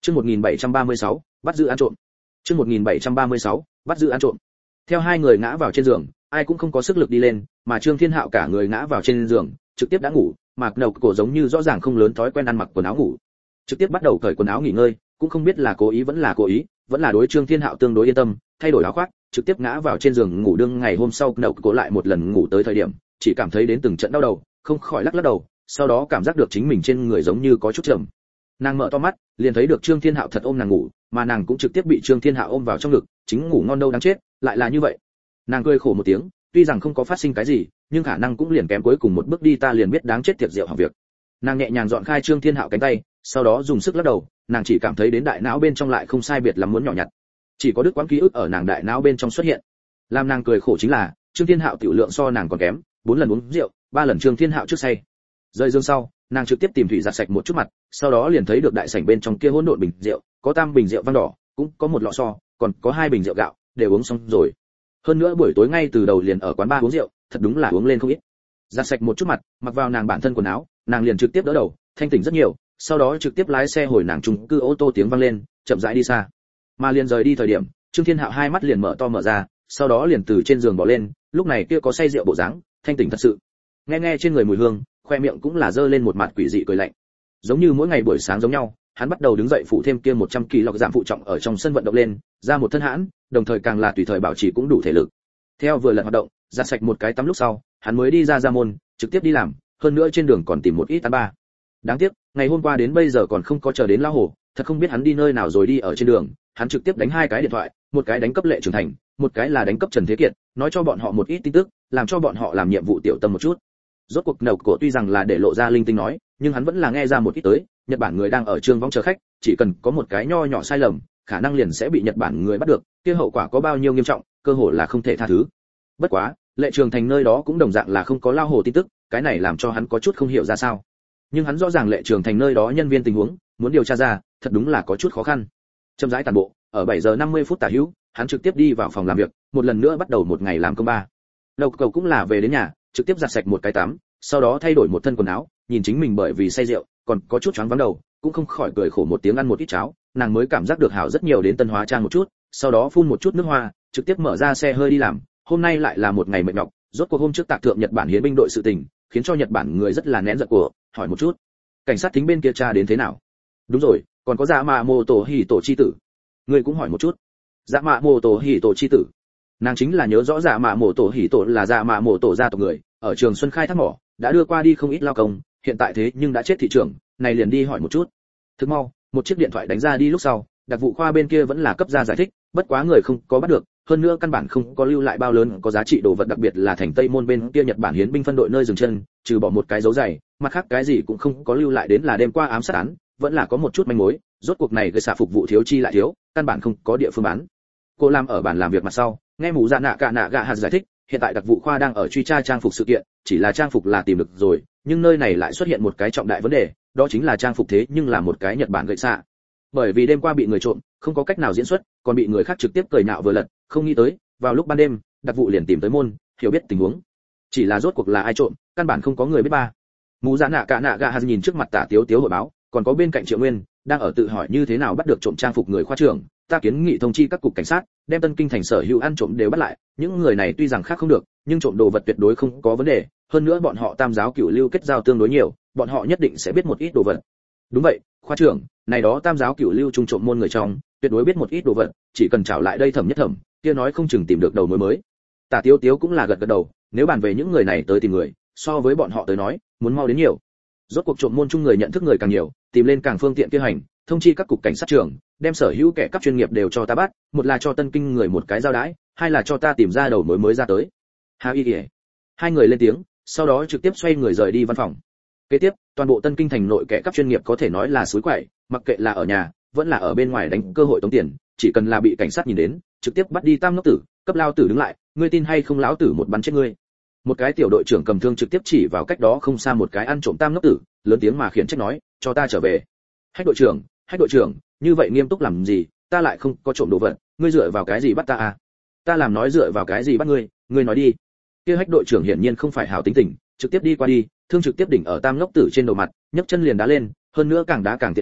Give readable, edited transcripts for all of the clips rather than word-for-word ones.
Chương 1736, bắt giữ ăn trộm. Chương 1736, bắt giữ ăn trộm. Theo hai người ngã vào trên giường, ai cũng không có sức lực đi lên, mà Trương Thiên Hạo cả người ngã vào trên giường, trực tiếp đã ngủ, Mạc Nầu cổ giống như rõ ràng không lớn thói quen ăn mặc quần áo ngủ, trực tiếp bắt đầu cởi quần áo nghỉ ngơi, cũng không biết là cố ý vẫn là đối Trương Thiên Hạo tương đối yên tâm, thay đổi áo khoác, trực tiếp ngã vào trên giường ngủ. Đương ngày hôm sau Nầu cổ lại một lần ngủ tới thời điểm, chỉ cảm thấy đến từng trận đau đầu, không khỏi lắc đầu, sau đó cảm giác được chính mình trên người giống như có chút trầm. Nàng mở to mắt, liền thấy được Trương Thiên Hạo thật ôm nàng ngủ, mà nàng cũng trực tiếp bị Trương Thiên Hạo ôm vào trong ngực, chính ngủ ngon đâu đáng chết, lại là như vậy. Nàng cười khổ một tiếng, tuy rằng không có phát sinh cái gì, nhưng khả năng cũng liền kém cuối cùng một bước đi, ta liền biết đáng chết tiệc rượu hỏng việc. Nàng nhẹ nhàng dọn khai Trương Thiên Hạo cánh tay, sau đó dùng sức lắc đầu, nàng chỉ cảm thấy đến đại não bên trong lại không sai biệt lắm muốn nhỏ nhặt, chỉ có đứt quãng ký ức ở nàng đại não bên trong xuất hiện. Làm nàng cười khổ chính là Trương Thiên Hạo tiểu lượng so nàng còn kém, 4 lần uống rượu, 3 lần Trương Thiên Hạo trước say. Rời giường sau, nàng trực tiếp tìm thủy giặt sạch một chút mặt, sau đó liền thấy được đại sảnh bên trong kia hỗn độn bình rượu, có 3 bình rượu vang đỏ, cũng có một lọ xo, còn có 2 bình rượu gạo, đều uống xong rồi. Hơn nữa buổi tối ngay từ đầu liền ở quán bar uống rượu, thật đúng là uống lên không ít. Giặt sạch một chút mặt, mặc vào nàng bản thân quần áo, nàng liền trực tiếp đỡ đầu, thanh tỉnh rất nhiều, sau đó trực tiếp lái xe hồi nàng chung cư. Ô tô tiếng vang lên, chậm rãi đi xa. Mà liền rời đi thời điểm, Trương Thiên Hạo hai mắt liền mở to mở ra, sau đó liền từ trên giường bò lên, lúc này kia có say rượu bộ dáng, thanh tỉnh thật sự. Nghe trên người mùi hương, khoe miệng cũng là dơ lên một mặt quỷ dị cười lạnh. Giống như mỗi ngày buổi sáng giống nhau, hắn bắt đầu đứng dậy phụ thêm kia 100 kg giảm phụ trọng ở trong sân vận động lên, ra một thân hãn, đồng thời càng là tùy thời bảo trì cũng đủ thể lực. Theo vừa lần hoạt động, giặt sạch một cái tắm lúc sau, hắn mới đi ra môn, trực tiếp đi làm, hơn nữa trên đường còn tìm một ít ăn ba. Đáng tiếc, ngày hôm qua đến bây giờ còn không có chờ đến lão hổ, thật không biết hắn đi nơi nào rồi. Đi ở trên đường, hắn trực tiếp đánh 2 cái điện thoại, một cái đánh cấp Lệ Trường Thành, một cái là đánh cấp Trần Thế Kiệt, nói cho bọn họ một ít tin tức, làm cho bọn họ làm nhiệm vụ tiểu tâm một chút. Rốt cuộc Nầu cổ tuy rằng là để lộ ra linh tinh nói, nhưng hắn vẫn là nghe ra một ít tới, Nhật Bản người đang ở Trương Võng chờ khách, chỉ cần có một cái nho nhỏ sai lầm, khả năng liền sẽ bị Nhật Bản người bắt được, kia hậu quả có bao nhiêu nghiêm trọng, cơ hội là không thể tha thứ. Bất quá, Lệ Trường Thành nơi đó cũng đồng dạng là không có lao hồ tin tức, cái này làm cho hắn có chút không hiểu ra sao. Nhưng hắn rõ ràng Lệ Trường Thành nơi đó nhân viên tình huống, muốn điều tra ra, thật đúng là có chút khó khăn. Chậm rãi tàn bộ, ở 7 giờ 50 phút tả hữu, hắn trực tiếp đi vào phòng làm việc, một lần nữa bắt đầu một ngày làm công ba. Đầu cầu cũng là về đến nhà, trực tiếp giặt sạch một cái tắm, sau đó thay đổi một thân quần áo, nhìn chính mình bởi vì say rượu, còn có chút choáng váng đầu, cũng không khỏi cười khổ một tiếng, ăn một ít cháo, nàng mới cảm giác được hảo rất nhiều. Đến Tân Hóa Trang một chút, sau đó phun một chút nước hoa, trực tiếp mở ra xe hơi đi làm. Hôm nay lại là một ngày mệt nhọc, rốt cuộc hôm trước tạc thượng Nhật Bản hiến binh đội sự tình, khiến cho Nhật Bản người rất là nén giận của, hỏi một chút, cảnh sát thính bên kia tra đến thế nào? Đúng rồi, còn có Dạ Mạ Mộ Tổ Hỉ Tổ chi tử, người cũng hỏi một chút. Dạ Mạ Mộ Tổ Hỉ Tổ chi tử, nàng chính là nhớ rõ Dạ Mạ Mộ Tổ Hỉ Tổ là Dạ Mạ Mộ Tổ gia tộc người, ở Trường Xuân khai thác mỏ, đã đưa qua đi không ít lao công, hiện tại thế nhưng đã chết thị trưởng, này liền đi hỏi một chút. Thức mau, một chiếc điện thoại đánh ra đi lúc sau, đặc vụ khoa bên kia vẫn là cấp ra giải thích, bất quá người không có bắt được, hơn nữa căn bản không có lưu lại bao lớn có giá trị đồ vật, đặc biệt là thành Tây Môn bên kia Nhật Bản hiến binh phân đội nơi dừng chân, trừ bỏ một cái dấu giày, mặt khác cái gì cũng không có lưu lại. Đến là đêm qua ám sát án, vẫn là có một chút manh mối, rốt cuộc này gây xả phục vụ thiếu chi lại thiếu, căn bản không có địa phương bán. Cô làm ở bản làm việc mặt sau, nghe mù dạ nạ cả nạ gạ hạt giải thích, hiện tại đặc vụ khoa đang ở truy tra trang phục sự kiện, chỉ là trang phục là tìm được rồi, nhưng nơi này lại xuất hiện một cái trọng đại vấn đề, đó chính là trang phục thế nhưng là một cái Nhật Bản gậy xạ. Bởi vì đêm qua bị người trộm, không có cách nào diễn xuất, còn bị người khác trực tiếp cười nhạo vừa lật, không nghĩ tới, vào lúc ban đêm, đặc vụ liền tìm tới môn, hiểu biết tình huống. Chỉ là rốt cuộc là ai trộm, căn bản không có người biết ba. Mù dạ nạ cả nạ gạ hạt nhìn trước mặt Tả Tiếu Tiếu hội báo, còn có bên cạnh Triệu Nguyên, đang ở tự hỏi như thế nào bắt được trộm trang phục người khoa trưởng. Ta kiến nghị thông chi các cục cảnh sát, đem Tân Kinh thành sở hữu ăn trộm đều bắt lại, những người này tuy rằng khác không được, nhưng trộm đồ vật tuyệt đối không có vấn đề, hơn nữa bọn họ tam giáo cửu lưu kết giao tương đối nhiều, bọn họ nhất định sẽ biết một ít đồ vật. Đúng vậy, khoa trưởng, này đó tam giáo cửu lưu trung trộm môn người trong, tuyệt đối biết một ít đồ vật, chỉ cần trảo lại đây thẩm nhất thẩm, kia nói không chừng tìm được đầu mối mới. Tả Tiếu Tiếu cũng là gật gật đầu, nếu bàn về những người này tới tìm người, so với bọn họ tới nói, muốn mau đến nhiều. Rốt cuộc trộm môn chung người nhận thức người càng nhiều, tìm lên càng phương tiện kia hành, thông chi các cục cảnh sát trưởng, đem sở hữu kẻ cắp chuyên nghiệp đều cho ta bắt, một là cho Tân Kinh người một cái giao đái, hai là cho ta tìm ra đầu mối mới ra tới. Hà Y Kể. Hai người lên tiếng, sau đó trực tiếp xoay người rời đi văn phòng. Kế tiếp, toàn bộ Tân Kinh thành nội kẻ cắp chuyên nghiệp có thể nói là suối quậy, mặc kệ là ở nhà, vẫn là ở bên ngoài đánh cơ hội tống tiền, chỉ cần là bị cảnh sát nhìn đến, trực tiếp bắt đi tam ngốc tử, cấp lao tử đứng lại, ngươi tin hay không lão tử một bắn chết ngươi. Một cái tiểu đội trưởng cầm thương trực tiếp chỉ vào cách đó không xa một cái ăn trộm tam ngốc tử, lớn tiếng mà khiển trách nói, cho ta trở về. Hách đội trưởng, như vậy nghiêm túc làm gì, ta lại không có trộm đồ vật, ngươi dựa vào cái gì bắt ta à? Ta làm nói dựa vào cái gì bắt ngươi, ngươi nói đi. Kia Hách đội trưởng hiển nhiên không phải hảo tính tình, trực tiếp đi qua đi, thương trực tiếp đỉnh ở tam ngốc tử trên đầu mặt, nhấc chân liền đá lên, hơn nữa càng đá càng tiện chân,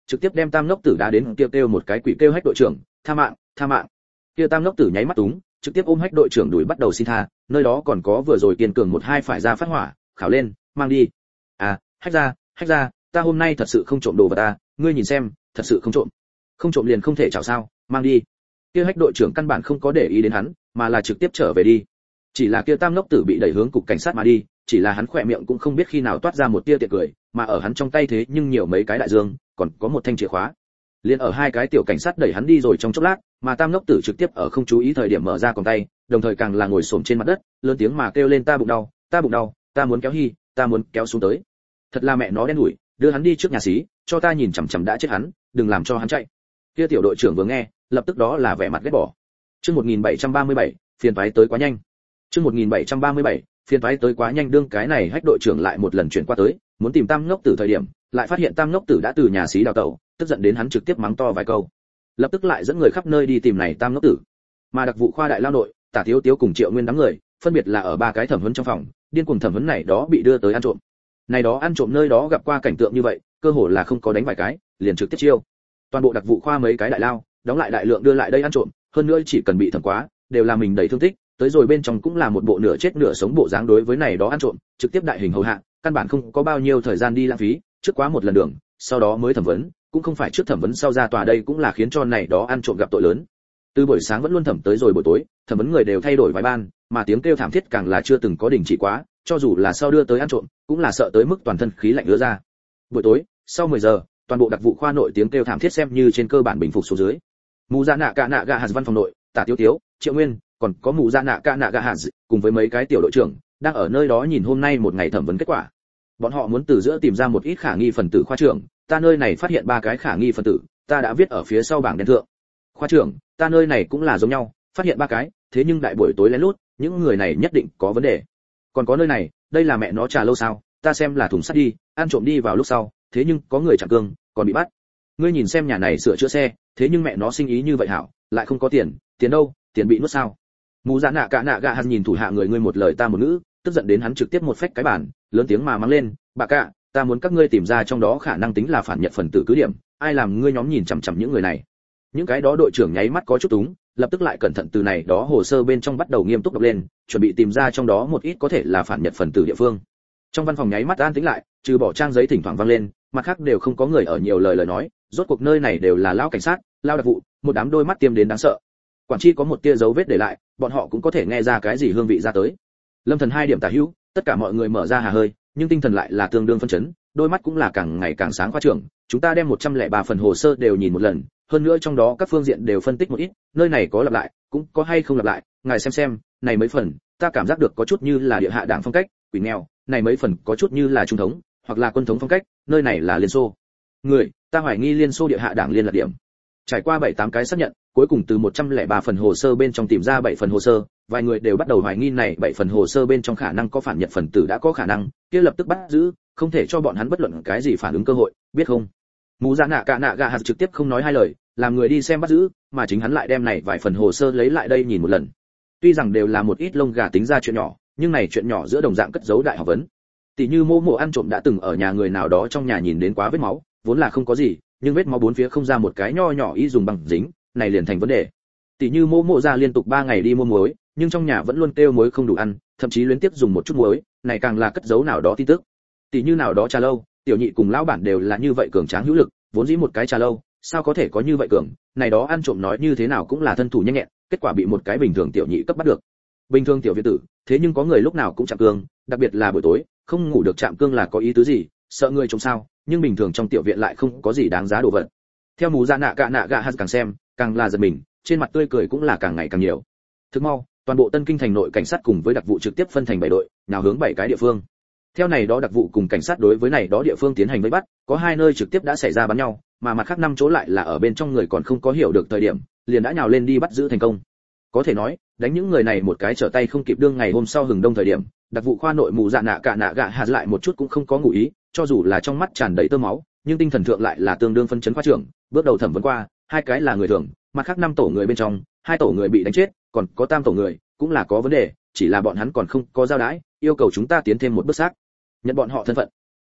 trực tiếp đem tam ngốc tử đá đến kêu một cái quỷ kêu hách đội trưởng, tha mạng, tha mạng. Kia tam ngốc tử nháy mắt túng, trực tiếp ôm hách đội trưởng đuổi bắt đầu xin tha, nơi đó còn có vừa rồi kiên cường một hai phải ra phát hỏa, khảo lên, mang đi. À, hách ra, ta hôm nay thật sự không trộm đồ vật ta, ngươi nhìn xem, thật sự không trộm. Không trộm liền không thể chảo sao, mang đi. Kia hách đội trưởng căn bản không có để ý đến hắn, mà là trực tiếp trở về đi. Chỉ là kia tam ngốc tử bị đẩy hướng cục cảnh sát mà đi, chỉ là hắn khỏe miệng cũng không biết khi nào toát ra một tia tiện cười, mà ở hắn trong tay thế nhưng nhiều mấy cái đại dương, còn có một thanh chìa khóa. Liên ở hai cái tiểu cảnh sát đẩy hắn đi rồi trong chốc lát, mà tam ngốc tử trực tiếp ở không chú ý thời điểm mở ra còng tay, đồng thời càng là ngồi xổm trên mặt đất, lớn tiếng mà kêu lên ta bụng đau, ta muốn kéo hy, ta muốn kéo xuống tới. Thật là mẹ nó đen đủi, đưa hắn đi trước nhà xí, cho ta nhìn chằm chằm đã chết hắn, đừng làm cho hắn chạy. Kia tiểu đội trưởng vừa nghe, lập tức đó là vẻ mặt ghét bỏ. Chương 1737, phiền toái tới quá nhanh. Chương 1737, phiền toái tới quá nhanh, đương cái này hách đội trưởng lại một lần chuyển qua tới, muốn tìm tam ngốc tử thời điểm, lại phát hiện tam ngốc tử đã từ nhà xí đào tẩu, tức giận đến hắn trực tiếp mắng to vài câu. Lập tức lại dẫn người khắp nơi đi tìm này tam ngốc tử. Mà đặc vụ khoa đại lao nội, Tả Thiếu Tiếu cùng Triệu Nguyên đám người, phân biệt là ở ba cái thẩm vấn trong phòng, điên cuồng thẩm vấn này đó bị đưa tới ăn trộm. Này đó ăn trộm nơi đó gặp qua cảnh tượng như vậy, cơ hồ là không có đánh vài cái, liền trực tiếp chiêu. Toàn bộ đặc vụ khoa mấy cái đại lao, đóng lại đại lượng đưa lại đây ăn trộm, hơn nữa chỉ cần bị thẩm quá, đều là mình đầy thương tích, tới rồi bên trong cũng là một bộ nửa chết nửa sống bộ dáng, đối với này đó ăn trộm, trực tiếp đại hình hầu hạ, căn bản không có bao nhiêu thời gian đi lãng phí, trước quá một lần đường, sau đó mới thẩm vấn, cũng không phải trước thẩm vấn sau ra tòa, đây cũng là khiến cho này đó ăn trộm gặp tội lớn. Từ buổi sáng vẫn luôn thẩm tới rồi buổi tối, thẩm vấn người đều thay đổi vài ban, mà tiếng kêu thảm thiết càng là chưa từng có đình chỉ quá, cho dù là sau đưa tới ăn trộm, cũng là sợ tới mức toàn thân khí lạnh ứa ra. Buổi tối, sau 10 giờ, toàn bộ đặc vụ khoa nội tiếng kêu thảm thiết xem như trên cơ bản bình phục xuống dưới. Mù Dạ Nạ Cả Nạ Gạ Hạt văn phòng nội, Tả Tiếu Tiếu, Triệu Nguyên, còn có Mù Dạ Nạ Cả Nạ Gạ Hạt cùng với mấy cái tiểu đội trưởng, đang ở nơi đó nhìn hôm nay một ngày thẩm vấn kết quả. Bọn họ muốn từ giữa tìm ra một ít khả nghi phần tử. Khoa trưởng, ta nơi này phát hiện 3 cái khả nghi phần tử, ta đã viết ở phía sau bảng đen thượng. Khoa trưởng, ta nơi này cũng là giống nhau, phát hiện 3 cái, thế nhưng đại buổi tối lén lút, những người này nhất định có vấn đề. Còn có nơi này, đây là mẹ nó trà lâu sao, ta xem là thùng sắt đi, ăn trộm đi vào lúc sau, thế nhưng có người chặn cương, còn bị bắt. Ngươi nhìn xem nhà này sửa chữa xe, thế nhưng mẹ nó sinh ý như vậy hảo, lại không có tiền, tiền đâu, tiền bị nuốt sao? Mù Dạ Nạ Cả Nạ Gạ Hạt nhìn thủ hạ người ngươi một lời ta một ngữ, tức giận đến hắn trực tiếp một phách cái bàn, lớn tiếng mà mắng lên, bà cả, ta muốn các ngươi tìm ra trong đó khả năng tính là phản Nhật phần tử cứ điểm, ai làm ngươi nhóm nhìn chằm chằm những người này. Những cái đó đội trưởng nháy mắt có chút túng, lập tức lại cẩn thận từ này đó hồ sơ bên trong bắt đầu nghiêm túc đọc lên, chuẩn bị tìm ra trong đó một ít có thể là phản Nhật phần tử địa phương. Trong văn phòng nháy mắt an tĩnh lại, trừ bỏ trang giấy thỉnh thoảng vang lên, mặt khác đều không có người ở nhiều lời nói, rốt cuộc nơi này đều là lão cảnh sát, lao đặc vụ, một đám đôi mắt tiêm đến đáng sợ. Quản tri có một tia dấu vết để lại, bọn họ cũng có thể nghe ra cái gì hương vị ra tới. Lâm Thần 2 điểm tả hữu, tất cả mọi người mở ra hà hơi, nhưng tinh thần lại là tương đương phân chấn, đôi mắt cũng là càng ngày càng sáng. Khoa trưởng, chúng ta đem 103 phần hồ sơ đều nhìn một lần, hơn nữa trong đó các phương diện đều phân tích một ít, nơi này có lặp lại, cũng có hay không lặp lại, ngài xem, này mấy phần, ta cảm giác được có chút như là địa hạ đảng phong cách, quỷ nghèo, này mấy phần có chút như là trung thống, hoặc là quân thống phong cách, nơi này là Liên Xô. Người, ta hoài nghi Liên Xô địa hạ đảng liên lạc điểm. Trải qua 7-8 cái xác nhận, cuối cùng từ 103 phần hồ sơ bên trong tìm ra 7 phần hồ sơ, vài người đều bắt đầu hoài nghi này 7 phần hồ sơ bên trong khả năng có phản Nhật phần tử đã có khả năng, kia lập tức bắt giữ, không thể cho bọn hắn bất luận cái gì phản ứng cơ hội, biết không? Mù Dạ Nạ Cả Nạ Gạ Hạt trực tiếp không nói hai lời, làm người đi xem bắt giữ, mà chính hắn lại đem này vài phần hồ sơ lấy lại đây nhìn một lần. Tuy rằng đều là một ít lông gà tính ra chuyện nhỏ, nhưng này chuyện nhỏ giữa đồng dạng cất giấu đại học vấn. Tỷ như mô ăn trộm đã từng ở nhà người nào đó trong nhà nhìn đến quá vết máu, vốn là không có gì, nhưng vết máu bốn phía không ra một cái nho nhỏ y dùng bằng dính, này liền thành vấn đề. Tỷ như mô ra liên tục 3 ngày đi mua muối, nhưng trong nhà vẫn luôn kêu muối không đủ ăn, thậm chí liên tiếp dùng một chút muối, này càng là cất giấu nào đó tin tức. Tỷ như nào đó trà lâu, tiểu nhị cùng lão bản đều là như vậy cường tráng hữu lực, vốn dĩ một cái trà lâu, sao có thể có như vậy cường, này đó ăn trộm nói như thế nào cũng là thân thủ nhanh nhẹn, kết quả bị một cái bình thường tiểu nhị cấp bắt được. Bình thường tiểu viện tử, thế nhưng có người lúc nào cũng chạm cương, đặc biệt là buổi tối, không ngủ được chạm cương là có ý tứ gì, sợ người trông sao, nhưng bình thường trong tiểu viện lại không có gì đáng giá đồ vật. Theo Mù Dạ Nạ Cả Nạ Gạ Hạt càng xem, càng là giật mình, trên mặt tươi cười cũng là càng ngày càng nhiều. Thức mau, toàn bộ Tân Kinh thành nội cảnh sát cùng với đặc vụ trực tiếp phân thành 7 đội, nào hướng 7 cái địa phương. Theo này đó đặc vụ cùng cảnh sát đối với này đó địa phương tiến hành vây bắt, có 2 nơi trực tiếp đã xảy ra bắn nhau, mà mặt khác 5 chỗ lại là ở bên trong người còn không có hiểu được thời điểm, liền đã nhào lên đi bắt giữ thành công. Có thể nói, đánh những người này một cái trở tay không kịp, đương ngày hôm sau hừng đông thời điểm, đặc vụ khoa nội Mù Dạ Nạ Cả Nạ Gạ Hạt lại một chút cũng không có ngủ ý, cho dù là trong mắt tràn đầy tơ máu, nhưng tinh thần thượng lại là tương đương phân chấn. Khoa trưởng, bước đầu thẩm vấn qua, 2 cái là người thường, mặt khác 5 tổ người bên trong, 2 tổ người bị đánh chết, còn có 3 tổ người cũng là có vấn đề, chỉ là bọn hắn còn không có giao đái, yêu cầu chúng ta tiến thêm một bước xác nhận bọn họ thân phận.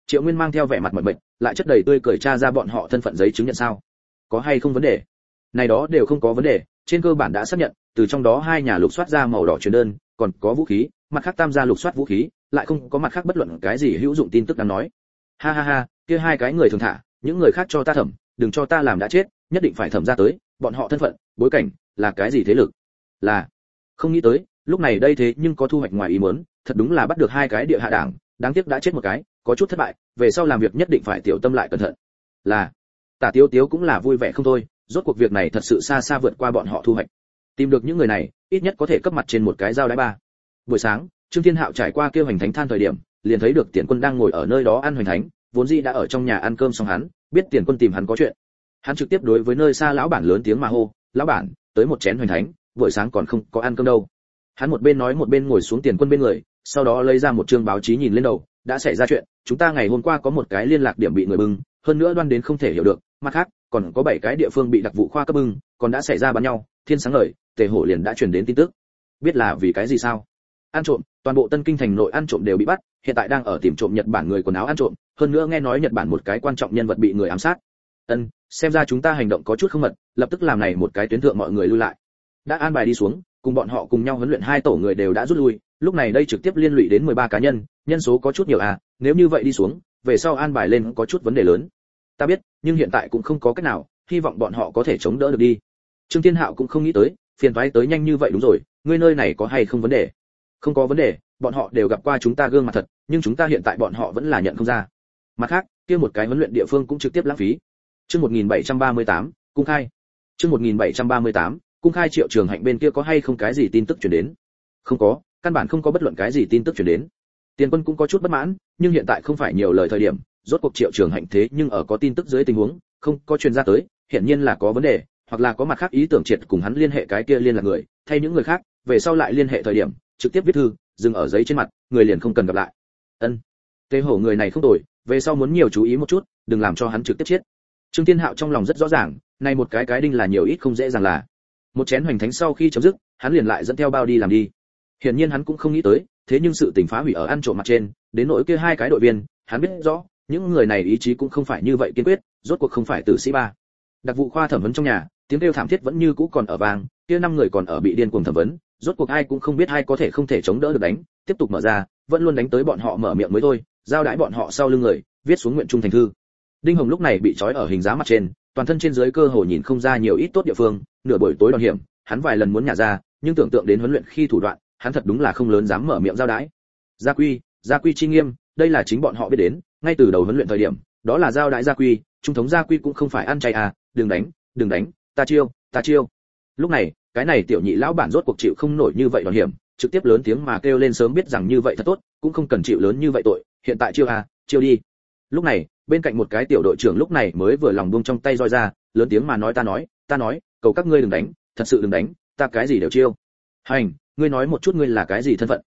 Triệu Nguyên mang theo vẻ mặt mỏi mệt, lại chất đầy tươi cười tra ra bọn họ thân phận giấy chứng nhận sao? Có hay không vấn đề? Này đó đều không có vấn đề, trên cơ bản đã xác nhận, từ trong đó hai nhà lục soát ra màu đỏ truyền đơn, còn có vũ khí, mặt khác tam gia lục soát vũ khí, lại không có mặt khác bất luận cái gì hữu dụng tin tức đáng nói. Ha ha ha, kia hai cái người thường thả, những người khác cho ta thẩm, đừng cho ta làm đã chết, nhất định phải thẩm ra tới, bọn họ thân phận, bối cảnh, là cái gì thế lực? Là, không nghĩ tới, lúc này đây thế nhưng có thu hoạch ngoài ý muốn, thật đúng là bắt được hai cái địa hạ đảng, đáng tiếc đã chết một cái, có chút thất bại, về sau làm việc nhất định phải tiểu tâm lại cẩn thận. Là, Tả Tiếu Tiếu cũng là vui vẻ không thôi, rốt cuộc việc này thật sự xa xa vượt qua bọn họ thu hoạch. Tìm được những người này, ít nhất có thể cấp mặt trên một cái giao đái ba. Buổi sáng, Trương Thiên Hạo trải qua kêu hành thánh than thời điểm, liền thấy được Tiền Quân đang ngồi ở nơi đó ăn hoành thánh, vốn dĩ đã ở trong nhà ăn cơm xong hắn, biết Tiền Quân tìm hắn có chuyện. Hắn trực tiếp đối với nơi xa lão bản lớn tiếng mà hô, "Lão bản, tới một chén hoành thánh, buổi sáng còn không có ăn cơm đâu." Hắn một bên nói một bên ngồi xuống Tiền Quân bên người, sau đó lấy ra một chương báo chí nhìn lên đầu, "Đã xảy ra chuyện, chúng ta ngày hôm qua có một cái liên lạc điểm bị người bưng, hơn nữa đoan đến không thể hiểu được, mặt khác, còn có 7 cái địa phương bị đặc vụ khoa cấp bưng, còn đã xảy ra bắn nhau, thiên sáng ngời, Tề Hổ liền đã truyền đến tin tức." Biết là vì cái gì sao? Ăn trộm, toàn bộ Tân Kinh thành nội ăn trộm đều bị bắt, hiện tại đang ở tìm trộm Nhật Bản người quần áo ăn trộm, hơn nữa nghe nói Nhật Bản một cái quan trọng nhân vật bị người ám sát. Xem ra chúng ta hành động có chút không mật, lập tức làm này một cái tuyến thượng mọi người lui lại. Đã an bài đi xuống, cùng bọn họ cùng nhau huấn luyện hai tổ người đều đã rút lui, lúc này đây trực tiếp liên lụy đến 13 cá nhân, nhân số có chút nhiều à, nếu như vậy đi xuống, về sau an bài lên có chút vấn đề lớn. Ta biết, nhưng hiện tại cũng không có cách nào, hy vọng bọn họ có thể chống đỡ được đi. Trương Thiên Hạo cũng không nghĩ tới, phiền toái tới nhanh như vậy. Đúng rồi, ngươi nơi này có hay không vấn đề? Không có vấn đề, bọn họ đều gặp qua chúng ta gương mặt thật, nhưng chúng ta hiện tại bọn họ vẫn là nhận không ra. Mặt khác, kia một cái huấn luyện địa phương cũng trực tiếp lãng phí. Chương 1738, cung khai. Chương 1738, cung khai. Triệu Trường Hạnh bên kia có hay không cái gì tin tức truyền đến? Không có, căn bản không có bất luận cái gì tin tức truyền đến. Tiền Quân cũng có chút bất mãn, nhưng hiện tại không phải nhiều lời thời điểm, rốt cuộc Triệu Trường Hạnh thế nhưng ở có tin tức dưới tình huống, không có truyền ra tới, hiển nhiên là có vấn đề, hoặc là có mặt khác ý tưởng triệt cùng hắn liên hệ cái kia liên lạc người, thay những người khác, về sau lại liên hệ thời điểm, trực tiếp viết thư, dừng ở giấy trên mặt, người liền không cần gặp lại. Tề Hổ người này không tồi, về sau muốn nhiều chú ý một chút, đừng làm cho hắn trực tiếp chết. Trương Thiên Hạo trong lòng rất rõ ràng, này một cái đinh là nhiều ít không dễ dàng là. Một chén hoành thánh sau khi chấm dứt, hắn liền lại dẫn theo bao đi làm đi. Hiển nhiên hắn cũng không nghĩ tới, thế nhưng sự tình phá hủy ở ăn trộm mặt trên, đến nỗi kia hai cái đội viên, hắn biết rõ, những người này ý chí cũng không phải như vậy kiên quyết, rốt cuộc không phải tử sĩ ba. Đặc vụ khoa thẩm vấn trong nhà, tiếng kêu thảm thiết vẫn như cũ còn ở vang, kia 5 người còn ở bị điên cuồng thẩm vấn, rốt cuộc ai cũng không biết ai có thể không thể chống đỡ được đánh, tiếp tục mở ra, vẫn luôn đánh tới bọn họ mở miệng mới thôi, giao đãi bọn họ sau lưng người, viết xuống nguyện trung thành thư. Đinh Hồng lúc này bị trói ở hình giá mặt trên, toàn thân trên dưới cơ hồ nhìn không ra nhiều ít tốt địa phương, nửa buổi tối đòn hiểm, hắn vài lần muốn nhả ra, nhưng tưởng tượng đến huấn luyện khi thủ đoạn, hắn thật đúng là không lớn dám mở miệng giao đãi. Gia quy chi nghiêm, đây là chính bọn họ biết đến, ngay từ đầu huấn luyện thời điểm, đó là giao đãi gia quy, trung thống gia quy cũng không phải ăn chay à, đừng đánh, ta chiêu. Lúc này, cái này tiểu nhị lão bản rốt cuộc chịu không nổi như vậy đòn hiểm, trực tiếp lớn tiếng mà kêu lên, sớm biết rằng như vậy thật tốt, cũng không cần chịu lớn như vậy tội, hiện tại chiêu à, chiêu đi. Lúc này, bên cạnh một cái tiểu đội trưởng lúc này mới vừa lòng buông trong tay roi ra, lớn tiếng mà nói, ta nói, cầu các ngươi đừng đánh, thật sự đừng đánh, ta cái gì đều chiêu. Hành, ngươi nói một chút ngươi là cái gì thân phận?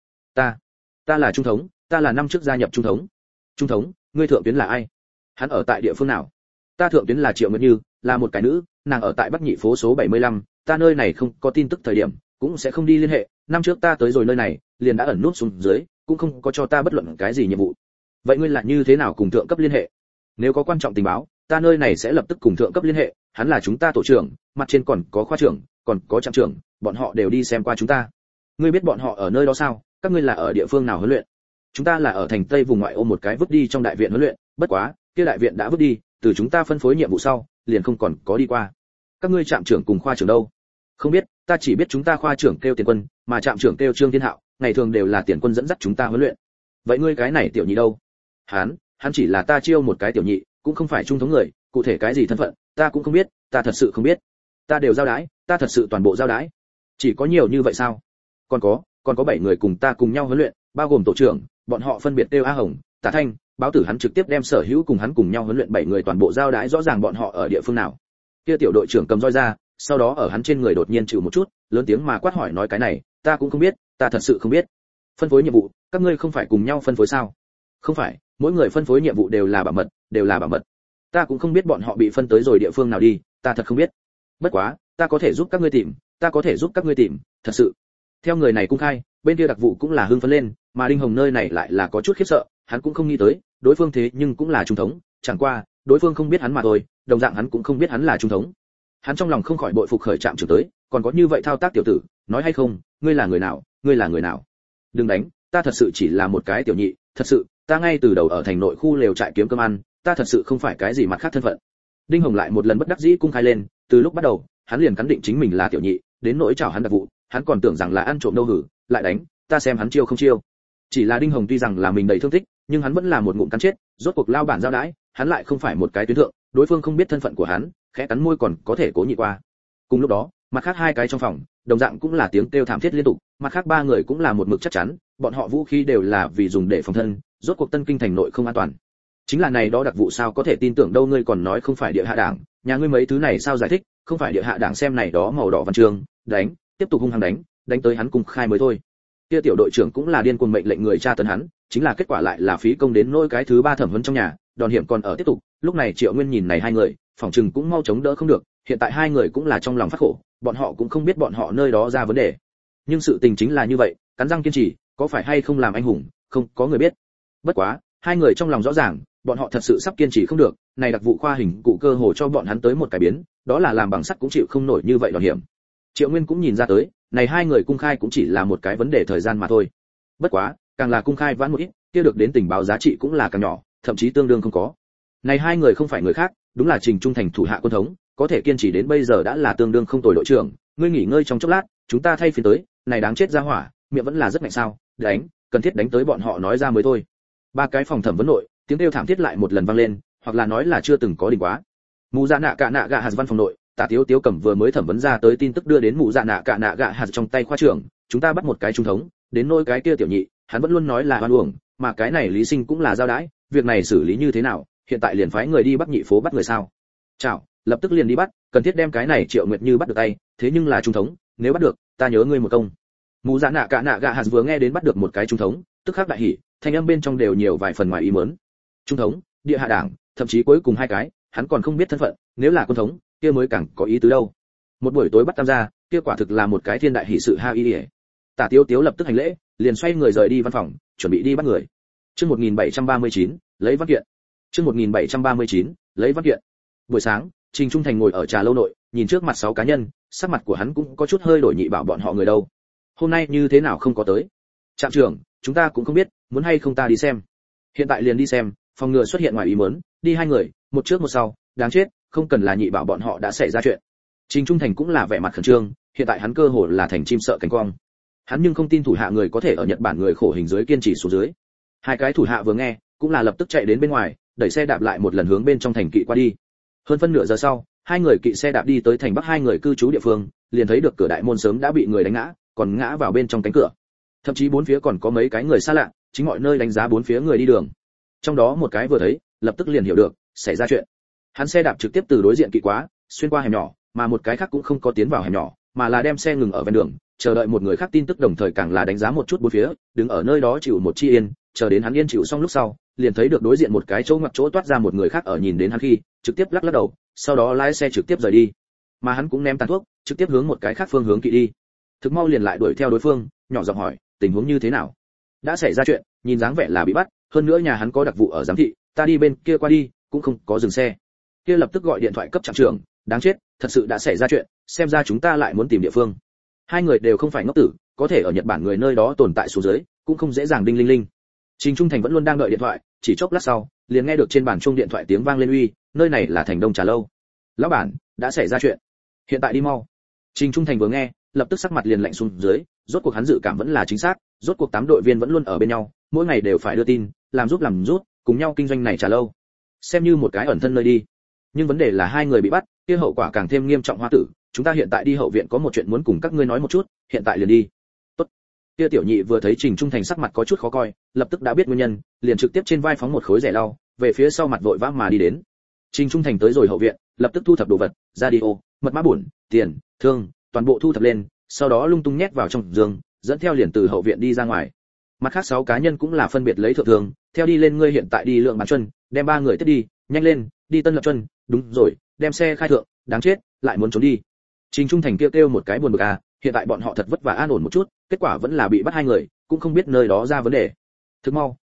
Ta là trung thống, ta là năm trước gia nhập trung thống. Trung thống, ngươi thượng tuyến là ai? Hắn ở tại địa phương nào? Ta thượng tuyến là Triệu Nguyệt Như, là một cái nữ, nàng ở tại Bắc Nhị phố số 75, ta nơi này không có tin tức thời điểm, cũng sẽ không đi liên hệ, năm trước ta tới rồi nơi này, liền đã ẩn nút xuống dưới, cũng không có cho ta bất luận cái gì nhiệm vụ. Vậy ngươi là như thế nào cùng thượng cấp liên hệ? Nếu có quan trọng tình báo, ta nơi này sẽ lập tức cùng thượng cấp liên hệ, hắn là chúng ta tổ trưởng, mặt trên còn có khoa trưởng, còn có trạm trưởng, bọn họ đều đi xem qua chúng ta. Ngươi biết bọn họ ở nơi đó sao? Các ngươi là ở địa phương nào huấn luyện? Chúng ta là ở thành Tây vùng ngoại ô một cái vứt đi trong đại viện huấn luyện, bất quá, kia đại viện đã vứt đi, từ chúng ta phân phối nhiệm vụ sau, liền không còn có đi qua. Các ngươi trạm trưởng cùng khoa trưởng đâu? Không biết, ta chỉ biết chúng ta khoa trưởng kêu Tiền Quân, mà trạm trưởng kêu Trương Thiên Hạo, ngày thường đều là Tiền Quân dẫn dắt chúng ta huấn luyện. Vậy ngươi cái này tiểu nhị đâu? Hắn chỉ là ta chiêu một cái tiểu nhị, cũng không phải trung thống người, cụ thể cái gì thân phận, ta cũng không biết, ta thật sự không biết. Ta đều giao đái, ta thật sự toàn bộ giao đái. Chỉ có nhiều như vậy sao? Còn có 7 người cùng ta cùng nhau huấn luyện, bao gồm tổ trưởng, bọn họ phân biệt kêu A Hồng, Tả Thanh, Báo Tử, hắn trực tiếp đem sở hữu cùng hắn cùng nhau huấn luyện 7 người toàn bộ giao đái rõ ràng bọn họ ở địa phương nào. Kia tiểu đội trưởng cầm roi ra, sau đó ở hắn trên người đột nhiên chịu một chút, lớn tiếng mà quát hỏi nói, cái này, ta cũng không biết, ta thật sự không biết. Phân phối nhiệm vụ, các ngươi không phải cùng nhau phân phối sao? Không phải, mỗi người phân phối nhiệm vụ đều là bảo mật. Ta cũng không biết bọn họ bị phân tới rồi địa phương nào đi, ta thật không biết. Bất quá, ta có thể giúp các ngươi tìm, thật sự. Theo người này cung khai, bên kia đặc vụ cũng là hưng phấn lên, mà Đinh Hồng nơi này lại là có chút khiếp sợ, hắn cũng không nghĩ tới, đối phương thế nhưng cũng là trung thống, chẳng qua, đối phương không biết hắn mà thôi, đồng dạng hắn cũng không biết hắn là trung thống. Hắn trong lòng không khỏi bội phục khởi trạm trưởng tới, còn có như vậy thao tác tiểu tử, nói hay không, ngươi là người nào, ngươi là người nào? Đừng đánh, ta thật sự chỉ là một cái tiểu nhị, thật sự, ta ngay từ đầu ở thành nội khu lều trại kiếm cơm ăn, ta thật sự không phải cái gì mặt khác thân phận. Đinh Hồng lại một lần bất đắc dĩ cung khai lên, từ lúc bắt đầu, hắn liền cắn định chính mình là tiểu nhị, đến nỗi chào hắn đặc vụ, hắn còn tưởng rằng là ăn trộm đâu hử, lại đánh, ta xem hắn chiêu không chiêu. Chỉ là Đinh Hồng tuy rằng là mình đầy thương tích, nhưng hắn vẫn là một ngụm cắn chết, rốt cuộc lao bản giao đãi, hắn lại không phải một cái tuyến thượng, đối phương không biết thân phận của hắn, khẽ cắn môi còn có thể cố nhịn qua. Cùng lúc đó, mặt khác hai cái trong phòng, đồng dạng cũng là tiếng kêu thảm thiết liên tục, mặt khác ba người cũng là một mực chắc chắn, bọn họ vũ khí đều là vì dùng để phòng thân, rốt cuộc Tân Kinh thành nội không an toàn. Chính là này đó đặc vụ sao có thể tin tưởng đâu, ngươi còn nói không phải địa hạ đảng, nhà ngươi mấy thứ này sao giải thích, không phải địa hạ đảng xem này đó màu đỏ văn chương, đánh, tiếp tục hung hăng đánh tới hắn cùng khai mới thôi. Kia tiểu đội trưởng cũng là điên cuồng mệnh lệnh người tra tấn hắn, chính là kết quả lại là phí công đến nỗi cái thứ ba thẩm vấn trong nhà, đòn hiểm còn ở tiếp tục. Lúc này Triệu Nguyên nhìn này hai người, phỏng chừng cũng mau chống đỡ không được, hiện tại hai người cũng là trong lòng phát khổ, bọn họ cũng không biết bọn họ nơi đó ra vấn đề. Nhưng sự tình chính là như vậy, cắn răng kiên trì, có phải hay không làm anh hùng, không có người biết. Bất quá, hai người trong lòng rõ ràng, bọn họ thật sự sắp kiên trì không được, này đặc vụ khoa hình cụ cơ hồ cho bọn hắn tới một cái biến, đó là làm bằng sắt cũng chịu không nổi như vậy đòn hiểm. Triệu Nguyên cũng nhìn ra tới, này hai người cung khai cũng chỉ là một cái vấn đề thời gian mà thôi. Bất quá, càng là cung khai vãn một ít, kia được đến tình báo giá trị cũng là càng nhỏ, thậm chí tương đương không có. Này hai người không phải người khác, đúng là Trình Trung Thành thủ hạ quân thống, có thể kiên trì đến bây giờ đã là tương đương không tồi đội trưởng, ngươi nghỉ ngơi trong chốc lát, chúng ta thay phiên tới, này đáng chết ra hỏa, miệng vẫn là rất mạnh sao, đánh, cần thiết đánh tới bọn họ nói ra mới thôi. Ba cái phòng thẩm vấn nội, tiếng kêu thảm thiết lại một lần vang lên, hoặc là nói là chưa từng có đỉnh quá. Mù Dạ Nạ Cả Nạ Gạ Hạt văn phòng nội, Tả Tiếu Tiếu cầm vừa mới thẩm vấn ra tới tin tức đưa đến Mù Dạ Nạ Cả Nạ Gạ Hạt trong tay khoa trưởng, chúng ta bắt một cái trung thống, đến nỗi cái kia tiểu nhị, hắn vẫn luôn nói là oan uổng, mà cái này Lý Sinh cũng là giao đãi, việc này xử lý như thế nào, hiện tại liền phái người đi Bắc Nhị phố bắt người sao? Chào, lập tức liền đi bắt, cần thiết đem cái này Triệu Nguyệt Như bắt được tay, thế nhưng là trung thống, nếu bắt được, ta nhớ ngươi một công. Mù Dạ Nạ Cả Nạ Gạ Hạt vừa nghe đến bắt được một cái trung thống, tức khắc đại hỉ, thanh âm bên trong đều nhiều vài phần ngoài ý muốn. Trung thống, địa hạ đảng, thậm chí cuối cùng hai cái, hắn còn không biết thân phận, nếu là quân thống, kia mới càng có ý tứ đâu. Một buổi tối bắt tam gia, kia quả thực là một cái thiên đại hỷ sự ha y. Tả Tiếu Tiếu lập tức hành lễ, liền xoay người rời đi văn phòng, chuẩn bị đi bắt người. Chương 1739, lấy văn kiện. Chương 1739, lấy văn kiện. Buổi sáng, Trình Trung Thành ngồi ở trà lâu nội, nhìn trước mặt 6 cá nhân, sắc mặt của hắn cũng có chút hơi đổi, nhị bảo bọn họ người đâu. Hôm nay như thế nào không có tới? Trạm trưởng, chúng ta cũng không biết, muốn hay không ta đi xem. Hiện tại liền đi xem, phòng ngừa xuất hiện ngoài ý muốn, đi hai người, một trước một sau, đáng chết, không cần là nhị bảo bọn họ đã xảy ra chuyện. Trình Trung Thành cũng là vẻ mặt khẩn trương, hiện tại hắn cơ hồ là thành chim sợ cánh quang. Hắn nhưng không tin thủ hạ người có thể ở Nhật Bản người khổ hình dưới kiên trì xuống dưới. Hai cái thủ hạ vừa nghe, cũng là lập tức chạy đến bên ngoài, đẩy xe đạp lại một lần hướng bên trong thành kỵ qua đi. Hơn phân nửa giờ sau, hai người kỵ xe đạp đi tới thành Bắc hai người cư trú địa phương, liền thấy được cửa đại môn sớm đã bị người đánh ngã, còn ngã vào bên trong cánh cửa. Thậm chí bốn phía còn có mấy cái người xa lạ, chính mọi nơi đánh giá bốn phía người đi đường. Trong đó một cái vừa thấy, lập tức liền hiểu được xảy ra chuyện. Hắn xe đạp trực tiếp từ đối diện kỵ quá, xuyên qua hẻm nhỏ, mà một cái khác cũng không có tiến vào hẻm nhỏ, mà là đem xe ngừng ở ven đường, chờ đợi một người khác tin tức, đồng thời càng là đánh giá một chút bốn phía, đứng ở nơi đó chịu một chi yên, chờ đến hắn yên chịu xong lúc sau, liền thấy được đối diện một cái chỗ ngoặt chỗ toát ra một người khác, ở nhìn đến hắn khi, trực tiếp lắc lắc đầu, sau đó lái xe trực tiếp rời đi. Mà hắn cũng ném tàn thuốc, trực tiếp hướng một cái khác phương hướng kỵ đi. Thực mau liền lại đuổi theo đối phương, nhỏ giọng hỏi, tình huống như thế nào? Đã xảy ra chuyện, nhìn dáng vẻ là bị bắt, hơn nữa nhà hắn có đặc vụ ở giám thị, ta đi bên kia qua đi, cũng không có dừng xe. Kia lập tức gọi điện thoại cấp trạm trưởng, đáng chết, thật sự đã xảy ra chuyện, xem ra chúng ta lại muốn tìm địa phương. Hai người đều không phải ngốc tử, có thể ở Nhật Bản người nơi đó tồn tại xuống dưới, cũng không dễ dàng đinh linh linh. Trình Trung Thành vẫn luôn đang đợi điện thoại, chỉ chốc lát sau, liền nghe được trên bàn chuông điện thoại tiếng vang lên, uy, nơi này là Thành Đông trà lâu. Lão bản, đã xảy ra chuyện, hiện tại đi mau. Trình Trung Thành vừa nghe, lập tức sắc mặt liền lạnh xuống dưới, rốt cuộc hắn dự cảm vẫn là chính xác, rốt cuộc 8 đội viên vẫn luôn ở bên nhau, mỗi ngày đều phải đưa tin, làm giúp, cùng nhau kinh doanh này trà lâu, xem như một cái ẩn thân nơi đi. Nhưng vấn đề là hai người bị bắt, kia hậu quả càng thêm nghiêm trọng. Hoa tử, chúng ta hiện tại đi hậu viện có một chuyện muốn cùng các ngươi nói một chút, hiện tại liền đi. Tốt. Kia tiểu nhị vừa thấy Trình Trung Thành sắc mặt có chút khó coi, lập tức đã biết nguyên nhân, liền trực tiếp trên vai phóng một khối rẻ lau, về phía sau mặt vội vã mà đi đến. Trình Trung Thành tới rồi hậu viện, lập tức thu thập đồ vật, radio, mật mã bổn, tiền, thương, toàn bộ thu thập lên, sau đó lung tung nhét vào trong giường, dẫn theo liền từ hậu viện đi ra ngoài. Mặt khác 6 cá nhân cũng là phân biệt lấy thượng thường, theo đi lên, ngươi hiện tại đi Lượng Bán Chân, đem 3 người tiếp đi, nhanh lên, đi Tân Lập Chân, đúng rồi, đem xe khai thượng, đáng chết, lại muốn trốn đi. Trình Trung Thành kêu một cái buồn bực à, hiện tại bọn họ thật vất vả an ổn một chút, kết quả vẫn là bị bắt hai người, cũng không biết nơi đó ra vấn đề. Thực mau,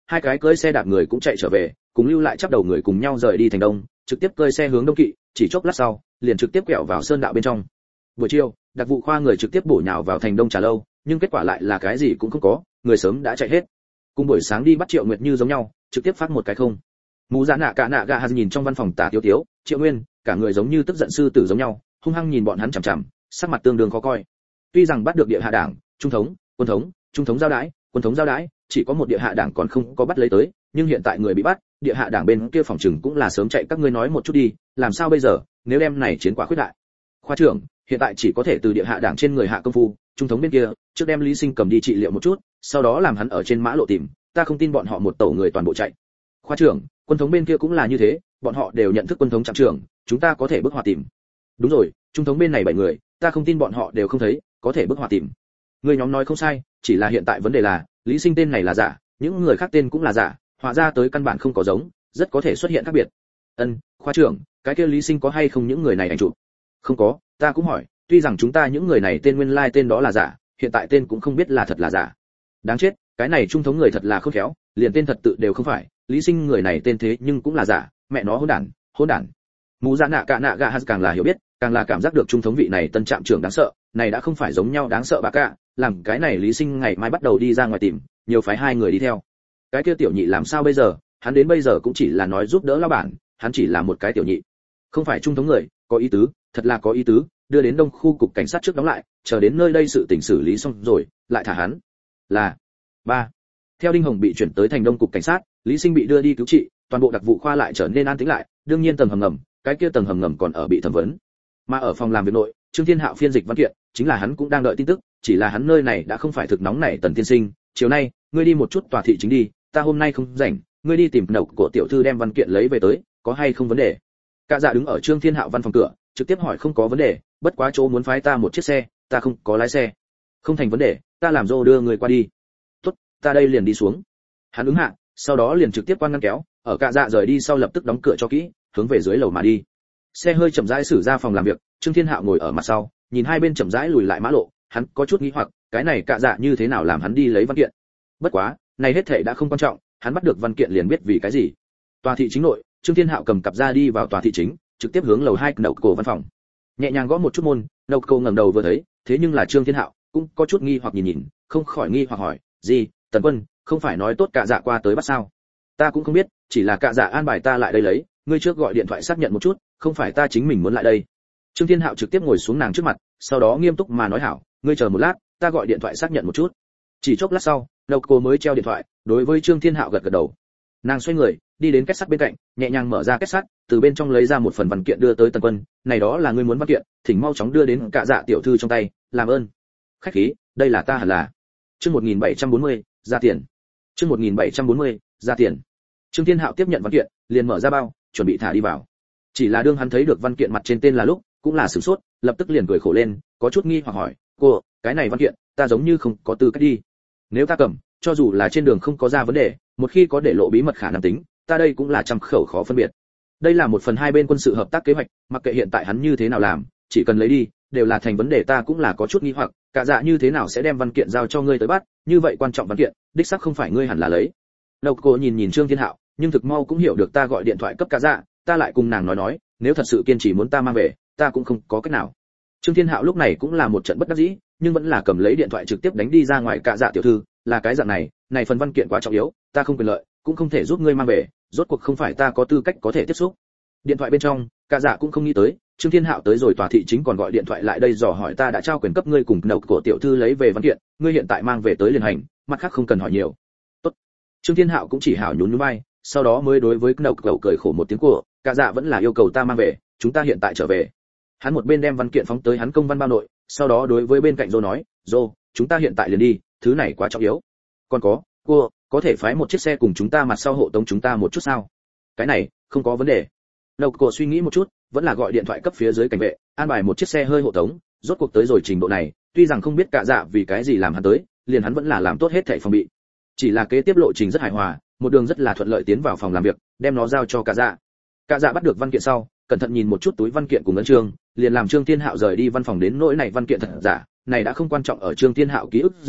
hai cái cơi xe đạp người cũng chạy trở về, cùng lưu lại chắp đầu người cùng nhau rời đi thành đông, trực tiếp cơi xe hướng đông kỵ, chỉ chốc lát sau, liền trực tiếp quẹo vào sơn đạo bên trong. Buổi chiều, đặc vụ khoa người trực tiếp bổ nhào vào thành đông trà lâu, nhưng kết quả lại là cái gì cũng không có, người sớm đã chạy hết. Cùng buổi sáng đi bắt Triệu Nguyệt Như giống nhau, trực tiếp phát một cái không. Mũ Dạ Nạ cả nạ gà nhìn trong văn phòng Tả Tiếu Tiếu, Triệu Nguyên, cả người giống như tức giận sư tử giống nhau, hung hăng nhìn bọn hắn chằm chằm, sắc mặt tương đương khó coi. Tuy rằng bắt được địa hạ đảng, trung thống, quân thống, trung thống giao đái, quân thống giao đái, chỉ có một địa hạ đảng còn không có bắt lấy tới, nhưng hiện tại người bị bắt, địa hạ đảng bên kia phòng trừng cũng là sớm chạy, các ngươi nói một chút đi, làm sao bây giờ, nếu đem này chiến quá khuyết đại. Khoa trưởng, hiện tại chỉ có thể từ địa hạ đảng trên người hạ công phu, trung thống bên kia, trước đem Lý Sinh cầm đi trị liệu một chút, sau đó làm hắn ở trên mã lộ tìm, ta không tin bọn họ một tổ người toàn bộ chạy. Khoa trưởng, quân thống bên kia cũng là như thế, bọn họ đều nhận thức quân thống trạm trưởng, chúng ta có thể bước hòa tìm. Đúng rồi, trung thống bên này 7 người, ta không tin bọn họ đều không thấy, có thể bước hòa tìm. Người nhóm nói không sai, chỉ là hiện tại vấn đề là, Lý Sinh tên này là giả, những người khác tên cũng là giả, hòa ra tới căn bản không có giống, rất có thể xuất hiện khác biệt. Khoa trưởng, cái kia Lý Sinh có hay không những người này ảnh chụp? Không có, ta cũng hỏi, tuy rằng chúng ta những người này tên nguyên lai tên đó là giả, hiện tại tên cũng không biết là thật là giả. Đáng chết, cái này trung thống người thật là khôn khéo, liền tên thật tự đều không phải, Lý Sinh người này tên thế nhưng cũng là giả, mẹ nó hỗn đản. Mũ Dạ Nạ cả nạ gà càng là hiểu biết, càng là cảm giác được trung thống vị này tân trạm trưởng đáng sợ, này đã không phải giống nhau đáng sợ bà cả, làm cái này Lý Sinh ngày mai bắt đầu đi ra ngoài tìm, nhiều phái 2 người đi theo. Cái kia tiểu nhị làm sao bây giờ, hắn đến bây giờ cũng chỉ là nói giúp đỡ lão bản, hắn chỉ là một cái tiểu nhị, không phải trung thống người, có ý tứ, thật là có ý tứ, đưa đến đông khu cục cảnh sát trước đóng lại, chờ đến nơi đây sự tình xử lý xong rồi, lại thả hắn. Là 3. Theo Đinh Hồng bị chuyển tới thành đông cục cảnh sát, Lý Sinh bị đưa đi cứu trị, toàn bộ đặc vụ khoa lại trở nên an tĩnh lại, đương nhiên tầng hầm ngầm, cái kia tầng hầm ngầm còn ở bị thẩm vấn. Mà ở phòng làm việc nội, Trương Thiên Hạo phiên dịch văn kiện, chính là hắn cũng đang đợi tin tức, chỉ là hắn nơi này đã không phải thực nóng này. Tần tiên sinh, chiều nay, ngươi đi một chút tòa thị chính đi, ta hôm nay không rảnh, ngươi đi tìm nậu của tiểu thư đem văn kiện lấy về tới, có hay không vấn đề? Cả dạ đứng ở Trương Thiên Hạo văn phòng cửa, trực tiếp hỏi không có vấn đề, bất quá chỗ muốn phái ta một chiếc xe, ta không có lái xe. Không thành vấn đề, ta làm dô đưa người qua đi. Tốt, ta đây liền đi xuống. Hắn ứng hạ, sau đó liền trực tiếp quan ngăn kéo, ở Cả dạ rời đi sau lập tức đóng cửa cho kỹ, hướng về dưới lầu mà đi. Xe hơi chậm rãi xử ra phòng làm việc, Trương Thiên Hạo ngồi ở mặt sau, nhìn hai bên chậm rãi lùi lại mã lộ, hắn có chút nghi hoặc, cái này Cả dạ như thế nào làm hắn đi lấy văn kiện. Bất quá, này hết thảy đã không quan trọng, hắn bắt được văn kiện liền biết vì cái gì. Tòa thị chính nội, Trương Thiên Hạo cầm cặp ra đi vào tòa thị chính, trực tiếp hướng lầu 2 nậu cổ văn phòng. Nhẹ nhàng gõ một chút môn, nậu cổ ngẩng đầu vừa thấy, thế nhưng là Trương Thiên Hạo, cũng có chút nghi hoặc nhìn, không khỏi nghi hoặc hỏi, "Gì, Tần Quân, không phải nói tốt Cả dạ qua tới bắt sao?" "Ta cũng không biết, chỉ là Cả dạ an bài ta lại đây lấy, ngươi trước gọi điện thoại xác nhận một chút, không phải ta chính mình muốn lại đây." Trương Thiên Hạo trực tiếp ngồi xuống nàng trước mặt, sau đó nghiêm túc mà nói, "Hảo, ngươi chờ một lát, ta gọi điện thoại xác nhận một chút." Chỉ chốc lát sau, nậu cổ mới treo điện thoại, đối với Trương Thiên Hạo gật gật đầu. Nàng xoay người, đi đến két sắt bên cạnh, nhẹ nhàng mở ra két sắt, từ bên trong lấy ra một phần văn kiện đưa tới Tần Quân, "Này đó là ngươi muốn văn kiện, thỉnh mau chóng đưa đến Cả dạ tiểu thư trong tay, làm ơn." "Khách khí, đây là ta hẳn là." Chương 1740, ra tiền. Chương 1740, ra tiền. Trương Thiên Hạo tiếp nhận văn kiện, liền mở ra bao, chuẩn bị thả đi vào. Chỉ là đương hắn thấy được văn kiện mặt trên tên là lúc, cũng là sửng sốt, lập tức liền cười khổ lên, có chút nghi hoặc hỏi, "Cô, cái này văn kiện, ta giống như không có tư cách đi. Nếu ta cầm, cho dù là trên đường không có ra vấn đề, một khi có để lộ bí mật khả năng tính, ta đây cũng là trăm khẩu khó phân biệt. Đây là một phần hai bên quân sự hợp tác kế hoạch, mặc kệ hiện tại hắn như thế nào làm, chỉ cần lấy đi, đều là thành vấn đề." Ta cũng là có chút nghi hoặc, Cả dạ như thế nào sẽ đem văn kiện giao cho ngươi tới bắt, như vậy quan trọng văn kiện, đích xác không phải ngươi hẳn là lấy. Nậu cô nhìn Trương Thiên Hạo, nhưng thực mau cũng hiểu được ta gọi điện thoại cấp Cả dạ, ta lại cùng nàng nói, nếu thật sự kiên trì muốn ta mang về, ta cũng không có cách nào. Trương Thiên Hạo lúc này cũng là một trận bất đắc dĩ, nhưng vẫn là cầm lấy điện thoại trực tiếp đánh đi ra ngoài. "Cả dạ tiểu thư, là cái dạng này phần văn kiện quá trọng yếu, ta không quyền lợi, cũng không thể giúp ngươi mang về, rốt cuộc không phải ta có tư cách có thể tiếp xúc." Điện thoại bên trong, Cả dạ cũng không nghĩ tới, Trương Thiên Hạo tới rồi tòa thị chính còn gọi điện thoại lại đây dò hỏi, "Ta đã trao quyền cấp ngươi cùng nậu của tiểu thư lấy về văn kiện, ngươi hiện tại mang về tới liền hành, mặt khác không cần hỏi nhiều." "Tốt." Trương Thiên Hạo cũng chỉ hảo nhún nhún vai, sau đó mới đối với nậu cậu cười khổ một tiếng của, "Cả dạ vẫn là yêu cầu ta mang về, chúng ta hiện tại trở về." Hắn một bên đem văn kiện phóng tới hắn công văn bao nội, sau đó đối với bên cạnh Dô nói, "Dô, chúng ta hiện tại liền đi, thứ này quá trọng yếu. Còn cô, có thể phái một chiếc xe cùng chúng ta mặt sau hộ tống chúng ta một chút sao?" "Cái này, không có vấn đề." Nậu cổ suy nghĩ một chút, vẫn là gọi điện thoại cấp phía dưới cảnh vệ, an bài một chiếc xe hơi hộ tống, rốt cuộc tới rồi trình độ này, tuy rằng không biết Cả dạ vì cái gì làm hắn tới, liền hắn vẫn là làm tốt hết thảy phòng bị. Chỉ là kế tiếp lộ trình rất hài hòa, một đường rất là thuận lợi tiến vào phòng làm việc, đem nó giao cho Cả dạ. Cả dạ bắt được văn kiện sau, cẩn thận nhìn một chút túi văn kiện cùng ấn chương, liền làm Trương Thiên Hạo rời đi văn phòng. Đến nỗi này văn kiện thật giả, này đã không quan trọng ở Trương Thiên Hạo ký ức giữa,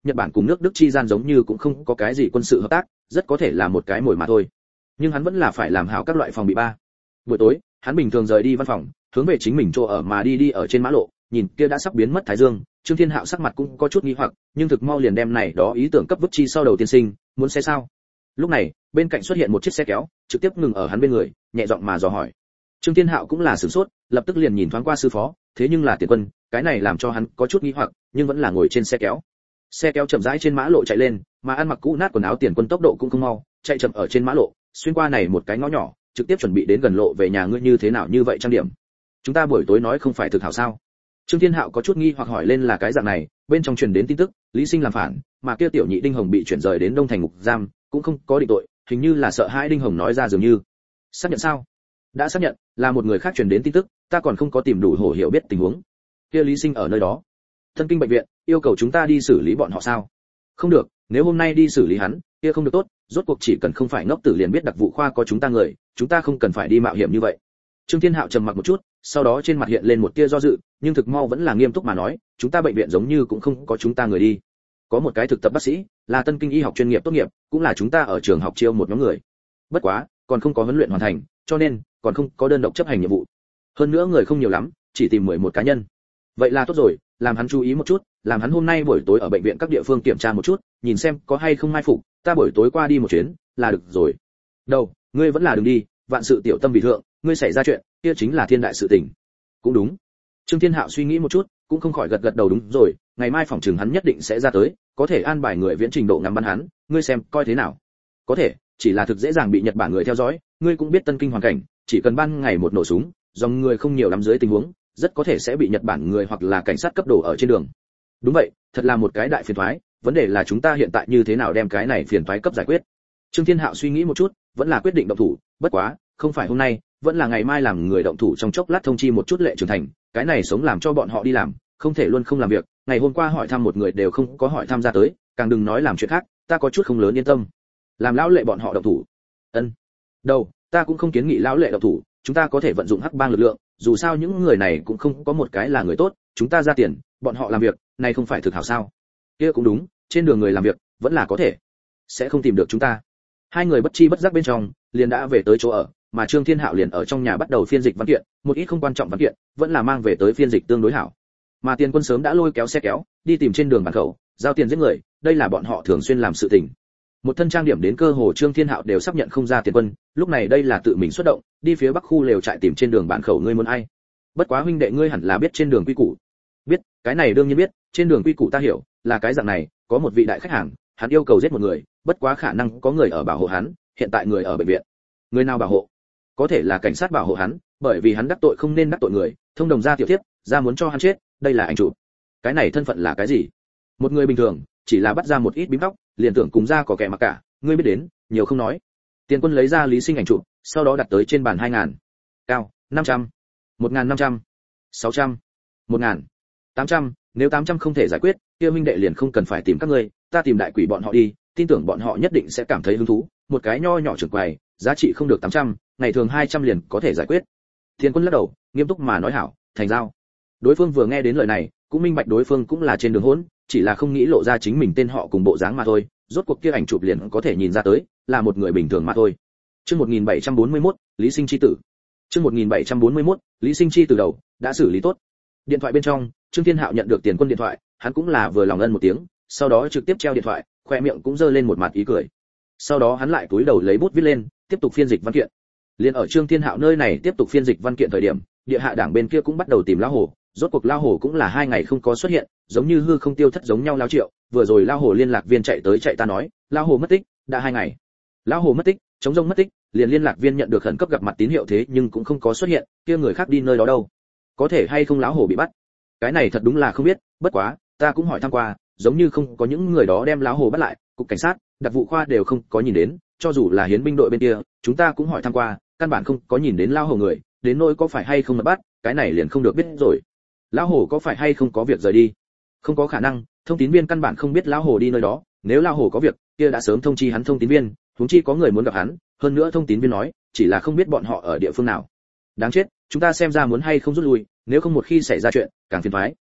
Nhật Bản cùng nước Đức chi gian giống như cũng không có cái gì quân sự hợp tác, rất có thể là một cái mồi mà thôi. Nhưng hắn vẫn là phải làm hảo các loại phòng bị ba. Buổi tối, hắn bình thường rời đi văn phòng, hướng về chính mình chỗ ở mà đi ở trên mã lộ, nhìn kia đã sắp biến mất thái dương, Trương Thiên Hạo sắc mặt cũng có chút nghi hoặc, nhưng thực mau liền đem này đó ý tưởng cấp vứt chi sau đầu tiên sinh, muốn xe sao? Lúc này, bên cạnh xuất hiện một chiếc xe kéo, trực tiếp ngừng ở hắn bên người, nhẹ giọng mà dò hỏi. Trương Thiên Hạo cũng là sửng sốt, lập tức liền nhìn thoáng qua sư phó, thế nhưng là Tiền Quân, cái này làm cho hắn có chút nghi hoặc, nhưng vẫn là ngồi trên xe kéo. Xe kéo chậm rãi trên mã lộ chạy lên, mà ăn mặc cũ nát quần áo Tiền Quân tốc độ cũng không mau, chạy chậm ở trên mã lộ, xuyên qua này một cái ngõ nhỏ, trực tiếp chuẩn bị đến gần lộ về nhà ngươi như thế nào như vậy trang điểm. Chúng ta buổi tối nói không phải thực hảo sao? Trương Thiên Hạo có chút nghi hoặc hỏi lên là cái dạng này, bên trong truyền đến tin tức, Lý Sinh làm phản, mà kia tiểu nhị Đinh Hồng bị chuyển rời đến Đông Thành ngục giam, cũng không có định tội, hình như là sợ hãi Đinh Hồng nói ra dường như. Xác nhận sao? Đã xác nhận, là một người khác truyền đến tin tức, ta còn không có tìm đủ hổ hiểu biết tình huống. Kia Lý Sinh ở nơi đó. Thân kinh bệnh viện, yêu cầu chúng ta đi xử lý bọn họ sao? Không được, nếu hôm nay đi xử lý hắn, kia không được tốt, rốt cuộc chỉ cần không phải ngốc tử liền biết đặc vụ khoa có chúng ta người, chúng ta không cần phải đi mạo hiểm như vậy. Trương Thiên Hạo trầm mặc một chút, sau đó trên mặt hiện lên một tia do dự, nhưng thực mau vẫn là nghiêm túc mà nói, chúng ta bệnh viện giống như cũng không có chúng ta người đi. Có một cái thực tập bác sĩ, là tân kinh y học chuyên nghiệp tốt nghiệp, cũng là chúng ta ở trường học chiêu một nhóm người. Bất quá, còn không có huấn luyện hoàn thành, cho nên còn không có đơn độc chấp hành nhiệm vụ. Hơn nữa người không nhiều lắm, chỉ tìm 11 cá nhân. Vậy là tốt rồi, làm hắn chú ý một chút, làm hắn hôm nay buổi tối ở bệnh viện các địa phương kiểm tra một chút, nhìn xem có hay không mai phục, ta buổi tối qua đi một chuyến, là được rồi. Đâu, ngươi vẫn là đừng đi, vạn sự tiểu tâm vì thượng, ngươi xảy ra chuyện, kia chính là thiên đại sự tình. Cũng đúng. Trương Thiên Hạo suy nghĩ một chút, cũng không khỏi gật gật đầu đúng rồi, ngày mai phòng trường hắn nhất định sẽ ra tới, có thể an bài người viễn trình độ ngắm bắn hắn, ngươi xem coi thế nào. Có thể, chỉ là thực dễ dàng bị Nhật Bản người theo dõi, ngươi cũng biết Tân Kinh hoàn cảnh, chỉ cần ban ngày một nổ súng, dòng người không nhiều lắm dưới tình huống, rất có thể sẽ bị Nhật Bản người hoặc là cảnh sát cấp đổ ở trên đường. Đúng vậy, thật là một cái đại phiền toái, vấn đề là chúng ta hiện tại như thế nào đem cái này phiền toái cấp giải quyết. Trương Thiên Hạo suy nghĩ một chút, vẫn là quyết định động thủ, bất quá, không phải hôm nay, vẫn là ngày mai làm người động thủ trong chốc lát thông chi một chút lệ trưởng thành, cái này sống làm cho bọn họ đi làm, không thể luôn không làm việc, ngày hôm qua hỏi thăm một người đều không có hỏi thăm ra tới, càng đừng nói làm chuyện khác, ta có chút không lớn yên tâm. Làm lão lệ bọn họ động thủ. Ân. Đâu, ta cũng không kiến nghị lão lệ động thủ, chúng ta có thể vận dụng hắc bang lực lượng, dù sao những người này cũng không có một cái là người tốt, chúng ta ra tiền, bọn họ làm việc, này không phải thực hảo sao? Kia cũng đúng, trên đường người làm việc, vẫn là có thể, sẽ không tìm được chúng ta. Hai người bất chi bất giác bên trong, liền đã về tới chỗ ở, mà Trương Thiên Hạo liền ở trong nhà bắt đầu phiên dịch văn kiện, một ít không quan trọng văn kiện, vẫn là mang về tới phiên dịch tương đối hảo. Mà Tiền Quân sớm đã lôi kéo xe kéo, đi tìm trên đường bản khẩu, giao tiền giết người, đây là bọn họ thường xuyên làm sự tình. Một thân trang điểm đến cơ hồ Trương Thiên Hạo đều xác nhận không ra Tiền Quân, lúc này đây là tự mình xuất động, đi phía bắc khu lều trại tìm trên đường bản khẩu ngươi muốn ai? Bất quá huynh đệ ngươi hẳn là biết trên đường quy củ. Biết, cái này đương nhiên biết, trên đường quy củ ta hiểu, là cái dạng này, có một vị đại khách hàng, hắn yêu cầu giết một người, bất quá khả năng có người ở bảo hộ hắn, hiện tại người ở bệnh viện. Người nào bảo hộ? Có thể là cảnh sát bảo hộ hắn, bởi vì hắn đắc tội không nên đắc tội người, thông đồng ra tiểu thiếp, ra muốn cho hắn chết, đây là anh chủ. Cái này thân phận là cái gì? Một người bình thường, chỉ là bắt ra một ít bím tóc, liền tưởng cùng ra có kẻ mặc cả, ngươi biết đến, nhiều không nói. Tiền Quân lấy ra Lý Sinh ảnh chụp, sau đó đặt tới trên bàn 2000. Cao, 500, 1500, 600, 1000, 800, nếu 800 không thể giải quyết, kia minh đệ liền không cần phải tìm các ngươi, ta tìm đại quỷ bọn họ đi, tin tưởng bọn họ nhất định sẽ cảm thấy hứng thú, một cái nho nhỏ trưởng quầy, giá trị không được 800, ngày thường 200 liền có thể giải quyết. Tiền Quân lắc đầu, nghiêm túc mà nói hảo, thành giao. Đối phương vừa nghe đến lời này, cũng minh bạch đối phương cũng là trên đường hỗn, chỉ là không nghĩ lộ ra chính mình tên họ cùng bộ dáng mà thôi, rốt cuộc kia ảnh chụp liền có thể nhìn ra tới, là một người bình thường mà thôi. Chương 1741, Lý Sinh chi tử. Chương 1741, Lý Sinh chi tử đầu, đã xử lý tốt. Điện thoại bên trong, Trương Thiên Hạo nhận được Tiền Quân điện thoại, hắn cũng là vừa lòng ân một tiếng, sau đó trực tiếp treo điện thoại, khoe miệng cũng giơ lên một mặt ý cười. Sau đó hắn lại cúi đầu lấy bút viết lên, tiếp tục phiên dịch văn kiện. Liên ở Trương Thiên Hạo nơi này tiếp tục phiên dịch văn kiện thời điểm, địa hạ đảng bên kia cũng bắt đầu tìm Lão Hồ, rốt cuộc Lão Hồ cũng là 2 ngày không có xuất hiện, giống như hư không tiêu thất giống nhau Lão Triệu, vừa rồi Lão Hồ liên lạc viên chạy tới chạy ta nói, Lão Hồ mất tích, đã 2 ngày. Lão Hồ mất tích, chống rông mất tích, liền liên lạc viên nhận được khẩn cấp gặp mặt tín hiệu thế nhưng cũng không có xuất hiện, kia người khác đi nơi đó đâu? Có thể hay không Lão Hồ bị bắt? Cái này thật đúng là không biết, bất quá, ta cũng hỏi thăm qua, giống như không có những người đó đem Lão Hồ bắt lại, cục cảnh sát, đặc vụ khoa đều không có nhìn đến, cho dù là hiến binh đội bên kia, chúng ta cũng hỏi thăm qua, căn bản không có nhìn đến Lão Hồ người, đến nỗi có phải hay không mà bắt, cái này liền không được biết rồi. Lão Hồ có phải hay không có việc rời đi? Không có khả năng, thông tín viên căn bản không biết Lão Hồ đi nơi đó, nếu Lão Hồ có việc, kia đã sớm thông chi hắn thông tín viên, huống chi có người muốn gặp hắn, hơn nữa thông tín viên nói, chỉ là không biết bọn họ ở địa phương nào. Đáng chết, chúng ta xem ra muốn hay không rút lui, nếu không một khi xảy ra chuyện, càng phiền toái.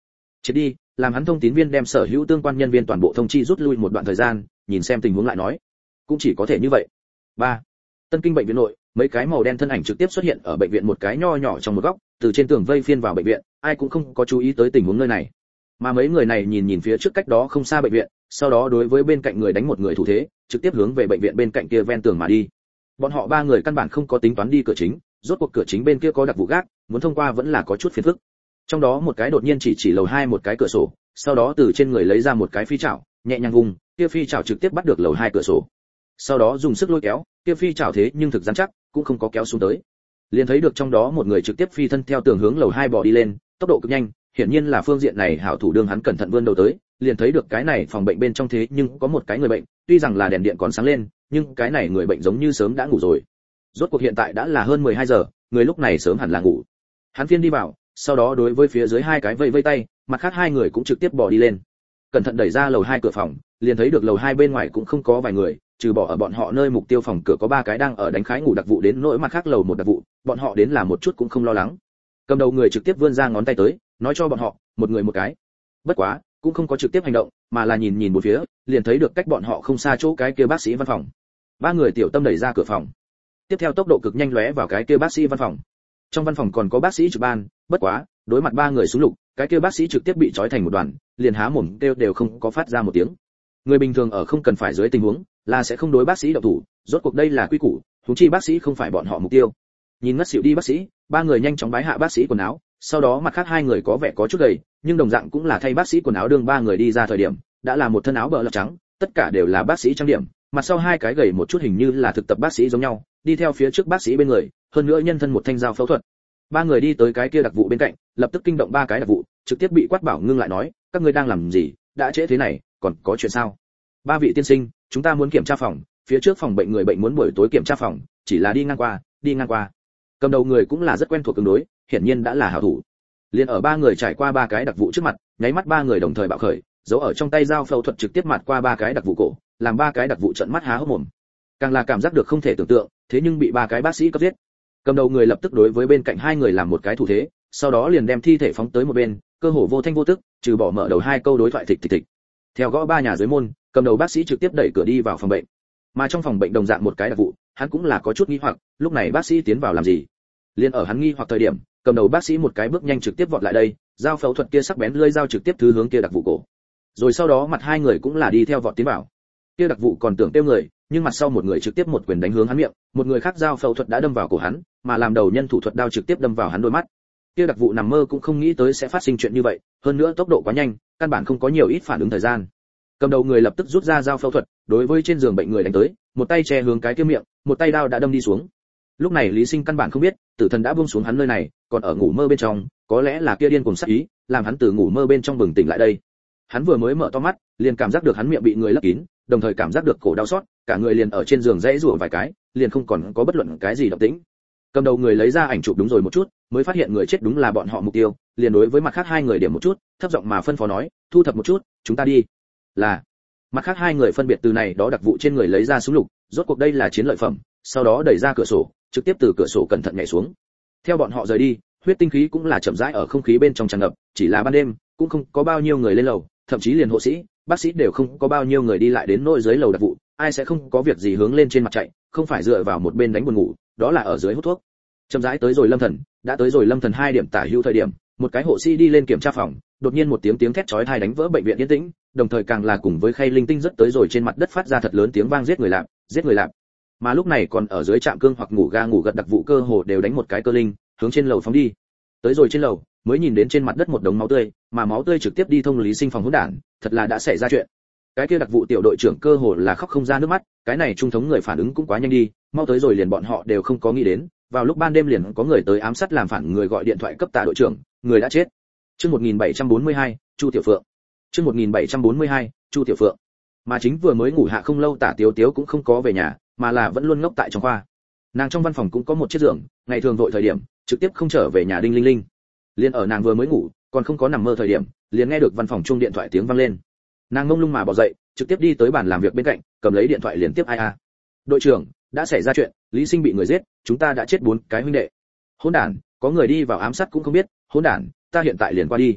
Chết đi, làm hắn thông tín viên đem sở hữu tương quan nhân viên toàn bộ thông chi rút lui một đoạn thời gian, nhìn xem tình huống lại nói. Cũng chỉ có thể như vậy. 3. Tân Kinh bệnh viện nội, mấy cái màu đen thân ảnh trực tiếp xuất hiện ở bệnh viện một cái nho nhỏ trong một góc, từ trên tường vây phiên vào bệnh viện, ai cũng không có chú ý tới tình huống nơi này. Mà mấy người này nhìn phía trước cách đó không xa bệnh viện, sau đó đối với bên cạnh người đánh một người thủ thế, trực tiếp hướng về bệnh viện bên cạnh kia ven tường mà đi. Bọn họ 3 người căn bản không có tính toán đi cửa chính, rốt cuộc cửa chính bên kia có đặc vụ gác, muốn thông qua vẫn là có chút phiền phức. Trong đó một cái đột nhiên chỉ lầu 2 một cái cửa sổ, sau đó từ trên người lấy ra một cái phi chảo, nhẹ nhàng vùng, kia phi chảo trực tiếp bắt được lầu 2 cửa sổ. Sau đó dùng sức lôi kéo, kia phi chảo thế nhưng thực rắn chắc, cũng không có kéo xuống tới. Liền thấy được trong đó một người trực tiếp phi thân theo tường hướng lầu 2 bò đi lên, tốc độ cực nhanh, hiển nhiên là phương diện này hảo thủ đương hắn cẩn thận vươn đầu tới, liền thấy được cái này phòng bệnh bên trong thế nhưng có một cái người bệnh, tuy rằng là đèn điện còn sáng lên, nhưng cái này người bệnh giống như sớm đã ngủ rồi. Rốt cuộc hiện tại đã là hơn 12 giờ, người lúc này sớm hẳn là ngủ. Hắn phiên đi vào, sau đó đối với phía dưới 2 cái vây tay, mặt khác 2 người cũng trực tiếp bò đi lên. Cẩn thận đẩy ra lầu 2 cửa phòng, liền thấy được lầu 2 bên ngoài cũng không có vài người, trừ bỏ ở bọn họ nơi mục tiêu phòng cửa có 3 cái đang ở đánh khái ngủ đặc vụ đến nỗi mặt khác lầu 1 đặc vụ, bọn họ đến là một chút cũng không lo lắng. Cầm đầu người trực tiếp vươn ra ngón tay tới, nói cho bọn họ, một người một cái. Bất quá, cũng không có trực tiếp hành động, mà là nhìn một phía, liền thấy được cách bọn họ không xa chỗ cái kia bác sĩ văn phòng. 3 người tiểu tâm đẩy ra cửa phòng. Tiếp theo tốc độ cực nhanh lóe vào cái kia bác sĩ văn phòng. Trong văn phòng còn có bác sĩ trực ban, bất quá, đối mặt 3 người súng lục, cái kia bác sĩ trực tiếp bị trói thành một đoàn, liền há mồm kêu đều không có phát ra một tiếng. Người bình thường ở không cần phải dưới tình huống, là sẽ không đối bác sĩ động thủ, rốt cuộc đây là quy củ, huống chi bác sĩ không phải bọn họ mục tiêu. Nhìn ngất xỉu đi bác sĩ, 3 người nhanh chóng bái hạ bác sĩ quần áo, sau đó mặt khác 2 người có vẻ có chút gầy, nhưng đồng dạng cũng là thay bác sĩ quần áo đương 3 người đi ra thời điểm, đã là một thân áo bờ lọc trắng, tất cả đều là bác sĩ trang điểm, mặt sau 2 cái gầy một chút hình như là thực tập bác sĩ giống nhau, đi theo phía trước bác sĩ bên người, hơn nữa nhân thân một thanh dao phẫu thuật. 3 người đi tới cái kia đặc vụ bên cạnh, lập tức kinh động 3 cái đặc vụ, trực tiếp bị quát bảo ngưng lại nói, các ngươi đang làm gì, đã trễ thế này, còn có chuyện sao? 3 vị tiên sinh, chúng ta muốn kiểm tra phòng, phía trước phòng bệnh người bệnh muốn buổi tối kiểm tra phòng, chỉ là đi ngang qua. Cầm đầu người cũng là rất quen thuộc ứng đối, hiển nhiên đã là hảo thủ. Liên ở 3 người trải qua 3 cái đặc vụ trước mặt, nháy mắt 3 người đồng thời bạo khởi, giấu ở trong tay dao phẫu thuật trực tiếp mạt qua 3 cái đặc vụ cổ, làm 3 cái đặc vụ trợn mắt há hốc mồm. Càng là cảm giác được không thể tưởng tượng, thế nhưng bị 3 cái bác sĩ cấp giết. Cầm đầu người lập tức đối với bên cạnh 2 người làm một cái thủ thế, sau đó liền đem thi thể phóng tới một bên, cơ hồ vô thanh vô tức, trừ bỏ mở đầu 2 câu đối thoại thịch. Theo gõ 3 nhà dưới môn, cầm đầu bác sĩ trực tiếp đẩy cửa đi vào phòng bệnh. Mà trong phòng bệnh đồng dạng một cái đặc vụ, hắn cũng là có chút nghi hoặc, lúc này bác sĩ tiến vào làm gì? Liên ở hắn nghi hoặc thời điểm, cầm đầu bác sĩ một cái bước nhanh trực tiếp vọt lại đây, dao phẫu thuật kia sắc bén lưỡi dao trực tiếp thứ hướng kia đặc vụ cổ. Rồi sau đó mặt 2 người cũng là đi theo vọt tiến vào. Kia đặc vụ còn tưởng tiêu người, nhưng mặt sau một người trực tiếp một quyền đánh hướng hắn miệng, một người khác dao phẫu thuật đã đâm vào cổ hắn, mà làm đầu nhân thủ thuật đao trực tiếp đâm vào hắn đôi mắt. Kia đặc vụ nằm mơ cũng không nghĩ tới sẽ phát sinh chuyện như vậy, hơn nữa tốc độ quá nhanh, căn bản không có nhiều ít phản ứng thời gian. Cầm đầu người lập tức rút ra dao phẫu thuật, đối với trên giường bệnh người đánh tới, một tay che hướng cái kia miệng, một tay đao đã đâm đi xuống. Lúc này Lý Sinh căn bản không biết, tử thần đã buông xuống hắn nơi này, còn ở ngủ mơ bên trong, có lẽ là kia điên cuồng sát ý, làm hắn từ ngủ mơ bên trong bừng tỉnh lại đây. Hắn vừa mới mở to mắt, liền cảm giác được hắn miệng bị người lấp kín, đồng thời cảm giác được cổ đau xót, cả người liền ở trên giường rẽ rủa vài cái, liền không còn có bất luận cái gì động tĩnh. Cầm đầu người lấy ra ảnh chụp đúng rồi một chút, mới phát hiện người chết đúng là bọn họ mục tiêu, liền đối với mặt khác 2 người điểm một chút, thấp giọng mà phân phó nói, thu thập một chút, chúng ta đi. Là. Mặt khác 2 người phân biệt từ này đó đặc vụ trên người lấy ra súng lục, rốt cuộc đây là chiến lợi phẩm, sau đó đẩy ra cửa sổ, trực tiếp từ cửa sổ cẩn thận nhảy xuống. Theo bọn họ rời đi, huyết tinh khí cũng là chậm rãi ở không khí bên trong tràn ngập, chỉ là ban đêm, cũng không có bao nhiêu người lên lầu, thậm chí liền hộ sĩ, bác sĩ đều không có bao nhiêu người đi lại đến nỗi dưới lầu đặc vụ, ai sẽ không có việc gì hướng lên trên mặt chạy, không phải dựa vào một bên đánh buồn ngủ, đó là ở dưới hút thuốc. Chậm rãi tới rồi Lâm Thần, đã tới rồi Lâm Thần 2 điểm tả hữu thời điểm, một cái hộ sĩ đi lên kiểm tra phòng, đột nhiên một tiếng thét chói tai đánh vỡ bệnh viện yên tĩnh, đồng thời càng là cùng với khay linh tinh rất tới rồi trên mặt đất phát ra thật lớn tiếng vang giết người lạp. Mà lúc này còn ở dưới trạm cương hoặc ngủ ga ngủ gật đặc vụ cơ hồ đều đánh một cái cơ linh, hướng trên lầu phóng đi. Tới rồi trên lầu, mới nhìn đến trên mặt đất một đống máu tươi, mà máu tươi trực tiếp đi thông Lý Sinh phòng hỗn đản, thật là đã xảy ra chuyện. Cái kia đặc vụ tiểu đội trưởng cơ hồ là khóc không ra nước mắt, cái này trung thống người phản ứng cũng quá nhanh đi, mau tới rồi liền bọn họ đều không có nghĩ đến, vào lúc ban đêm liền có người tới ám sát làm phản người gọi điện thoại cấp tạ đội trưởng, người đã chết. Chương 1742, Chu Tiểu Phượng. Chương 1742, Chu Tiểu Phượng. Mà chính vừa mới ngủ hạ không lâu Tả Tiếu Tiếu cũng không có về nhà, mà là vẫn luôn ngốc tại trong khoa. Nàng trong văn phòng cũng có một chiếc giường, ngày thường vội thời điểm, trực tiếp không trở về nhà đinh linh linh. Liên ở nàng vừa mới ngủ, còn không có nằm mơ thời điểm, liền nghe được văn phòng chuông điện thoại tiếng vang lên. Nàng ngông lung mà bò dậy, trực tiếp đi tới bàn làm việc bên cạnh, cầm lấy điện thoại liền tiếp ai a. Đội trưởng, đã xảy ra chuyện, Lý Sinh bị người giết, chúng ta đã chết 4 cái huynh đệ. Hỗn đản, có người đi vào ám sát cũng không biết, hỗn đản, ta hiện tại liền qua đi.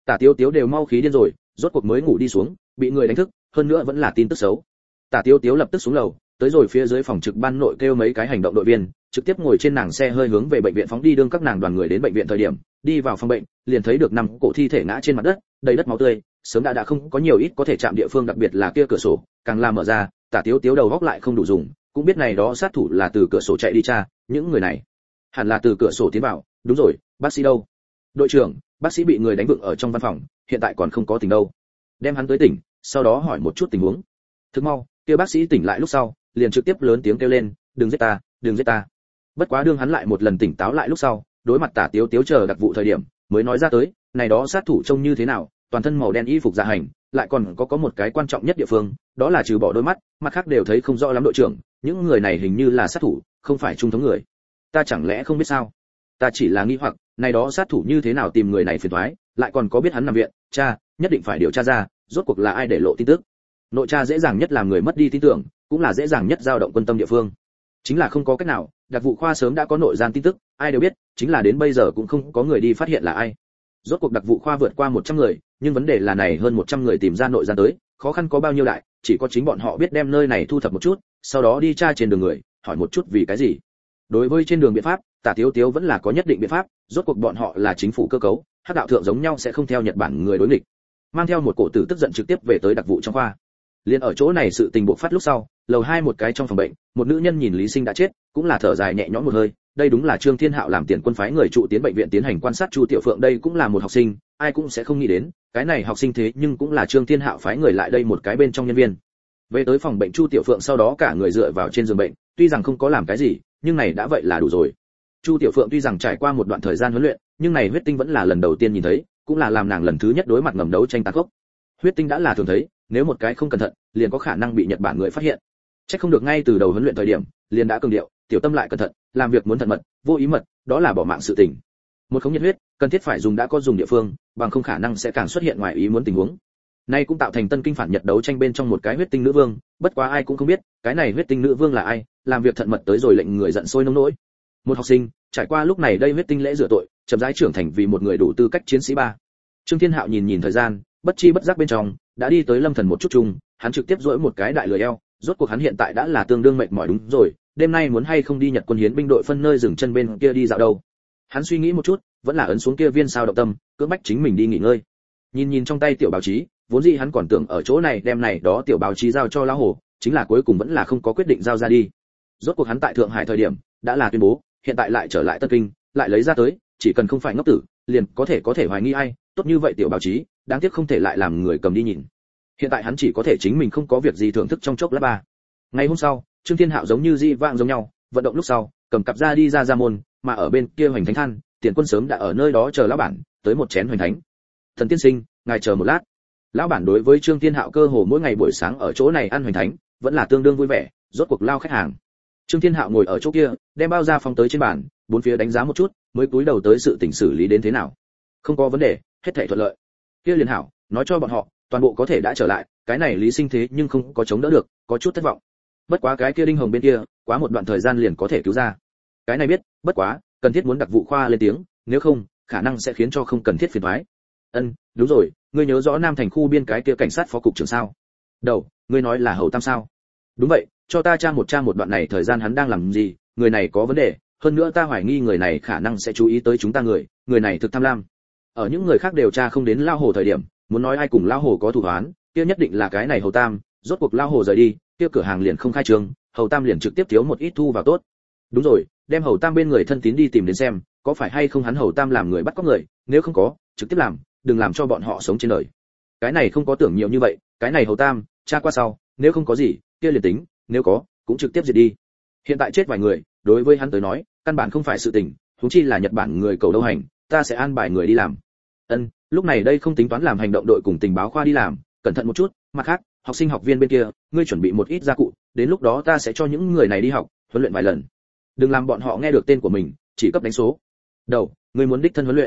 Tả Tiếu Tiếu đều mau khí điên rồi, rốt cuộc mới ngủ đi xuống, bị người đánh thức, hơn nữa vẫn là tin tức xấu. Tả Tiếu Tiếu lập tức xuống lầu, tới rồi phía dưới phòng trực ban nội kêu mấy cái hành động đội viên, trực tiếp ngồi trên nàng xe hơi hướng về bệnh viện phóng đi. Đương các nàng đoàn người đến bệnh viện thời điểm, đi vào phòng bệnh, liền thấy được 5 cổ thi thể ngã trên mặt đất, đầy đất máu tươi, sớm đã không có nhiều ít có thể chạm địa phương, đặc biệt là kia cửa sổ, càng làm mở ra. Tả Tiếu Tiếu đầu góc lại không đủ dùng, cũng biết này đó sát thủ là từ cửa sổ chạy đi tra, những người này hẳn là từ cửa sổ tiến vào. Đúng rồi, bác sĩ đâu? Đội trưởng, bác sĩ bị người đánh vựng ở trong văn phòng, hiện tại còn không có tỉnh đâu. Đem hắn tới tỉnh, sau đó hỏi một chút tình huống. Thức mau, kia bác sĩ tỉnh lại lúc sau, liền trực tiếp lớn tiếng kêu lên, đừng giết ta, đừng giết ta. Bất quá đương hắn lại một lần tỉnh táo lại lúc sau, đối mặt Tả Tiếu Tiếu chờ đặc vụ thời điểm, mới nói ra tới, này đó sát thủ trông như thế nào, toàn thân màu đen y phục dạ hành, lại còn có một cái quan trọng nhất địa phương, đó là trừ bỏ đôi mắt, mặt khác đều thấy không rõ lắm. Đội trưởng, những người này hình như là sát thủ, không phải trung thống người. Ta chẳng lẽ không biết sao? Ta chỉ là nghi hoặc, này đó sát thủ như thế nào tìm người này phiền toái, lại còn có biết hắn nằm viện, cha, nhất định phải điều tra ra, rốt cuộc là ai để lộ tin tức. Nội tra dễ dàng nhất làm người mất đi tin tưởng, cũng là dễ dàng nhất dao động quân tâm địa phương. Chính là không có cách nào, đặc vụ khoa sớm đã có nội gian tin tức, ai đều biết, chính là đến bây giờ cũng không có người đi phát hiện là ai. Rốt cuộc đặc vụ khoa vượt qua 100 người, nhưng vấn đề là này hơn 100 người tìm ra nội gian tới, khó khăn có bao nhiêu đại, chỉ có chính bọn họ biết đem nơi này thu thập một chút, sau đó đi tra trên đường người, hỏi một chút vì cái gì. Đối với trên đường biện pháp, Tả Tiếu Tiếu vẫn là có nhất định biện pháp, rốt cuộc bọn họ là chính phủ cơ cấu, hắc đạo thượng giống nhau sẽ không theo Nhật Bản người đối nghịch. Mang theo một cổ tử tức giận trực tiếp về tới đặc vụ trong khoa. Liên ở chỗ này sự tình bộc phát lúc sau, lầu 2 một cái trong phòng bệnh, một nữ nhân nhìn Lý Sinh đã chết, cũng là thở dài nhẹ nhõm một hơi, đây đúng là Trương Thiên Hạo làm tiền quân phái người trụ tiến bệnh viện tiến hành quan sát Chu Tiểu Phượng, đây cũng là một học sinh, ai cũng sẽ không nghĩ đến, cái này học sinh thế nhưng cũng là Trương Thiên Hạo phái người lại đây một cái bên trong nhân viên. Về tới phòng bệnh Chu Tiểu Phượng sau đó cả người dựa vào trên giường bệnh, tuy rằng không có làm cái gì, nhưng này đã vậy là đủ rồi. Chu Tiểu Phượng tuy rằng trải qua một đoạn thời gian huấn luyện, nhưng này huyết tinh vẫn là lần đầu tiên nhìn thấy, cũng là làm nàng lần thứ nhất đối mặt ngầm đấu tranh tàn khốc. Huyết tinh đã là thường thấy, nếu một cái không cẩn thận, liền có khả năng bị Nhật Bản người phát hiện. Chắc không được ngay từ đầu huấn luyện thời điểm, liền đã cường điệu, tiểu tâm lại cẩn thận, làm việc muốn thận mật, vô ý mật, đó là bỏ mạng sự tình. Một không nhiệt huyết, cần thiết phải dùng đã có dùng địa phương, bằng không khả năng sẽ càng xuất hiện ngoài ý muốn tình huống. Nay cũng tạo thành tân kinh phản Nhật đấu tranh bên trong một cái huyết tinh nữ vương, bất quá ai cũng không biết, cái này huyết tinh nữ vương là ai, làm việc thận mật tới rồi lệnh người giận sôi nông nỗi. Một học sinh, trải qua lúc này đây huyết tinh lễ rửa tội, chậm rãi trưởng thành vì một người đủ tư cách chiến sĩ ba. Trương Thiên Hạo nhìn thời gian, bất chi bất giác bên trong đã đi tới Lâm Thần một chút chung, hắn trực tiếp duỗi một cái đại lười eo, rốt cuộc hắn hiện tại đã là tương đương mệt mỏi. Đúng rồi, đêm nay muốn hay không đi Nhật quân hiến binh đội phân nơi dừng chân bên kia đi dạo đâu. Hắn suy nghĩ một chút, vẫn là ấn xuống kia viên sao động tâm, cưỡng bách chính mình đi nghỉ ngơi. Nhìn trong tay tiểu báo chí, vốn dĩ hắn còn tưởng ở chỗ này đem này đó tiểu báo chí giao cho lão hồ, chính là cuối cùng vẫn là không có quyết định giao ra đi. Rốt cuộc hắn tại Thượng Hải thời điểm đã là tuyên bố, hiện tại lại trở lại Tân Kinh, lại lấy ra tới, chỉ cần không phải ngốc tử, liền có thể hoài nghi ai, tốt như vậy tiểu báo chí, đáng tiếc không thể lại làm người cầm đi nhìn. Hiện tại hắn chỉ có thể chính mình không có việc gì thưởng thức trong chốc lát ba. Ngày hôm sau, Trương Thiên Hạo giống như di vãng giống nhau, vận động lúc sau, cầm cặp ra đi ra môn, mà ở bên kia Hoành Thánh Than, Tiền Quân sớm đã ở nơi đó chờ lão bản, tới một chén Hoành Thánh. Thần tiên sinh, ngài chờ một lát. Lão bản đối với Trương Thiên Hạo cơ hồ mỗi ngày buổi sáng ở chỗ này ăn Hoành Thánh, vẫn là tương đương vui vẻ, rốt cuộc lao khách hàng. Trương Thiên Hạo ngồi ở chỗ kia, đem bao ra phóng tới trên bàn, bốn phía đánh giá một chút, mới cúi đầu tới sự tình xử lý đến thế nào. Không có vấn đề, hết thảy thuận lợi. Kia liền hảo, nói cho bọn họ, toàn bộ có thể đã trở lại, cái này Lý Sinh thế nhưng không có chống đỡ được, có chút thất vọng. Bất quá cái kia Đinh Hồng bên kia, quá một đoạn thời gian liền có thể cứu ra. Cái này biết, bất quá, cần thiết muốn đặc vụ khoa lên tiếng, nếu không, khả năng sẽ khiến cho không cần thiết phiền toái. Đúng rồi, ngươi nhớ rõ Nam thành khu biên cái kia cảnh sát phó cục trưởng sao? Đầu, ngươi nói là Hầu Tam sao? Đúng vậy, cho ta tra một đoạn này thời gian hắn đang làm gì, người này có vấn đề, hơn nữa ta hoài nghi người này khả năng sẽ chú ý tới chúng ta người này thực tham lam. Ở những người khác điều tra không đến Lao Hồ thời điểm, muốn nói ai cùng Lao Hồ có thù oán, kia nhất định là cái này Hầu Tam, rốt cuộc Lao Hồ rời đi, kia cửa hàng liền không khai trương, Hầu Tam liền trực tiếp thiếu một ít thu vào tốt. Đúng rồi, đem Hầu Tam bên người thân tín đi tìm đến xem, có phải hay không hắn Hầu Tam làm người bắt cóc người, nếu không có, trực tiếp làm, đừng làm cho bọn họ sống trên đời. Cái này không có tưởng nhiều như vậy, cái này Hầu Tam, tra qua sau, nếu không có gì, kia liền tính, nếu có, cũng trực tiếp diệt đi. Hiện tại chết vài người, đối với hắn tới nói, căn bản không phải sự tình, huống chi là Nhật Bản người cầu đâu hành, ta sẽ an bài người đi làm. Lúc này đây không tính toán làm hành động đội cùng tình báo khoa đi làm, cẩn thận một chút, mặt khác, học sinh học viên bên kia, ngươi chuẩn bị một ít gia cụ, đến lúc đó ta sẽ cho những người này đi học, huấn luyện vài lần. Đừng làm bọn họ nghe được tên của mình, chỉ cấp đánh số. Đầu, ngươi muốn đích thân huấn luyện.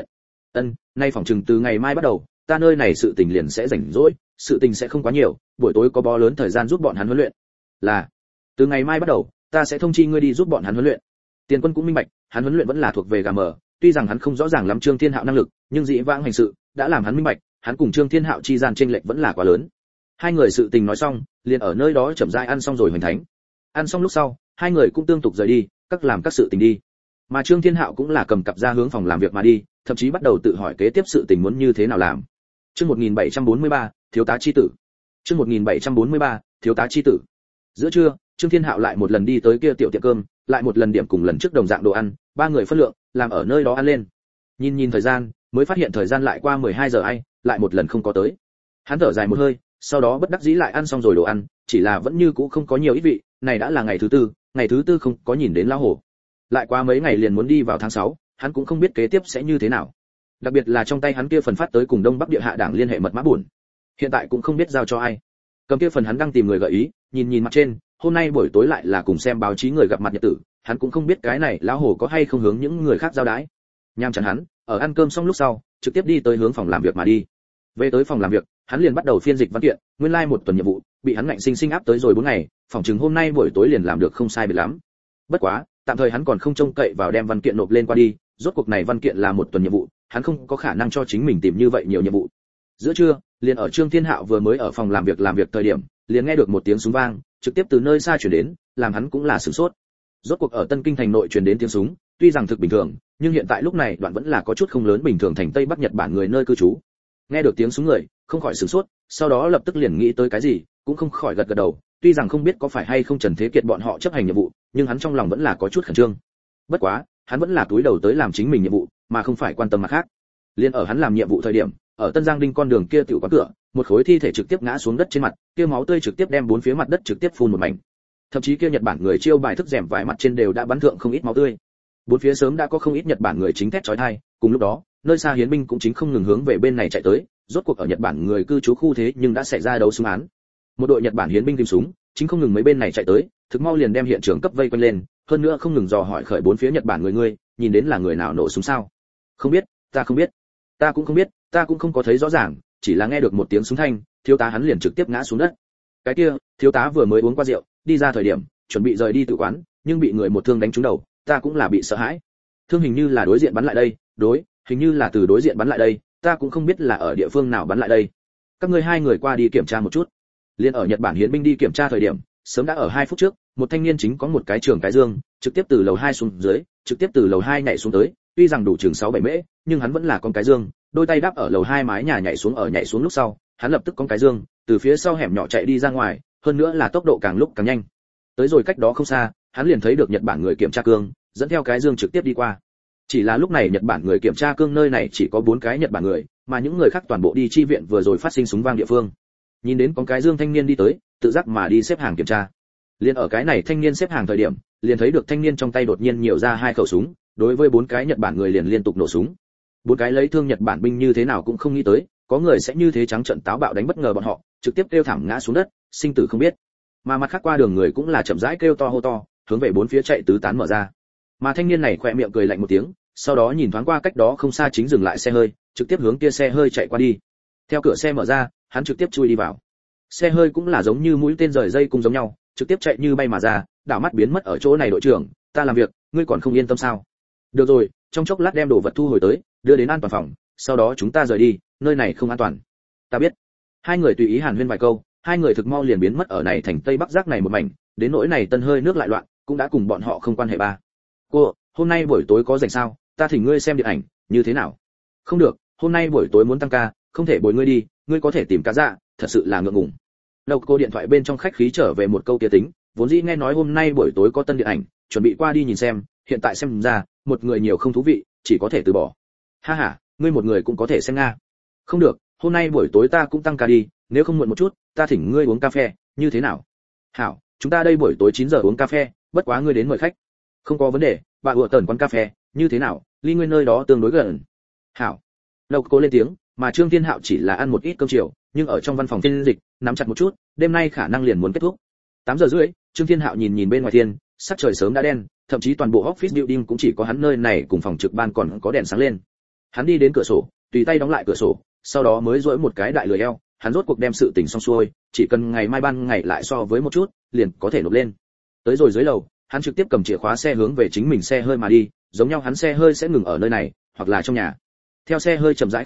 Nay phòng trừng từ ngày mai bắt đầu, ta nơi này sự tình liền sẽ rảnh rỗi, sự tình sẽ không quá nhiều, buổi tối có bó lớn thời gian giúp bọn hắn huấn luyện. Là, từ ngày mai bắt đầu, ta sẽ thông chi ngươi đi giúp bọn hắn huấn luyện. Tiền Quân cũng minh bạch, hắn huấn luyện vẫn là thuộc về gà mờ, tuy rằng hắn không rõ ràng lắm Trương Thiên Hạo năng lực, nhưng dĩ vãng hành sự đã làm hắn minh bạch, hắn cùng Trương Thiên Hạo chi gian chênh lệch vẫn là quá lớn. Hai người sự tình nói xong, liền ở nơi đó chậm rãi ăn xong rồi hoành thánh. Ăn xong lúc sau, hai người cũng tương tục rời đi, các làm các sự tình đi. Mà Trương Thiên Hạo cũng là cầm cặp ra hướng phòng làm việc mà đi, thậm chí bắt đầu tự hỏi kế tiếp sự tình muốn như thế nào làm. Chương 1743, thiếu tá chi tử. Chương 1743, thiếu tá chi tử. Giữa trưa, Trương Thiên Hạo lại một lần đi tới kia tiểu tiệm cơm, lại một lần điểm cùng lần trước đồng dạng đồ ăn, ba người phân lượng, làm ở nơi đó ăn lên. Nhìn thời gian, mới phát hiện thời gian lại qua 12 giờ ai, lại một lần không có tới. Hắn thở dài một hơi, sau đó bất đắc dĩ lại ăn xong rồi đồ ăn, chỉ là vẫn như cũ không có nhiều ít vị, này đã là ngày thứ tư không có nhìn đến lão hổ. Lại qua mấy ngày liền muốn đi vào tháng 6, hắn cũng không biết kế tiếp sẽ như thế nào. Đặc biệt là trong tay hắn kia phần phát tới cùng Đông Bắc địa hạ đảng liên hệ mật mã buồn, hiện tại cũng không biết giao cho ai. Cầm kia phần hắn đang tìm người gợi ý, nhìn mặt trên, hôm nay buổi tối lại là cùng xem báo chí người gặp mặt nhật tử, hắn cũng không biết cái này lão hổ có hay không hướng những người khác giao đái. Nham chán hắn, ở ăn cơm xong lúc sau, trực tiếp đi tới hướng phòng làm việc mà đi. Về tới phòng làm việc, hắn liền bắt đầu phiên dịch văn kiện, nguyên lai một tuần nhiệm vụ, bị hắn ngạnh sinh áp tới rồi 4 ngày, phòng chừng hôm nay buổi tối liền làm được không sai biệt lắm. Bất quá, tạm thời hắn còn không trông cậy vào đem văn kiện nộp lên qua đi, rốt cuộc này văn kiện là một tuần nhiệm vụ, hắn không có khả năng cho chính mình tìm như vậy nhiều nhiệm vụ. Giữa trưa, liền ở Trương Thiên Hạo vừa mới ở phòng làm việc thời điểm, liền nghe được một tiếng súng vang, trực tiếp từ nơi xa truyền đến, làm hắn cũng là sửng sốt. Rốt cuộc ở Tân Kinh thành nội truyền đến tiếng súng, tuy rằng thực bình thường, nhưng hiện tại lúc này đoạn vẫn là có chút không lớn bình thường thành Tây Bắc Nhật Bản người nơi cư trú. Nghe được tiếng súng người, không khỏi sửng sốt, sau đó lập tức liền nghĩ tới cái gì, cũng không khỏi gật đầu, tuy rằng không biết có phải hay không Trần Thế Kiệt bọn họ chấp hành nhiệm vụ, nhưng hắn trong lòng vẫn là có chút khẩn trương. Bất quá, hắn vẫn là cúi đầu tới làm chính mình nhiệm vụ, mà không phải quan tâm mặt khác. Liên ở hắn làm nhiệm vụ thời điểm, ở Tân Giang Đinh con đường kia tiểu quán cửa, một khối thi thể trực tiếp ngã xuống đất trên mặt, kia máu tươi trực tiếp đem bốn phía mặt đất trực tiếp phun một mảnh. Thậm chí kia Nhật Bản người chiêu bài thức rèm vải mặt trên đều đã bắn thượng không ít máu tươi. Bốn phía sớm đã có không ít Nhật Bản người chính thét chói tai, cùng lúc đó, nơi xa hiến binh cũng chính không ngừng hướng về bên này chạy tới, rốt cuộc ở Nhật Bản người cư trú khu thế nhưng đã xảy ra đấu súng án. Một đội Nhật Bản hiến binh tìm súng, chính không ngừng mấy bên này chạy tới, thực mau liền đem hiện trường cấp vây quanh lên, hơn nữa không ngừng dò hỏi khởi bốn phía Nhật Bản người, nhìn đến là người nào nổ súng sao? Không biết, ta không biết. Ta cũng không biết, ta cũng không có thấy rõ ràng, chỉ là nghe được một tiếng súng thanh, thiếu tá hắn liền trực tiếp ngã xuống đất. Cái kia, thiếu tá vừa mới uống qua rượu, đi ra thời điểm, chuẩn bị rời đi tự quán, nhưng bị người một thương đánh trúng đầu, ta cũng là bị sợ hãi. Thương hình như là đối diện bắn lại đây, hình như là từ đối diện bắn lại đây, ta cũng không biết là ở địa phương nào bắn lại đây. Các ngươi hai người qua đi kiểm tra một chút. Liên ở Nhật Bản hiến binh đi kiểm tra thời điểm, sớm đã ở 2 phút trước, một thanh niên chính có một cái trường cái dương, trực tiếp từ lầu 2 xuống dưới, trực tiếp từ lầu 2 nhảy xuống tới, tuy rằng đủ chừng 6-7 mễ, nhưng hắn vẫn là con cái dương, đôi tay đắp ở lầu 2 mái nhà nhảy xuống lúc sau, hắn lập tức con cái dương, từ phía sau hẻm nhỏ chạy đi ra ngoài, hơn nữa là tốc độ càng lúc càng nhanh. Tới rồi cách đó không xa, hắn liền thấy được Nhật Bản người kiểm tra cương, dẫn theo cái dương trực tiếp đi qua. Chỉ là lúc này Nhật Bản người kiểm tra cương nơi này chỉ có 4 cái Nhật Bản người, mà những người khác toàn bộ đi chi viện vừa rồi phát sinh súng vang địa phương. Nhìn đến con cái dương thanh niên đi tới, tự giác mà đi xếp hàng kiểm tra. Liên ở cái này thanh niên xếp hàng thời điểm, liền thấy được thanh niên trong tay đột nhiên nhiều ra 2 khẩu súng, đối với 4 cái Nhật Bản người liền liên tục nổ súng. 4 cái lấy thương Nhật Bản binh như thế nào cũng không nghĩ tới, có người sẽ như thế trắng trợn táo bạo đánh bất ngờ bọn họ, trực tiếp kêu thảm ngã xuống đất, sinh tử không biết. Mà mặt khác qua đường người cũng là chậm rãi kêu to hô to, hướng về bốn phía chạy tứ tán mở ra. Mà thanh niên này khỏe miệng cười lạnh một tiếng, sau đó nhìn thoáng qua cách đó không xa chính dừng lại xe hơi, trực tiếp hướng kia xe hơi chạy qua đi. Theo cửa xe mở ra, hắn trực tiếp chui đi vào. Xe hơi cũng là giống như mũi tên rời dây cùng giống nhau, trực tiếp chạy như bay mà ra, đảo mắt biến mất ở chỗ này. Đội trưởng, ta làm việc, ngươi còn không yên tâm sao? Được rồi, trong chốc lát đem đồ vật thu hồi tới, đưa đến an toàn phòng, sau đó chúng ta rời đi, nơi này không an toàn. Ta biết. Hai người tùy ý hàn huyên vài câu, hai người thực mau liền biến mất ở này thành Tây Bắc Giác này một mảnh, đến nỗi này Tân hơi nước lại loạn, cũng đã cùng bọn họ không quan hệ ba. Cô, hôm nay buổi tối có rảnh sao? Ta thỉnh ngươi xem điện ảnh, như thế nào? Không được, hôm nay buổi tối muốn tăng ca, không thể bồi ngươi đi, ngươi có thể tìm cá dạ, thật sự là ngượng ngùng. Đầu cô điện thoại bên trong khách khí trở về một câu kia tính, vốn dĩ nghe nói hôm nay buổi tối có tân điện ảnh, chuẩn bị qua đi nhìn xem, hiện tại xem ra, một người nhiều không thú vị, chỉ có thể từ bỏ. Ha ha, ngươi một người cũng có thể xem nga. Không được, hôm nay buổi tối ta cũng tăng ca đi, nếu không muộn một chút, ta thỉnh ngươi uống cà phê, như thế nào? Hảo, chúng ta đây buổi tối 9 giờ uống cà phê, bất quá ngươi đến mời khách. Không có vấn đề, bà ủa tần quán cà phê, như thế nào? Ly nguyên nơi đó tương đối gần. Hảo. Đầu cô lên tiếng, mà Trương Thiên Hạo chỉ là ăn một ít cơm chiều, nhưng ở trong văn phòng phiên dịch, nắm chặt một chút, đêm nay khả năng liền muốn kết thúc. 8 giờ rưỡi, Trương Thiên Hạo nhìn bên ngoài thiên, sắc trời sớm đã đen, thậm chí toàn bộ office building cũng chỉ có hắn nơi này cùng phòng trực ban còn có đèn sáng lên. Hắn đi đến cửa sổ, tùy tay đóng lại cửa sổ, sau đó mới duỗi một cái đại lười eo, hắn rốt cuộc đem sự tình xong xuôi, chỉ cần ngày mai ban ngày lại so với một chút, liền có thể nộp lên. Tới rồi dưới lầu, hắn trực tiếp cầm chìa khóa xe hướng về chính mình xe hơi mà đi, giống nhau hắn xe hơi sẽ ngừng ở nơi này, hoặc là trong nhà. Theo xe hơi chậm rãi khởi động,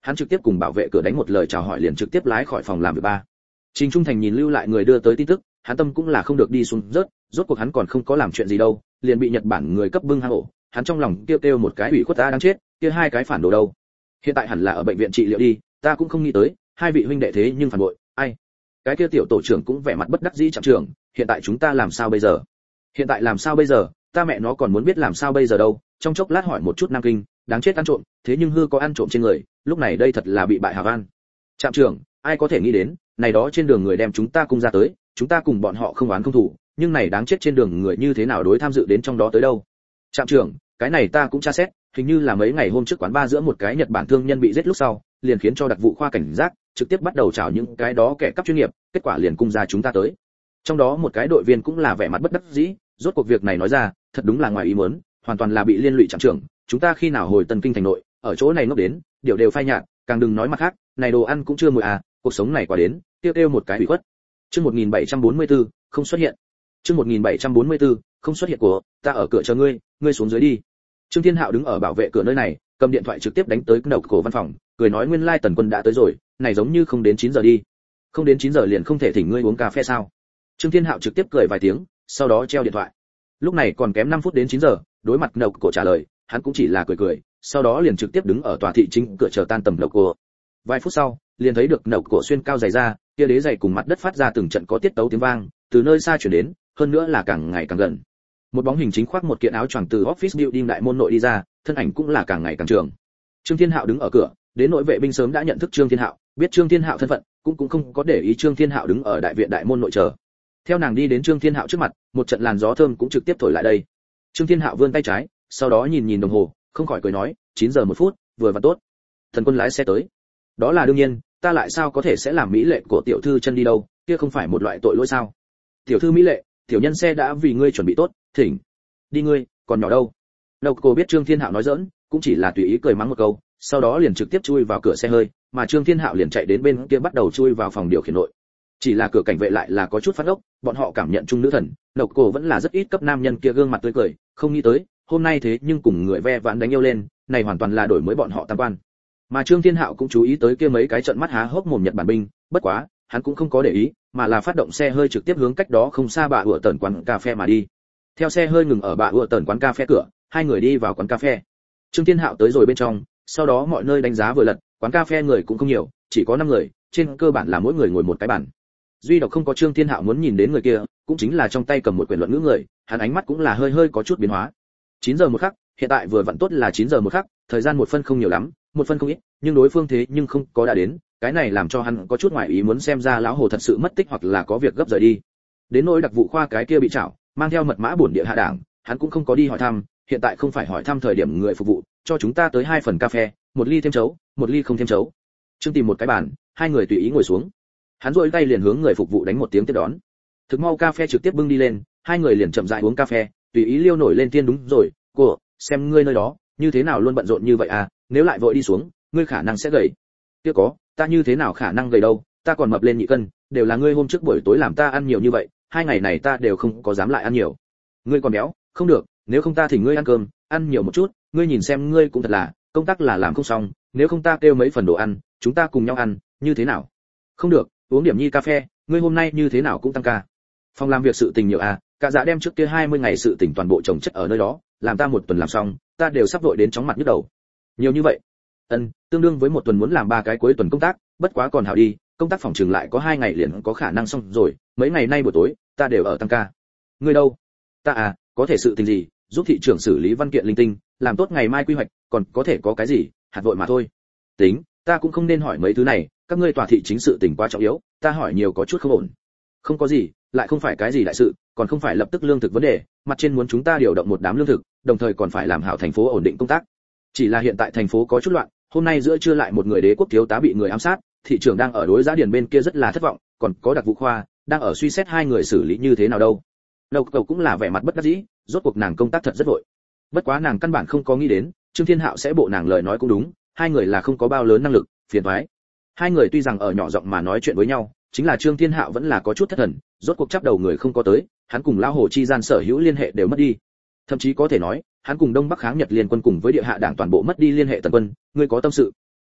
hắn trực tiếp cùng bảo vệ cửa đánh một lời chào hỏi liền trực tiếp lái khỏi phòng làm việc ba. Trình Trung Thành nhìn lưu lại người đưa tới tin tức, hắn tâm cũng là không được đi xuống rốt cuộc hắn còn không có làm chuyện gì đâu, liền bị Nhật Bản người cấp bưng hang ổ, hắn trong lòng kêu một cái ủy khuất ta đang chết, kia hai cái phản đồ đâu. Hiện tại hẳn là ở bệnh viện trị liệu đi, ta cũng không nghĩ tới, hai vị huynh đệ thế nhưng phản bội, ai. Cái kia tiểu tổ trưởng cũng vẻ mặt bất đắc dĩ trạm trưởng, hiện tại chúng ta làm sao bây giờ? Hiện tại làm sao bây giờ, ta mẹ nó còn muốn biết làm sao bây giờ đâu, trong chốc lát hỏi một chút Nam Kinh, đáng chết ăn trộm, thế nhưng hư có ăn trộm trên người, lúc này đây thật là bị bại Hà Văn. Trạm trưởng, ai có thể nghĩ đến, này đó trên đường người đem chúng ta cung ra tới, chúng ta cùng bọn họ không oán không thù, nhưng này đáng chết trên đường người như thế nào đối tham dự đến trong đó tới đâu. Trạm trưởng, cái này ta cũng tra xét, hình như là mấy ngày hôm trước quán ba giữa một cái Nhật Bản thương nhân bị giết lúc sau, liền khiến cho đặc vụ khoa cảnh giác, trực tiếp bắt đầu trảo những cái đó kẻ cắp chuyên nghiệp, kết quả liền cung ra chúng ta tới. Trong đó một cái đội viên cũng là vẻ mặt bất đắc dĩ, rốt cuộc việc này nói ra, thật đúng là ngoài ý muốn, hoàn toàn là bị liên lụy trạm trưởng, chúng ta khi nào hồi Tân Kinh thành nội, ở chỗ này ngốc đến, điều đều phai nhạt, càng đừng nói mặt khác, này đồ ăn cũng chưa mùi à, cuộc sống này quá đến, kêu một cái ủy khuất. Chương 1744, không xuất hiện. Chương 1744, không xuất hiện của, ta ở cửa chờ ngươi, ngươi xuống dưới đi. Trương Thiên Hạo đứng ở bảo vệ cửa nơi này, cầm điện thoại trực tiếp đánh tới đầu cổ văn phòng, cười nói nguyên lai Tần Quân đã tới rồi, này giống như không đến 9 giờ đi. Không đến 9 giờ liền không thể thỉnh ngươi uống cà phê sao? Trương Thiên Hạo trực tiếp cười vài tiếng, sau đó treo điện thoại. Lúc này còn kém 5 phút đến 9 giờ, đối mặt đầu cổ trả lời, hắn cũng chỉ là cười, sau đó liền trực tiếp đứng ở tòa thị chính cửa chờ tan tầm đầu cổ. Vài phút sau, liền thấy được đầu cổ xuyên cao giày ra, kia đế giày cùng mặt đất phát ra từng trận có tiết tấu tiếng vang, từ nơi xa truyền đến, hơn nữa là càng ngày càng gần. Một bóng hình chính khoác một kiện áo choàng từ office building đại môn nội đi ra, thân ảnh cũng là càng ngày càng trường. Trương Thiên Hạo đứng ở cửa, đến nội vệ binh sớm đã nhận thức Trương Thiên Hạo, biết Trương Thiên Hạo thân phận, cũng không có để ý Trương Thiên Hạo đứng ở đại viện đại môn nội chờ. Theo nàng đi đến Trương Thiên Hạo trước mặt, một trận làn gió thơm cũng trực tiếp thổi lại đây. Trương Thiên Hạo vươn tay trái, sau đó nhìn đồng hồ, không khỏi cười nói, 9 giờ 1 phút, vừa và tốt. Thần Quân lái xe tới. Đó là đương nhiên, ta lại sao có thể sẽ làm mỹ lệ của tiểu thư chân đi đâu, kia không phải một loại tội lỗi sao? Tiểu thư mỹ lệ, tiểu nhân xe đã vì ngươi chuẩn bị tốt, thỉnh. Đi ngươi, còn nhỏ đâu? Đầu cô biết Trương Thiên Hạo nói giỡn, cũng chỉ là tùy ý cười mắng một câu, sau đó liền trực tiếp chui vào cửa xe hơi, mà Trương Thiên Hạo liền chạy đến bên kia bắt đầu chui vào phòng điều khiển nội. Chỉ là cửa cảnh vệ lại là có chút phát ốc, bọn họ cảm nhận chung nữ thần, đầu cô vẫn là rất ít cấp nam nhân kia gương mặt tươi cười, không nghĩ tới, hôm nay thế nhưng cùng người ve vãn đánh yêu lên, này hoàn toàn là đổi mới bọn họ tam quan. Mà Trương Thiên Hạo cũng chú ý tới kia mấy cái trận mắt há hốc mồm Nhật Bản binh, bất quá, hắn cũng không có để ý, mà là phát động xe hơi trực tiếp hướng cách đó không xa bà ủa tần quán cà phê mà đi. Theo xe hơi ngừng ở bà ủa tần quán cà phê cửa, hai người đi vào quán cà phê. Trương Thiên Hạo tới rồi bên trong, sau đó mọi nơi đánh giá vừa lật, quán cà phê người cũng không nhiều, chỉ có 5 người, trên cơ bản là mỗi người ngồi một cái bàn. Duy độc không có Trương Thiên Hạo muốn nhìn đến người kia, cũng chính là trong tay cầm một quyển luận ngữ người, hắn ánh mắt cũng là hơi có chút biến hóa. 9 giờ một khắc, hiện tại vừa vặn tốt là 9 giờ một khắc, thời gian một phân không nhiều lắm, một phân không ít, nhưng đối phương thế nhưng không có đã đến, cái này làm cho hắn có chút ngoài ý muốn xem ra lão hồ thật sự mất tích hoặc là có việc gấp rời đi. Đến nỗi đặc vụ khoa cái kia bị trảo, mang theo mật mã bổn địa hạ đảng, hắn cũng không có đi hỏi thăm, hiện tại không phải hỏi thăm thời điểm người phục vụ, cho chúng ta tới 2 phần cà phê, 1 ly thêm chấu, 1 ly không thêm chấu. Trương tìm một cái bàn, hai người tùy ý ngồi xuống. Hắn duỗi tay liền hướng người phục vụ đánh một tiếng tiếp đón. Thực mau cà phê trực tiếp bưng đi lên, hai người liền chậm rãi uống cà phê, tùy ý liêu nổi lên tiên đúng rồi, cô, xem ngươi nơi đó, như thế nào luôn bận rộn như vậy à, nếu lại vội đi xuống, ngươi khả năng sẽ gầy. Kia có, ta như thế nào khả năng gầy đâu, ta còn mập lên nhị cân, đều là ngươi hôm trước buổi tối làm ta ăn nhiều như vậy, 2 ngày này ta đều không có dám lại ăn nhiều. Ngươi còn béo, không được, nếu không ta thỉnh ngươi ăn cơm, ăn nhiều một chút, ngươi nhìn xem ngươi cũng thật là, công tác là làm không xong, nếu không ta kêu mấy phần đồ ăn, chúng ta cùng nhau ăn, như thế nào? Không được, uống điểm nhi cà phê, ngươi hôm nay như thế nào cũng tăng ca. Phòng làm việc sự tình nhiều à, cả dạ đem trước kia 20 ngày sự tình toàn bộ chồng chất ở nơi đó, làm ta 1 tuần làm xong, ta đều sắp vội đến chóng mặt nhức đầu. Nhiều như vậy? Tương đương với 1 tuần muốn làm 3 cái cuối tuần công tác, bất quá còn hảo đi, công tác phòng trường lại có 2 ngày liền có khả năng xong rồi, mấy ngày nay buổi tối, ta đều ở tăng ca. Ngươi đâu? Ta à, có thể sự tình gì, giúp thị trưởng xử lý văn kiện linh tinh, làm tốt ngày mai quy hoạch, còn có thể có cái gì, hạt vội mà thôi. Tính, ta cũng không nên hỏi mấy thứ này, các ngươi tòa thị chính sự tình quá trọng yếu, ta hỏi nhiều có chút không ổn. Không có gì, lại không phải cái gì đại sự, còn không phải lập tức lương thực vấn đề, mặt trên muốn chúng ta điều động một đám lương thực, đồng thời còn phải làm hảo thành phố ổn định công tác. Chỉ là hiện tại thành phố có chút loạn, hôm nay giữa trưa lại một người đế quốc thiếu tá bị người ám sát, thị trưởng đang ở đối giá điền bên kia rất là thất vọng, còn có đặc vụ khoa đang ở suy xét 2 người xử lý như thế nào đâu. Đầu cầu cũng là vẻ mặt bất đắc dĩ, rốt cuộc nàng công tác thật rất vội. Bất quá nàng căn bản không có nghĩ đến, Trương Thiên Hạo sẽ bộ nàng lời nói cũng đúng, 2 người là không có bao lớn năng lực, phiền toái. 2 người tuy rằng ở nhỏ giọng mà nói chuyện với nhau, chính là Trương Thiên Hạo vẫn là có chút thất thần, rốt cuộc chắp đầu người không có tới, hắn cùng lão hồ chi gian sở hữu liên hệ đều mất đi. Thậm chí có thể nói, hắn cùng Đông Bắc kháng Nhật liên quân cùng với địa hạ đảng toàn bộ mất đi liên hệ. Tần Quân, ngươi có tâm sự?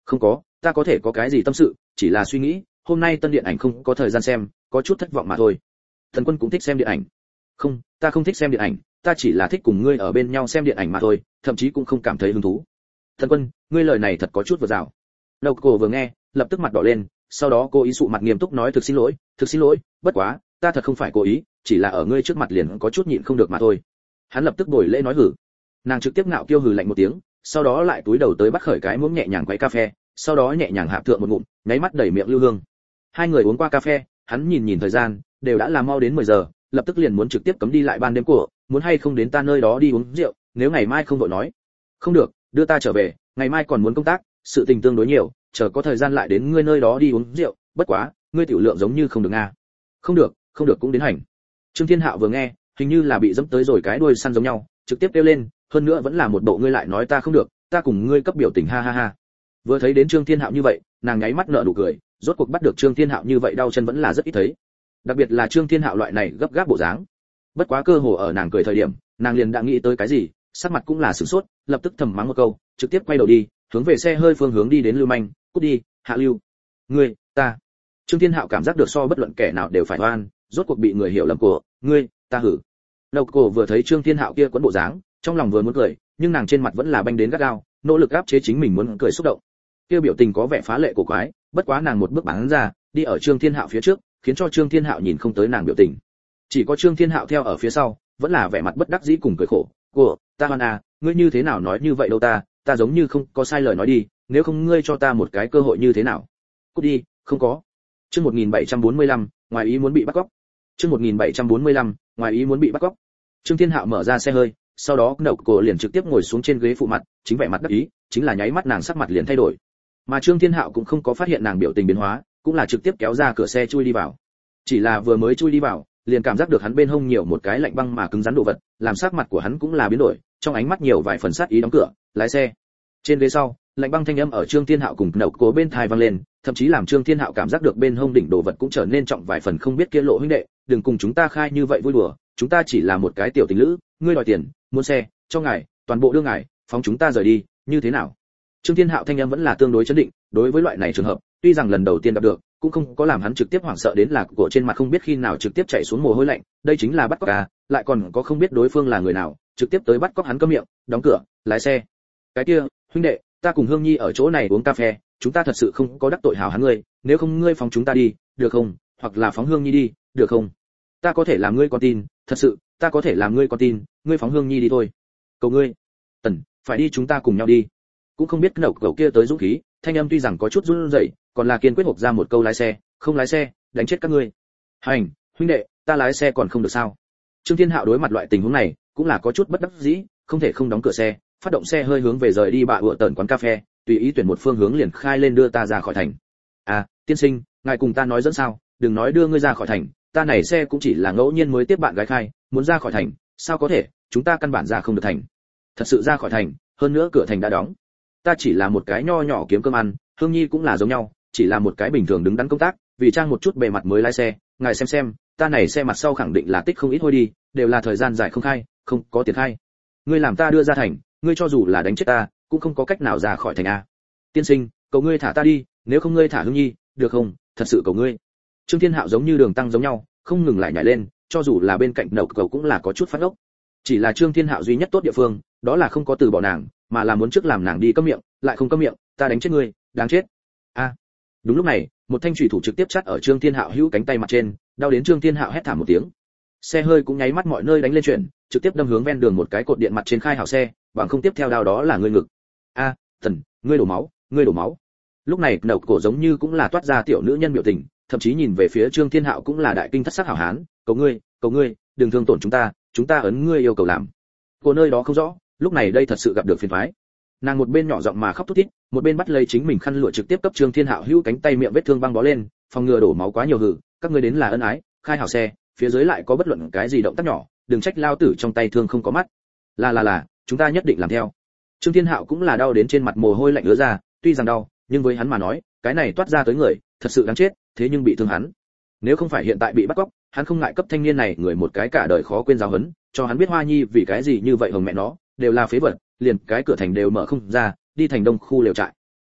Không có, ta có thể có cái gì tâm sự, chỉ là suy nghĩ, hôm nay tân điện ảnh không có thời gian xem, có chút thất vọng mà thôi. Thần Quân cũng thích xem điện ảnh. Không, ta không thích xem điện ảnh, ta chỉ là thích cùng ngươi ở bên nhau xem điện ảnh mà thôi, thậm chí cũng không cảm thấy hứng thú. Thần Quân, ngươi lời này thật có chút vượt rào. Đầu cổ vừa nghe, lập tức mặt đỏ lên, sau đó cô ý sụ mặt nghiêm túc nói thực xin lỗi, bất quá, ta thật không phải cố ý, chỉ là ở ngươi trước mặt liền có chút nhịn không được mà thôi. Hắn lập tức bồi lễ nói hử. Nàng trực tiếp ngạo kiêu hừ lạnh một tiếng, sau đó lại túi đầu tới bắt khởi cái muỗng nhẹ nhàng quấy cà phê, sau đó nhẹ nhàng hạp thượng một ngụm, nháy mắt đầy miệng lưu hương. Hai người uống qua cà phê, hắn nhìn thời gian, đều đã là mau đến 10 giờ, lập tức liền muốn trực tiếp cấm đi lại ban đêm của, muốn hay không đến ta nơi đó đi uống rượu, nếu ngày mai không vội nói. Không được, đưa ta trở về, ngày mai còn muốn công tác, sự tình tương đối nhiều, chờ có thời gian lại đến ngươi nơi đó đi uống rượu, bất quá, ngươi tiểu lượng giống như không được a. Không được cũng đến hành. Trương Thiên Hạo vừa nghe, hình như là bị dẫm tới rồi cái đuôi săn giống nhau, trực tiếp kêu lên, hơn nữa vẫn là một bộ ngươi lại nói ta không được, ta cùng ngươi cấp biểu tình ha ha ha. Vừa thấy đến Trương Thiên Hạo như vậy, nàng nháy mắt nở nụ cười, rốt cuộc bắt được Trương Thiên Hạo như vậy đau chân vẫn là rất ít thấy. Đặc biệt là Trương Thiên Hạo loại này gấp gáp bộ dáng. Bất quá cơ hồ ở nàng cười thời điểm, nàng liền đã nghĩ tới cái gì, sắc mặt cũng là sửng sốt, lập tức thầm mắng một câu, trực tiếp quay đầu đi, hướng về xe hơi phương hướng đi đến Lưu Manh, cút đi, Hạ Lưu. Ngươi, ta. Trương Thiên Hạo cảm giác được so bất luận kẻ nào đều phải oan, rốt cuộc bị người hiểu lầm của, ngươi, ta hử. Đầu cổ vừa thấy Trương Thiên Hạo kia quấn bộ dáng, trong lòng vừa muốn cười, nhưng nàng trên mặt vẫn là banh đến gắt gao, nỗ lực áp chế chính mình muốn cười xúc động. Kia biểu tình có vẻ phá lệ cổ quái, bất quá nàng một bước bắn ra, đi ở Trương Thiên Hạo phía trước, khiến cho Trương Thiên Hạo nhìn không tới nàng biểu tình. Chỉ có Trương Thiên Hạo theo ở phía sau, vẫn là vẻ mặt bất đắc dĩ cùng cười khổ. "Cô, ta hoan à, ngươi như thế nào nói như vậy đâu ta giống như không có sai lời nói đi, nếu không ngươi cho ta một cái cơ hội như thế nào?" "Cút đi, không có." Chương 1745, ngoài ý muốn bị bắt cóc. Chương 1745, ngoài ý muốn bị bắt cóc. Trương Thiên Hạo mở ra xe hơi, sau đó Đậu Cổ liền trực tiếp ngồi xuống trên ghế phụ mặt, chính vẻ mặt đắc ý, chính là nháy mắt nàng sắc mặt liền thay đổi. Mà Trương Thiên Hạo cũng không có phát hiện nàng biểu tình biến hóa, cũng là trực tiếp kéo ra cửa xe chui đi vào. Chỉ là vừa mới chui đi vào, liền cảm giác được hắn bên hông nhiều một cái lạnh băng mà cứng rắn đồ vật, làm sắc mặt của hắn cũng là biến đổi, trong ánh mắt nhiều vài phần sát ý đóng cửa, lái xe. Trên ghế sau, lạnh băng thanh âm ở Trương Thiên Hạo cùng Đậu Cổ bên tai vang lên, thậm chí làm Trương Thiên Hạo cảm giác được bên hông đỉnh đồ vật cũng trở nên trọng vài phần, không biết kia Lộ huynh đệ, đừng cùng chúng ta khai như vậy vui đùa, chúng ta chỉ là một cái tiểu tình lữ, ngươi đòi tiền, muốn xe, cho ngài, toàn bộ đưa ngài, phóng chúng ta rời đi, như thế nào? Trương Thiên Hạo thanh âm vẫn là tương đối chấn định, đối với loại này trường hợp, tuy rằng lần đầu tiên gặp được, cũng không có làm hắn trực tiếp hoảng sợ đến là của trên mặt không biết khi nào trực tiếp chảy xuống mồ hôi lạnh, đây chính là bắt cóc à, lại còn có không biết đối phương là người nào, trực tiếp tới bắt cóc hắn câm miệng, đóng cửa, lái xe. Cái kia, huynh đệ, ta cùng Hương Nhi ở chỗ này uống cà phê, chúng ta thật sự không có đắc tội hảo hắn ngươi, nếu không ngươi phóng chúng ta đi, được không? Hoặc là phóng Hương Nhi đi, được không? Ta có thể làm ngươi con tin, thật sự, ta có thể làm ngươi con tin, ngươi phóng Hương Nhi đi thôi. Cầu ngươi. Tần, phải đi chúng ta cùng nhau đi. Cũng không biết cái đầu kia tới dũng khí, thanh âm tuy rằng có chút run rẩy, còn là kiên quyết hộc ra một câu lái xe, không lái xe, đánh chết các ngươi. Hành, huynh đệ, ta lái xe còn không được sao? Trương Thiên Hạo đối mặt loại tình huống này, cũng là có chút bất đắc dĩ, không thể không đóng cửa xe, phát động xe hơi hướng về rời đi bạ ựa tẩn quán cà phê, tùy ý tuyển một phương hướng liền khai lên đưa ta ra khỏi thành. À, tiên sinh, ngài cùng ta nói dẫn sao, đừng nói đưa ngươi ra khỏi thành, ta này xe cũng chỉ là ngẫu nhiên mới tiếp bạn gái khai, muốn ra khỏi thành, sao có thể, chúng ta căn bản ra không được thành. Thật sự ra khỏi thành, hơn nữa cửa thành đã đóng. Ta chỉ là một cái nho nhỏ kiếm cơm ăn, Hương Nhi cũng là giống nhau, chỉ là một cái bình thường đứng đắn công tác, vì trang một chút bề mặt mới lái xe, ngài xem, ta này xe mặt sau khẳng định là tích không ít thôi đi, đều là thời gian dài không khai, không có tiền khai. Ngươi làm ta đưa ra thành, ngươi cho dù là đánh chết ta, cũng không có cách nào ra khỏi thành a. Tiên sinh, cầu ngươi thả ta đi, nếu không ngươi thả Hương Nhi, được không? Thật sự cầu ngươi. Trương Thiên Hạo giống như đường tăng giống nhau, không ngừng lại nhảy lên, cho dù là bên cạnh Đậu Cầu cũng là có chút phát ốc. Chỉ là Trương Thiên Hạo duy nhất tốt địa phương, đó là không có từ bỏ nàng, mà là muốn trước làm nàng đi câm miệng, lại không câm miệng, ta đánh chết ngươi, đáng chết. A. Đúng lúc này, một thanh chủy thủ trực tiếp chắt ở Trương Thiên Hạo hữu cánh tay mặt trên, đau đến Trương Thiên Hạo hét thảm một tiếng. Xe hơi cũng nháy mắt mọi nơi đánh lên chuyển, trực tiếp đâm hướng ven đường một cái cột điện mặt trên khai hảo xe, bằng không tiếp theo đao đó là ngươi ngực. A, Thần, ngươi đổ máu, ngươi đổ máu. Lúc này Đậu Cổ giống như cũng là toát ra tiểu nữ nhân biểu tình, thậm chí nhìn về phía Trương Thiên Hạo cũng là đại kinh thất sắc hảo hán, cầu ngươi, đừng thương tổn chúng ta ấn ngươi yêu cầu làm. Cô nơi đó không rõ, lúc này đây thật sự gặp được phiền toái. Nàng một bên nhỏ giọng mà khóc thút thít, một bên bắt lấy chính mình khăn lụa trực tiếp cấp Trương Thiên Hạo hữu cánh tay miệng vết thương băng bó lên, phòng ngừa đổ máu quá nhiều hử, các ngươi đến là ân ái, khai hảo xe, phía dưới lại có bất luận cái gì động tác nhỏ, đừng trách lao tử trong tay thương không có mắt. Là, chúng ta nhất định làm theo. Trương Thiên Hạo cũng là đau đến trên mặt mồ hôi lạnh ứa ra, tuy rằng đau, nhưng với hắn mà nói, cái này toát ra tới người, thật sự đáng chết, thế nhưng bị thương hắn. Nếu không phải hiện tại bị bắt cóc, hắn không ngại cấp thanh niên này người một cái cả đời khó quên giáo huấn, cho hắn biết Hoa Nhi vì cái gì như vậy hồng mẹ nó, đều là phế vật, liền cái cửa thành đều mở không ra, đi thành đông khu lều trại.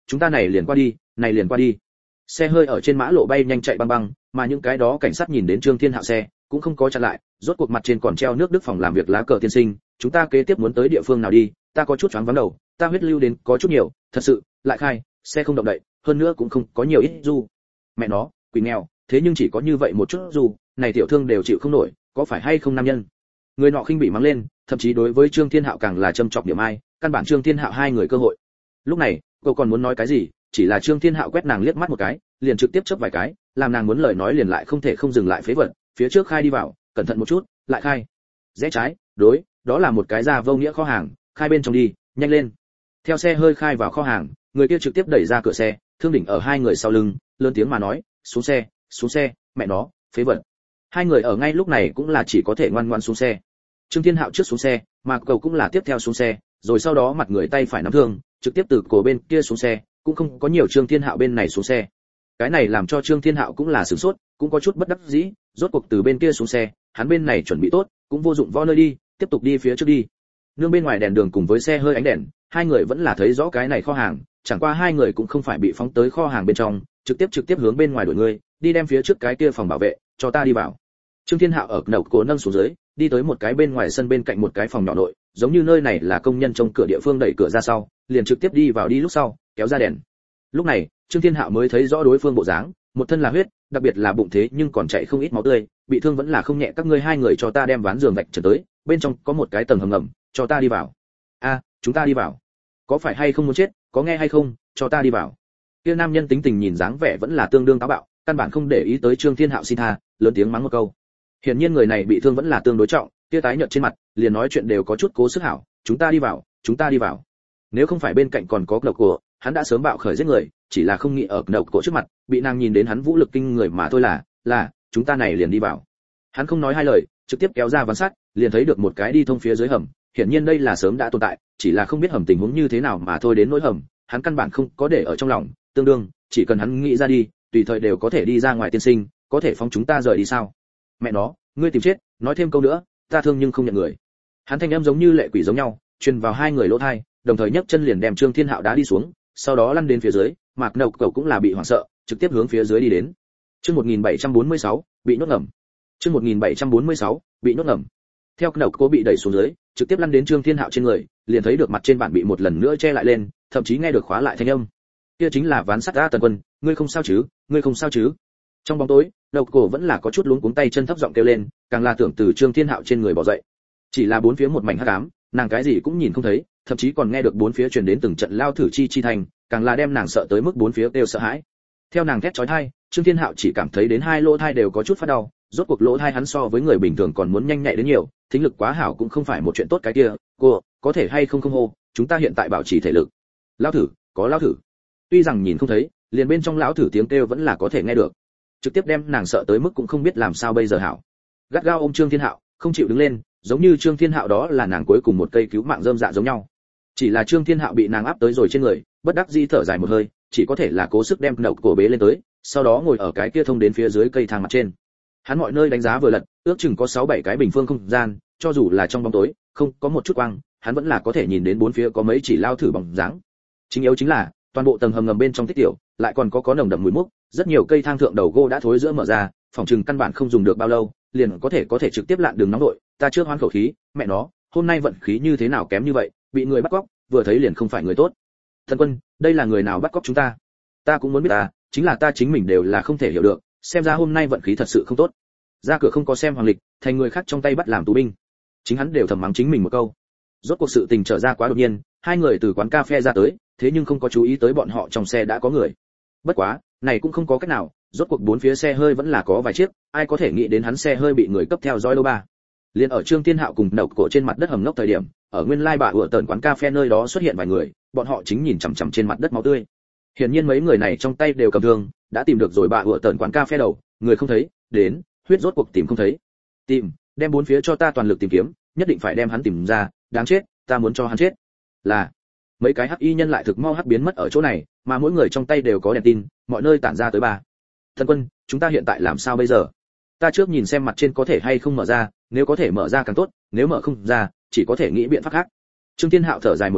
chúng ta này liền qua đi. Xe hơi ở trên mã lộ bay nhanh chạy băng băng, mà những cái đó cảnh sát nhìn đến Trương Thiên Hạo xe cũng không có chặn lại, rốt cuộc mặt trên còn treo nước Đức phòng làm việc lá cờ tiên sinh, chúng ta kế tiếp muốn tới địa phương nào đi, ta có chút choáng váng đầu, ta huyết lưu đến có chút nhiều, thật sự, lại khai, xe không động đậy, hơn nữa cũng không có nhiều ít du. Mẹ nó, quỷ nghèo, thế nhưng chỉ có như vậy một chút du, này tiểu thương đều chịu không nổi, có phải hay không nam nhân? Người nọ khinh bị mắng lên, thậm chí đối với Trương Thiên Hạo càng là châm chọc điểm ai, căn bản Trương Thiên Hạo hai người cơ hội. Lúc này, cô còn muốn nói cái gì, chỉ là Trương Thiên Hạo quét nàng liếc mắt một cái, liền trực tiếp chớp vài cái, làm nàng muốn lời nói liền lại không thể không dừng lại phế vật, phía trước khai đi vào, cẩn thận một chút, lại khai. Rẽ trái, đối, đó là một cái ra vô nghĩa kho hàng, khai bên trong đi, nhanh lên. Theo xe hơi khai vào kho hàng, người kia trực tiếp đẩy ra cửa xe, thương đỉnh ở hai người sau lưng, lớn tiếng mà nói, xuống xe, mẹ nó, phế vật. Hai người ở ngay lúc này cũng là chỉ có thể ngoan ngoãn xuống xe. Trương Thiên Hạo trước xuống xe, mà Cầu cũng là tiếp theo xuống xe, rồi sau đó mặt người tay phải nắm thương, trực tiếp từ cổ bên kia xuống xe, cũng không có nhiều Trương Thiên Hạo bên này xuống xe. Cái này làm cho Trương Thiên Hạo cũng là sửng sốt, cũng có chút bất đắc dĩ, rốt cuộc từ bên kia xuống xe, hắn bên này chuẩn bị tốt, cũng vô dụng võ nơi đi, tiếp tục đi phía trước đi. Nương bên ngoài đèn đường cùng với xe hơi ánh đèn, hai người vẫn là thấy rõ cái này kho hàng, chẳng qua hai người cũng không phải bị phóng tới kho hàng bên trong, trực tiếp hướng bên ngoài đuổi người, đi đem phía trước cái kia phòng bảo vệ, cho ta đi vào. Trương Thiên Hạo ở đầu cổ nâng xuống dưới, đi tới một cái bên ngoài sân bên cạnh một cái phòng nhỏ nội, giống như nơi này là công nhân trông cửa địa phương, đẩy cửa ra sau, liền trực tiếp đi vào, đi lúc sau, kéo ra đèn. Lúc này, Trương Thiên Hạo mới thấy rõ đối phương bộ dáng, một thân là huyết, đặc biệt là bụng thế nhưng còn chảy không ít máu tươi, bị thương vẫn là không nhẹ, các ngươi hai người cho ta đem ván giường gạch trở tới, bên trong có một cái tầng hầm ngầm, cho ta đi vào. A, chúng ta đi vào. Có phải hay không muốn chết, có nghe hay không, cho ta đi vào. Kia nam nhân tính tình nhìn dáng vẻ vẫn là tương đương táo bạo, căn bản không để ý tới Trương Thiên Hạo xin tha, lớn tiếng mắng một câu. Hiển nhiên người này bị thương vẫn là tương đối trọng, kia tái nhợt trên mặt, liền nói chuyện đều có chút cố sức hảo, chúng ta đi vào. Nếu không phải bên cạnh còn có độc cổ, hắn đã sớm bạo khởi giết người, chỉ là không nghĩ ở độc cổ trước mặt, bị nàng nhìn đến hắn vũ lực kinh người mà thôi là, chúng ta này liền đi vào. Hắn không nói hai lời, trực tiếp kéo ra ván sắt, liền thấy được một cái đi thông phía dưới hầm, hiển nhiên đây là sớm đã tồn tại, chỉ là không biết hầm tình huống như thế nào mà thôi, đến nỗi hầm, hắn căn bản không có để ở trong lòng, tương đương, chỉ cần hắn nghĩ ra đi, tùy thời đều có thể đi ra ngoài, tiên sinh, có thể phóng chúng ta rời đi sao? Mẹ nó, ngươi tìm chết, nói thêm câu nữa, ta thương nhưng không nhận người. Hắn thanh âm giống như lệ quỷ giống nhau, truyền vào hai người lỗ tai, đồng thời nhấc chân liền đem Trương Thiên Hạo đá đi xuống, sau đó lăn đến phía dưới, Mạc Nộc Cầu cũng là bị hoảng sợ, trực tiếp hướng phía dưới đi đến. Chương 1746, bị nhốt ngầm. Chương 1746, bị nhốt ngầm. Theo Nộc Cố bị đẩy xuống dưới, trực tiếp lăn đến Trương Thiên Hạo trên người, liền thấy được mặt trên bản bị một lần nữa che lại lên, thậm chí nghe được khóa lại thanh âm. Kia chính là ván sắt A Tần Quân, ngươi không sao chứ? Trong bóng tối, Độc Cổ vẫn là có chút luống cuống, tay chân thấp giọng kêu lên, càng là tưởng từ Trương Thiên Hạo trên người bỏ dậy. Chỉ là bốn phía một mảnh hắc ám, nàng cái gì cũng nhìn không thấy, thậm chí còn nghe được bốn phía truyền đến từng trận lao thử chi thành, càng là đem nàng sợ tới mức bốn phía đều sợ hãi. Theo nàng thét chói tai, Trương Thiên Hạo chỉ cảm thấy đến hai lỗ tai đều có chút phát đau, rốt cuộc lỗ tai hắn so với người bình thường còn muốn nhanh nhạy đến nhiều, thính lực quá hảo cũng không phải một chuyện tốt cái kia. Cô, có thể hay không hô, chúng ta hiện tại bảo trì thể lực. Lao thử, có lao thử. Tuy rằng nhìn không thấy, liền bên trong lão thử tiếng kêu vẫn là có thể nghe được. Trực tiếp đem nàng sợ tới mức cũng không biết làm sao bây giờ hảo. Gắt gao ôm Trương Thiên Hạo, không chịu đứng lên, giống như Trương Thiên Hạo đó là nàng cuối cùng một cây cứu mạng rơm dạ giống nhau. Chỉ là Trương Thiên Hạo bị nàng áp tới rồi trên người, bất đắc dĩ thở dài một hơi, chỉ có thể là cố sức đem Nậu Cổ bế lên tới, sau đó ngồi ở cái kia thông đến phía dưới cây thang mặt trên. Hắn mọi nơi đánh giá vừa lật, ước chừng có 6-7 cái bình phương không gian, cho dù là trong bóng tối, không có một chút quang, hắn vẫn là có thể nhìn đến bốn phía có mấy chỉ lao thử bóng dáng. Chính yếu chính là, toàn bộ tầng hầm ngầm bên trong tích tiểu, lại còn có nồng đậm mùi mốc, rất nhiều cây thang thượng đầu gỗ đã thối giữa mở ra, phòng trừng căn bản không dùng được bao lâu, liền có thể trực tiếp lạn đường nóng nội. Ta trước hoán khẩu khí, mẹ nó, hôm nay vận khí như thế nào kém như vậy, bị người bắt cóc, vừa thấy liền không phải người tốt. Thần Quân, đây là người nào bắt cóc chúng ta? Ta cũng muốn biết ta, chính là ta chính mình đều là không thể hiểu được, xem ra hôm nay vận khí thật sự không tốt. Ra cửa không có xem hoàng lịch, thành người khác trong tay bắt làm tù binh. Chính hắn đều thầm mắng chính mình một câu. Rốt cuộc sự tình trở ra quá đột nhiên, hai người từ quán cà phê ra tới, thế nhưng không có chú ý tới bọn họ trong xe đã có người. Bất quá, này cũng không có cách nào, rốt cuộc bốn phía xe hơi vẫn là có vài chiếc, ai có thể nghĩ đến hắn xe hơi bị người cấp theo dõi đâu ba. Liên ở Trương Thiên Hạo cùng Nậu Cổ trên mặt đất hầm ngốc thời điểm, ở nguyên lai bà ủa tần quán cà phê nơi đó xuất hiện vài người, bọn họ chính nhìn chằm chằm trên mặt đất máu tươi. Hiển nhiên mấy người này trong tay đều cầm thương, đã tìm được rồi bà ủa tần quán cà phê đầu, người không thấy, đến, huyết rốt cuộc tìm không thấy. Tìm, đem bốn phía cho ta toàn lực tìm kiếm, nhất định phải đem hắn tìm ra, đáng chết, ta muốn cho hắn chết. Là, mấy cái hắc y nhân lại thực mau hắc biến mất ở chỗ này, mà mỗi người trong tay đều có đèn tin, mọi nơi tản ra tới ba. Thần Quân, chúng ta hiện tại làm sao bây giờ? Ta trước nhìn xem mặt trên có thể hay không mở ra, nếu có thể mở ra càng tốt, nếu mở không ra, chỉ có thể nghĩ biện pháp khác. Trương Thiên Hạo thở dài một hơi,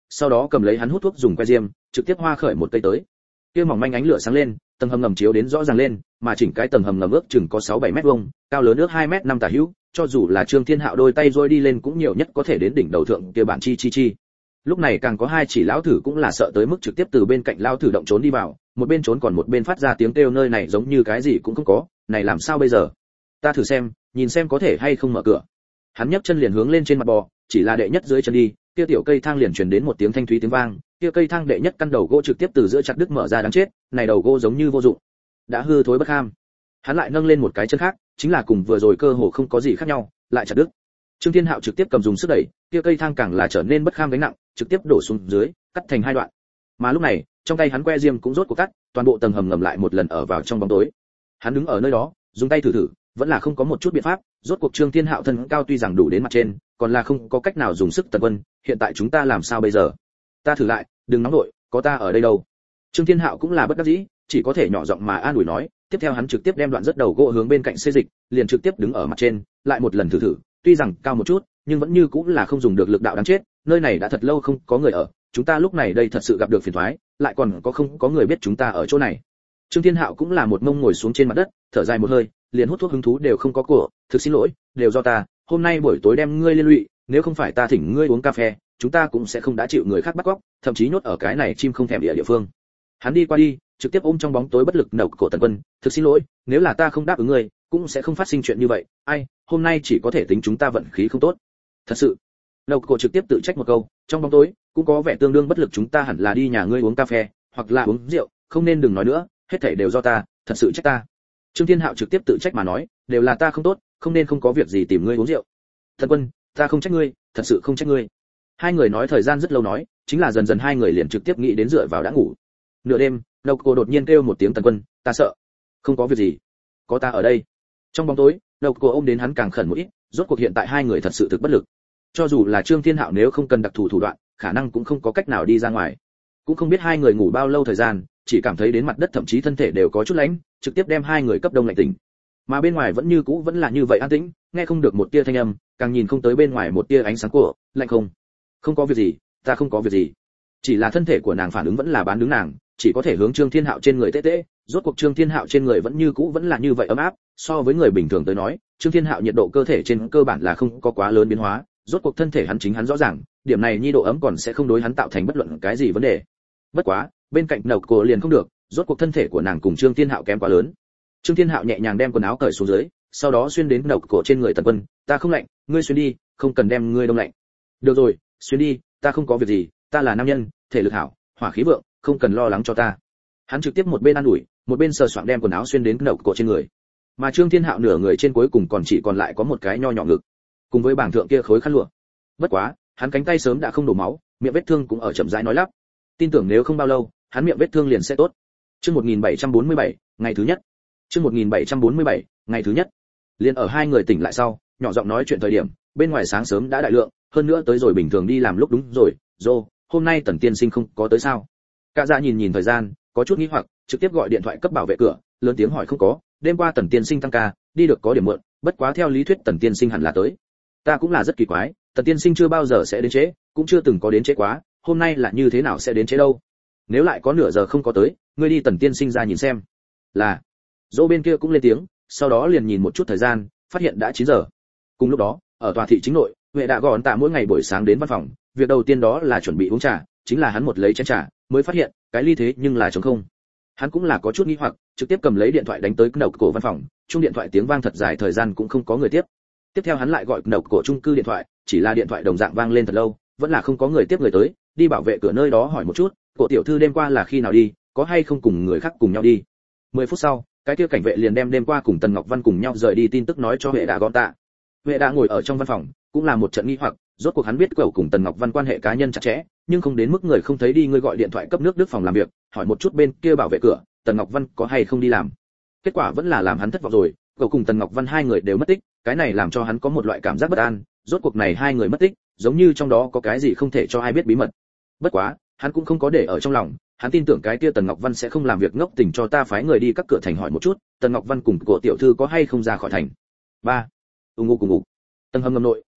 sau đó cầm lấy hắn hút thuốc dùng que diêm trực tiếp hoa khởi một cây tới. Kia mỏng manh ánh lửa sáng lên, tầng hầm ngầm chiếu đến rõ ràng lên, mà chỉnh cái tầng hầm ngầm ước chừng có 6-7 mét vuông, cao lớn ước 2 mét 5 tả hữu, cho dù là Trương Thiên Hạo đôi tay rôi đi lên cũng nhiều nhất có thể đến đỉnh đầu thượng kia bản chi. Lúc này càng có hai chỉ lão thử cũng là sợ tới mức trực tiếp từ bên cạnh lão thử động trốn đi vào, một bên trốn còn một bên phát ra tiếng kêu nơi này giống như cái gì cũng không có, này làm sao bây giờ? Ta thử xem, nhìn xem có thể hay không mở cửa. Hắn nhấc chân liền hướng lên trên mặt bò, chỉ là đệ nhất dưới chân đi, kia tiểu cây thang liền truyền đến một tiếng thanh thúy tiếng vang, kia cây thang đệ nhất căn đầu gỗ trực tiếp từ giữa chặt đứt mở ra đáng chết, này đầu gỗ giống như vô dụng, đã hư thối bất ham. Hắn lại nâng lên một cái chân khác, chính là cùng vừa rồi cơ hồ không có gì khác nhau, lại chặt đứt. Trương Thiên Hạo trực tiếp cầm dùng sức đẩy, kia cây thang càng là trở nên bất kham gánh nặng, trực tiếp đổ xuống dưới, cắt thành hai đoạn. Mà lúc này, trong tay hắn que diêm cũng rốt cuộc cắt, toàn bộ tầng hầm ngầm lại một lần ở vào trong bóng tối. Hắn đứng ở nơi đó, dùng tay thử, vẫn là không có một chút biện pháp, rốt cuộc Trương Thiên Hạo thân cao tuy rằng đủ đến mặt trên, còn là không có cách nào dùng sức tấn quân, hiện tại chúng ta làm sao bây giờ? Ta thử lại, đừng nóng nội, có ta ở đây đâu. Trương Thiên Hạo cũng là bất đắc dĩ, chỉ có thể nhỏ giọng mà an ủi nói, tiếp theo hắn trực tiếp đem đoạn rất đầu gỗ hướng bên cạnh xê dịch, liền trực tiếp đứng ở mặt trên, lại một lần thử, tuy rằng cao một chút, nhưng vẫn như cũng là không dùng được lực đạo đáng chết, nơi này đã thật lâu không có người ở, chúng ta lúc này đây thật sự gặp được phiền toái, lại còn không có người biết chúng ta ở chỗ này. Trương Thiên Hạo cũng là một mông ngồi xuống trên mặt đất, thở dài một hơi, liền hút thuốc hứng thú đều không có của, thực xin lỗi, đều do ta, hôm nay buổi tối đem ngươi liên lụy, nếu không phải ta thỉnh ngươi uống cà phê, chúng ta cũng sẽ không đã chịu người khác bắt cóc, thậm chí nhốt ở cái này chim không thèm địa phương. Hắn đi qua đi, trực tiếp ôm trong bóng tối bất lực nậu cổ Tần Quân, thực xin lỗi, nếu là ta không đáp ứng ngươi, cũng sẽ không phát sinh chuyện như vậy, ai, hôm nay chỉ có thể tính chúng ta vận khí không tốt. Thật sự. Nậu cổ trực tiếp tự trách một câu, trong bóng tối cũng có vẻ tương đương bất lực, chúng ta hẳn là đi nhà ngươi uống cà phê, hoặc là uống rượu, không nên đừng nói nữa, hết thảy đều do ta, thật sự trách ta. Trương Thiên Hạo trực tiếp tự trách mà nói, đều là ta không tốt, không nên không có việc gì tìm ngươi uống rượu. Tần Quân, ta không trách ngươi, thật sự không trách ngươi. Hai người nói thời gian rất lâu nói, chính là dần dần hai người liền trực tiếp nghĩ đến dựa vào đã ngủ. Nửa đêm, Nậu cổ đột nhiên kêu một tiếng Tần Quân, ta sợ. Không có việc gì, có ta ở đây. Trong bóng tối, Nậu cổ ôm đến hắn càng khẩn một ít, rốt cuộc hiện tại hai người thật sự thực bất lực. Cho dù là Trương Thiên Hạo nếu không cần đặc thù thủ đoạn, khả năng cũng không có cách nào đi ra ngoài. Cũng không biết hai người ngủ bao lâu thời gian, chỉ cảm thấy đến mặt đất thậm chí thân thể đều có chút lạnh, trực tiếp đem hai người cấp đông lạnh tỉnh. Mà bên ngoài vẫn như cũ vẫn là như vậy an tĩnh, nghe không được một tia thanh âm, càng nhìn không tới bên ngoài một tia ánh sáng của, lạnh không. Không có việc gì, ta không có việc gì. Chỉ là thân thể của nàng phản ứng vẫn là bán đứng nàng, chỉ có thể hướng Trương Thiên Hạo trên người tê tê, rốt cuộc Trương Thiên Hạo trên người vẫn như cũ vẫn là như vậy ấm áp, so với người bình thường tới nói, Trương Thiên Hạo nhiệt độ cơ thể trên cơ bản là không có quá lớn biến hóa, rốt cuộc thân thể hắn chính hắn rõ ràng, điểm này nhi độ ấm còn sẽ không đối hắn tạo thành bất luận cái gì vấn đề. Bất quá, bên cạnh Nậu cổ liền không được, rốt cuộc thân thể của nàng cùng Trương Thiên Hạo kém quá lớn. Trương Thiên Hạo nhẹ nhàng đem quần áo cởi xuống dưới, sau đó xuyên đến Nậu cổ trên người Tần Quân, ta không lạnh, ngươi xuyên đi, không cần đem ngươi đông lạnh. Được rồi, xuyên đi, ta không có việc gì, ta là nam nhân, thể lực hảo, hỏa khí vượng, không cần lo lắng cho ta. Hắn trực tiếp một bên ăn ủi, một bên sờ soạng đem quần áo xuyên đến Nậu cổ trên người. Mà Trương Thiên Hạo nửa người trên cuối cùng còn chỉ còn lại có một cái nho nhỏ ngực, cùng với bảng thượng kia khối khăn lụa. Bất quá, hắn cánh tay sớm đã không đổ máu, miệng vết thương cũng ở chậm rãi nói lắp. Tin tưởng nếu không bao lâu, hắn miệng vết thương liền sẽ tốt. Chương 1747, ngày thứ nhất. Chương 1747, ngày thứ nhất. Liên ở hai người tỉnh lại sau, nhỏ giọng nói chuyện thời điểm, bên ngoài sáng sớm đã đại lượng, hơn nữa tới rồi bình thường đi làm lúc đúng rồi, hôm nay Tần tiên sinh không có tới sao? Cả dạ nhìn thời gian, có chút nghi hoặc, trực tiếp gọi điện thoại cấp bảo vệ cửa, lớn tiếng hỏi không có, đêm qua Tần tiên sinh tăng ca, đi được có điểm muộn, bất quá theo lý thuyết Tần tiên sinh hẳn là tới. Ta cũng là rất kỳ quái, Tần tiên sinh chưa bao giờ sẽ đến trễ, cũng chưa từng có đến trễ quá, hôm nay là như thế nào sẽ đến trễ đâu? Nếu lại có nửa giờ không có tới, ngươi đi Tần tiên sinh ra nhìn xem. Là. Dỗ bên kia cũng lên tiếng, sau đó liền nhìn một chút thời gian, phát hiện đã 9 giờ. Cùng lúc đó, ở tòa thị chính nội, Huệ đã gọi tạ mỗi ngày buổi sáng đến văn phòng, việc đầu tiên đó là chuẩn bị uống trà, chính là hắn một lấy chén trà, mới phát hiện, cái ly thế nhưng là trống không. Hắn cũng là có chút nghi hoặc, trực tiếp cầm lấy điện thoại đánh tới Nậu cổ văn phòng, chuông điện thoại tiếng vang thật dài thời gian cũng không có người tiếp. Tiếp theo hắn lại gọi Nậu cổ chung cư điện thoại, chỉ là điện thoại đồng dạng vang lên thật lâu, vẫn là không có người tiếp người tới, đi bảo vệ cửa nơi đó hỏi một chút, cổ tiểu thư đêm qua là khi nào đi, có hay không cùng người khác cùng nhau đi. 10 phút sau, cái kia cảnh vệ liền đem đêm qua cùng Tần Ngọc Văn cùng nhau rời đi tin tức nói cho Huệ đã gọn tạ. Huệ đã ngồi ở trong văn phòng, cũng là một trận nghi hoặc, rốt cuộc hắn biết cậu cùng Tần Ngọc Văn quan hệ cá nhân chặt chẽ, nhưng không đến mức người không thấy đi người gọi điện thoại cấp nước Đức phòng làm việc, hỏi một chút bên kia bảo vệ cửa, Tần Ngọc Văn có hay không đi làm. Kết quả vẫn là làm hắn thất vọng rồi, cậu cùng Tần Ngọc Văn hai người đều mất tích, cái này làm cho hắn có một loại cảm giác bất an, rốt cuộc này hai người mất tích, giống như trong đó có cái gì không thể cho ai biết bí mật. Bất quá, hắn cũng không có để ở trong lòng, hắn tin tưởng cái kia Tần Ngọc Văn sẽ không làm việc ngốc tình cho ta phái người đi các cửa thành hỏi một chút, Tần Ngọc Văn cùng cổ tiểu thư có hay không ra khỏi thành. 3. Cùng ngủ. Tầng hầm ngầm nội,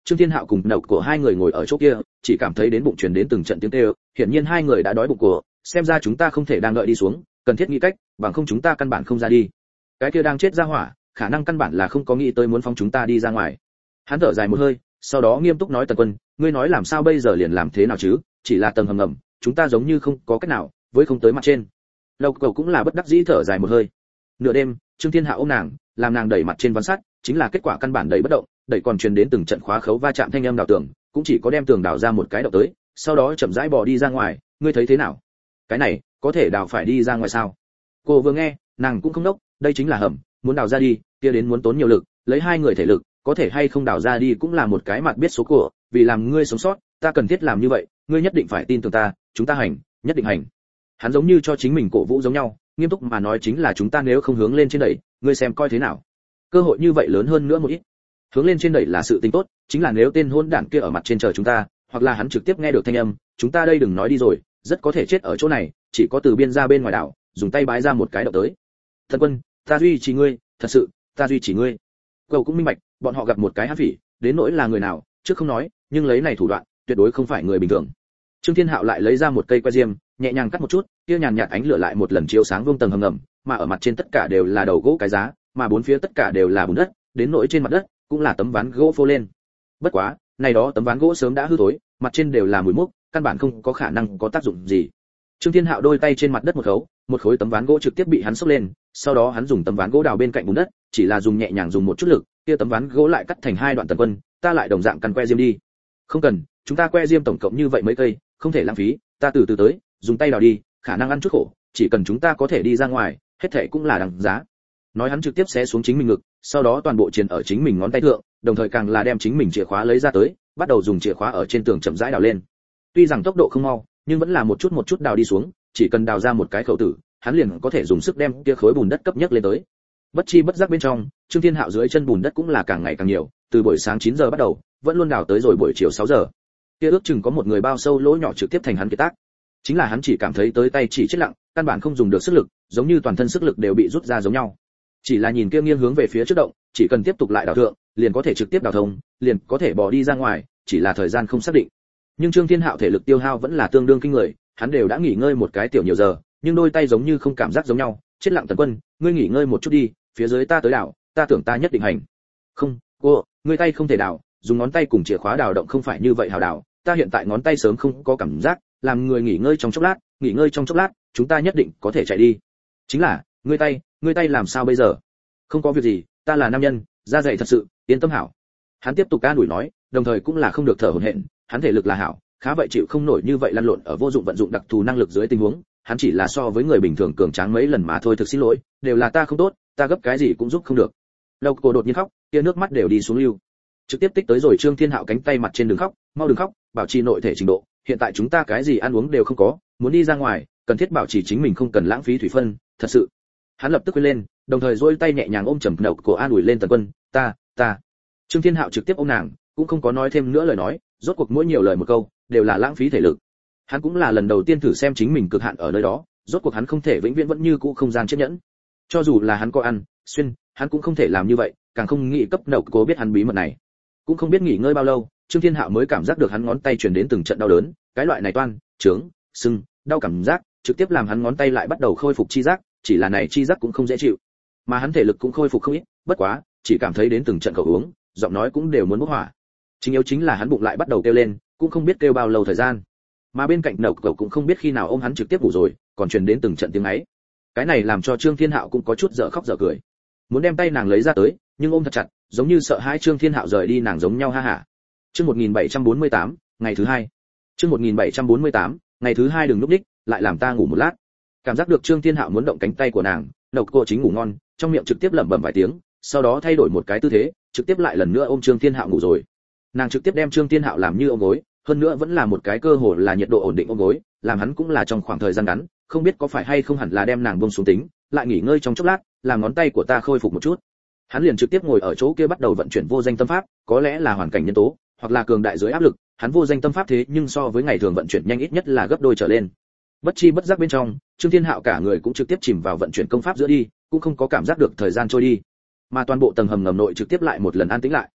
Trương Thiên Hạo cùng Độc của hai người ngồi ở chỗ kia, chỉ cảm thấy đến bụng truyền đến từng trận tiếng kêu, hiển nhiên hai người đã đói bụng của, xem ra chúng ta không thể đang đợi đi xuống, cần thiết nghĩ cách, bằng không chúng ta căn bản không ra đi. Cái kia đang chết ra hỏa, khả năng căn bản là không có nghĩ tới muốn phóng chúng ta đi ra ngoài. Hắn thở dài một hơi, sau đó nghiêm túc nói Tần Quân, ngươi nói làm sao bây giờ liền làm thế nào chứ, chỉ là tầng hầm ngầm, chúng ta giống như không có cách nào, với không tới mặt trên. Lộc Cầu cũng là bất đắc dĩ thở dài một hơi. Nửa đêm, Trương Thiên Hạo ôm nàng, làm nàng đẩy mặt trên ván sắt, chính là kết quả căn bản đẩy bất động, đẩy còn truyền đến từng trận khóa khấu va chạm thanh âm đào tường, cũng chỉ có đem tường đào ra một cái động tới, sau đó chậm rãi bò đi ra ngoài, ngươi thấy thế nào? Cái này, có thể đào phải đi ra ngoài sao? Cô vừa nghe, nàng cũng không đốc, đây chính là hầm, muốn đào ra đi, kia đến muốn tốn nhiều lực, lấy hai người thể lực, có thể hay không đào ra đi cũng là một cái mặt biết số của, vì làm ngươi sống sót, ta cần thiết làm như vậy, ngươi nhất định phải tin tưởng ta, chúng ta hành, nhất định hành. Hắn giống như cho chính mình cổ vũ giống nhau, nghiêm túc mà nói chính là chúng ta nếu không hướng lên trên đẩy, ngươi xem coi thế nào. Cơ hội như vậy lớn hơn nữa một ít. Hướng lên trên đẩy là sự tính tốt, chính là nếu tên hôn đản kia ở mặt trên chờ chúng ta, hoặc là hắn trực tiếp nghe được thanh âm, chúng ta đây đừng nói đi rồi, rất có thể chết ở chỗ này, chỉ có từ biên ra bên ngoài đảo, dùng tay bái ra một cái động tới. Thần Quân, ta duy trì ngươi, thật sự, ta duy trì ngươi. Cầu cũng minh bạch, bọn họ gặp một cái hắc phỉ, đến nỗi là người nào, trước không nói, nhưng lấy này thủ đoạn, tuyệt đối không phải người bình thường. Trương Thiên Hạo lại lấy ra một cây que diêm, nhẹ nhàng cắt một chút, kia nhàn nhạt ánh lửa lại một lần chiếu sáng vương tầng hầm ngầm, mà ở mặt trên tất cả đều là đầu gỗ cái giá, mà bốn phía tất cả đều là bùn đất, đến nỗi trên mặt đất cũng là tấm ván gỗ phô lên. Bất quá, này đó tấm ván gỗ sớm đã hư thối, mặt trên đều là mùi mốc, căn bản không có khả năng có tác dụng gì. Trương Thiên Hạo đôi tay trên mặt đất một khối tấm ván gỗ trực tiếp bị hắn xốc lên, sau đó hắn dùng tấm ván gỗ đào bên cạnh bùn đất, chỉ là dùng nhẹ nhàng dùng một chút lực, kia tấm ván gỗ lại cắt thành hai đoạn. Tần Quân, ta lại đồng dạng căn que diêm đi. Không cần, chúng ta que diêm tổng cộng như vậy mấy cây, không thể lãng phí, ta từ từ tới, dùng tay đào đi, khả năng ăn chút khổ, chỉ cần chúng ta có thể đi ra ngoài, hết thảy cũng là đằng giá. Nói hắn trực tiếp xé xuống chính mình ngực, sau đó toàn bộ chuyền ở chính mình ngón tay thượng, đồng thời càng là đem chính mình chìa khóa lấy ra tới, bắt đầu dùng chìa khóa ở trên tường chậm rãi đào lên. Tuy rằng tốc độ không mau, nhưng vẫn là một chút đào đi xuống, chỉ cần đào ra một cái khẩu tử, hắn liền có thể dùng sức đem kia khối bùn đất cấp nhấc lên tới. Bất chi bất giác bên trong, Trương Thiên Hạo dưới chân bùn đất cũng là càng ngày càng nhiều, từ buổi sáng 9 giờ bắt đầu, vẫn luôn đào tới rồi buổi chiều 6 giờ. Kia ước chừng có một người bao sâu lỗ nhỏ trực tiếp thành hắn kiệt tác. Chính là hắn chỉ cảm thấy tới tay chỉ chết lặng, căn bản không dùng được sức lực, giống như toàn thân sức lực đều bị rút ra giống nhau. Chỉ là nhìn kia nghiêng hướng về phía trước động, chỉ cần tiếp tục lại đào thượng, liền có thể trực tiếp đào thông, liền có thể bỏ đi ra ngoài, chỉ là thời gian không xác định. Nhưng Trương Thiên Hạo thể lực tiêu hao vẫn là tương đương kinh người, hắn đều đã nghỉ ngơi một cái tiểu nhiều giờ, nhưng đôi tay giống như không cảm giác giống nhau. Chết lặng. Tần Quân, ngươi nghỉ ngơi một chút đi, phía dưới ta tới đào, ta tưởng ta nhất định hành. Không, cô, ngươi tay không thể đào, dùng ngón tay cùng chìa khóa đào động không phải như vậy hào đào, ta hiện tại ngón tay sớm không có cảm giác, làm người nghỉ ngơi trong chốc lát, chúng ta nhất định có thể chạy đi. Chính là, ngươi tay làm sao bây giờ? Không có việc gì, ta là nam nhân, da dày thật sự, yên tâm hảo. Hắn tiếp tục ca đuổi nói, đồng thời cũng là không được thở hổn hển, hắn thể lực là hảo, khá vậy chịu không nổi như vậy lăn lộn ở vô dụng vận dụng đặc thù năng lực dưới tình huống, hắn chỉ là so với người bình thường cường tráng mấy lần mà thôi, thực xin lỗi, đều là ta không tốt, ta gấp cái gì cũng giúp không được. Lộc Cổ đột nhiên khóc, kia nước mắt đều đi xuống lưu. Trực tiếp tích tới rồi Trương Thiên Hạo cánh tay mặt trên, đừng khóc, mau đừng khóc, bảo trì nội thể trình độ, hiện tại chúng ta cái gì ăn uống đều không có, muốn đi ra ngoài, cần thiết bảo trì chính mình không cần lãng phí thủy phân, thật sự. Hắn lập tức quên lên, đồng thời duỗi tay nhẹ nhàng ôm chầm Lộc Cổ an ủi lên Tần Quân, ta. Trương Thiên Hạo trực tiếp ôm nàng, cũng không có nói thêm nữa lời nói, rốt cuộc mỗi nhiều lời một câu đều là lãng phí thể lực. Hắn cũng là lần đầu tiên thử xem chính mình cực hạn ở nơi đó, rốt cuộc hắn không thể vĩnh viễn vẫn như cũ không gian chấp nhẫn. Cho dù là hắn có ăn, xuyên, hắn cũng không thể làm như vậy, càng không nghĩ cấp Lộc Cổ biết hắn bí mật này. Cũng không biết nghỉ ngơi bao lâu, Trương Thiên Hạo mới cảm giác được hắn ngón tay truyền đến từng trận đau đớn, cái loại này toan, trướng, sưng, đau cảm giác, trực tiếp làm hắn ngón tay lại bắt đầu khôi phục chi giác, chỉ là này chi giác cũng không dễ chịu. Mà hắn thể lực cũng khôi phục không ít, bất quá, chỉ cảm thấy đến từng trận khẩu uống, giọng nói cũng đều muốn bốc hỏa. Chính yếu chính là hắn bụng lại bắt đầu kêu lên, cũng không biết kêu bao lâu thời gian. Mà bên cạnh Lộc Cổ cũng không biết khi nào ôm hắn trực tiếp ngủ rồi, còn truyền đến từng trận tiếng ấy. Cái này làm cho Trương Thiên Hạo cũng có chút dở khóc dở cười. Muốn đem tay nàng lấy ra tới, nhưng ôm thật chặt, giống như sợ hai Trương Thiên Hạo rời đi nàng giống nhau ha hả. Chương 1748, ngày thứ 2. Chương 1748, ngày thứ 2 đừng lúc đích, lại làm ta ngủ một lát. Cảm giác được Trương Thiên Hạo muốn động cánh tay của nàng, Lộc Cổ chính ngủ ngon, trong miệng trực tiếp lẩm bẩm vài tiếng, sau đó thay đổi một cái tư thế, trực tiếp lại lần nữa ôm Trương Thiên Hạo ngủ rồi. Nàng trực tiếp đem Trương Thiên Hạo làm như ôm gối, hơn nữa vẫn là một cái cơ hồ là nhiệt độ ổn định ôm gối, làm hắn cũng là trong khoảng thời gian ngắn, không biết có phải hay không hẳn là đem nàng buông xuống tính, lại nghỉ ngơi trong chốc lát, làm ngón tay của ta khôi phục một chút. Hắn liền trực tiếp ngồi ở chỗ kia bắt đầu vận chuyển vô danh tâm pháp, có lẽ là hoàn cảnh nhân tố, hoặc là cường đại dưới áp lực, hắn vô danh tâm pháp thế nhưng so với ngày thường vận chuyển nhanh ít nhất là gấp đôi trở lên. Bất chi bất giác bên trong, Trương Thiên Hạo cả người cũng trực tiếp chìm vào vận chuyển công pháp giữa đi, cũng không có cảm giác được thời gian trôi đi, mà toàn bộ tầng hầm ngầm nội trực tiếp lại một lần an tĩnh lại.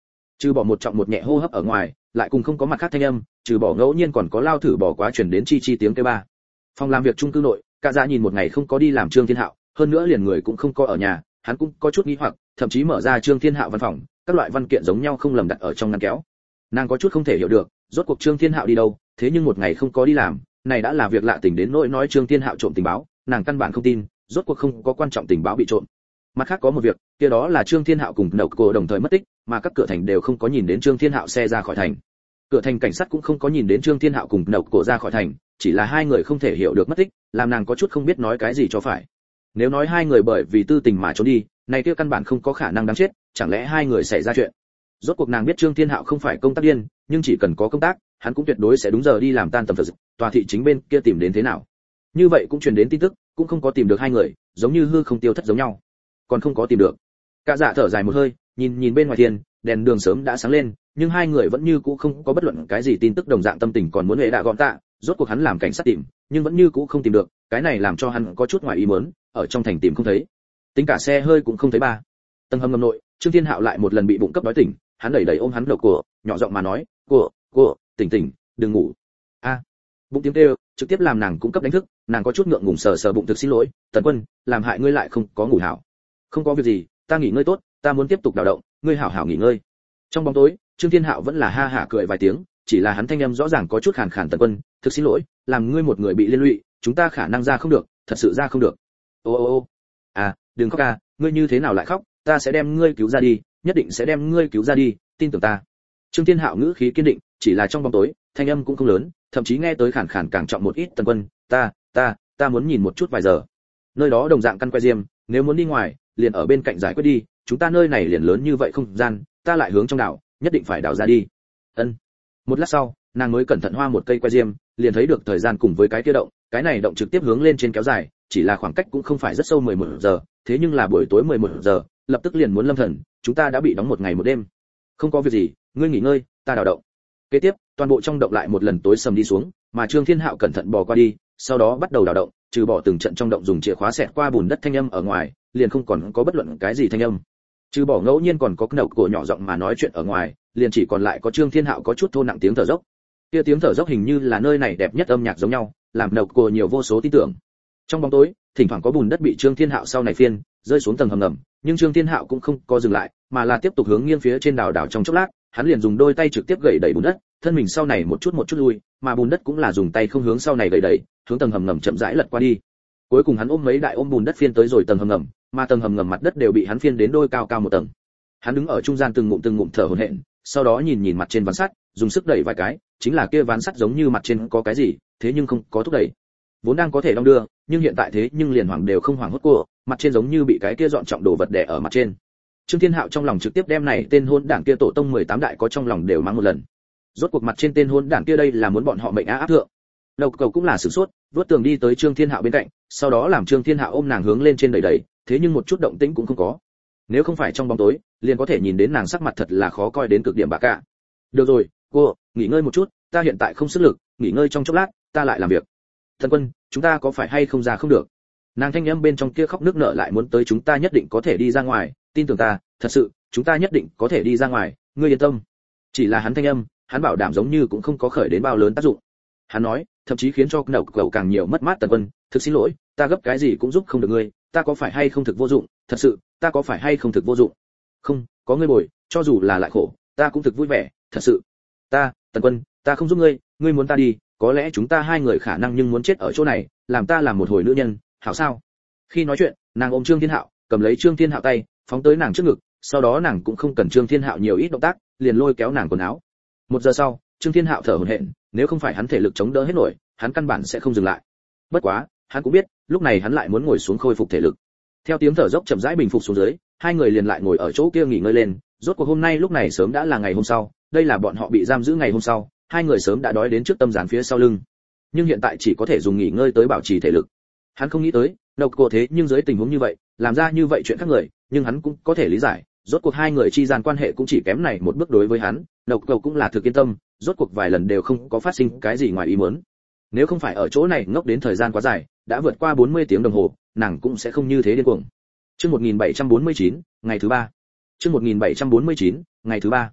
trừ bỏ một trọng một nhẹ hô hấp ở ngoài, lại cùng không có mặt khác thanh âm, trừ bỏ ngẫu nhiên còn có lao thử bỏ quá chuyển đến chi chi tiếng kêu ba. Phòng làm việc chung cư nội, cả dạ nhìn một ngày không có đi làm Trương Thiên Hạo, hơn nữa liền người cũng không có ở nhà, hắn cũng có chút nghi hoặc, thậm chí mở ra Trương Thiên Hạo văn phòng, các loại văn kiện giống nhau không lầm đặt ở trong ngăn kéo. Nàng có chút không thể hiểu được, rốt cuộc Trương Thiên Hạo đi đâu, thế nhưng một ngày không có đi làm, này đã là việc lạ tình đến nỗi nói Trương Thiên Hạo trộm tình báo, nàng căn bản không tin, rốt cuộc không có quan trọng tình báo bị trộm. Mặt khác có một việc, kia đó là Trương Thiên Hạo cùng Nậu Cổ đồng thời mất tích, mà các cửa thành đều không có nhìn đến Trương Thiên Hạo xe ra khỏi thành. Cửa thành cảnh sát cũng không có nhìn đến Trương Thiên Hạo cùng Nậu Cổ ra khỏi thành, chỉ là hai người không thể hiểu được mất tích, làm nàng có chút không biết nói cái gì cho phải. Nếu nói hai người bởi vì tư tình mà trốn đi, này kia căn bản không có khả năng đáng chết, chẳng lẽ hai người xảy ra chuyện. Rốt cuộc nàng biết Trương Thiên Hạo không phải công tác điên, nhưng chỉ cần có công tác, hắn cũng tuyệt đối sẽ đúng giờ đi làm tan tầm thật. Tòa thị chính bên kia tìm đến thế nào? Như vậy cũng truyền đến tin tức, cũng không có tìm được hai người, giống như hư không tiêu thất giống nhau. Còn không có tìm được. Cả dạ thở dài một hơi, nhìn bên ngoài thiên, đèn đường sớm đã sáng lên, nhưng hai người vẫn như cũ không có bất luận cái gì tin tức, đồng dạng tâm tình còn muốn hệ đã gọn tạ. Rốt cuộc hắn làm cảnh sát tìm, nhưng vẫn như cũ không tìm được, cái này làm cho hắn có chút ngoài ý muốn, ở trong thành tìm không thấy, tính cả xe hơi cũng không thấy ba. Tầng hầm ngầm nội, Trương Thiên Hạo lại một lần bị bụng cấp đói tỉnh, hắn đẩy ôm hắn đầu của, nhỏ giọng mà nói, "Cô, tỉnh, đừng ngủ." A. Bụng tiếng kêu, trực tiếp làm nàng cũng cấp đánh thức, nàng có chút ngượng ngùng sờ bụng, thực xin lỗi, Tần Quân, làm hại ngươi lại không có ngủ hảo. Không có việc gì, ta nghỉ ngơi tốt, ta muốn tiếp tục đào động, ngươi hảo hảo nghỉ ngơi. Trong bóng tối, Trương Thiên Hạo vẫn là ha hả cười vài tiếng, chỉ là hắn thanh âm rõ ràng có chút khàn khàn, Tần Quân, thực xin lỗi, làm ngươi một người bị liên lụy, chúng ta khả năng ra không được, thật sự ra không được. Ô. À, đừng khóc à, ngươi như thế nào lại khóc, ta sẽ đem ngươi cứu ra đi, nhất định sẽ đem ngươi cứu ra đi, tin tưởng ta. Trương Thiên Hạo ngữ khí kiên định, chỉ là trong bóng tối, thanh âm cũng không lớn, thậm chí nghe tới khàn khàn càng trọng một ít, Tần Quân, ta muốn nhìn một chút vài giờ. Nơi đó đồng dạng căn que diêm, nếu muốn đi ngoài, liền ở bên cạnh giải quyết đi, chúng ta nơi này liền lớn như vậy không gian, ta lại hướng trong đảo, nhất định phải đào ra đi. Ân. Một lát sau, nàng mới cẩn thận hoa một cây que diêm, liền thấy được thời gian cùng với cái kia động, cái này động trực tiếp hướng lên trên kéo dài, chỉ là khoảng cách cũng không phải rất sâu 11 giờ, thế nhưng là buổi tối 11 giờ, lập tức liền muốn lâm thần, chúng ta đã bị đóng một ngày một đêm. Không có việc gì, ngươi nghỉ ngơi, ta đào động. Kế tiếp, toàn bộ trong động lại một lần tối sầm đi xuống, mà Trương Thiên Hạo cẩn thận bò qua đi, sau đó bắt đầu đào động, trừ bỏ từng trận trong động dùng chìa khóa xẹt qua bùn đất thanh âm ở ngoài, liền không còn có bất luận cái gì thanh âm. Trừ bỏ ngẫu nhiên còn có Nậu Cổ nhỏ giọng mà nói chuyện ở ngoài, liền chỉ còn lại có Trương Thiên Hạo có chút thô nặng tiếng thở dốc. Kia tiếng thở dốc hình như là nơi này đẹp nhất âm nhạc giống nhau, làm Nậu Cổ nhiều vô số tin tưởng. Trong bóng tối, thỉnh thoảng có bùn đất bị Trương Thiên Hạo sau này phiên, rơi xuống tầng hầm ngầm, nhưng Trương Thiên Hạo cũng không có dừng lại, mà là tiếp tục hướng nghiêng phía trên đảo trong chốc lát, hắn liền dùng đôi tay trực tiếp gậy đẩy bùn đất, thân mình sau này một chút lui, mà bùn đất cũng là dùng tay không hướng sau này đẩy, hướng tầng hầm ngầm chậm rãi lật qua đi. Cuối cùng hắn ôm mấy đại ôm bùn đất phiên tới rồi tầng hầm ngầm, mà tầng hầm ngầm mặt đất đều bị hắn phiên đến đôi cao một tầng. Hắn đứng ở trung gian từng ngụm thở hổn hển, sau đó nhìn mặt trên ván sắt, dùng sức đẩy vài cái, chính là kia ván sắt giống như mặt trên có cái gì, thế nhưng không có thúc đẩy. Vốn đang có thể đong đưa, nhưng hiện tại thế nhưng liền hoảng đều không hoảng hốt cô, mặt trên giống như bị cái kia dọn trọng đồ vật đè ở mặt trên. Trương Thiên Hạo trong lòng trực tiếp đem này tên hôn đảng kia tổ tông 18 đại có trong lòng đều mắng một lần. Rốt cuộc mặt trên tên hôn đảng kia đây là muốn bọn họ mệnh áp thượng. Đầu cầu cũng là sửng sốt, vuốt tường đi tới Trương Thiên Hạo bên cạnh, sau đó làm Trương Thiên Hạo ôm nàng hướng lên trên đẩy, thế nhưng một chút động tĩnh cũng không có. Nếu không phải trong bóng tối, liền có thể nhìn đến nàng sắc mặt thật là khó coi đến cực điểm bà cả. Được rồi, cô, nghỉ ngơi một chút, ta hiện tại không sức lực, nghỉ ngơi trong chốc lát, ta lại làm việc. Thần Quân, chúng ta có phải hay không ra không được? Nàng thanh âm bên trong kia khóc nước nở lại muốn tới, chúng ta nhất định có thể đi ra ngoài, tin tưởng ta, thật sự, chúng ta nhất định có thể đi ra ngoài, ngươi yên tâm. Chỉ là hắn thanh âm, hắn bảo đảm giống như cũng không có khởi đến bao lớn tác dụng. Hắn nói, thậm chí khiến cho Nậu Cổ càng nhiều mất mát. Tần Quân, thực xin lỗi, ta gấp cái gì cũng giúp không được ngươi, ta có phải hay không thực vô dụng, thật sự, ta có phải hay không thực vô dụng? Không, có ngươi bồi, cho dù là lại khổ, ta cũng thực vui vẻ, thật sự. Tần Quân, ta không giúp ngươi, ngươi muốn ta đi, có lẽ chúng ta hai người khả năng nhưng muốn chết ở chỗ này, làm ta làm một hồi nữ nhân, hảo sao? Khi nói chuyện, nàng ôm Trương Thiên Hạo, cầm lấy Trương Thiên Hạo tay, phóng tới nàng trước ngực, sau đó nàng cũng không cần Trương Thiên Hạo nhiều ít động tác, liền lôi kéo nàng quần áo. 1 giờ sau, Trương Thiên Hạo thở hổn hển, nếu không phải hắn thể lực chống đỡ hết nổi, hắn căn bản sẽ không dừng lại. Bất quá, hắn cũng biết, lúc này hắn lại muốn ngồi xuống khôi phục thể lực. Theo tiếng thở dốc chậm rãi bình phục xuống dưới, hai người liền lại ngồi ở chỗ kia nghỉ ngơi lên. Rốt cuộc hôm nay lúc này sớm đã là ngày hôm sau, đây là bọn họ bị giam giữ ngày hôm sau, hai người sớm đã đói đến trước tâm gián phía sau lưng, nhưng hiện tại chỉ có thể dùng nghỉ ngơi tới bảo trì thể lực. Hắn không nghĩ tới, Nậu Cổ thế nhưng dưới tình huống như vậy, làm ra như vậy chuyện khác người, nhưng hắn cũng có thể lý giải, rốt cuộc hai người chi gian quan hệ cũng chỉ kém này một bước đối với hắn, Nậu Cổ cũng là thực yên tâm, rốt cuộc vài lần đều không có phát sinh cái gì ngoài ý muốn. Nếu không phải ở chỗ này ngốc đến thời gian quá dài, đã vượt qua 40 tiếng đồng hồ, nàng cũng sẽ không như thế điên cuồng. Chương 1749, ngày thứ 3. Chương 1749, ngày thứ 3.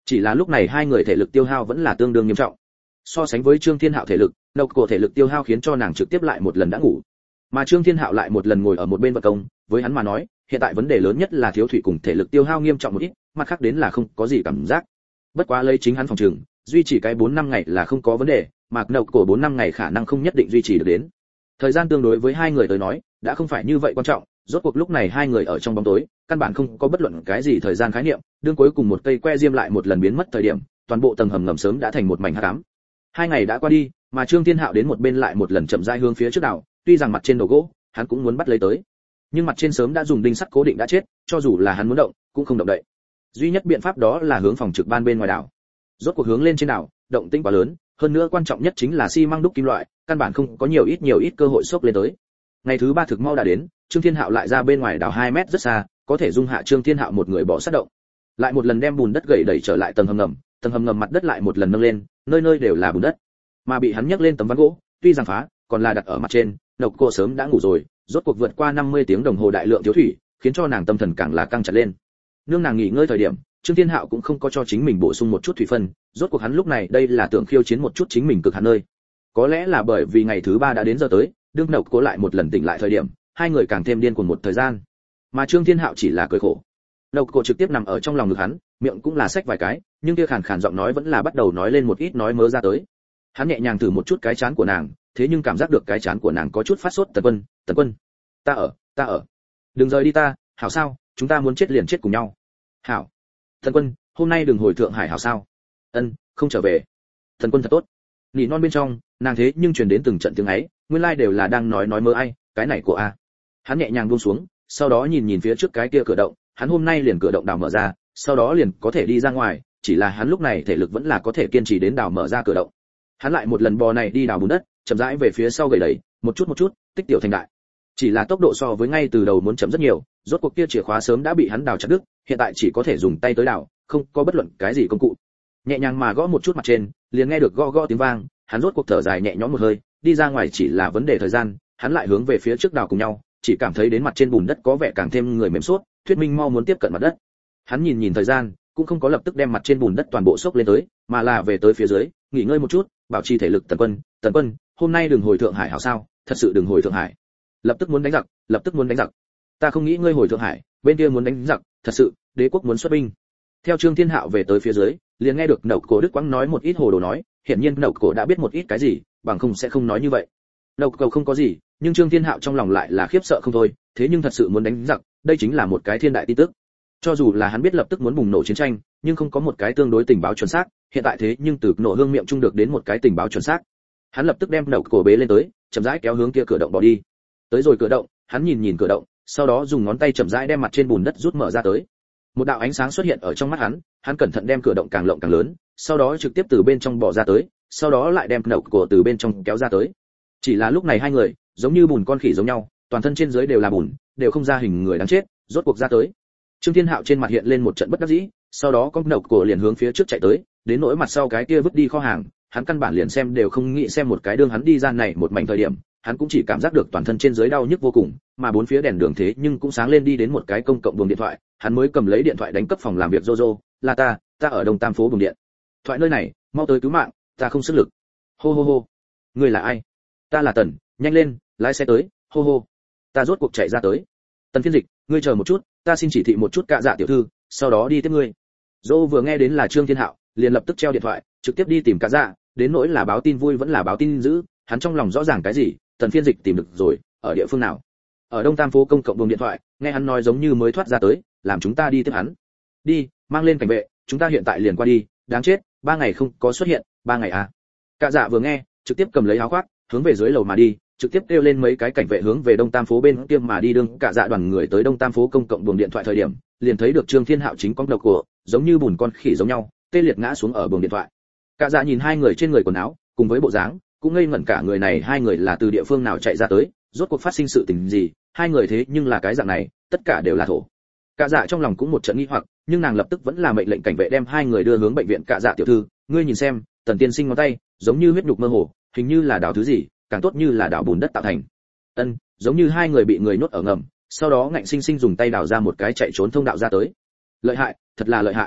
Chỉ là lúc này hai người thể lực tiêu hao vẫn là tương đương nghiêm trọng. So sánh với Trương Thiên Hạo thể lực, Độc Cổ thể lực tiêu hao khiến cho nàng trực tiếp lại một lần đã ngủ. Mà Trương Thiên Hạo lại một lần ngồi ở một bên vận công, với hắn mà nói, hiện tại vấn đề lớn nhất là thiếu thủy cùng thể lực tiêu hao nghiêm trọng một ít, mặt khác đến là không có gì cảm giác. Bất quá lấy chính hắn phòng trường, duy trì cái 4-5 ngày là không có vấn đề, mà Độc Cổ 4-5 ngày khả năng không nhất định duy trì được đến. Thời gian tương đối với hai người tới nói, đã không phải như vậy quan trọng, rốt cuộc lúc này hai người ở trong bóng tối, căn bản không có bất luận cái gì thời gian khái niệm, đương cuối cùng một cây que diêm lại một lần biến mất thời điểm, toàn bộ tầng hầm ngầm sớm đã thành một mảnh hắc ám. 2 ngày đã qua đi, mà Trương Thiên Hạo đến một bên lại một lần chậm rãi hướng phía trước đảo, tuy rằng mặt trên đầu gỗ, hắn cũng muốn bắt lấy tới, nhưng mặt trên sớm đã dùng đinh sắt cố định đã chết, cho dù là hắn muốn động, cũng không động đậy. Duy nhất biện pháp đó là hướng phòng trực ban bên ngoài đảo. Rốt cuộc hướng lên trên đảo, động tĩnh quá lớn, hơn nữa quan trọng nhất chính là xi măng đúc kim loại, căn bản không có nhiều ít cơ hội xốc lên tới. Ngày thứ 3 thực mau đã đến, Trương Thiên Hạo lại ra bên ngoài đảo 2 mét rất xa, có thể dung hạ Trương Thiên Hạo một người bỏ sát động. Lại một lần đem bùn đất gậy đẩy trở lại tầng hầm ngầm mặt đất lại một lần nâng lên, nơi nơi đều là bùn đất. Mà bị hắn nhấc lên tấm ván gỗ, tuy rằng phá, còn là đặt ở mặt trên, Độc Cô sớm đã ngủ rồi, rốt cuộc vượt qua 50 tiếng đồng hồ đại lượng thiếu thủy, khiến cho nàng tâm thần càng là căng chặt lên. Nương nàng nghỉ ngơi thời điểm, Trương Thiên Hạo cũng không có cho chính mình bổ sung một chút thủy phân, rốt cuộc hắn lúc này đây là tưởng khiêu chiến một chút chính mình cực hạn nơi. Có lẽ là bởi vì ngày thứ 3 đã đến giờ tới, đương Độc Cô lại một lần tỉnh lại thời điểm, hai người càng thêm điên cuồng một thời gian. Mà Trương Thiên Hạo chỉ là cười khổ. Độc Cô trực tiếp nằm ở trong lòng ngực hắn, miệng cũng là xách vài cái, nhưng kia khàn khàn giọng nói vẫn là bắt đầu nói lên một ít nói mớ ra tới. Hắn nhẹ nhàng thử một chút cái trán của nàng, thế nhưng cảm giác được cái trán của nàng có chút phát sốt. Tần Quân, ta ở, đừng rời đi ta, hảo sao, chúng ta muốn chết liền chết cùng nhau. Hảo. Tần Quân, hôm nay đừng hồi Thượng Hải hảo sao? Ân, không trở về. Tần Quân thật tốt. Nỉ non bên trong, nàng thế nhưng truyền đến từng trận tiếng ấy, nguyên lai đều là đang nói mơ ai, cái này của a. Hắn nhẹ nhàng buông xuống, sau đó nhìn phía trước cái kia cửa động, hắn hôm nay liền cửa động đào mở ra, sau đó liền có thể đi ra ngoài, chỉ là hắn lúc này thể lực vẫn là có thể kiên trì đến đào mở ra cửa động. Hắn lại một lần bò này đi đào bùn đất, chậm rãi về phía sau gầy đẩy, một chút, tích tiểu thành đại. Chỉ là tốc độ so với ngay từ đầu muốn chậm rất nhiều, rốt cuộc kia chìa khóa sớm đã bị hắn đào chặt đứt, hiện tại chỉ có thể dùng tay tới đào, không có bất luận cái gì công cụ. Nhẹ nhàng mà gõ một chút mặt trên, liền nghe được gõ tiếng vang, hắn rốt cuộc thở dài nhẹ nhõm một hơi, đi ra ngoài chỉ là vấn đề thời gian, hắn lại hướng về phía trước đào cùng nhau, chỉ cảm thấy đến mặt trên bùn đất có vẻ càng thêm người mềm suốt, thuyết minh mau muốn tiếp cận mặt đất. Hắn nhìn thời gian, cũng không có lập tức đem mặt trên bùn đất toàn bộ xốc lên tới, mà là về tới phía dưới, nghỉ ngơi một chút, bảo trì thể lực. Tần Quân, hôm nay đừng hồi Thượng Hải hảo sao? Thật sự đừng hồi Thượng Hải. Lập tức muốn đánh giặc. Ta không nghĩ ngươi hồi Thượng Hải, bên kia muốn đánh giặc, thật sự, đế quốc muốn xuất binh. Theo Trương Thiên Hạo về tới phía dưới, liền nghe được Độc Cổ Đức Quang nói một ít hồ đồ nói, hiển nhiên Độc Cổ đã biết một ít cái gì, bằng không sẽ không nói như vậy. Độc Cổ không có gì, nhưng Trương Thiên Hạo trong lòng lại là khiếp sợ không thôi, thế nhưng thật sự muốn đánh giặc, đây chính là một cái thiên đại tin tức. Cho dù là hắn biết lập tức muốn bùng nổ chiến tranh, nhưng không có một cái tương đối tình báo chuẩn xác, hiện tại thế nhưng từ nổ hương miệng trung được đến một cái tình báo chuẩn xác. Hắn lập tức đem Độc Cổ bế lên tới, chậm rãi kéo hướng kia cửa động bỏ đi. Tới rồi cửa động, hắn nhìn cửa động, sau đó dùng ngón tay chậm rãi đem mặt trên bùn đất rút mở ra tới. Một đạo ánh sáng xuất hiện ở trong mắt hắn cẩn thận đem cửa động càng lộng càng lớn, sau đó trực tiếp từ bên trong bỏ ra tới, sau đó lại đem Độc Cổ từ bên trong kéo ra tới. Chỉ là lúc này hai người, giống như bùn con khỉ giống nhau, toàn thân trên dưới đều là bùn, đều không ra hình người đáng chết, rốt cuộc ra tới. Trương Thiên Hạo trên mặt hiện lên một trận bất đắc dĩ, sau đó con Độc Cổ liền hướng phía trước chạy tới, đến nỗi mặt sau cái kia vứt đi kho hàng, hắn căn bản liền xem đều không nghĩ xem một cái đương hắn đi ra này một mảnh thời điểm, hắn cũng chỉ cảm giác được toàn thân trên dưới đau nhức vô cùng, mà bốn phía đèn đường thế nhưng cũng sáng lên, đi đến một cái công cộng buồng điện thoại, hắn mới cầm lấy điện thoại đánh cấp phòng làm việc Jojo, là ta ở Đông Tam phố buồng điện thoại nơi này, mau tới cứu mạng, ta không sức lực. Hô, ngươi là ai? Ta là Tần, nhanh lên, lái xe tới, hô. Ta rốt cuộc chạy ra tới. Tần phiên dịch, ngươi chờ một chút, ta xin chỉ thị một chút Cạ Dạ tiểu thư, sau đó đi tiếp ngươi. Dô vừa nghe đến là Trương Thiên Hạo, liền lập tức treo điện thoại, trực tiếp đi tìm Cạ Dạ, đến nỗi là báo tin vui vẫn là báo tin dữ, hắn trong lòng rõ ràng cái gì. Tần phiên dịch tìm được rồi, ở địa phương nào? Ở Đông Tam phố công cộng buồng điện thoại, nghe hắn nói giống như mới thoát ra tới, làm chúng ta đi tiếp hắn. Đi, mang lên cảnh vệ, chúng ta hiện tại liền qua đi, đáng chết, 3 ngày không có xuất hiện, 3 ngày à? Cạ Dạ vừa nghe, trực tiếp cầm lấy áo khoác, hướng về dưới lầu mà đi, trực tiếp kêu lên mấy cái cảnh vệ hướng về Đông Tam phố bên kia mà đi. Đương Cạ Dạ đoàn người tới Đông Tam phố công cộng buồng điện thoại thời điểm, liền thấy được Trương Thiên Hạo chính con Độc Cổ, giống như bùn con khỉ giống nhau, tê liệt ngã xuống ở buồng điện thoại. Cạ Dạ nhìn hai người trên người quần áo, cùng với bộ dáng, cũng ngây ngẩn cả người này, hai người là từ địa phương nào chạy ra tới, rốt cuộc phát sinh sự tình gì, hai người thế nhưng là cái dạng này, tất cả đều là thổ. Cạ Dạ trong lòng cũng một trận nghi hoặc, nhưng nàng lập tức vẫn là mệnh lệnh cảnh vệ đem hai người đưa hướng bệnh viện. Cạ Dạ tiểu thư, ngươi nhìn xem, Tần tiên sinh ngón tay, giống như huyết nhục mơ hồ, hình như là đào thứ gì, càng tốt như là đào bùn đất tạo thành. Ân, giống như hai người bị người nhốt ở ngầm, sau đó ngạnh sinh sinh dùng tay đào ra một cái chạy trốn thông đạo ra tới. Lợi hại, thật là lợi hại.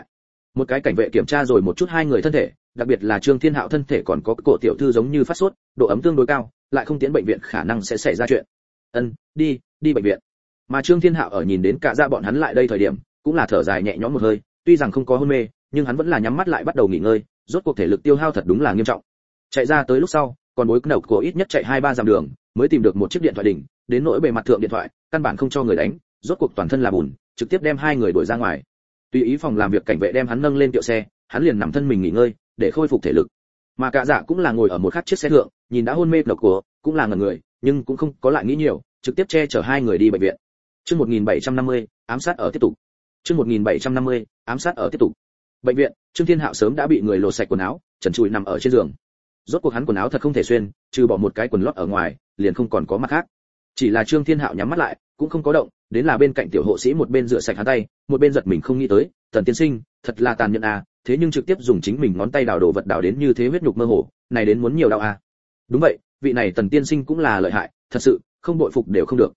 Một cái cảnh vệ kiểm tra rồi một chút hai người thân thể, đặc biệt là Trương Thiên Hạo thân thể còn có cổ tiểu thư giống như phát sốt, độ ấm tương đối cao, lại không tiến bệnh viện khả năng sẽ xảy ra chuyện. Đi bệnh viện. Mà Trương Thiên Hạo ở nhìn đến cả gia bọn hắn lại đây thời điểm, cũng là thở dài nhẹ nhõm một hơi, tuy rằng không có hôn mê, nhưng hắn vẫn là nhắm mắt lại bắt đầu nghỉ ngơi, rốt cuộc thể lực tiêu hao thật đúng là nghiêm trọng. Chạy ra tới lúc sau, còn bối nậu của ít nhất chạy 2-3 dặm đường, mới tìm được một chiếc điện thoại đỉnh, đến nỗi bề mặt thượng điện thoại, căn bản không cho người đánh, rốt cuộc toàn thân là bùn, trực tiếp đem hai người đuổi ra ngoài. Tùy ý phòng làm việc cảnh vệ đem hắn nâng lên kiệu xe, hắn liền nằm thân mình nghỉ ngơi, để khôi phục thể lực. Mà cả dạ cũng là ngồi ở một khác chiếc xe thượng, nhìn đã hôn mê nậu của, cũng là ngẩn người, nhưng cũng không có lại nghĩ nhiều, trực tiếp che chở hai người đi bệnh viện. Chương 1750, ám sát ở tiếp tục. Chương 1750, ám sát ở tiếp tục. Bệnh viện, Trương Thiên Hạo sớm đã bị người lột sạch quần áo, trần trụi nằm ở trên giường. Rốt cuộc hắn quần áo thật không thể xuyên, trừ bỏ một cái quần lót ở ngoài, liền không còn có mặt khác. Chỉ là Trương Thiên Hạo nhắm mắt lại, cũng không có động, đến là bên cạnh tiểu hộ sĩ một bên rửa sạch hắn tay, một bên giật mình không nghĩ tới, Tần tiên sinh, thật là tàn nhẫn à, thế nhưng trực tiếp dùng chính mình ngón tay đào đồ vật đào đến như thế huyết nhục mơ hồ, này đến muốn nhiều đau à. Đúng vậy, vị này Tần tiên sinh cũng là lợi hại, thật sự, không bội phục đều không được.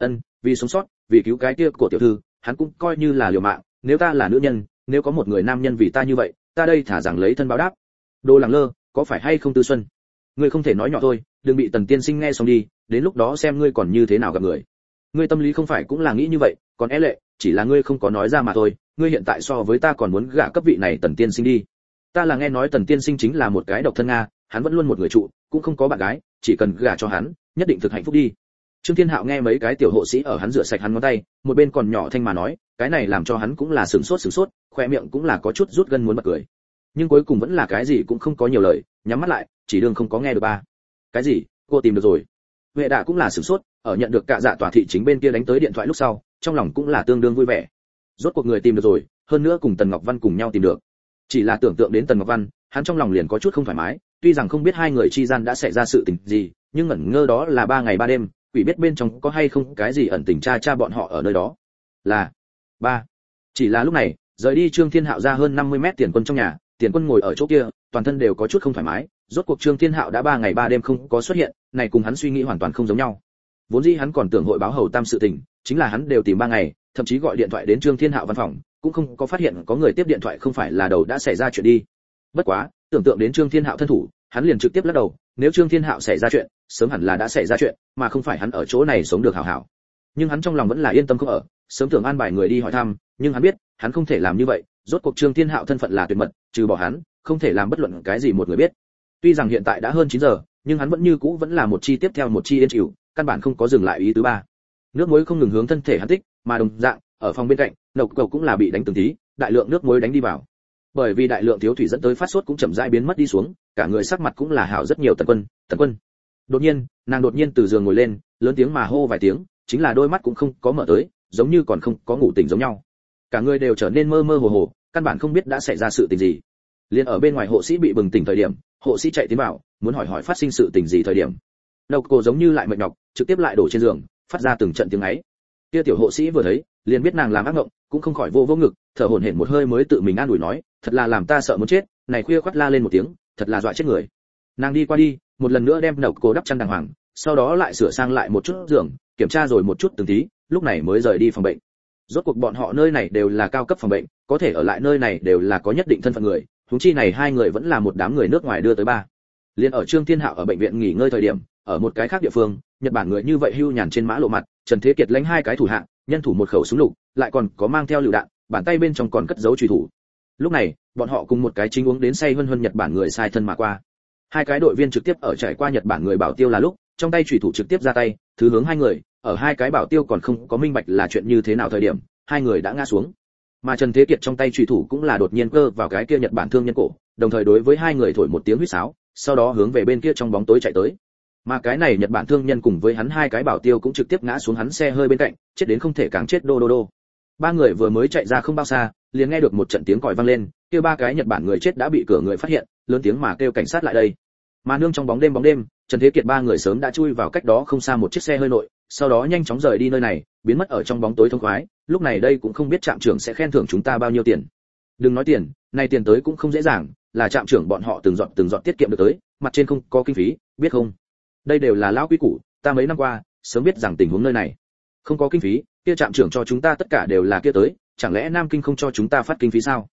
Vì sống sót, vì cứu cái kia của tiểu thư, hắn cũng coi như là liều mạng, nếu ta là nữ nhân, nếu có một người nam nhân vì ta như vậy, ta đây thả rằng lấy thân báo đáp. Đồ lẳng lơ, có phải hay không Tư Xuân? Ngươi không thể nói nhỏ thôi, đừng bị Tần tiên sinh nghe xong đi, đến lúc đó xem ngươi còn như thế nào gặp người. Ngươi tâm lý không phải cũng là nghĩ như vậy, còn é lệ, chỉ là ngươi không có nói ra mà thôi, ngươi hiện tại so với ta còn muốn gả cấp vị này Tần tiên sinh đi. Ta là nghe nói Tần tiên sinh chính là một cái độc thân nga, hắn vẫn luôn một người trụ, cũng không có bạn gái, chỉ cần gả cho hắn, nhất định thực hạnh phúc đi. Trương Thiên Hạo nghe mấy cái tiểu hộ sĩ ở hắn rửa sạch hắn ngón tay, một bên còn nhỏ thanh mà nói, cái này làm cho hắn cũng là sửng sốt, khoe miệng cũng là có chút rút gân muốn bật cười. Nhưng cuối cùng vẫn là cái gì cũng không có nhiều lời, nhắm mắt lại, chỉ đương không có nghe được ba. Cái gì? Cô tìm được rồi? Vệ Đạ cũng là sửng sốt, ở nhận được cả dạ tòa thị chính bên kia đánh tới điện thoại lúc sau, trong lòng cũng là tương đương vui vẻ. Rốt cuộc người tìm được rồi, hơn nữa cùng Tần Ngọc Văn cùng nhau tìm được. Chỉ là tưởng tượng đến Tần Ngọc Văn, hắn trong lòng liền có chút không thoải mái, tuy rằng không biết hai người chi gian đã xảy ra sự tình gì, nhưng ngẩn ngơ đó là 3 ngày 3 đêm, quỷ biết bên trong có hay không cái gì ẩn tình cha bọn họ ở nơi đó. Là ba. Chỉ là lúc này, rời đi Trương Thiên Hạo ra hơn 50 mét Tiền Quân trong nhà, Tiền Quân ngồi ở chỗ kia, toàn thân đều có chút không thoải mái, rốt cuộc Trương Thiên Hạo đã 3 ngày 3 đêm không có xuất hiện, này cùng hắn suy nghĩ hoàn toàn không giống nhau. Vốn dĩ hắn còn tưởng hội báo Hầu Tam sự tình, chính là hắn đều tìm 3 ngày, thậm chí gọi điện thoại đến Trương Thiên Hạo văn phòng, cũng không có phát hiện có người tiếp điện thoại không phải là đầu đã xảy ra chuyện đi. Bất quá, tưởng tượng đến Trương Thiên Hạo thân thủ, hắn liền trực tiếp lắc đầu, nếu Trương Thiên Hạo xảy ra chuyện, sớm hẳn là đã xảy ra chuyện, mà không phải hắn ở chỗ này sống được hảo hảo. Nhưng hắn trong lòng vẫn là yên tâm không ở, sớm tưởng an bài người đi hỏi thăm, nhưng hắn biết, hắn không thể làm như vậy, rốt cuộc Trương Thiên Hạo thân phận là tuyệt mật, trừ bỏ hắn, không thể làm bất luận cái gì một người biết. Tuy rằng hiện tại đã hơn 9 giờ, nhưng hắn vẫn như cũ vẫn là một chi tiếp theo một chi yên chịu, căn bản không có dừng lại ý thứ ba. Nước muối không ngừng hướng thân thể hắn tích, mà đồng dạng, ở phòng bên cạnh, Lộc Cầu cũng là bị đánh từng tí, đại lượng nước muối đánh đi vào. Bởi vì đại lượng thiếu thủy dẫn tới phát sốt cũng chậm rãi biến mất đi xuống, cả người sắc mặt cũng là hảo rất nhiều. Tần Quân. Đột nhiên, nàng đột nhiên từ giường ngồi lên, lớn tiếng mà hô vài tiếng, chính là đôi mắt cũng không có mở tới, giống như còn không có ngủ tỉnh giống nhau. Cả người đều trở nên mơ mơ hồ hồ, căn bản không biết đã xảy ra sự tình gì. Liên ở bên ngoài hộ sĩ bị bừng tỉnh thời điểm, hộ sĩ chạy tiến vào, muốn hỏi phát sinh sự tình gì thời điểm. Lộc Cô giống như lại mệt nhọc, trực tiếp lại đổ trên giường, phát ra từng trận tiếng ấy. Kia tiểu hộ sĩ vừa thấy, liền biết nàng làm ác mộng, cũng không khỏi vô ngực, thở hổn hển một hơi mới tự mình an ủi nói, thật là làm ta sợ muốn chết, này khuya khoắt la lên một tiếng, thật là dọa chết người. Nàng đi qua đi, một lần nữa đem Lộc Cô đắp chăn đàng hoàng, sau đó lại sửa sang lại một chút giường, kiểm tra rồi một chút từng tí, lúc này mới rời đi phòng bệnh. Rốt cuộc bọn họ nơi này đều là cao cấp phòng bệnh, có thể ở lại nơi này đều là có nhất định thân phận người, huống chi này hai người vẫn là một đám người nước ngoài đưa tới ba. Liên ở Trương Thiên Hạo ở bệnh viện nghỉ ngơi thời điểm, ở một cái khác địa phương, Nhật Bản người như vậy hưu nhàn trên mã lộ mặt, Trần Thế Kiệt lãnh 2 cái thủ hạ, nhân thủ một khẩu súng lục, lại còn có mang theo lựu đạn, bàn tay bên trong còn cất giấu chùy thủ. Lúc này, bọn họ cùng một cái chính uống đến say hân Nhật Bản người sai thân mà qua. 2 cái đội viên trực tiếp ở trải qua Nhật Bản người bảo tiêu là lúc, trong tay chùy thủ trực tiếp ra tay, thứ hướng 2 người, ở 2 cái bảo tiêu còn không có minh bạch là chuyện như thế nào thời điểm, 2 người đã ngã xuống. Mà Trần Thế Kiệt trong tay chùy thủ cũng là đột nhiên cơ vào cái kia Nhật Bản thương nhân cổ, đồng thời đối với 2 người thổi một tiếng huýt sáo, sau đó hướng về bên kia trong bóng tối chạy tới. Mà cái này Nhật Bản thương nhân cùng với hắn 2 cái bảo tiêu cũng trực tiếp ngã xuống hắn xe hơi bên cạnh, chết đến không thể càng chết đô đô đô. 3 người vừa mới chạy ra không bao xa, liền nghe được một trận tiếng còi vang lên, kia 3 cái Nhật Bản người chết đã bị cửa người phát hiện, lớn tiếng mà kêu cảnh sát lại đây. Mà nương trong bóng đêm, Trần Thế Kiệt 3 người sớm đã chui vào cách đó không xa một chiếc xe hơi nội, sau đó nhanh chóng rời đi nơi này, biến mất ở trong bóng tối thông khoái, lúc này đây cũng không biết trạm trưởng sẽ khen thưởng chúng ta bao nhiêu tiền. Đừng nói tiền, này tiền tới cũng không dễ dàng, là trạm trưởng bọn họ từng dọn tiết kiệm được tới, mặt trên không có kinh phí, biết không? Đây đều là lão quý củ, ta mấy năm qua, sớm biết rằng tình huống nơi này. Không có kinh phí, kia trạm trưởng cho chúng ta tất cả đều là kia tới, chẳng lẽ Nam Kinh không cho chúng ta phát kinh phí sao?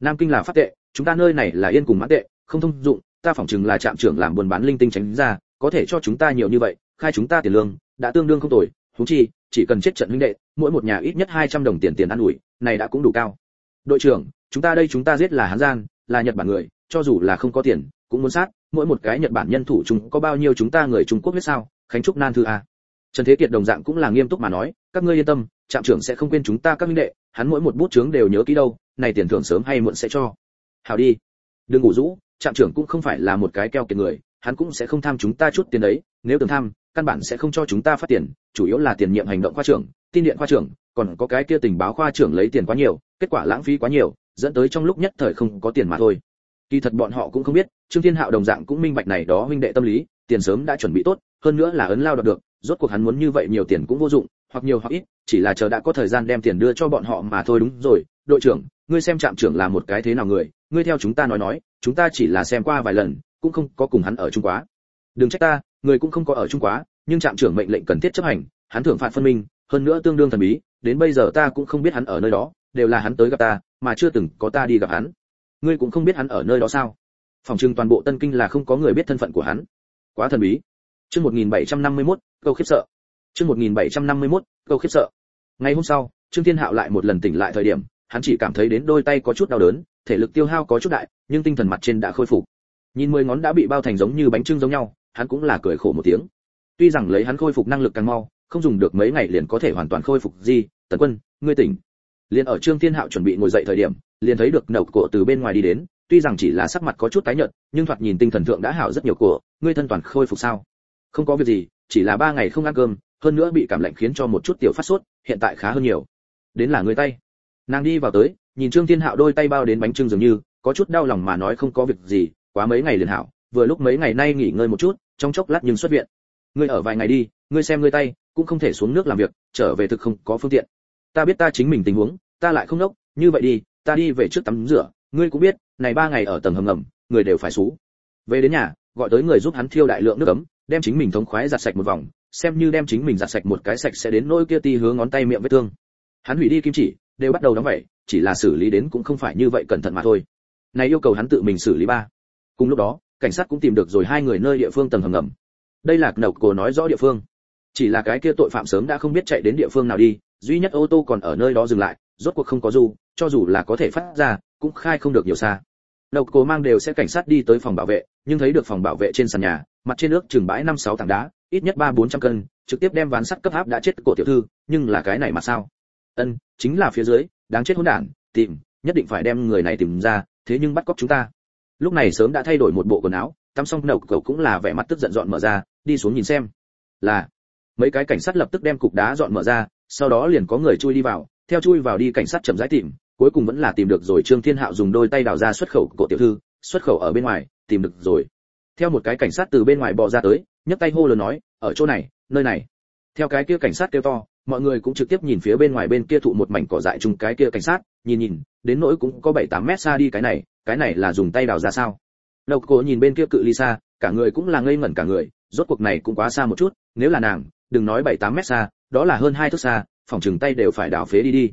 Nam Kinh là phát tệ, chúng ta nơi này là yên cùng mãn tệ, không thông dụng, ta phỏng chừng là trạm trưởng làm buôn bán linh tinh tránh ra, có thể cho chúng ta nhiều như vậy, khai chúng ta tiền lương, đã tương đương không tồi, huống chi, chỉ cần chết trận huynh đệ, mỗi một nhà ít nhất 200 đồng tiền ăn ủi, này đã cũng đủ cao. Đội trưởng, chúng ta giết là Hán gian, là Nhật Bản người, cho dù là không có tiền, cũng muốn sát, mỗi một cái Nhật Bản nhân thủ chúng có bao nhiêu chúng ta người Trung Quốc biết sao? Khánh Trúc Nan thư a. Trần Thế Kiệt đồng dạng cũng là nghiêm túc mà nói, các ngươi yên tâm, trạm trưởng sẽ không quên chúng ta các huynh đệ, hắn mỗi một bút chướng đều nhớ kỹ đâu, này tiền thưởng sớm hay muộn sẽ cho. Hảo đi, đừng ngủ rũ, trạm trưởng cũng không phải là một cái keo kiệt người, hắn cũng sẽ không tham chúng ta chút tiền đấy, nếu tưởng tham, căn bản sẽ không cho chúng ta phát tiền, chủ yếu là tiền nhiệm hành động khoa trưởng, tin điện khoa trưởng, còn có cái kia tình báo khoa trưởng lấy tiền quá nhiều, kết quả lãng phí quá nhiều, dẫn tới trong lúc nhất thời không có tiền mà thôi. Kỳ thật bọn họ cũng không biết, Trương Thiên Hạo đồng dạng cũng minh bạch này đó huynh đệ tâm lý, tiền sớm đã chuẩn bị tốt, hơn nữa là ấn lao đoạt được, rốt cuộc hắn muốn như vậy nhiều tiền cũng vô dụng, hoặc nhiều hoặc ít, chỉ là chờ đã có thời gian đem tiền đưa cho bọn họ mà thôi. Đúng rồi, đội trưởng, ngươi xem trạm trưởng là một cái thế nào người, ngươi theo chúng ta nói, chúng ta chỉ là xem qua vài lần, cũng không có cùng hắn ở chung quá. Đừng trách ta, người cũng không có ở chung quá, nhưng trạm trưởng mệnh lệnh cần thiết chấp hành, hắn thưởng phạt phân minh, hơn nữa tương đương thần bí, đến bây giờ ta cũng không biết hắn ở nơi đó, đều là hắn tới gặp ta, mà chưa từng có ta đi gặp hắn. Ngươi cũng không biết hắn ở nơi đó sao? Phòng trưng toàn bộ Tân Kinh là không có người biết thân phận của hắn. Quá thần bí. Chương 1751, câu khiếp sợ. Chương 1751, câu khiếp sợ. Ngày hôm sau, Trương Thiên Hạo lại một lần tỉnh lại thời điểm, hắn chỉ cảm thấy đến đôi tay có chút đau đớn, thể lực tiêu hao có chút đại, nhưng tinh thần mặt trên đã khôi phục. Nhìn 10 ngón đã bị bao thành giống như bánh chưng giống nhau, hắn cũng là cười khổ một tiếng. Tuy rằng lấy hắn khôi phục năng lực càng mau, không dùng được mấy ngày liền có thể hoàn toàn khôi phục gì, Tần Quân, ngươi tỉnh. Liền ở Trương Thiên Hạo chuẩn bị ngồi dậy thời điểm, liền thấy được Nậu Cổ từ bên ngoài đi đến, tuy rằng chỉ là sắc mặt có chút tái nhợt, nhưng thoạt nhìn tinh thần thượng đã hảo rất nhiều. Của ngươi thân toàn khôi phục sao? Không có việc gì, chỉ là 3 ngày không ăn cơm, hơn nữa bị cảm lạnh khiến cho một chút tiểu phát sốt, hiện tại khá hơn nhiều. Đến là người tay. Nàng đi vào tới, nhìn Trương Thiên Hạo đôi tay bao đến bánh trưng dường như, có chút đau lòng mà nói không có việc gì, quá mấy ngày liền hảo, vừa lúc mấy ngày nay nghỉ ngơi một chút, trong chốc lát nhưng xuất viện. Ngươi ở vài ngày đi, ngươi xem ngươi tay, cũng không thể xuống nước làm việc, trở về thực không có phương tiện. Ta biết ta chính mình tình huống, ta lại không nốc, như vậy đi, ta đi về trước tắm rửa, ngươi cũng biết, này 3 ngày ở tầng hầm ngầm, người đều phải sú. Về đến nhà, gọi tới người giúp hắn thiêu đại lượng nước ấm, đem chính mình thống khoái giặt sạch một vòng, xem như đem chính mình giặt sạch một cái sạch sẽ đến nỗi kia ti hướng ngón tay miệng vết thương. Hắn hủy đi kim chỉ, đều bắt đầu đóng vậy, chỉ là xử lý đến cũng không phải như vậy cẩn thận mà thôi. Này yêu cầu hắn tự mình xử lý ba. Cùng lúc đó, cảnh sát cũng tìm được rồi 2 người nơi địa phương tầng hầm ngầm. Đây là Nậu Cổ nói rõ địa phương. Chỉ là cái kia tội phạm sớm đã không biết chạy đến địa phương nào đi, duy nhất ô tô còn ở nơi đó dừng lại, rốt cuộc không có dù, cho dù là có thể phát ra, cũng khai không được nhiều xa. Nậu Cổ mang đều sẽ cảnh sát đi tới phòng bảo vệ, nhưng thấy được phòng bảo vệ trên sàn nhà, mặt trên nước chừng bãi 5-6 tảng đá, ít nhất 300-400 cân, trực tiếp đem ván sắt cấp áp đã chết cổ tiểu thư, nhưng là cái này mà sao? Chính là phía dưới, đáng chết hỗn đản, tìm, nhất định phải đem người này tìm ra, thế nhưng bắt cóc chúng ta. Lúc này sớm đã thay đổi một bộ quần áo, tắm xong Nậu Cổ cũng là vẻ mặt tức giận dọn mở ra, đi xuống nhìn xem. Là, mấy cái cảnh sát lập tức đem cục đá dọn mở ra, sau đó liền có người chui đi vào, theo chui vào đi cảnh sát chậm rãi tìm, cuối cùng vẫn là tìm được rồi. Trương Thiên Hạo dùng đôi tay đào ra xuất khẩu của cổ tiểu thư, xuất khẩu ở bên ngoài, tìm được rồi. Theo một cái cảnh sát từ bên ngoài bò ra tới, nhấc tay hô lớn nói, ở chỗ này, nơi này. Theo cái kia cảnh sát kêu to, mọi người cũng trực tiếp nhìn phía bên ngoài bên kia thụ một mảnh cỏ dại chung cái kia cảnh sát, nhìn, đến nỗi cũng có 7-8 mét xa đi cái này là dùng tay đào ra sao? Nậu Cổ nhìn bên kia cự ly xa, cả người cũng là ngây ngẩn cả người, rốt cuộc này cũng quá xa một chút, nếu là nàng, đừng nói 7-8 mét xa, đó là hơn 2 thước xa, phòng chừng tay đều phải đào phế đi.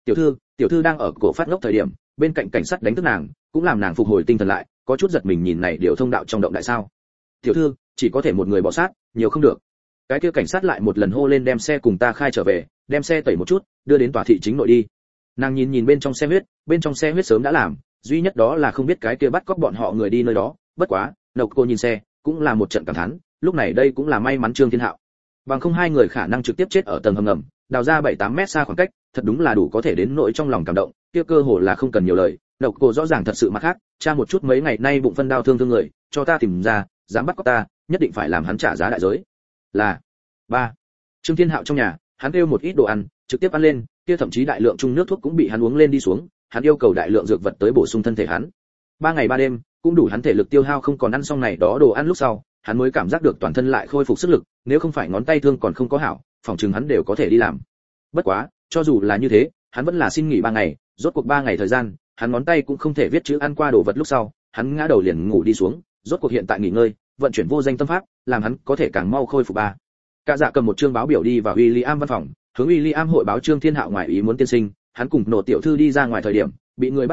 Tiểu thư đang ở cổ phát ngốc thời điểm, bên cạnh cảnh sát đánh thức nàng, cũng làm nàng phục hồi tinh thần lại, có chút giật mình nhìn này điều thông đạo trong động đại sao. Tiểu thư, chỉ có thể một người bỏ sát, nhiều không được. Cái kia cảnh sát lại một lần hô lên đem xe cùng ta khai trở về, đem xe tẩy một chút, đưa đến tòa thị chính nội đi. Nàng nhìn bên trong xe huyết sớm đã làm, duy nhất đó là không biết cái kia bắt cóc bọn họ người đi nơi đó, bất quá, Nậu Cổ nhìn xe, cũng là một trận cảm thán, lúc này đây cũng là may mắn Trương Thiên Hạo. Bằng không 2 người khả năng trực tiếp chết ở tầng hầm ngầm, đào ra 7-8 mét xa khoảng cách, thật đúng là đủ có thể đến nỗi trong lòng cảm động, kia cơ hồ là không cần nhiều lời. Nậu Cổ rõ ràng thật sự mặt khác, tra một chút mấy ngày nay bụng phân đau thương người, cho ta tìm ra, dám bắt cóc ta, nhất định phải làm hắn trả giá đại giới. Là 3. Trương Thiên Hạo trong nhà, hắn kêu một ít đồ ăn, trực tiếp ăn lên, kia thậm chí đại lượng chung nước thuốc cũng bị hắn uống lên đi xuống, hắn yêu cầu đại lượng dược vật tới bổ sung thân thể hắn. 3 ngày 3 đêm, cũng đủ hắn thể lực tiêu hao không còn ăn xong này đó đồ ăn lúc sau, hắn mới cảm giác được toàn thân lại khôi phục sức lực, nếu không phải ngón tay thương còn không có hảo, phòng chừng hắn đều có thể đi làm. Bất quá, cho dù là như thế, hắn vẫn là xin nghỉ 3 ngày, rốt cuộc 3 ngày thời gian, hắn ngón tay cũng không thể viết chữ ăn qua đồ vật lúc sau, hắn ngã đầu liền ngủ đi xuống, rốt cuộc hiện tại nghỉ ngơi, vận chuyển vô danh tâm pháp, làm hắn có thể càng mau khôi phục ba. Cả dạ cầm một chương báo biểu đi vào William văn phòng, hướng William hội báo Trương Thiên Hạo ngoài ý muốn tiên sinh, hắn cùng nổ tiểu thư đi ra ngoài thời điểm, bị người bắt cóc,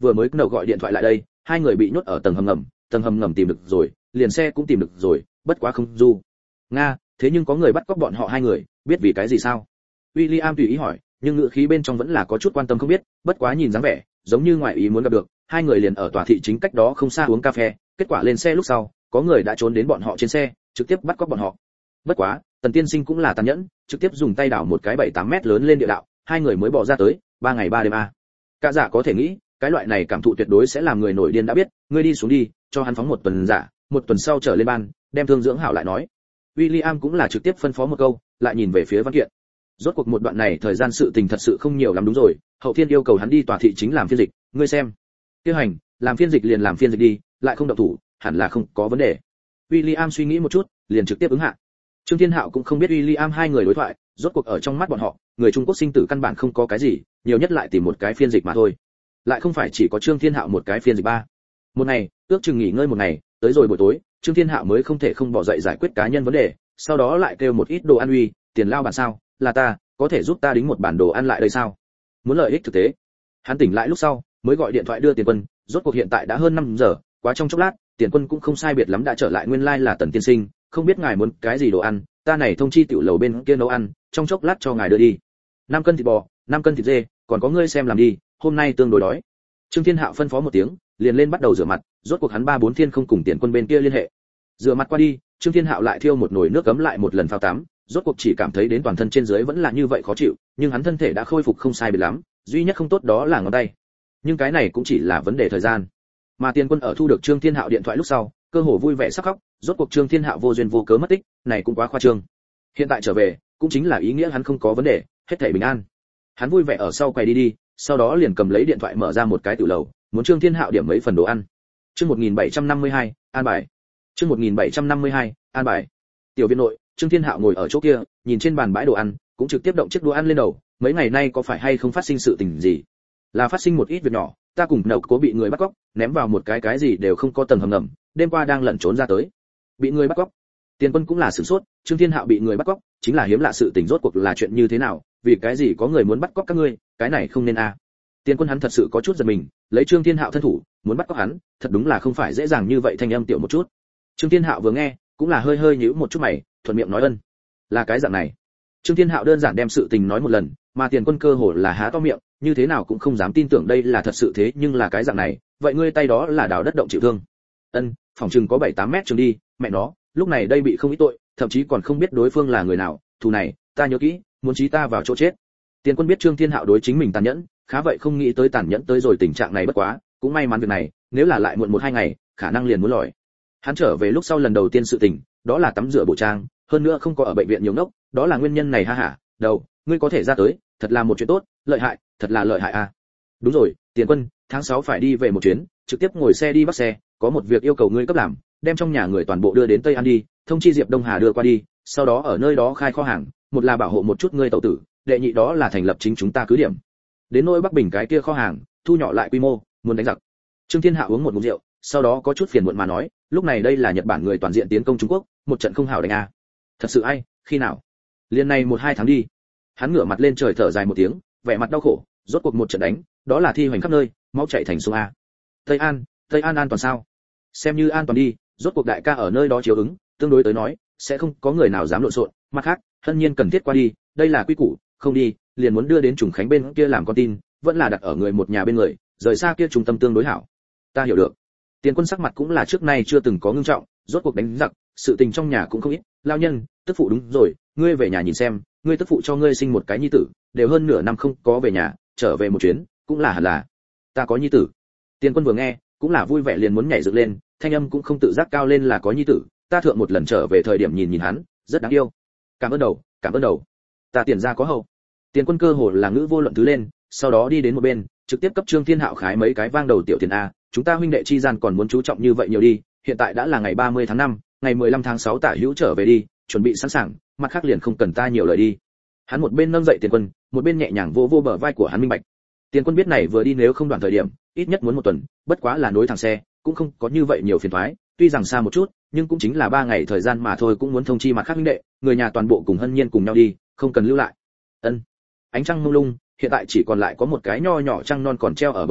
vừa mới đầu gọi điện thoại lại đây, hai người bị nhốt ở tầng hầm ngầm tìm được rồi, liền xe cũng tìm được rồi, bất quá không du. Nga, thế nhưng có người bắt cóc bọn họ hai người, biết vì cái gì sao? William tùy ý hỏi, nhưng ngữ khí bên trong vẫn là có chút quan tâm không biết, bất quá nhìn dáng vẻ, giống như ngoại ý muốn gặp được, hai người liền ở tòa thị chính cách đó không xa uống cà phê, kết quả lên xe lúc sau, có người đã trốn đến bọn họ trên xe, trực tiếp bắt cóc bọn họ. Bất quá, Tần tiên sinh cũng là tàn nhẫn, trực tiếp dùng tay đào một cái 7-8 mét lớn lên địa đạo, hai người mới bỏ ra tới, 3 ngày 3 đêm a. Cả giả có thể nghĩ, cái loại này cảm thụ tuyệt đối sẽ làm người nổi điên đã biết, ngươi đi xuống đi, cho hắn phóng một tuần giả, một tuần sau trở lên ban, đem thương dưỡng hảo lại nói. William cũng là trực tiếp phân phó một câu, lại nhìn về phía văn kiện. Rốt cuộc một đoạn này thời gian sự tình thật sự không nhiều lắm đúng rồi, Hậu Thiên yêu cầu hắn đi tòa thị chính làm phiên dịch, ngươi xem. Tiêu hành, làm phiên dịch liền làm phiên dịch đi, lại không động thủ, hẳn là không có vấn đề. William suy nghĩ một chút, liền trực tiếp ứng hạ. Trương Thiên Hạo cũng không biết William hai người đối thoại, rốt cuộc ở trong mắt bọn họ, người Trung Quốc sinh tử căn bản không có cái gì, nhiều nhất lại tìm một cái phiên dịch mà thôi. Lại không phải chỉ có Trương Thiên Hạo một cái phiên dịch ba. Một ngày, ước chừng nghỉ ngơi một ngày, tới rồi buổi tối, Trương Thiên Hạo mới không thể không bỏ dậy giải quyết cá nhân vấn đề, sau đó lại kêu một ít đồ ăn uy, tiền lao bản sao, là ta, có thể giúp ta đính một bản đồ ăn lại đây sao? Muốn lợi ích thực tế. Hắn tỉnh lại lúc sau, mới gọi điện thoại đưa Tiền Quân, rốt cuộc hiện tại đã hơn 5 giờ, quá trong chốc lát, Tiền Quân cũng không sai biệt lắm đã trở lại nguyên lai là Tần tiên sinh, không biết ngài muốn cái gì đồ ăn, ta này thông chi tiểu lầu bên kia nấu ăn, trong chốc lát cho ngài đưa đi. 5 cân thịt bò, 5 cân thịt dê, còn có ngươi xem làm đi, hôm nay tương đối đói. Trương Thiên Hạo phân phó một tiếng, liền lên bắt đầu rửa mặt, rốt cuộc hắn 3-4 thiên không cùng Tiền Quân bên kia liên hệ. Rửa mặt qua đi, Trương Thiên Hạo lại thiêu một nồi nước ấm lại một lần phao tắm, rốt cuộc chỉ cảm thấy đến toàn thân trên dưới vẫn là như vậy khó chịu, nhưng hắn thân thể đã khôi phục không sai biệt lắm, duy nhất không tốt đó là ngón tay. Nhưng cái này cũng chỉ là vấn đề thời gian. Mà Tiền Quân ở thu được Trương Thiên Hạo điện thoại lúc sau, cơ hồ vui vẻ sắp khóc, rốt cuộc Trương Thiên Hạo vô duyên vô cớ mất tích, này cũng quá khoa trương. Hiện tại trở về, cũng chính là ý nghĩa hắn không có vấn đề, hết thảy bình an. Hắn vui vẻ ở sau quầy đi, sau đó liền cầm lấy điện thoại mở ra một cái tiểu lầu, muốn Trương Thiên Hạo điểm mấy phần đồ ăn. Chương 1752, an bài. Chương 1752, an bài. Tiểu viện nội, Trương Thiên Hạo ngồi ở chỗ kia, nhìn trên bàn bãi đồ ăn, cũng trực tiếp động chiếc đũa ăn lên đầu, mấy ngày nay có phải hay không phát sinh sự tình gì? Là phát sinh một ít việc nhỏ, ta cùng Nậu Cố bị người bắt cóc, ném vào một cái gì đều không có tầng hầm ngầm, đêm qua đang lẩn trốn ra tới. Bị người bắt cóc. Tiền Quân cũng là sửng sốt, Trương Thiên Hạo bị người bắt cóc, chính là hiếm lạ sự tình rốt cuộc là chuyện như thế nào, vì cái gì có người muốn bắt cóc các ngươi, cái này không nên a. Tiền Quân hắn thật sự có chút giật mình, lấy Trương Thiên Hạo thân thủ, muốn bắt cóc hắn, thật đúng là không phải dễ dàng như vậy, thanh âm tiểu một chút. Trương Thiên Hạo vừa nghe, cũng là hơi hơi nhíu một chút mày, thuận miệng nói ân. Là cái dạng này. Trương Thiên Hạo đơn giản đem sự tình nói một lần, mà Tiền Quân cơ hồ là há to miệng, như thế nào cũng không dám tin tưởng đây là thật sự thế nhưng là cái dạng này, vậy ngươi tay đó là đào đất động chịu thương. Ân, phòng chừng có 7-8 mét trường đi, mẹ nó, lúc này đây bị không ít tội, thậm chí còn không biết đối phương là người nào, thù này, ta nhớ kỹ, muốn chí ta vào chỗ chết. Tiền Quân biết Trương Thiên Hạo đối chính mình tàn nhẫn, khá vậy không nghĩ tới tàn nhẫn tới rồi tình trạng này bất quá, cũng may mắn việc này, nếu là lại muộn 1-2 ngày, khả năng liền muốn lòi. Hắn trở về lúc sau lần đầu tiên sự tình, đó là tắm rửa bổ trang, hơn nữa không có ở bệnh viện nhiều ngốc, đó là nguyên nhân này ha hả, đầu, ngươi có thể ra tới, thật là một chuyện tốt, lợi hại, thật là lợi hại a. Đúng rồi, Tiền Quân, tháng 6 phải đi về một chuyến, trực tiếp ngồi xe đi bắt xe, có một việc yêu cầu ngươi cấp làm, đem trong nhà người toàn bộ đưa đến Tây An đi, thông chi Diệp Đông Hà đưa qua đi, sau đó ở nơi đó khai kho hàng, một là bảo hộ một chút ngươi tẩu tử, đệ nhị đó là thành lập chính chúng ta cứ điểm. Đến nỗi Bắc Bình cái kia kho hàng, thu nhỏ lại quy mô, muốn đánh giặc. Trương Thiên Hạ uống một ngụm rượu, sau đó có chút phiền muộn mà nói, lúc này đây là Nhật Bản người toàn diện tiến công Trung Quốc, một trận không hảo đánh a. Thật sự ai, khi nào? Liên này 1-2 tháng đi. Hắn ngửa mặt lên trời thở dài một tiếng, vẻ mặt đau khổ, rốt cuộc một trận đánh, đó là thi hoành khắp nơi, máu chảy thành sông a. Tây An an toàn sao? Xem như an toàn đi, rốt cuộc đại ca ở nơi đó chiếu ứng, tương đối tới nói, sẽ không có người nào dám lộn xộn, mặt khác, Hân Nhiên cần thiết qua đi, đây là quy củ, không đi, liền muốn đưa đến Trùng Khánh bên kia làm con tin, vẫn là đặt ở người một nhà bên người, rời xa kia trung tâm tương đối hảo. Ta hiểu được. Tiền Quân sắc mặt cũng là trước nay chưa từng có ngưng trọng, rốt cuộc đánh giặc, sự tình trong nhà cũng không ít, lao nhân, tức phụ đúng rồi, ngươi về nhà nhìn xem, ngươi tức phụ cho ngươi sinh một cái nhi tử, đều hơn nửa năm không có về nhà, trở về một chuyến, cũng là hẳn là. Ta có nhi tử. Tiền Quân vừa nghe, cũng là vui vẻ liền muốn nhảy dựng lên, thanh âm cũng không tự giác cao lên là có nhi tử, ta thượng một lần trở về thời điểm nhìn hắn, rất đáng yêu. Cảm ơn đầu. Ta tiền ra có hậu. Tiền Quân cơ hồ là ngữ vô luận thứ lên, sau đó đi đến một bên, trực tiếp cấp Trương Thiên Hạo khái mấy cái vang đầu tiểu tiền a, chúng ta huynh đệ chi gian còn muốn chú trọng như vậy nhiều đi, hiện tại đã là ngày 30 tháng 5, ngày 15 tháng 6 tả hữu trở về đi, chuẩn bị sẵn sàng, mặt khác liền không cần ta nhiều lời đi. Hắn một bên nâng dậy Tiền Quân, một bên nhẹ nhàng vô bờ vai của hắn minh bạch. Tiền Quân biết này vừa đi nếu không đoạn thời điểm, ít nhất muốn một tuần, bất quá là nối thẳng xe, cũng không có như vậy nhiều phiền toái, tuy rằng xa một chút, nhưng cũng chính là 3 ngày thời gian mà thôi, cũng muốn thông chi mặt khác huynh đệ, người nhà toàn bộ cùng Hân Nhiên cùng nhau đi, không cần lưu lại. Ân. Ánh trăng mông lung, hiện tại chỉ còn lại có một cái nho nhỏ trăng non còn treo ở bầu trời,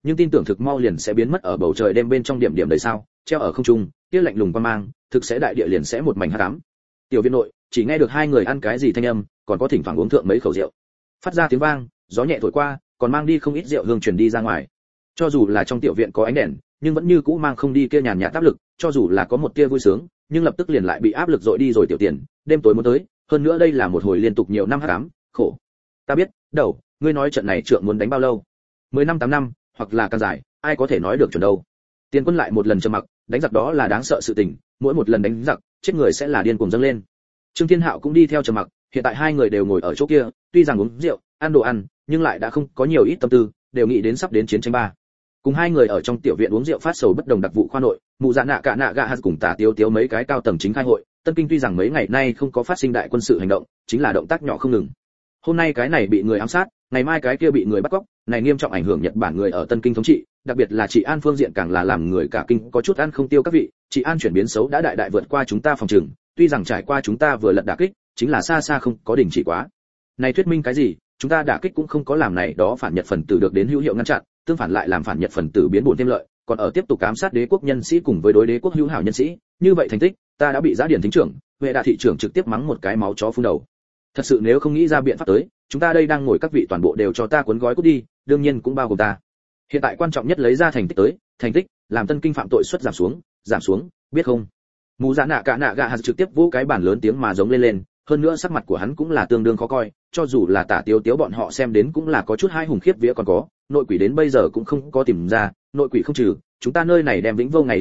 nhưng tin tưởng thực mau liền sẽ biến mất ở bầu trời đêm bên trong điểm điểm đầy sao treo ở không trung, kia lạnh lùng quan mang, thực sẽ đại địa liền sẽ một mảnh hắc ám. Tiểu viện nội chỉ nghe được hai người ăn cái gì thanh âm, còn có thỉnh thoảng uống thượng mấy khẩu rượu. Phát ra tiếng vang, gió nhẹ thổi qua, còn mang đi không ít rượu hương truyền đi ra ngoài. Cho dù là trong tiểu viện có ánh đèn, nhưng vẫn như cũ mang không đi kia nhàn nhạt áp lực, cho dù là có một tia vui sướng, nhưng lập tức liền lại bị áp lực dội đi rồi tiểu tiền, đêm tối muốn tới, hơn nữa đây là một hồi liên tục nhiều năm hắc ám, khổ. Ta biết, đầu, ngươi nói trận này trượng muốn đánh bao lâu? 10 năm 8 năm, hoặc là càng dài, ai có thể nói được chuẩn đâu. Tiền Quân lại một lần trầm mặc, đánh giặc đó là đáng sợ sự tình, mỗi một lần đánh giặc, chết người sẽ là điên cuồng dâng lên. Trương Thiên Hạo cũng đi theo trầm mặc, hiện tại hai người đều ngồi ở chỗ kia, tuy rằng uống rượu, ăn đồ ăn, nhưng lại đã không có nhiều ít tâm tư, đều nghĩ đến sắp đến chiến tranh ba. Cùng hai người ở trong tiểu viện uống rượu phát sầu bất đồng đặc vụ khoa nội, mụ dạ nạ cả nạ gạ hạt cùng Tả Tiếu Tiếu mấy cái cao tầng chính khai hội. Tân Kinh tuy rằng mấy ngày nay không có phát sinh đại quân sự hành động, chính là động tác nhỏ không ngừng. Hôm nay cái này bị người ám sát, ngày mai cái kia bị người bắt cóc, này nghiêm trọng ảnh hưởng Nhật Bản người ở Tân Kinh thống trị, đặc biệt là trị an phương diện càng là làm người cả kinh có chút ăn không tiêu các vị, trị an chuyển biến xấu đã đại đại vượt qua chúng ta phòng trừng, tuy rằng trải qua chúng ta vừa lật đả kích, chính là xa xa không có đình chỉ quá. Này thuyết minh cái gì? Chúng ta đả kích cũng không có làm này đó phản Nhật phần tử được đến hữu hiệu ngăn chặn, tương phản lại làm phản Nhật phần tử biến buồn thêm lợi, còn ở tiếp tục ám sát đế quốc nhân sĩ cùng với đối đế quốc hữu hảo nhân sĩ, như vậy thành tích, ta đã bị giá điển thính trưởng, huệ đạ thị trưởng trực tiếp mắng một cái máu chó phun đầu. Thật sự nếu không nghĩ ra biện pháp tới, chúng ta đây đang ngồi các vị toàn bộ đều cho ta cuốn gói cút đi, đương nhiên cũng bao gồm ta. Hiện tại quan trọng nhất lấy ra thành tích tới, thành tích, làm Tân Kinh phạm tội suất giảm xuống, biết không? Mù Dạ Nạ cả nạ gạ hạt trực tiếp vỗ cái bàn lớn tiếng mà giống lên, hơn nữa sắc mặt của hắn cũng là tương đương khó coi, cho dù là Tả Tiếu Tiếu bọn họ xem đến cũng là có chút hai hùng khiếp vía còn có, nội quỷ đến bây giờ cũng không có tìm ra, nội quỷ không trừ, chúng ta nơi này đem vĩnh vô ngày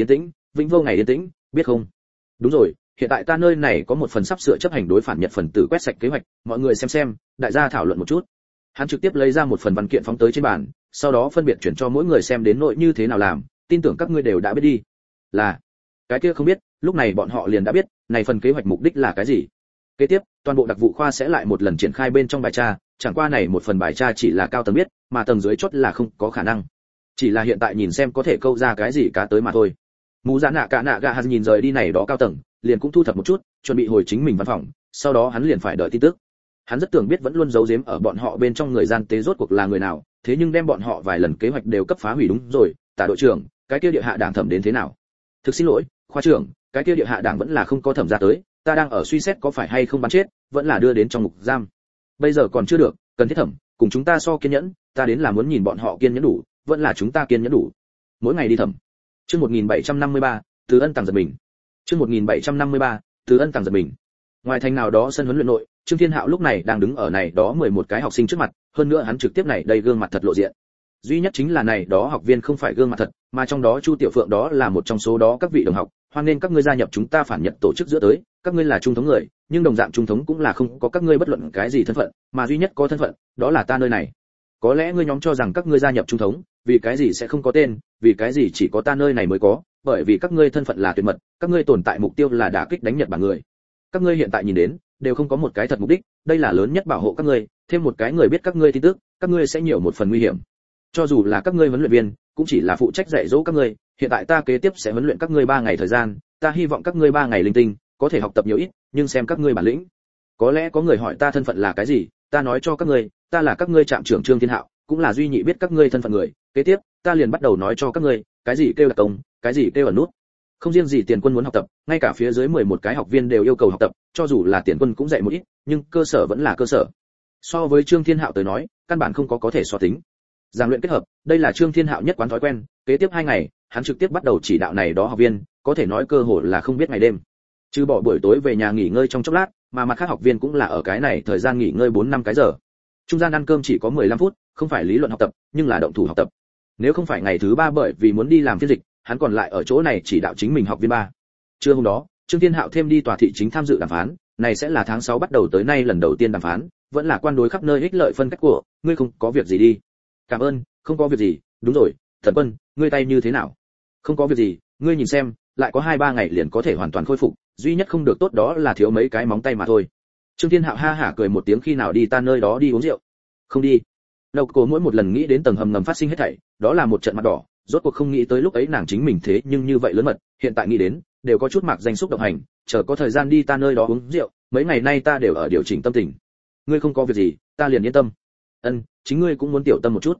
yên tĩnh, biết không? Đúng rồi, hiện tại ta nơi này có một phần sắp sửa chấp hành đối phản Nhật phần tử quét sạch kế hoạch, mọi người xem, đại gia thảo luận một chút. Hắn trực tiếp lấy ra một phần văn kiện phóng tới trên bàn, sau đó phân biệt chuyển cho mỗi người xem đến nội như thế nào làm, tin tưởng các ngươi đều đã biết đi. Là, cái kia không biết, lúc này bọn họ liền đã biết, này phần kế hoạch mục đích là cái gì. Kế tiếp, toàn bộ đặc vụ khoa sẽ lại một lần triển khai bên trong bài tra, chẳng qua này một phần bài tra chỉ là cao tầng biết, mà tầng dưới chót là không có khả năng. Chỉ là hiện tại nhìn xem có thể câu ra cái gì cá tới mà thôi. Mù Dạ Nạ cả nạ gạ hạt nhìn rời đi này đó cao tầng, liền cũng thu thập một chút, chuẩn bị hồi chính mình văn phòng, sau đó hắn liền phải đợi tin tức. Hắn rất tưởng biết vẫn luôn giấu giếm ở bọn họ bên trong người gian tế rốt cuộc là người nào, thế nhưng đem bọn họ vài lần kế hoạch đều cấp phá hủy đúng rồi. Tả đội trưởng, cái kia địa hạ đảng thẩm đến thế nào? Thực xin lỗi, khoa trưởng, cái kia địa hạ đảng vẫn là không có thẩm ra tới, ta đang ở suy xét có phải hay không bắn chết, vẫn là đưa đến trong ngục giam. Bây giờ còn chưa được, cần thiết thẩm, cùng chúng ta so kiên nhẫn, ta đến là muốn nhìn bọn họ kiên nhẫn đủ, vẫn là chúng ta kiên nhẫn đủ. Mỗi ngày đi thẩm. Chương 1753, Từ Ân tàng giật mình. Chương 1753, Từ Ân tàng giật mình. Ngoài thành nào đó sân huấn luyện nội, Trương Thiên Hạo lúc này đang đứng ở này đó 11 cái học sinh trước mặt, hơn nữa hắn trực tiếp này đây gương mặt thật lộ diện. Duy nhất chính là này đó học viên không phải gương mặt thật, mà trong đó Chu Tiểu Phượng đó là một trong số đó các vị đồng học, hoan nên các ngươi gia nhập chúng ta phản Nhật tổ chức giữa tới, các ngươi là trung thống người, nhưng đồng dạng trung thống cũng là không có các ngươi bất luận cái gì thân phận, mà duy nhất có thân phận, đó là ta nơi này. Có lẽ ngươi nhóm cho rằng các ngươi gia nhập trung thống, vì cái gì sẽ không có tên, vì cái gì chỉ có ta nơi này mới có, bởi vì các ngươi thân phận là tuyệt mật, các ngươi tồn tại mục tiêu là đả kích đánh Nhật Bản người. Các ngươi hiện tại nhìn đến, đều không có một cái thật mục đích, đây là lớn nhất bảo hộ các ngươi, thêm một cái người biết các ngươi tin tức, các ngươi sẽ nhiều một phần nguy hiểm. Cho dù là các ngươi huấn luyện viên, cũng chỉ là phụ trách dạy dỗ các ngươi, hiện tại ta kế tiếp sẽ huấn luyện các ngươi 3 ngày thời gian, ta hy vọng các ngươi 3 ngày linh tinh, có thể học tập nhiều ít, nhưng xem các ngươi bản lĩnh. Có lẽ có người hỏi ta thân phận là cái gì, ta nói cho các ngươi, ta là các ngươi trạm trưởng Trương Thiên Hạo, cũng là duy nhị biết các ngươi thân phận người, kế tiếp, ta liền bắt đầu nói cho các ngươi, cái gì kêu là công, cái gì kêu là nút. Không riêng gì Tiền Quân muốn học tập, ngay cả phía dưới 11 cái học viên đều yêu cầu học tập, cho dù là Tiền Quân cũng dạy một ít, nhưng cơ sở vẫn là cơ sở. So với Trương Thiên Hạo tới nói, căn bản không có thể so tính. Giảng luyện kết hợp, đây là Trương Thiên Hạo nhất quán thói quen, kế tiếp 2 ngày, hắn trực tiếp bắt đầu chỉ đạo này đó học viên, có thể nói cơ hội là không biết ngày đêm. Trừ bỏ buổi tối về nhà nghỉ ngơi trong chốc lát, mà mặt khác học viên cũng là ở cái này thời gian nghỉ ngơi 4-5 cái giờ. Trung gian ăn cơm chỉ có 15 phút, không phải lý luận học tập, nhưng là động thủ học tập. Nếu không phải ngày thứ 3 bởi vì muốn đi làm phiên dịch, hắn còn lại ở chỗ này chỉ đạo chính mình học viên 3. Trưa hôm đó, Trương Thiên Hạo thêm đi tòa thị chính tham dự đàm phán, này sẽ là tháng 6 bắt đầu tới nay lần đầu tiên đàm phán, vẫn là quan đối khắp nơi ích lợi phân cách của, ngươi không có việc gì đi. Cảm ơn, không có việc gì, đúng rồi, Thần Quân, ngươi tay như thế nào? Không có việc gì, ngươi nhìn xem, lại có 2-3 ngày liền có thể hoàn toàn khôi phục, duy nhất không được tốt đó là thiếu mấy cái móng tay mà thôi. Trương Thiên Hạo ha hả cười một tiếng, khi nào đi ta nơi đó đi uống rượu? Không đi. Đầu cổ mỗi một lần nghĩ đến tầng hầm ngầm phát sinh hết thảy, đó là một trận mặt đỏ, rốt cuộc không nghĩ tới lúc ấy nàng chính mình thế nhưng như vậy lớn mật, hiện tại nghĩ đến, đều có chút mạc danh xúc động hành, chờ có thời gian đi ta nơi đó uống rượu, mấy ngày nay ta đều ở điều chỉnh tâm tình. Ngươi không có việc gì, ta liền yên tâm. Chính ngươi cũng muốn tiểu tâm một chút.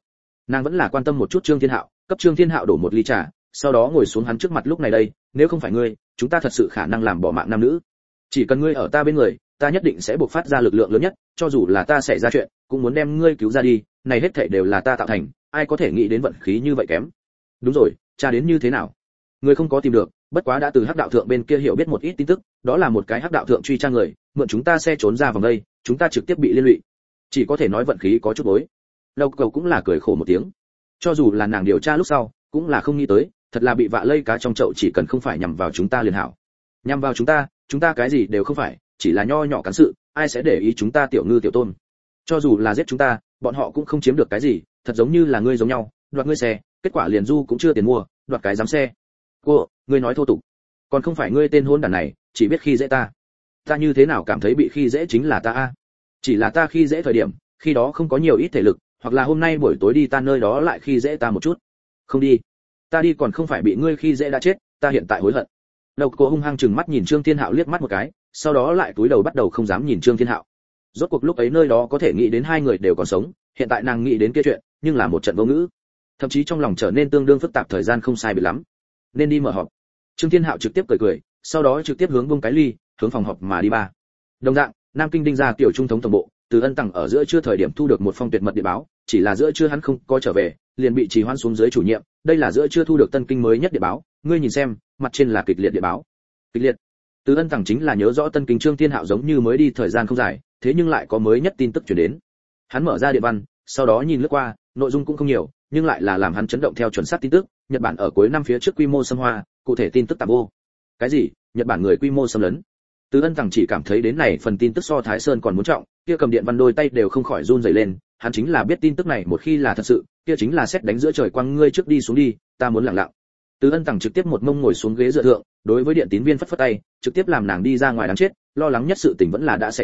Nàng vẫn là quan tâm một chút Trương Thiên Hạo, cấp Trương Thiên Hạo đổ một ly trà, sau đó ngồi xuống hắn trước mặt. Lúc này đây, nếu không phải ngươi, chúng ta thật sự khả năng làm bỏ mạng nam nữ. Chỉ cần ngươi ở ta bên người, ta nhất định sẽ bộc phát ra lực lượng lớn nhất, cho dù là ta xảy ra chuyện, cũng muốn đem ngươi cứu ra đi, này hết thảy đều là ta tạo thành, ai có thể nghĩ đến vận khí như vậy kém. Đúng rồi, tra đến như thế nào? Ngươi không có tìm được, bất quá đã từ Hắc đạo thượng bên kia hiểu biết một ít tin tức, đó là một cái Hắc đạo thượng truy tra người, mượn chúng ta xe trốn ra vòng đây, chúng ta trực tiếp bị liên lụy. Chỉ có thể nói vận khí có chút bối. Lâu Cầu cũng là cười khổ một tiếng. Cho dù là nàng điều tra lúc sau, cũng là không nghĩ tới, thật là bị vạ lây cá trong chậu, chỉ cần không phải nhằm vào chúng ta liền hảo. Nhằm vào chúng ta cái gì đều không phải, chỉ là nho nhỏ cán sự, ai sẽ để ý chúng ta tiểu ngư tiểu tôn. Cho dù là giết chúng ta, bọn họ cũng không chiếm được cái gì, thật giống như là ngươi giống nhau, đoạt ngươi xe, kết quả liền du cũng chưa tiền mua, đoạt cái giám xe. Cô, ngươi nói thô tục. Còn không phải ngươi tên hôn đản này, chỉ biết khi dễ ta. Ta như thế nào cảm thấy bị khi dễ chính là ta a. Chỉ là ta khi dễ thời điểm, khi đó không có nhiều ít thể lực, hoặc là hôm nay buổi tối đi ta nơi đó lại khi dễ ta một chút. Không đi. Ta đi còn không phải bị ngươi khi dễ đã chết, ta hiện tại hối hận. Đầu cô hung hăng trừng mắt nhìn Trương Thiên Hạo liếc mắt một cái, sau đó lại cúi đầu bắt đầu không dám nhìn Trương Thiên Hạo. Rốt cuộc lúc ấy nơi đó có thể nghĩ đến hai người đều còn sống, hiện tại nàng nghĩ đến kia chuyện, nhưng là một trận vô ngữ. Thậm chí trong lòng trở nên tương đương phức tạp, thời gian không sai biệt lắm. Nên đi mở họp. Trương Thiên Hạo trực tiếp cười, sau đó trực tiếp hướng buông cái ly, hướng phòng họp mà đi ba. Đồng dạng, Nam Kinh Đinh gia tiểu trung thống tổng bộ, Từ Ân Tằng ở giữa trưa thời điểm thu được một phong tuyệt mật điện báo, chỉ là giữa trưa hắn không có trở về, liền bị trì hoãn xuống dưới chủ nhiệm, đây là giữa trưa thu được Tân Kinh mới nhất điện báo, ngươi nhìn xem, mặt trên là kịch liệt điện báo. Kịch liệt. Từ Ân Tằng chính là nhớ rõ Tân Kinh Trương Thiên Hạo giống như mới đi thời gian không dài, thế nhưng lại có mới nhất tin tức truyền đến. Hắn mở ra điện văn, sau đó nhìn lướt qua, nội dung cũng không nhiều, nhưng lại là làm hắn chấn động theo chuẩn xác tin tức, Nhật Bản ở cuối năm phía trước quy mô xâm hoa, cụ thể tin tức tạm vô. Cái gì? Nhật Bản người quy mô xâm lấn? Từ Ân Tằng chỉ cảm thấy đến này phần tin tức so Thái Sơn còn muốn trọng, kia cầm điện văn đôi tay đều không khỏi run rẩy lên, hắn chính là biết tin tức này một khi là thật sự, kia chính là sét đánh giữa trời quang, ngươi trước đi xuống đi, ta muốn lặng lặng. Từ Ân Tằng trực tiếp một mông ngồi xuống ghế dựa thượng, đối với điện tín viên phất phất tay, trực tiếp làm nàng đi ra ngoài đáng chết, lo lắng nhất sự tình vẫn là đã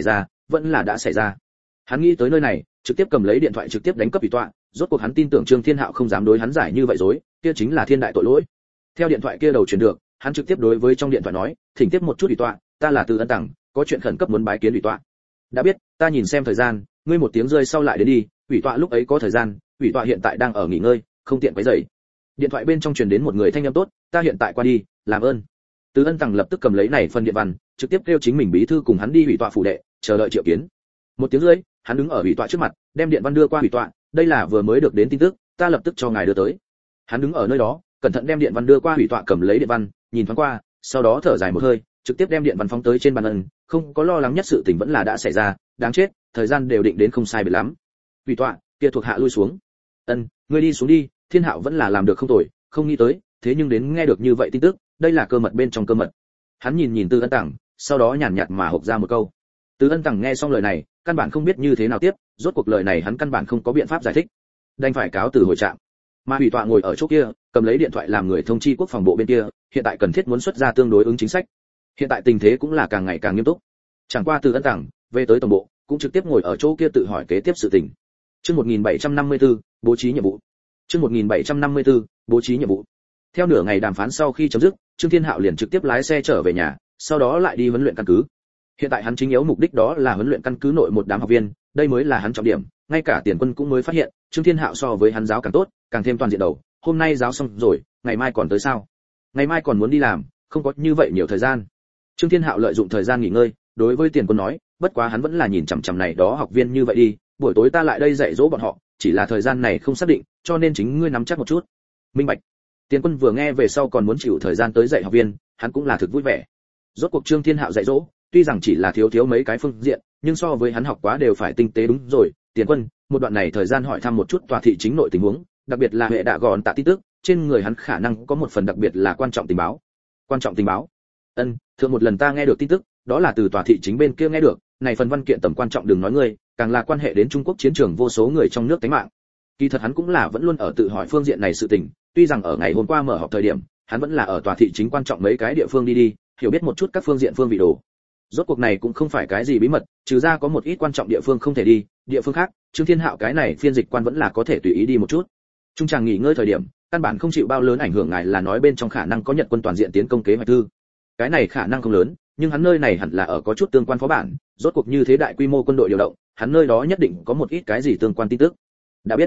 xảy ra. Hắn nghĩ tới nơi này, trực tiếp cầm lấy điện thoại trực tiếp đánh cấp ủy tọa, rốt cuộc hắn tin tưởng Trương Thiên Hạo không dám đối hắn giải như vậy dối, kia chính là thiên đại tội lỗi. Theo điện thoại kia đầu truyền được, hắn trực tiếp đối với trong điện thoại nói, thỉnh tiếp một chút ủy tọa, ta là Từ Ân Tằng, có chuyện khẩn cấp muốn bái kiến ủy tọa. Đã biết, ta nhìn xem thời gian, ngươi một tiếng rơi sau lại đến đi, ủy tọa lúc ấy có thời gian, ủy tọa hiện tại đang ở nghỉ ngơi, không tiện quấy rầy. Điện thoại bên trong truyền đến một người thanh âm tốt, ta hiện tại qua đi, làm ơn. Từ Ân Tằng lập tức cầm lấy này phần điện văn, trực tiếp kêu chính mình bí thư cùng hắn đi ủy tọa phủ đệ, chờ đợi triệu kiến. Một tiếng rưỡi, hắn đứng ở ủy tọa trước mặt, đem điện văn đưa qua ủy tọa, đây là vừa mới được đến tin tức, ta lập tức cho ngài đưa tới. Hắn đứng ở nơi đó, cẩn thận đem điện văn đưa qua ủy tọa, cầm lấy điện văn, nhìn thoáng qua, sau đó thở dài một hơi, trực tiếp đem điện văn phóng tới trên bàn ân, không có lo lắng nhất sự tình vẫn là đã xảy ra, đáng chết, thời gian đều định đến không sai biệt lắm. Ủy tọa, kia thuộc hạ lui xuống. Ân, ngươi đi xuống đi, Thiên Hạo vẫn là làm được không tồi, không nghĩ tới, thế nhưng đến nghe được như vậy tin tức, đây là cơ mật bên trong cơ mật. Hắn nhìn Từ Ân Tằng, sau đó nhàn nhạt mà hộc ra một câu. Từ Ân Tằng nghe xong lời này, căn bản không biết như thế nào tiếp, rốt cuộc lời này hắn căn bản không có biện pháp giải thích, đành phải cáo từ hồi trạng. Mà ủy tọa ngồi ở chỗ kia, cầm lấy điện thoại làm người thông chi quốc phòng bộ bên kia, hiện tại cần thiết muốn xuất ra tương đối ứng chính sách. Hiện tại tình thế cũng là càng ngày càng nghiêm túc. Chẳng qua Từ Ân Tằng về tới tổng bộ, cũng trực tiếp ngồi ở chỗ kia tự hỏi kế tiếp sự tình. Chương 1754, bố trí nhiệm vụ. Chương 1754, bố trí nhiệm vụ. Theo nửa ngày đàm phán sau khi chấm dứt, Trương Thiên Hạo liền trực tiếp lái xe trở về nhà, sau đó lại đi huấn luyện căn cứ. Hiện tại hắn chính yếu mục đích đó là huấn luyện căn cứ nội một đám học viên, đây mới là hắn trọng điểm, ngay cả Tiền Quân cũng mới phát hiện, Trương Thiên Hạo so với hắn giáo càng tốt, càng thêm toàn diện đầu, hôm nay giáo xong rồi, ngày mai còn tới sao? Ngày mai còn muốn đi làm, không có như vậy nhiều thời gian. Trương Thiên Hạo lợi dụng thời gian nghỉ ngơi, đối với Tiền Quân nói, bất quá hắn vẫn là nhìn chằm chằm này đó học viên như vậy đi, buổi tối ta lại đây dạy dỗ bọn họ, chỉ là thời gian này không xác định, cho nên chính ngươi nắm chắc một chút. Minh bạch. Tiền Quân vừa nghe về sau còn muốn chịu thời gian tới dạy học viên, hắn cũng là thực vui vẻ. Rốt cuộc Trương Thiên Hạo dạy dỗ, tuy rằng chỉ là thiếu mấy cái phương diện, nhưng so với hắn học quá đều phải tinh tế đúng rồi. Tiền Quân, một đoạn này thời gian hỏi thăm một chút tòa thị chính nội tình huống, đặc biệt là hệ đạ gòn tạ tin tức, trên người hắn khả năng có một phần đặc biệt là quan trọng tình báo. Quan trọng tình báo? Ân, thượng một lần ta nghe được tin tức, đó là từ tòa thị chính bên kia nghe được, này phần văn kiện tầm quan trọng đừng nói ngươi, càng là quan hệ đến Trung Quốc chiến trường vô số người trong nước tánh mạng. Kỳ thật hắn cũng là vẫn luôn ở tự hỏi phương diện này sự tình, tuy rằng ở ngày hôm qua mở họp thời điểm, hắn vẫn là ở tòa thị chính quan trọng mấy cái địa phương đi, hiểu biết một chút các phương diện phương vị đồ. Rốt cuộc này cũng không phải cái gì bí mật, trừ ra có một ít quan trọng địa phương không thể đi, địa phương khác, Trương Thiên Hạo cái này phiên dịch quan vẫn là có thể tùy ý đi một chút. Trung chàng nghỉ ngơi thời điểm, căn bản không chịu bao lớn ảnh hưởng ngài là nói bên trong khả năng có Nhật quân toàn diện tiến công kế hoạch thư. Cái này khả năng không lớn, nhưng hắn nơi này hẳn là ở có chút tương quan phó bản, rốt cuộc như thế đại quy mô quân đội điều động, hắn nơi đó nhất định có một ít cái gì tương quan tin tức. Đã biết.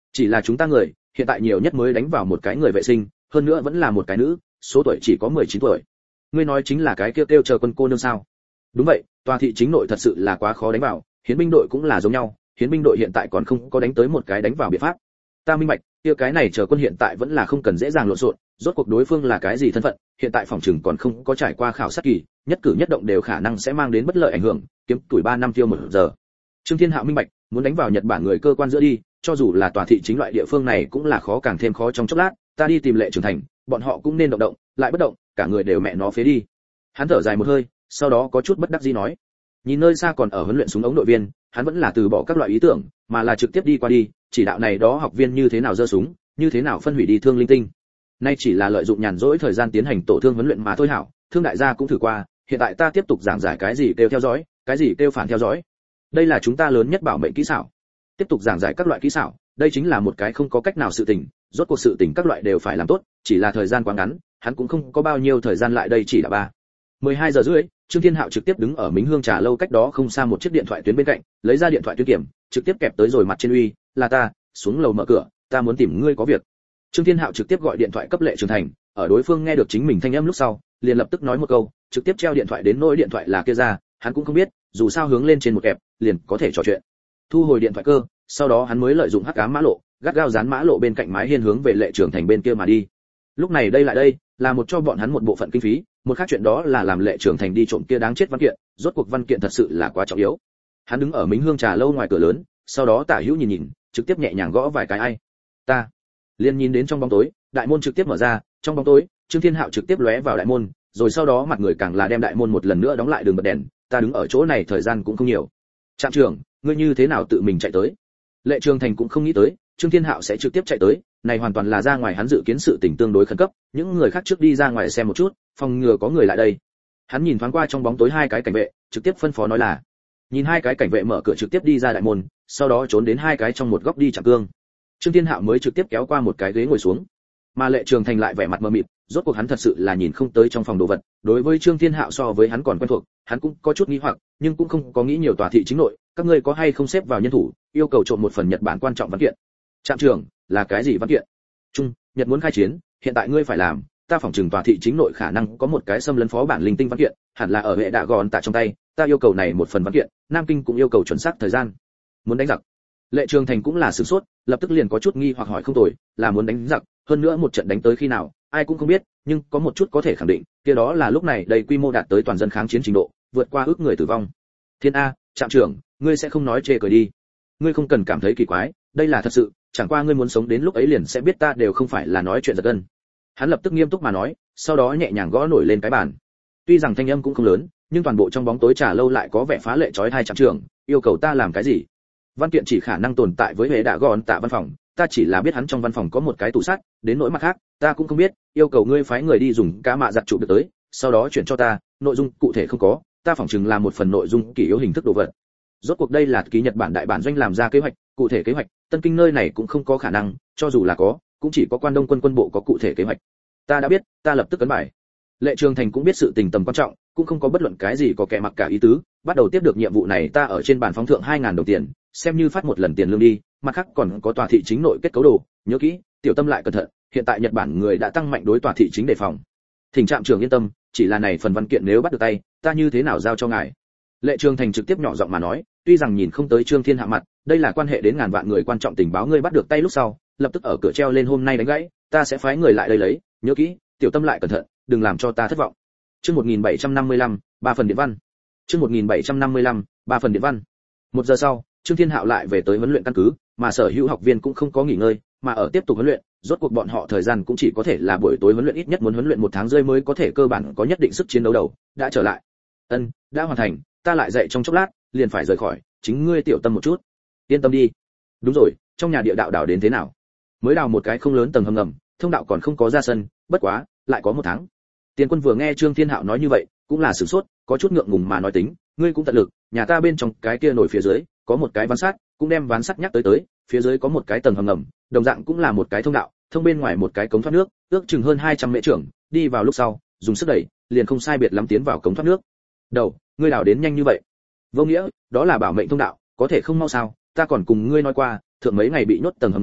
Chỉ là chúng ta người, hiện tại nhiều nhất mới đánh vào một cái người vệ sinh, hơn nữa vẫn là một cái nữ, số tuổi chỉ có 19 tuổi. Ngươi nói chính là cái kêu chờ quân cô nương sao? Đúng vậy, tòa thị chính nội thật sự là quá khó đánh vào, hiến binh đội cũng là giống nhau, hiến binh đội hiện tại còn không có đánh tới một cái đánh vào biện pháp. Ta minh bạch, kia cái này chờ quân hiện tại vẫn là không cần dễ dàng lộn xộn, rốt cuộc đối phương là cái gì thân phận, hiện tại phòng trừng còn không có trải qua khảo sát kỳ, nhất cử nhất động đều khả năng sẽ mang đến bất lợi ảnh hưởng, kiếm tuổi 3 năm tiêu 1 giờ. Trương Thiên Hạo minh bạch, muốn đánh vào Nhật Bản người cơ quan giữa đi, cho dù là tòa thị chính loại địa phương này cũng là khó càng thêm khó trong chốc lát, ta đi tìm Lệ Trường Thành, bọn họ cũng nên động, lại bất động, cả người đều mẹ nó phế đi. Hắn thở dài một hơi, sau đó có chút bất đắc dĩ nói, nhìn nơi xa còn ở huấn luyện súng ống đội viên, hắn vẫn là từ bỏ các loại ý tưởng, mà là trực tiếp đi qua đi, chỉ đạo này đó học viên như thế nào giơ súng, như thế nào phân hủy đi thương linh tinh. Nay chỉ là lợi dụng nhàn rỗi thời gian tiến hành tổ thương huấn luyện mà thôi hảo, thương đại gia cũng thử qua, hiện tại ta tiếp tục giảng giải cái gì kêu theo dõi, cái gì kêu phản theo dõi. Đây là chúng ta lớn nhất bảo mệnh kỹ xảo. Tiếp tục giảng giải các loại kỹ xảo, đây chính là một cái không có cách nào sự tình, rốt cuộc sự tình các loại đều phải làm tốt, chỉ là thời gian quá ngắn, hắn cũng không có bao nhiêu thời gian lại đây chỉ là 12 giờ rưỡi, Trương Thiên Hạo trực tiếp đứng ở Mính Hương trà lâu cách đó không xa một chiếc điện thoại tuyến bên cạnh, lấy ra điện thoại tuyến kiểm, trực tiếp kẹp tới rồi mặt trên uy, là ta, xuống lầu mở cửa, ta muốn tìm ngươi có việc. Trương Thiên Hạo trực tiếp gọi điện thoại cấp Lệ Trường Thành, ở đối phương nghe được chính mình thanh âm lúc sau, liền lập tức nói một câu, trực tiếp treo điện thoại đến nỗi điện thoại là kia ra, hắn cũng không biết, dù sao hướng lên trên một kẹp, liền có thể trò chuyện. Thu hồi điện thoại cơ, sau đó hắn mới lợi dụng hắc ám mã lộ, gắt gao dán mã lộ bên cạnh mái hiên hướng về Lệ Trường Thành bên kia mà đi. Lúc này đây lại đây, là một cho bọn hắn một bộ phận kinh phí, một khác chuyện đó là làm Lệ Trường Thành đi trộm kia đáng chết văn kiện, rốt cuộc văn kiện thật sự là quá trọng yếu. Hắn đứng ở Mính Hương trà lâu ngoài cửa lớn, sau đó tả hữu nhìn, trực tiếp nhẹ nhàng gõ vài cái ai. Ta liền nhìn đến trong bóng tối, đại môn trực tiếp mở ra, trong bóng tối, Trương Thiên Hạo trực tiếp lóe vào đại môn, rồi sau đó mặt người càng là đem đại môn một lần nữa đóng lại đường bật đèn, ta đứng ở chỗ này thời gian cũng không nhiều. Trạm trưởng, ngươi như thế nào tự mình chạy tới? Lệ Trường Thành cũng không nghĩ tới, Trương Thiên Hạo sẽ trực tiếp chạy tới, này hoàn toàn là ra ngoài hắn dự kiến sự tình tương đối khẩn cấp, những người khác trước đi ra ngoài xem một chút, phòng ngừa có người lại đây. Hắn nhìn thoáng qua trong bóng tối hai cái cảnh vệ, trực tiếp phân phó nói là. Nhìn hai cái cảnh vệ mở cửa trực tiếp đi ra đại môn, sau đó trốn đến hai cái trong một góc đi chạm cương. Trương Thiên Hạo mới trực tiếp kéo qua một cái ghế ngồi xuống. Mà Lệ Trường Thành lại vẻ mặt mờ mịt, rốt cuộc hắn thật sự là nhìn không tới trong phòng đồ vật, đối với Trương Thiên Hạo so với hắn còn quen thuộc, hắn cũng có chút nghi hoặc, nhưng cũng không có nghĩ nhiều tòa thị chính nội, các ngươi có hay không xếp vào nhân thủ, yêu cầu trộm một phần Nhật Bản quan trọng văn kiện. Trạm trưởng, là cái gì văn kiện? Trung, Nhật muốn khai chiến, hiện tại ngươi phải làm, ta phỏng chừng tòa thị chính nội khả năng có một cái xâm lấn phó bản linh tinh văn kiện, hẳn là ở hệ đạ gòn tại trong tay, ta yêu cầu này một phần văn kiện, Nam Kinh cũng yêu cầu chuẩn xác thời gian. Muốn đánh giặc. Lệ Trường Thành cũng là sửng sốt, lập tức liền có chút nghi hoặc hỏi không tồi, là muốn đánh giặc, hơn nữa một trận đánh tới khi nào, ai cũng không biết, nhưng có một chút có thể khẳng định, kia đó là lúc này đầy quy mô đạt tới toàn dân kháng chiến trình độ, vượt qua ước người tử vong. Thiên A, trạm trưởng, ngươi sẽ không nói chê cười đi. Ngươi không cần cảm thấy kỳ quái, đây là thật sự, chẳng qua ngươi muốn sống đến lúc ấy liền sẽ biết ta đều không phải là nói chuyện giật gân. Hắn lập tức nghiêm túc mà nói, sau đó nhẹ nhàng gõ nổi lên cái bàn. Tuy rằng thanh âm cũng không lớn, nhưng toàn bộ trong bóng tối trà lâu lại có vẻ phá lệ chói tai. Trạm trưởng, yêu cầu ta làm cái gì? Văn kiện chỉ khả năng tồn tại với hệ đạ gòn tạ văn phòng, ta chỉ là biết hắn trong văn phòng có một cái tủ sắt, đến nỗi mặt khác, ta cũng không biết, yêu cầu ngươi phái người đi dùng cá mạ giặt chụp được tới, sau đó chuyển cho ta, nội dung cụ thể không có, ta phỏng chừng là một phần nội dung kỷ yếu hình thức đồ vật. Rốt cuộc đây là ký Nhật Bản đại bản doanh làm ra kế hoạch, cụ thể kế hoạch, Tân Kinh nơi này cũng không có khả năng, cho dù là có, cũng chỉ có Quan Đông quân quân bộ có cụ thể kế hoạch. Ta đã biết, ta lập tức ấn bài. Lệ Trường Thành cũng biết sự tình tầm quan trọng, cũng không có bất luận cái gì có kẻ mặc cả ý tứ, bắt đầu tiếp được nhiệm vụ này ta ở trên bàn phóng thượng 2000 đồng tiền, xem như phát một lần tiền lương đi, mặt khác còn có tòa thị chính nội kết cấu đồ, nhớ kỹ, tiểu tâm lại cẩn thận, hiện tại Nhật Bản người đã tăng mạnh đối tòa thị chính đề phòng. Thỉnh trạm trưởng yên tâm, chỉ là này phần văn kiện nếu bắt được tay, ta như thế nào giao cho ngài? Lệ Trường Thành trực tiếp nhỏ giọng mà nói, tuy rằng nhìn không tới Trương Thiên Hạ mặt, đây là quan hệ đến ngàn vạn người quan trọng tình báo ngươi bắt được tay lúc sau, lập tức ở cửa treo lên hôm nay đánh gãy, ta sẽ phái người lại đây lấy, nhớ kỹ, tiểu tâm lại cẩn thận, đừng làm cho ta thất vọng. Chương 1755, 3 phần điện văn. Chương 1755, 3 phần điện văn. 1 giờ sau, Trương Thiên Hạo lại về tới huấn luyện căn cứ, mà sở hữu học viên cũng không có nghỉ ngơi, mà ở tiếp tục huấn luyện, rốt cuộc bọn họ thời gian cũng chỉ có thể là buổi tối huấn luyện, ít nhất muốn huấn luyện 1 tháng rơi mới có thể cơ bản có nhất định sức chiến đấu đầu, đã trở lại. Ân, đã hoàn thành, ta lại dậy trong chốc lát, liền phải rời khỏi, chính ngươi tiểu tâm một chút. Yên tâm đi. Đúng rồi, trong nhà địa đạo đào đến thế nào? Mới đào một cái không lớn tầng hầm ngầm, thông đạo còn không có ra sân, bất quá, lại có 1 tháng. Tiền Quân vừa nghe Trương Thiên Hạo nói như vậy, cũng là sửng sốt, có chút ngượng ngùng mà nói tính, ngươi cũng tận lực, nhà ta bên trong cái kia nổi phía dưới, có một cái ván sắt, cũng đem ván sắt nhắc tới, phía dưới có một cái tầng hầm ngầm, đồng dạng cũng là một cái thông đạo, thông bên ngoài một cái cống thoát nước, ước chừng hơn 200 mễ trưởng, đi vào lúc sau, dùng sức đẩy, liền không sai biệt lắm tiến vào cống thoát nước. Đầu, ngươi đào đến nhanh như vậy? Vô nghĩa, đó là bảo mệnh thông đạo, có thể không mau sao? Ta còn cùng ngươi nói qua, thượng mấy ngày bị nhốt tầng hầm ngầm,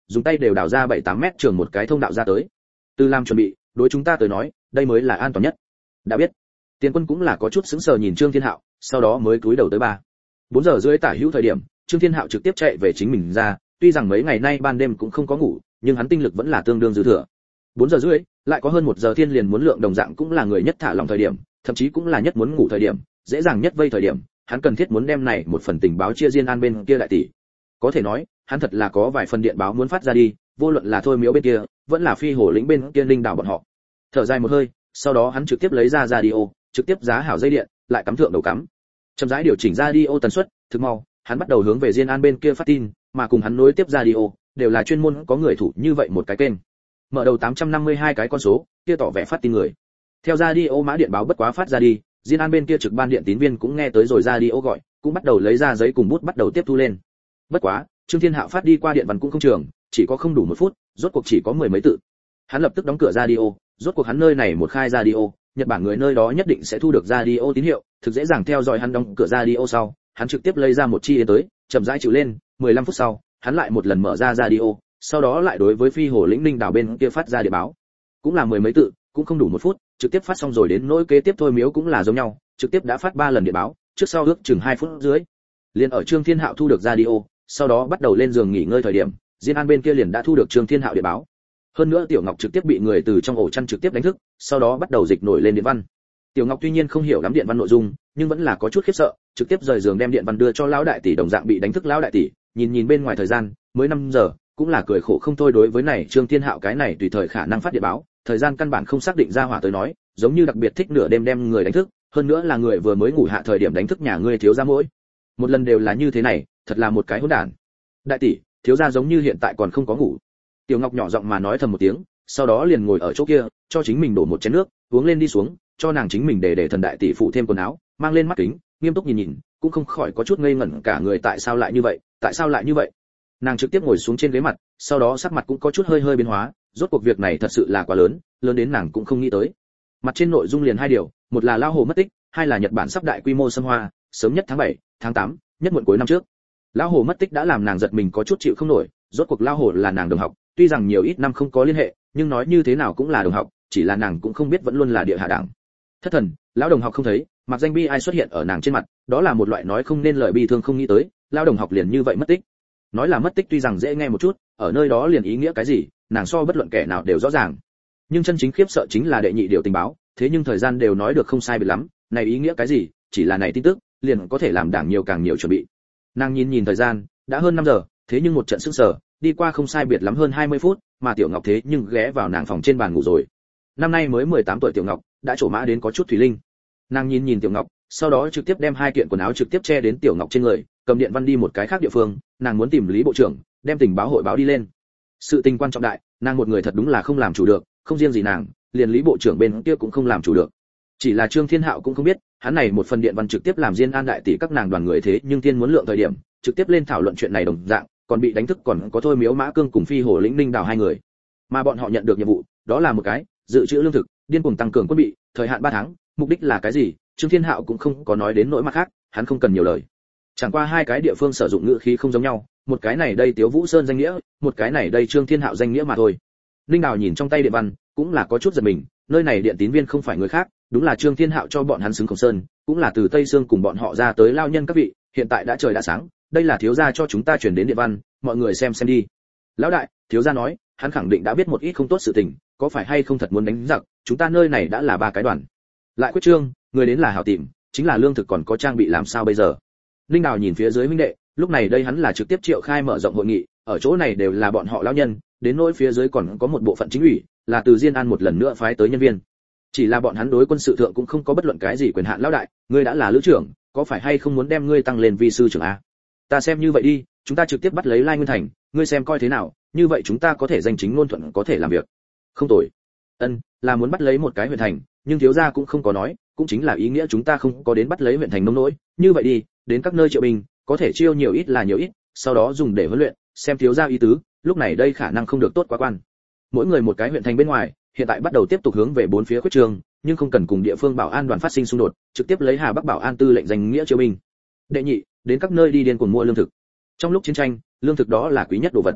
dùng tay đều đào ra 7-8 mét trường một cái thông đạo ra tới. Từ làm chuẩn bị, đối chúng ta tới nói, đây mới là an toàn nhất. Đã biết. Tiền Quân cũng là có chút sững sờ nhìn Trương Thiên Hạo, sau đó mới cúi đầu tới 4 giờ rưỡi tả hữu thời điểm, Trương Thiên Hạo trực tiếp chạy về chính mình ra, tuy rằng mấy ngày nay ban đêm cũng không có ngủ, nhưng hắn tinh lực vẫn là tương đương dư thừa. 4 giờ rưỡi, lại có hơn 1 giờ thiên liền muốn lượng đồng dạng cũng là người nhất thả lòng thời điểm, thậm chí cũng là nhất muốn ngủ thời điểm, dễ dàng nhất vây thời điểm, hắn cần thiết muốn đem này một phần tình báo chia Diên An bên kia đại tỷ. Có thể nói, hắn thật là có vài phần điện báo muốn phát ra đi, vô luận là Thôi Miếu bên kia, vẫn là Phi Hổ lĩnh bên kia Linh Đảo bọn họ. Thở dài một hơi, sau đó hắn trực tiếp lấy ra radio, trực tiếp giá hảo dây điện, lại cắm thượng đầu cắm. Chậm rãi điều chỉnh radio tần suất, thực mau, hắn bắt đầu hướng về Diên An bên kia phát tin, mà cùng hắn nối tiếp radio, đều là chuyên môn có người thủ như vậy một cái kênh. Mở đầu 852 cái con số, kia tỏ vẻ phát tin người. Theo radio mã điện báo bất quá phát ra đi, Diên An bên kia trực ban điện tín viên cũng nghe tới rồi radio gọi, cũng bắt đầu lấy ra giấy cùng bút bắt đầu tiếp thu lên. Bất quá, Trương Thiên Hạo phát đi qua điện văn cũng không trường, chỉ có không đủ 1 phút, rốt cuộc chỉ có 10 mấy tự. Hắn lập tức đóng cửa radio, rốt cuộc hắn nơi này một khai radio, Nhật Bản người nơi đó nhất định sẽ thu được radio tín hiệu, thực dễ dàng theo dõi hắn đóng cửa radio sau, hắn trực tiếp lấy ra một chi đến tới, chậm rãi chịu lên, 15 phút sau, hắn lại một lần mở ra radio, sau đó lại đối với Phi Hồ lĩnh Ninh Đảo bên kia phát ra điện báo. Cũng là 10 mấy tự, cũng không đủ 1 phút, trực tiếp phát xong rồi đến nỗi kế tiếp Thôi Miếu cũng là giống nhau, trực tiếp đã phát 3 lần điện báo, trước sau ước chừng 2 phút dưới. Liền ở Trương Thiên Hạo thu được radio, sau đó bắt đầu lên giường nghỉ ngơi thời điểm, Diên An bên kia liền đã thu được Trương Thiên Hạo điện báo. Hơn nữa Tiểu Ngọc trực tiếp bị người từ trong ổ chăn trực tiếp đánh thức, sau đó bắt đầu dịch nổi lên điện văn. Tiểu Ngọc tuy nhiên không hiểu lắm điện văn nội dung, nhưng vẫn là có chút khiếp sợ, trực tiếp rời giường đem điện văn đưa cho lão đại tỷ đồng dạng bị đánh thức lão đại tỷ, nhìn bên ngoài thời gian, mới 5 giờ, cũng là cười khổ không thôi đối với này Trương Thiên Hạo cái này tùy thời khả năng phát điện báo, thời gian căn bản không xác định ra hỏa tới nói, giống như đặc biệt thích nửa đêm đem người đánh thức, hơn nữa là người vừa mới ngủ hạ thời điểm đánh thức nhà ngươi thiếu gia mỗi. Một lần đều là như thế này, thật là một cái hỗn đản. Đại tỷ, thiếu gia giống như hiện tại còn không có ngủ. Tiểu Ngọc nhỏ giọng mà nói thầm một tiếng, sau đó liền ngồi ở chỗ kia, cho chính mình đổ một chén nước, uống lên đi xuống, cho nàng chính mình để thần đại tỷ phụ thêm quần áo, mang lên mắt kính, nghiêm túc nhìn, cũng không khỏi có chút ngây ngẩn cả người tại sao lại như vậy, tại sao lại như vậy. Nàng trực tiếp ngồi xuống trên ghế mặt, sau đó sắc mặt cũng có chút hơi biến hóa, rốt cuộc việc này thật sự là quá lớn, lớn đến nàng cũng không nghĩ tới. Mặt trên nội dung liền 2 điều, một là Lão Hồ mất tích, 2 là Nhật Bản sắp đại quy mô xâm hoa, sớm nhất tháng 7, tháng 8, nhất muộn cuối năm trước. Lão Hồ mất tích đã làm nàng giật mình có chút chịu không nổi, rốt cuộc Lão Hồ là nàng đồng học, tuy rằng nhiều ít năm không có liên hệ, nhưng nói như thế nào cũng là đồng học, chỉ là nàng cũng không biết vẫn luôn là địa hạ đảng. Thất thần, lão đồng học không thấy, mặc danh bi ai xuất hiện ở nàng trên mặt, đó là một loại nói không nên lời bi thương không nghĩ tới, lão đồng học liền như vậy mất tích. Nói là mất tích tuy rằng dễ nghe một chút, ở nơi đó liền ý nghĩa cái gì, nàng so bất luận kẻ nào đều rõ ràng. Nhưng chân chính khiếp sợ chính là đệ nhị điều tình báo, thế nhưng thời gian đều nói được không sai biệt lắm, này ý nghĩa cái gì, chỉ là này tin tức, liền có thể làm đảng nhiều càng nhiều chuẩn bị. Nàng nhìn thời gian, đã hơn 5 giờ, thế nhưng một trận sững sờ, đi qua không sai biệt lắm hơn 20 phút, mà Tiểu Ngọc thế nhưng ghé vào nàng phòng trên bàn ngủ rồi. Năm nay mới 18 tuổi Tiểu Ngọc, đã trổ mã đến có chút thủy linh. Nàng nhìn Tiểu Ngọc, sau đó trực tiếp đem 2 kiện quần áo trực tiếp che đến Tiểu Ngọc trên người, cầm điện văn đi một cái khác địa phương, nàng muốn tìm Lý bộ trưởng, đem tình báo hội báo đi lên. Sự tình quan trọng đại, nàng một người thật đúng là không làm chủ được, không riêng gì nàng, liền Lý bộ trưởng bên kia cũng không làm chủ được. Chỉ là Trương Thiên Hạo cũng không biết, hắn này một phần điện văn trực tiếp làm Diên An đại tỷ các nàng đoàn người thế nhưng tiên muốn lượng thời điểm, trực tiếp lên thảo luận chuyện này đồng dạng, còn bị đánh thức còn có Thôi Miếu Mã Cương cùng Phi Hồ lĩnh Ninh Đảo 2 người. Mà bọn họ nhận được nhiệm vụ, đó là một cái, dự trữ lương thực, điên cuồng tăng cường quân bị, thời hạn 3 tháng, mục đích là cái gì, Trương Thiên Hạo cũng không có nói đến nỗi mặt khác, hắn không cần nhiều lời. Chẳng qua 2 cái địa phương sử dụng ngữ khí không giống nhau, một cái này đây Tiếu Vũ Sơn danh nghĩa, một cái này đây Trương Thiên Hạo danh nghĩa mà thôi. Ninh Đào nhìn trong tay điện văn, cũng là có chút giật mình, nơi này điện tín viên không phải người khác, đúng là Trương Thiên Hạo cho bọn hắn xứng Khổng Sơn, cũng là từ Tây Sương cùng bọn họ ra tới lao nhân các vị, hiện tại đã trời đã sáng, đây là thiếu gia cho chúng ta chuyển đến điện văn, mọi người xem đi. Lão đại, thiếu gia nói, hắn khẳng định đã biết một ít không tốt sự tình, có phải hay không thật muốn đánh giặc, chúng ta nơi này đã là 3 cái đoàn. Lại quyết trương, người đến là hảo tìm, chính là lương thực còn có trang bị làm sao bây giờ. Ninh Đào nhìn phía dưới huynh đệ, lúc này đây hắn là trực tiếp triệu khai mở rộng hội nghị, ở chỗ này đều là bọn họ lão nhân, đến nỗi phía dưới còn có một bộ phận chính ủy, là từ Diên An một lần nữa phái tới nhân viên. Chỉ là bọn hắn đối quân sự thượng cũng không có bất luận cái gì quyền hạn. Lão đại, ngươi đã là lữ trưởng, có phải hay không muốn đem ngươi tăng lên vi sư trưởng a? Ta xem như vậy đi, chúng ta trực tiếp bắt lấy Lai Nguyên Thành, ngươi xem coi thế nào, như vậy chúng ta có thể danh chính ngôn thuận có thể làm việc. Không tồi. Ân, là muốn bắt lấy một cái huyện thành, nhưng thiếu gia cũng không có nói, cũng chính là ý nghĩa chúng ta không có đến bắt lấy huyện thành nông nỗi, như vậy đi, đến các nơi triệu binh, có thể chiêu nhiều ít là nhiều ít, sau đó dùng để huấn luyện, xem thiếu gia ý tứ, lúc này đây khả năng không được tốt quá quan. Mỗi người một cái huyện thành bên ngoài, hiện tại bắt đầu tiếp tục hướng về 4 phía khuyết trương, nhưng không cần cùng địa phương bảo an đoàn phát sinh xung đột, trực tiếp lấy Hà Bắc Bảo An tư lệnh danh nghĩa chiêu binh. Đệ nhị, đến các nơi đi điên cuồng mua lương thực. Trong lúc chiến tranh, lương thực đó là quý nhất đồ vật.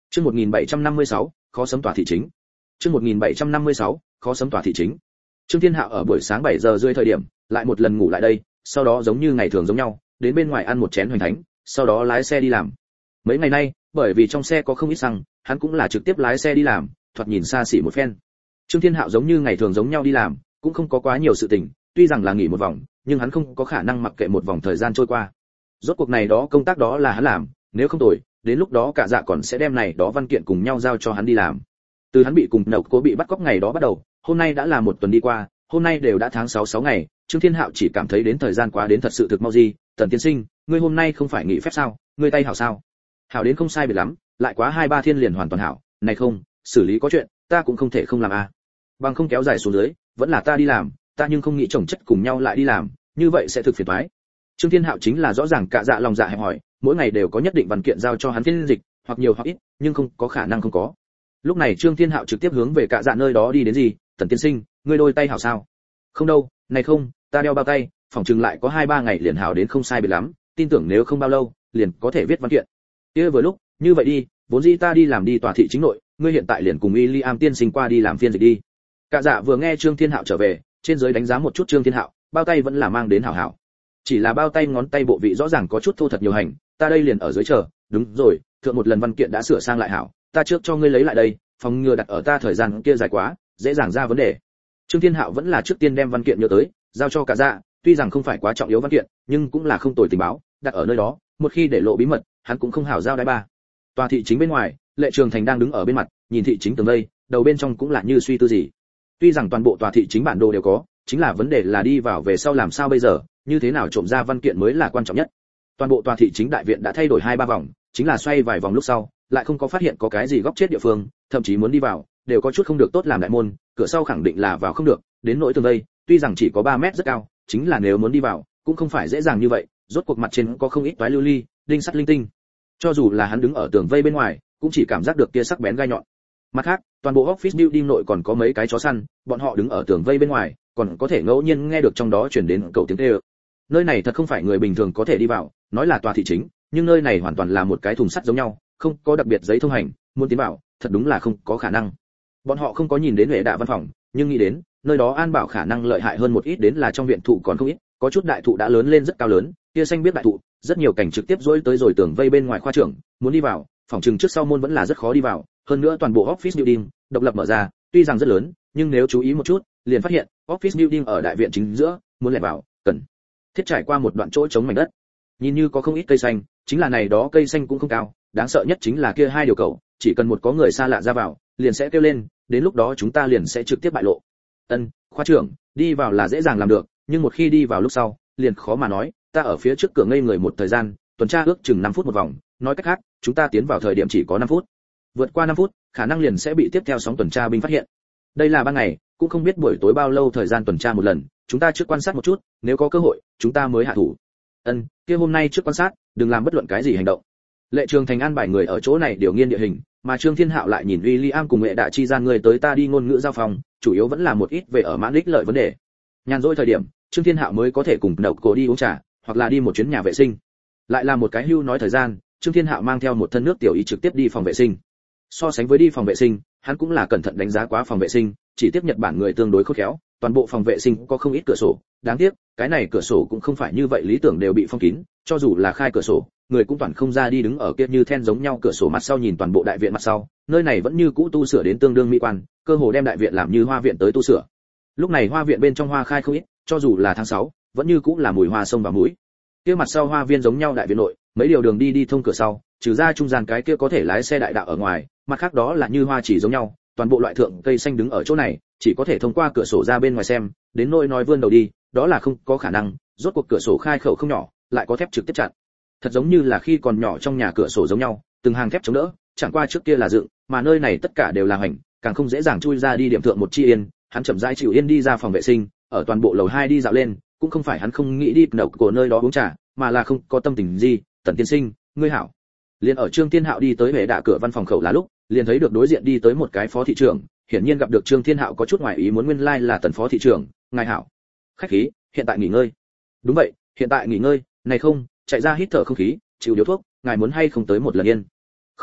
Chương 1756, khó sấm tòa thị chính. Chương 1756, khó sấm tòa thị chính. Trương Thiên Hạo ở buổi sáng 7 giờ rưỡi thời điểm, lại một lần ngủ lại đây, sau đó giống như ngày thường giống nhau, đến bên ngoài ăn một chén hoành thánh, sau đó lái xe đi làm. Mấy ngày nay, bởi vì trong xe có không ít xăng, hắn cũng là trực tiếp lái xe đi làm, thoạt nhìn xa xỉ một phen. Trương Thiên Hạo giống như ngày thường giống nhau đi làm, cũng không có quá nhiều sự tình, tuy rằng là nghỉ một vòng, nhưng hắn không có khả năng mặc kệ một vòng thời gian trôi qua. Rốt cuộc này đó công tác đó là hắn làm, nếu không tồi, đến lúc đó cả dạ còn sẽ đem này đó văn kiện cùng nhau giao cho hắn đi làm. Từ hắn bị cùng Nậu Cố bị bắt cóc ngày đó bắt đầu, hôm nay đã là một tuần đi qua, hôm nay đều đã tháng 6 ngày, Trương Thiên Hạo chỉ cảm thấy đến thời gian quá đến thật sự thực mau gì. Tần tiên sinh, ngươi hôm nay không phải nghỉ phép sao, ngươi tay hảo sao? Hảo đến không sai biệt lắm, lại quá 2-3 thiên liền hoàn toàn hảo, này không, xử lý có chuyện, ta cũng không thể không làm a. Bằng không kéo dài xuống dưới, vẫn là ta đi làm, ta nhưng không nghĩ chồng chất cùng nhau lại đi làm, như vậy sẽ thực phiền toái. Trương Thiên Hạo chính là rõ ràng cả dạ lòng dạ hẹp hỏi, mỗi ngày đều có nhất định văn kiện giao cho hắn phiên dịch, hoặc nhiều hoặc ít, nhưng không có khả năng không có. Lúc này Trương Thiên Hạo trực tiếp hướng về cả dạ nơi đó đi đến gì, Tần tiên sinh, ngươi đôi tay hảo sao? Không đâu, này không, ta đeo bao tay, phòng chừng lại có 2-3 ngày liền hảo đến không sai biệt lắm, tin tưởng nếu không bao lâu, liền có thể viết văn kiện. Kia vừa lúc, như vậy đi, vốn dĩ ta đi làm đi tòa thị chính nội, ngươi hiện tại liền cùng William tiên sinh qua đi làm phiên dịch đi. Cả dạ vừa nghe Trương Thiên Hạo trở về, trên dưới đánh giá một chút Trương Thiên Hạo, bao tay vẫn là mang đến hảo hảo. Chỉ là bao tay ngón tay bộ vị rõ ràng có chút thô thật nhiều hành, ta đây liền ở dưới chờ, đúng rồi, thượng một lần văn kiện đã sửa sang lại hảo, ta trước cho ngươi lấy lại đây, phòng ngừa đặt ở ta thời gian kia dài quá, dễ dàng ra vấn đề. Trương Thiên Hạo vẫn là trước tiên đem văn kiện nhớ tới, giao cho cả dạ, tuy rằng không phải quá trọng yếu văn kiện, nhưng cũng là không tồi tình báo, đặt ở nơi đó, một khi để lộ bí mật, hắn cũng không hảo giao đái ba. Tòa thị chính bên ngoài, Lệ Trường Thành đang đứng ở bên mặt, nhìn thị chính tường đây, đầu bên trong cũng là như suy tư gì. Tuy rằng toàn bộ tòa thị chính bản đồ đều có, chính là vấn đề là đi vào về sau làm sao bây giờ, như thế nào trộm ra văn kiện mới là quan trọng nhất. Toàn bộ tòa thị chính đại viện đã thay đổi 2-3 vòng, chính là xoay vài vòng lúc sau, lại không có phát hiện có cái gì góc chết địa phương, thậm chí muốn đi vào, đều có chút không được tốt làm đại môn, cửa sau khẳng định là vào không được, đến nỗi tường đây, tuy rằng chỉ có 3 mét rất cao, chính là nếu muốn đi vào, cũng không phải dễ dàng như vậy, rốt cuộc mặt trên có không ít toái lưu ly, đinh sắt linh tinh. Cho dù là hắn đứng ở tường vây bên ngoài, cũng chỉ cảm giác được kia sắc bén gai nhọn. Mặt khác, toàn bộ office building nội còn có mấy cái chó săn, bọn họ đứng ở tường vây bên ngoài, còn có thể ngẫu nhiên nghe được trong đó truyền đến cầu tiếng kêu. Nơi này thật không phải người bình thường có thể đi vào, nói là tòa thị chính, nhưng nơi này hoàn toàn là một cái thùng sắt giống nhau, không có đặc biệt giấy thông hành, muốn tiến vào, thật đúng là không có khả năng. Bọn họ không có nhìn đến hệ đạ văn phòng, nhưng nghĩ đến, nơi đó an bảo khả năng lợi hại hơn một ít, đến là trong viện thụ còn không ít, có chút đại thụ đã lớn lên rất cao lớn, kia xanh biết đại thụ, rất nhiều cảnh trực tiếp dỗi tới rồi tường vây bên ngoài khoa trưởng, muốn đi vào, phòng trừng trước sau môn vẫn là rất khó đi vào, hơn nữa toàn bộ office building độc lập mở ra, tuy rằng rất lớn, nhưng nếu chú ý một chút, liền phát hiện office building ở đại viện chính giữa, muốn lẻn vào, cần thiết trải qua một đoạn chỗ trống mảnh đất. Nhìn như có không ít cây xanh, chính là này đó cây xanh cũng không cao, đáng sợ nhất chính là kia 2 điều cầu, chỉ cần một có người xa lạ ra vào, liền sẽ kêu lên, đến lúc đó chúng ta liền sẽ trực tiếp bại lộ. Khoa trưởng, đi vào là dễ dàng làm được, nhưng một khi đi vào lúc sau, liền khó mà nói, ta ở phía trước cửa ngây người một thời gian, tuần tra ước chừng 5 phút một vòng, nói cách khác, chúng ta tiến vào thời điểm chỉ có 5 phút. Vượt qua 5 phút, khả năng liền sẽ bị tiếp theo sóng tuần tra binh phát hiện. Đây là ban ngày, cũng không biết buổi tối bao lâu thời gian tuần tra một lần, chúng ta trước quan sát một chút, nếu có cơ hội, chúng ta mới hạ thủ. Kia hôm nay trước quan sát, đừng làm bất luận cái gì hành động. Lệ Trường Thành an bài người ở chỗ này điều nghiên địa hình, mà Trương Thiên Hạo lại nhìn William cùng Mẹ Đạ chi gian người tới ta đi ngôn ngữ giao phòng, chủ yếu vẫn là một ít về ở mãn ích lợi vấn đề. Nhàn rỗi thời điểm, Trương Thiên Hạo mới có thể cùng Đậu Cổ đi uống trà, hoặc là đi một chuyến nhà vệ sinh. Lại là một cái hưu nói thời gian, Trương Thiên Hạo mang theo một thân nước tiểu ý trực tiếp đi phòng vệ sinh. So sánh với đi phòng vệ sinh, hắn cũng là cẩn thận đánh giá quá phòng vệ sinh, chỉ tiếp Nhật Bản người tương đối khôn khéo, toàn bộ phòng vệ sinh có không ít cửa sổ, đáng tiếc, cái này cửa sổ cũng không phải như vậy lý tưởng đều bị phong kín, cho dù là khai cửa sổ, người cũng toàn không ra đi đứng ở kia như then giống nhau cửa sổ mặt sau nhìn toàn bộ đại viện mặt sau, nơi này vẫn như cũ tu sửa đến tương đương mỹ quan, cơ hồ đem đại viện làm như hoa viện tới tu sửa. Lúc này hoa viện bên trong hoa khai không ít, cho dù là tháng 6, vẫn như cũ là mùi hoa sông vào mũi. Kia mặt sau hoa viên giống nhau đại viện nội, mấy điều đường đi thông cửa sau, trừ ra trung gian cái kia có thể lái xe đại đạo ở ngoài, mặt khác đó là như hoa chỉ giống nhau, toàn bộ loại thượng cây xanh đứng ở chỗ này, chỉ có thể thông qua cửa sổ ra bên ngoài xem, đến nỗi nói vươn đầu đi, đó là không có khả năng, rốt cuộc cửa sổ khai khẩu không nhỏ, lại có thép trực tiếp chặn. Thật giống như là khi còn nhỏ trong nhà cửa sổ giống nhau, từng hàng thép chống đỡ, chẳng qua trước kia là dựng, mà nơi này tất cả đều là hành, càng không dễ dàng chui ra đi điểm thượng một chi yên, hắn chậm rãi chịu yên đi ra phòng vệ sinh, ở toàn bộ lầu 2 đi dạo lên, cũng không phải hắn không nghĩ đi nậu của nơi đó uống trà, mà là không có tâm tình gì. Tần tiên sinh, ngươi hảo. Liền ở Trương Thiên Hạo đi tới bệ đạ cửa văn phòng khẩu là lúc, liền thấy được đối diện đi tới một cái phó thị trưởng, hiển nhiên gặp được Trương Thiên Hạo có chút ngoài ý muốn, nguyên lai là Tần phó thị trưởng, ngài hảo. Khách khí, hiện tại nghỉ ngơi. Đúng vậy, hiện tại nghỉ ngơi, này không, chạy ra hít thở không khí, chịu điếu thuốc, ngài muốn hay không tới một lần yên. Không cần,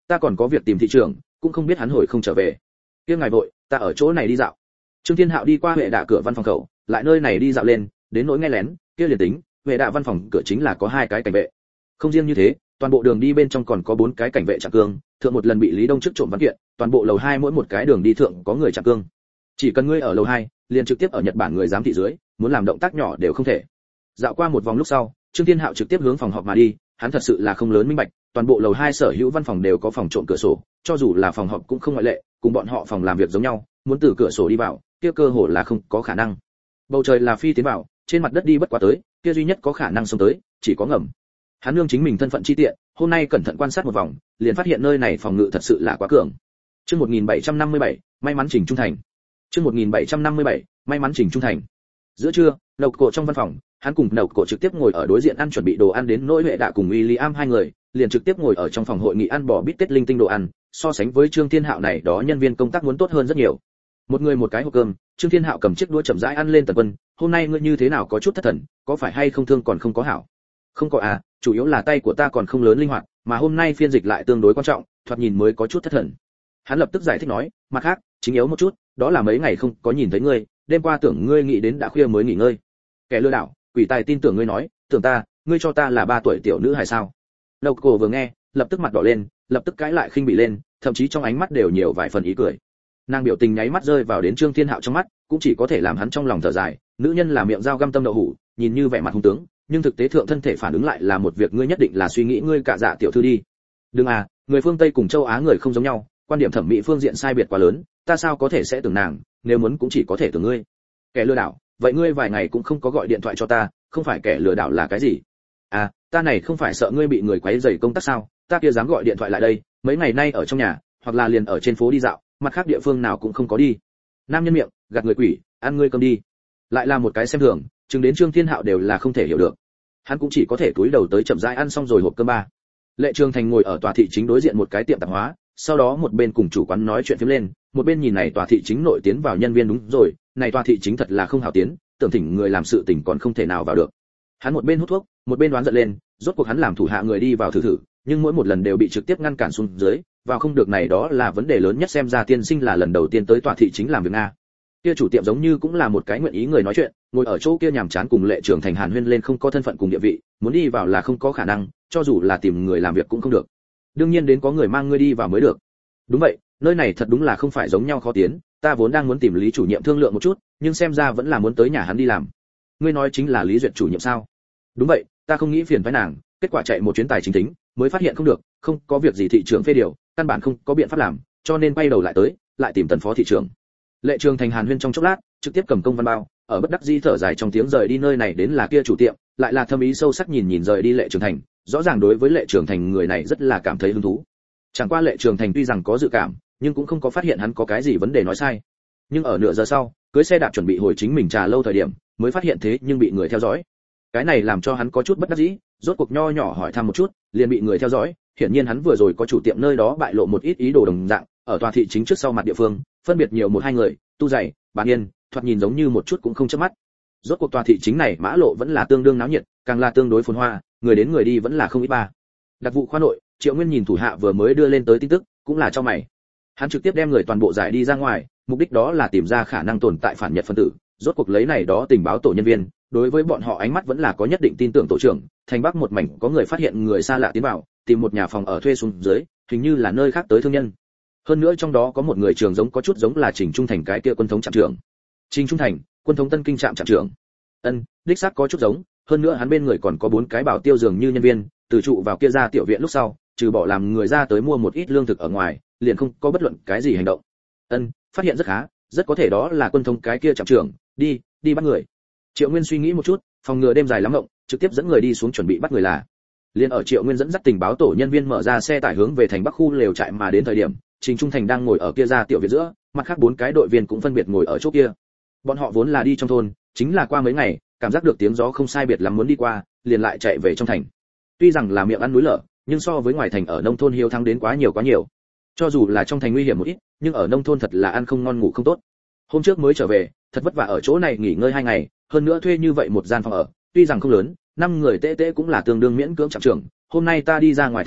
ta còn có việc tìm thị trưởng, cũng không biết hắn hồi không trở về. Kia ngài vội, ta ở chỗ này đi dạo. Trương Thiên Hạo đi qua Huệ Đạ cửa văn phòng khẩu, lại nơi này đi dạo lên, đến nỗi nghe lén, kia liền tính, Huệ Đạ văn phòng cửa chính là có 2 cái cảnh vệ. Không riêng như thế, toàn bộ đường đi bên trong còn có 4 cái cảnh vệ chặn cương, thượng một lần bị Lý Đông trước trộm văn kiện, toàn bộ lầu 2 mỗi một cái đường đi thượng có người chặn cương. Chỉ cần ngươi ở lầu 2, liền trực tiếp ở Nhật Bản người giám thị dưới, muốn làm động tác nhỏ đều không thể. Dạo qua một vòng lúc sau, Trương Thiên Hạo trực tiếp hướng phòng họp mà đi, hắn thật sự là không lớn minh bạch, toàn bộ lầu 2 sở hữu văn phòng đều có phòng trộm cửa sổ, cho dù là phòng họp cũng không ngoại lệ, cùng bọn họ phòng làm việc giống nhau, muốn từ cửa sổ đi vào, kia cơ hội là không có khả năng. Bầu trời là phi tiến vào, trên mặt đất đi bất quá tới, kia duy nhất có khả năng xông tới, chỉ có ngầm. Hắn nương chính mình thân phận chi tiện, hôm nay cẩn thận quan sát một vòng, liền phát hiện nơi này phòng ngự thật sự là quá cường. Chương 1757, may mắn chỉnh trung thành. Chương 1757, may mắn chỉnh trung thành. Giữa trưa, Nậu Cổ trong văn phòng, hắn cùng Nậu Cổ trực tiếp ngồi ở đối diện ăn chuẩn bị đồ ăn, đến nỗi Huệ Đạ cùng William 2 người, liền trực tiếp ngồi ở trong phòng hội nghị ăn bò bít tết linh tinh đồ ăn, so sánh với Trương Thiên Hạo này đó nhân viên công tác muốn tốt hơn rất nhiều. Một người một cái hộp cơm, Trương Thiên Hạo cầm chiếc đũa chậm rãi ăn lên. Tần Quân, hôm nay ngươi như thế nào, có chút thất thần, có phải hay không thương còn không có hảo? Không có à, chủ yếu là tay của ta còn không lớn linh hoạt, mà hôm nay phiên dịch lại tương đối quan trọng, thoạt nhìn mới có chút thất thần. Hắn lập tức giải thích nói, mặt khác, chính yếu một chút, đó là mấy ngày không có nhìn thấy ngươi, đêm qua tưởng ngươi nghĩ đến đã khuya mới nghỉ ngơi. Kẻ lừa đảo, quỷ tài tin tưởng ngươi nói, tưởng ta, ngươi cho ta là 3 tuổi tiểu nữ hài sao? Nậu Cổ vừa nghe, lập tức mặt đỏ lên, lập tức cãi lại khinh bỉ lên, thậm chí trong ánh mắt đều nhiều vài phần ý cười. Nàng biểu tình nháy mắt rơi vào đến Trương Thiên Hạo trong mắt, cũng chỉ có thể làm hắn trong lòng thở dài, nữ nhân là miệng dao găm tâm đậu hủ, nhìn như vẻ mặt hung tướng, nhưng thực tế thượng thân thể phản ứng lại là một việc ngươi nhất định là suy nghĩ ngươi cả dạ tiểu thư đi. Đừng à, người phương Tây cùng châu Á người không giống nhau, quan điểm thẩm mỹ phương diện sai biệt quá lớn, ta sao có thể sẽ tưởng nàng, nếu muốn cũng chỉ có thể tưởng ngươi. Kẻ lừa đảo, vậy ngươi vài ngày cũng không có gọi điện thoại cho ta, không phải kẻ lừa đảo là cái gì? À, ta này không phải sợ ngươi bị người quấy rầy công tác sao, ta kia dám gọi điện thoại lại đây, mấy ngày nay ở trong nhà, hoặc là liền ở trên phố đi dạo, mặt khác địa phương nào cũng không có đi. Nam nhân miệng, gạt người quỷ, ăn ngươi cơm đi. Lại là một cái xem thường, chừng đến Trương Thiên Hạo đều là không thể hiểu được. Hắn cũng chỉ có thể cúi đầu tới chậm rãi ăn xong rồi hộp cơm ba. Lệ Trường Thành ngồi ở tòa thị chính đối diện một cái tiệm tạp hóa, sau đó một bên cùng chủ quán nói chuyện phiếm lên, một bên nhìn này tòa thị chính nội tiến vào nhân viên. Đúng rồi, này tòa thị chính thật là không hảo tiến, tưởng thỉnh người làm sự tình còn không thể nào vào được. Hắn một bên hút thuốc, một bên đoán giận lên, rốt cuộc hắn làm thủ hạ người đi vào thử, nhưng mỗi một lần đều bị trực tiếp ngăn cản xuống dưới, vào không được, này đó là vấn đề lớn nhất. Xem ra tiên sinh là lần đầu tiên tới tòa thị chính làm việc nga. Kia chủ tiệm giống như cũng là một cái nguyện ý người nói chuyện, ngồi ở chỗ kia nhàm chán cùng Lệ Trường Thành hàn huyên lên, không có thân phận cùng địa vị, muốn đi vào là không có khả năng, cho dù là tìm người làm việc cũng không được. Đương nhiên đến có người mang ngươi đi vào mới được. Đúng vậy, nơi này thật đúng là không phải giống nhau khó tiến, ta vốn đang muốn tìm Lý chủ nhiệm thương lượng một chút, nhưng xem ra vẫn là muốn tới nhà hắn đi làm. Ngươi nói chính là Lý Duyệt chủ nhiệm sao? Đúng vậy, ta không nghĩ phiền phái nàng, kết quả chạy một chuyến tài chính tính, mới phát hiện không được, không có việc gì thị trưởng phê điều, căn bản không có biện pháp làm, cho nên quay đầu lại tới, lại tìm Tần phó thị trưởng. Lệ Trường Thành hàn huyên trong chốc lát, trực tiếp cầm công văn bao, ở bất đắc dĩ thở dài trong tiếng rời đi. Nơi này đến là kia chủ tiệm, lại là thâm ý sâu sắc nhìn rời đi Lệ Trường Thành, rõ ràng đối với Lệ Trường Thành người này rất là cảm thấy hứng thú. Chẳng qua Lệ Trường Thành tuy rằng có dự cảm, nhưng cũng không có phát hiện hắn có cái gì vấn đề nói sai. Nhưng ở nửa giờ sau, cưới xe đạp chuẩn bị hồi chính mình trà lâu thời điểm, mới phát hiện thế nhưng bị người theo dõi. Cái này làm cho hắn có chút bất đắc dĩ, rốt cuộc nho nhỏ hỏi thăm một chút, liền bị người theo dõi. Hiển nhiên hắn vừa rồi có chủ tiệm nơi đó bại lộ một ít ý đồ đồng dạng, ở tòa thị chính trước sau mặt địa phương, phân biệt nhiều một hai người, tu dày, bán yên, thoạt nhìn giống như một chút cũng không chớp mắt. Rốt cuộc tòa thị chính này mã lộ vẫn là tương đương náo nhiệt, càng là tương đối phồn hoa, người đến người đi vẫn là không ít ba. Đặc vụ khoa nội, Triệu Nguyên nhìn thủ hạ vừa mới đưa lên tới tin tức, cũng là cho mày. Hắn trực tiếp đem người toàn bộ giải đi ra ngoài, mục đích đó là tìm ra khả năng tồn tại phản Nhật phân tử. Rốt cuộc lấy này đó tình báo tổ nhân viên, đối với bọn họ ánh mắt vẫn là có nhất định tin tưởng. Tổ trưởng, thành Bắc một mảnh có người phát hiện người xa lạ tiến vào, tìm một nhà phòng ở thuê xuống dưới, hình như là nơi khác tới thương nhân. Hơn nữa trong đó có một người trường giống có chút giống là Trình Trung Thành cái kia quân thống trạm trưởng. Trình Trung Thành, quân thống Tân Kinh trạm trưởng. Đích xác có chút giống, hơn nữa hắn bên người còn có 4 cái bảo tiêu dường như nhân viên, từ trụ vào kia ra tiểu viện lúc sau, trừ bỏ làm người ra tới mua một ít lương thực ở ngoài, liền không có bất luận cái gì hành động. Phát hiện rất khá, rất có thể đó là quân thống cái kia trạm trưởng, đi bắt người. Triệu Nguyên suy nghĩ một chút, phòng ngừa đêm dài lắm ngộng, trực tiếp dẫn người đi xuống chuẩn bị bắt người là. Liên ở Triệu Nguyên dẫn dắt tình báo tổ nhân viên mở ra xe tải hướng về thành Bắc khu lều trại mà đến thời điểm, Trình Trung Thành đang ngồi ở kia ra tiểu viện giữa, mặt khác 4 cái đội viên cũng phân biệt ngồi ở chỗ kia. Bọn họ vốn là đi trong thôn, chính là qua mấy ngày, cảm giác được tiếng gió không sai biệt lắm muốn đi qua, liền lại chạy về trong thành. Tuy rằng là miệng ăn núi lở, nhưng so với ngoài thành ở nông thôn hiếu thắng đến quá nhiều. Cho dù là trong thành nguy hiểm một ít, nhưng ở nông thôn thật là ăn không ngon ngủ không tốt. Hôm trước mới trở về, thật vất vả ở chỗ này nghỉ ngơi 2 ngày, hơn nữa thuê như vậy một gian phòng ở, tuy rằng không lớn, 5 người tệ cũng là tương đương miễn cưỡng trạm trưởng. Hôm nay ta đi ra ngoài thời điểm,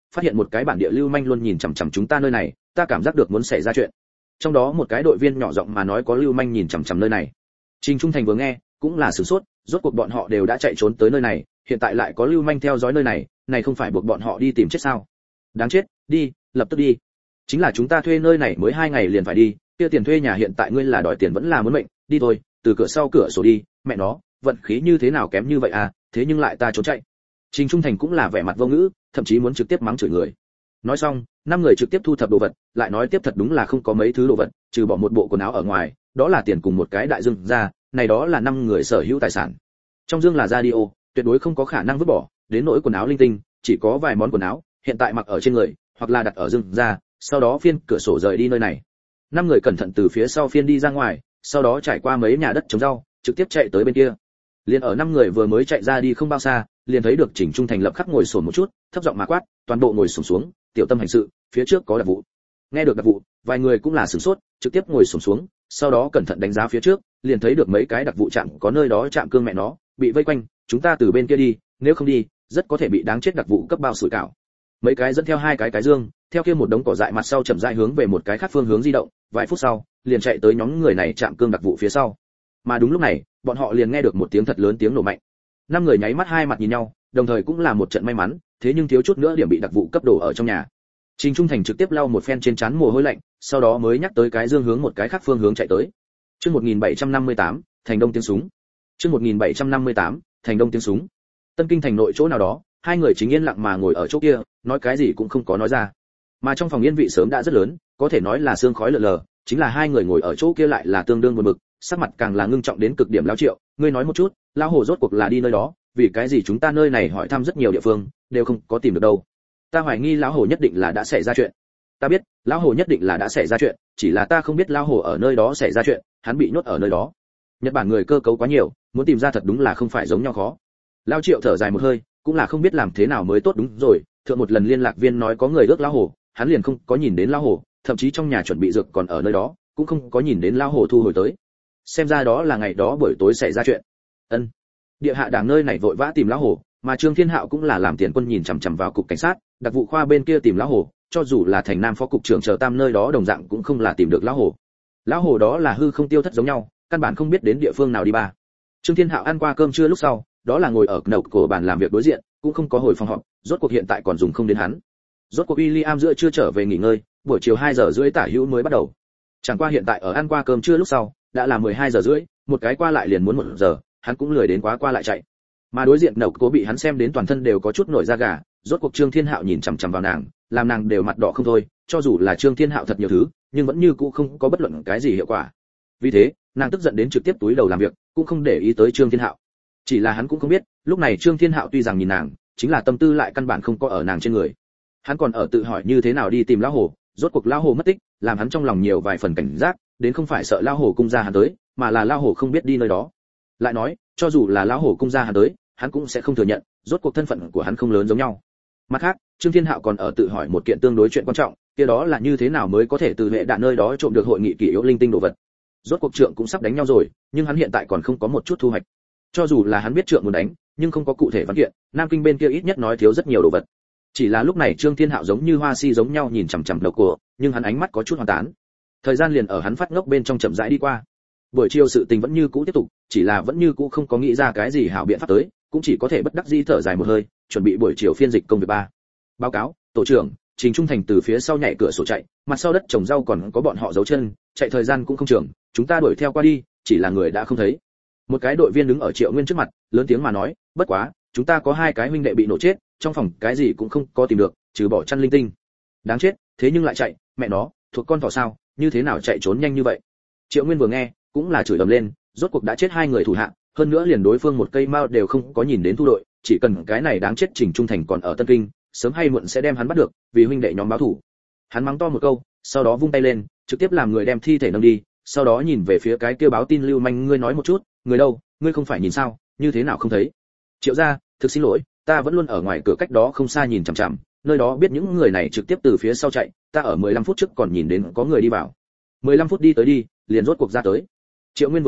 phát hiện một cái bản địa lưu manh luôn nhìn chằm chằm chúng ta nơi này, ta cảm giác được muốn xảy ra chuyện. Trong đó một cái đội viên nhỏ giọng mà nói có lưu manh nhìn chằm chằm nơi này. Trình Trung Thành vừa nghe, cũng là sửng sốt, rốt cuộc bọn họ đều đã chạy trốn tới nơi này, hiện tại lại có lưu manh theo dõi nơi này, này không phải buộc bọn họ đi tìm chết sao? Đáng chết, đi, lập tức đi. Chính là chúng ta thuê nơi này mới 2 ngày liền phải đi, kia tiền thuê nhà hiện tại ngươi là đòi tiền vẫn là muốn mệnh, đi thôi, từ cửa sau cửa sổ đi, mẹ nó, vận khí như thế nào kém như vậy à, thế nhưng lại ta trốn chạy. Trình Trung Thành cũng là vẻ mặt vô ngữ, thậm chí muốn trực tiếp mắng chửi người. Nói xong, 5 người trực tiếp thu thập đồ vật, lại nói tiếp thật đúng là không có mấy thứ đồ vật, trừ bỏ một bộ quần áo ở ngoài, đó là tiền cùng một cái đại dương ra, này đó là 5 người sở hữu tài sản. Trong dương là radio, tuyệt đối không có khả năng vứt bỏ, đến nỗi quần áo linh tinh, chỉ có vài món quần áo, hiện tại mặc ở trên người, hoặc là đặt ở dương ra, sau đó phiên cửa sổ rời đi nơi này. 5 người cẩn thận từ phía sau phiên đi ra ngoài, sau đó trải qua mấy nhà đất trồng rau, trực tiếp chạy tới bên kia. Liền ở 5 người vừa mới chạy ra đi không bao xa, liền thấy được Trình Trung Thành lập khắc ngồi xổm một chút, thấp giọng mà quát, toàn bộ ngồi xổm xuống, tiểu tâm hành sự, phía trước có đặc vụ. Nghe được đặc vụ, vài người cũng là sửng sốt, trực tiếp ngồi xổm xuống, sau đó cẩn thận đánh giá phía trước, liền thấy được mấy cái đặc vụ chạm có nơi đó chạm cương mẹ nó, bị vây quanh, chúng ta từ bên kia đi, nếu không đi, rất có thể bị đáng chết đặc vụ cấp bao sủi cảo. Mấy cái dẫn theo 2 cái dương, theo kia một đống cỏ dại mặt sau chậm rãi hướng về một cái khác phương hướng di động, vài phút sau, liền chạy tới nhóm người này chạm cương đặc vụ phía sau. Mà đúng lúc này, bọn họ liền nghe được một tiếng thật lớn tiếng nổ mạnh. 5 người nháy mắt hai mặt nhìn nhau, đồng thời cũng là một trận may mắn, thế nhưng thiếu chút nữa điểm bị đặc vụ cấp đổ ở trong nhà. Trình Trung Thành trực tiếp lau một phen trên trán mồ hôi lạnh, sau đó mới nhắc tới cái dương hướng một cái khác phương hướng chạy tới. Chương 1758, thành đông tiếng súng. Chương 1758, thành đông tiếng súng. Tân Kinh thành nội chỗ nào đó, 2 người chính yên lặng mà ngồi ở chỗ kia, nói cái gì cũng không có nói ra. Mà trong phòng yên vị sớm đã rất lớn, có thể nói là sương khói lờ lờ, chính là 2 người ngồi ở chỗ kia lại là tương đương buồn bực, sắc mặt càng là ngưng trọng đến cực điểm. Lão Triệu, ngươi nói một chút, lão Hồ rốt cuộc là đi nơi đó, vì cái gì chúng ta nơi này hỏi thăm rất nhiều địa phương, đều không có tìm được đâu. Ta hoài nghi lão Hồ nhất định là đã xảy ra chuyện. Ta biết, lão Hồ nhất định là đã xảy ra chuyện, chỉ là ta không biết lão Hồ ở nơi đó xảy ra chuyện, hắn bị nhốt ở nơi đó. Nhật Bản người cơ cấu quá nhiều, muốn tìm ra thật đúng là không phải giống nhau khó. Lão Triệu thở dài một hơi, cũng là không biết làm thế nào mới tốt. Đúng rồi, thượng một lần liên lạc viên nói có người ước lão Hồ, hắn liền không có nhìn đến lão Hồ, thậm chí trong nhà chuẩn bị dược còn ở nơi đó, cũng không có nhìn đến lão Hồ thu hồi tới. Xem ra đó là ngày đó buổi tối xảy ra chuyện. Ân. Địa hạ đảng nơi này vội vã tìm lão Hồ, mà Trương Thiên Hạo cũng là làm tiền quân nhìn chằm chằm vào cục cảnh sát, đặc vụ khoa bên kia tìm lão Hồ, cho dù là thành Nam phó cục trưởng chờ Tam nơi đó đồng dạng cũng không là tìm được lão Hồ. Lão Hồ đó là hư không tiêu thất giống nhau, căn bản không biết đến địa phương nào đi ba. Trương Thiên Hạo ăn qua cơm trưa lúc sau, đó là ngồi ở nậu của bàn làm việc đối diện, cũng không có hồi phòng họp, rốt cuộc hiện tại còn dùng không đến hắn. Rốt cuộc William giữa trưa trở về nghỉ ngơi, buổi chiều 2 giờ rưỡi tả hữu mới bắt đầu. Chẳng qua hiện tại ở ăn qua cơm trưa lúc sau, đã là 12 giờ rưỡi, một cái qua lại liền muốn 1 giờ, hắn cũng lười đến quá qua lại chạy. Mà đối diện nậu cố bị hắn xem đến toàn thân đều có chút nổi da gà, rốt cuộc Trương Thiên Hạo nhìn chằm chằm vào nàng, làm nàng đều mặt đỏ không thôi, cho dù là Trương Thiên Hạo thật nhiều thứ, nhưng vẫn như cũ không có bất luận cái gì hiệu quả. Vì thế, nàng tức giận đến trực tiếp túi đầu làm việc, cũng không để ý tới Trương Thiên Hạo. Chỉ là hắn cũng không biết, lúc này Trương Thiên Hạo tuy rằng nhìn nàng, chính là tâm tư lại căn bản không có ở nàng trên người. Hắn còn ở tự hỏi như thế nào đi tìm lão Hồ, rốt cuộc lão Hồ mất tích, làm hắn trong lòng nhiều vài phần cảnh giác, đến không phải sợ lão Hồ cung ra hắn tới, mà là lão Hồ không biết đi nơi đó. Lại nói, cho dù là lão Hồ cung ra hắn tới, hắn cũng sẽ không thừa nhận, rốt cuộc thân phận của hắn không lớn giống nhau. Mặt khác, Trương Thiên Hạo còn ở tự hỏi một kiện tương đối chuyện quan trọng, kia đó là như thế nào mới có thể từ hệ đạn nơi đó trộm được hội nghị kỷ yếu linh tinh đồ vật. Rốt cuộc trượng cũng sắp đánh nhau rồi, nhưng hắn hiện tại còn không có một chút thu hoạch. Cho dù là hắn biết trượng muốn đánh, nhưng không có cụ thể văn kiện, Nam Kinh bên kia ít nhất nói thiếu rất nhiều đồ vật. Chỉ là lúc này Trương Thiên Hạo giống như hoa si giống nhau nhìn chằm chằm đầu của, nhưng hắn ánh mắt có chút hoàn tán. Thời gian liền ở hắn phát ngốc bên trong chậm rãi đi qua. Buổi chiều sự tình vẫn như cũ tiếp tục, chỉ là vẫn như cũ không có nghĩ ra cái gì hảo biện pháp tới, cũng chỉ có thể bất đắc dĩ thở dài một hơi, chuẩn bị buổi chiều phiên dịch công việc 3. Báo cáo, tổ trưởng, Trình Trung Thành từ phía sau nhảy cửa sổ chạy, mặt sau đất trồng rau còn có bọn họ giấu chân, chạy thời gian cũng không trường, chúng ta đuổi theo qua đi, chỉ là người đã không thấy. Một cái đội viên đứng ở Triệu Nguyên trước mặt, lớn tiếng mà nói, bất quá, chúng ta có 2 cái huynh đệ bị nổ chết, trong phòng cái gì cũng không có tìm được, trừ bỏ chăn linh tinh. Đáng chết, thế nhưng lại chạy, mẹ nó, thuộc con thỏ sao, như thế nào chạy trốn nhanh như vậy? Triệu Nguyên vừa nghe, cũng là chửi ầm lên, rốt cuộc đã chết 2 người thủ hạ, hơn nữa liền đối phương một cây mao đều không có nhìn đến thu đội, chỉ cần cái này đáng chết Trình Trung Thành còn ở Tân Kinh, sớm hay muộn sẽ đem hắn bắt được, vì huynh đệ nhóm báo thủ. Hắn mắng to một câu, sau đó vung tay lên, trực tiếp làm người đem thi thể nâng đi, sau đó nhìn về phía cái kia báo tin lưu manh, ngươi nói một chút, người đâu, ngươi không phải nhìn sao, như thế nào không thấy? Triệu gia, thực xin lỗi, ta vẫn luôn ở ngoài cửa cách đó không xa nhìn chằm chằm, nơi đó biết những người này trực tiếp từ phía sau chạy, ta ở 15 phút trước còn nhìn đến có người đi vào. 15 phút đi tới đi, liền rốt cuộc ra tới. Triệu Nguyên vừa nghe,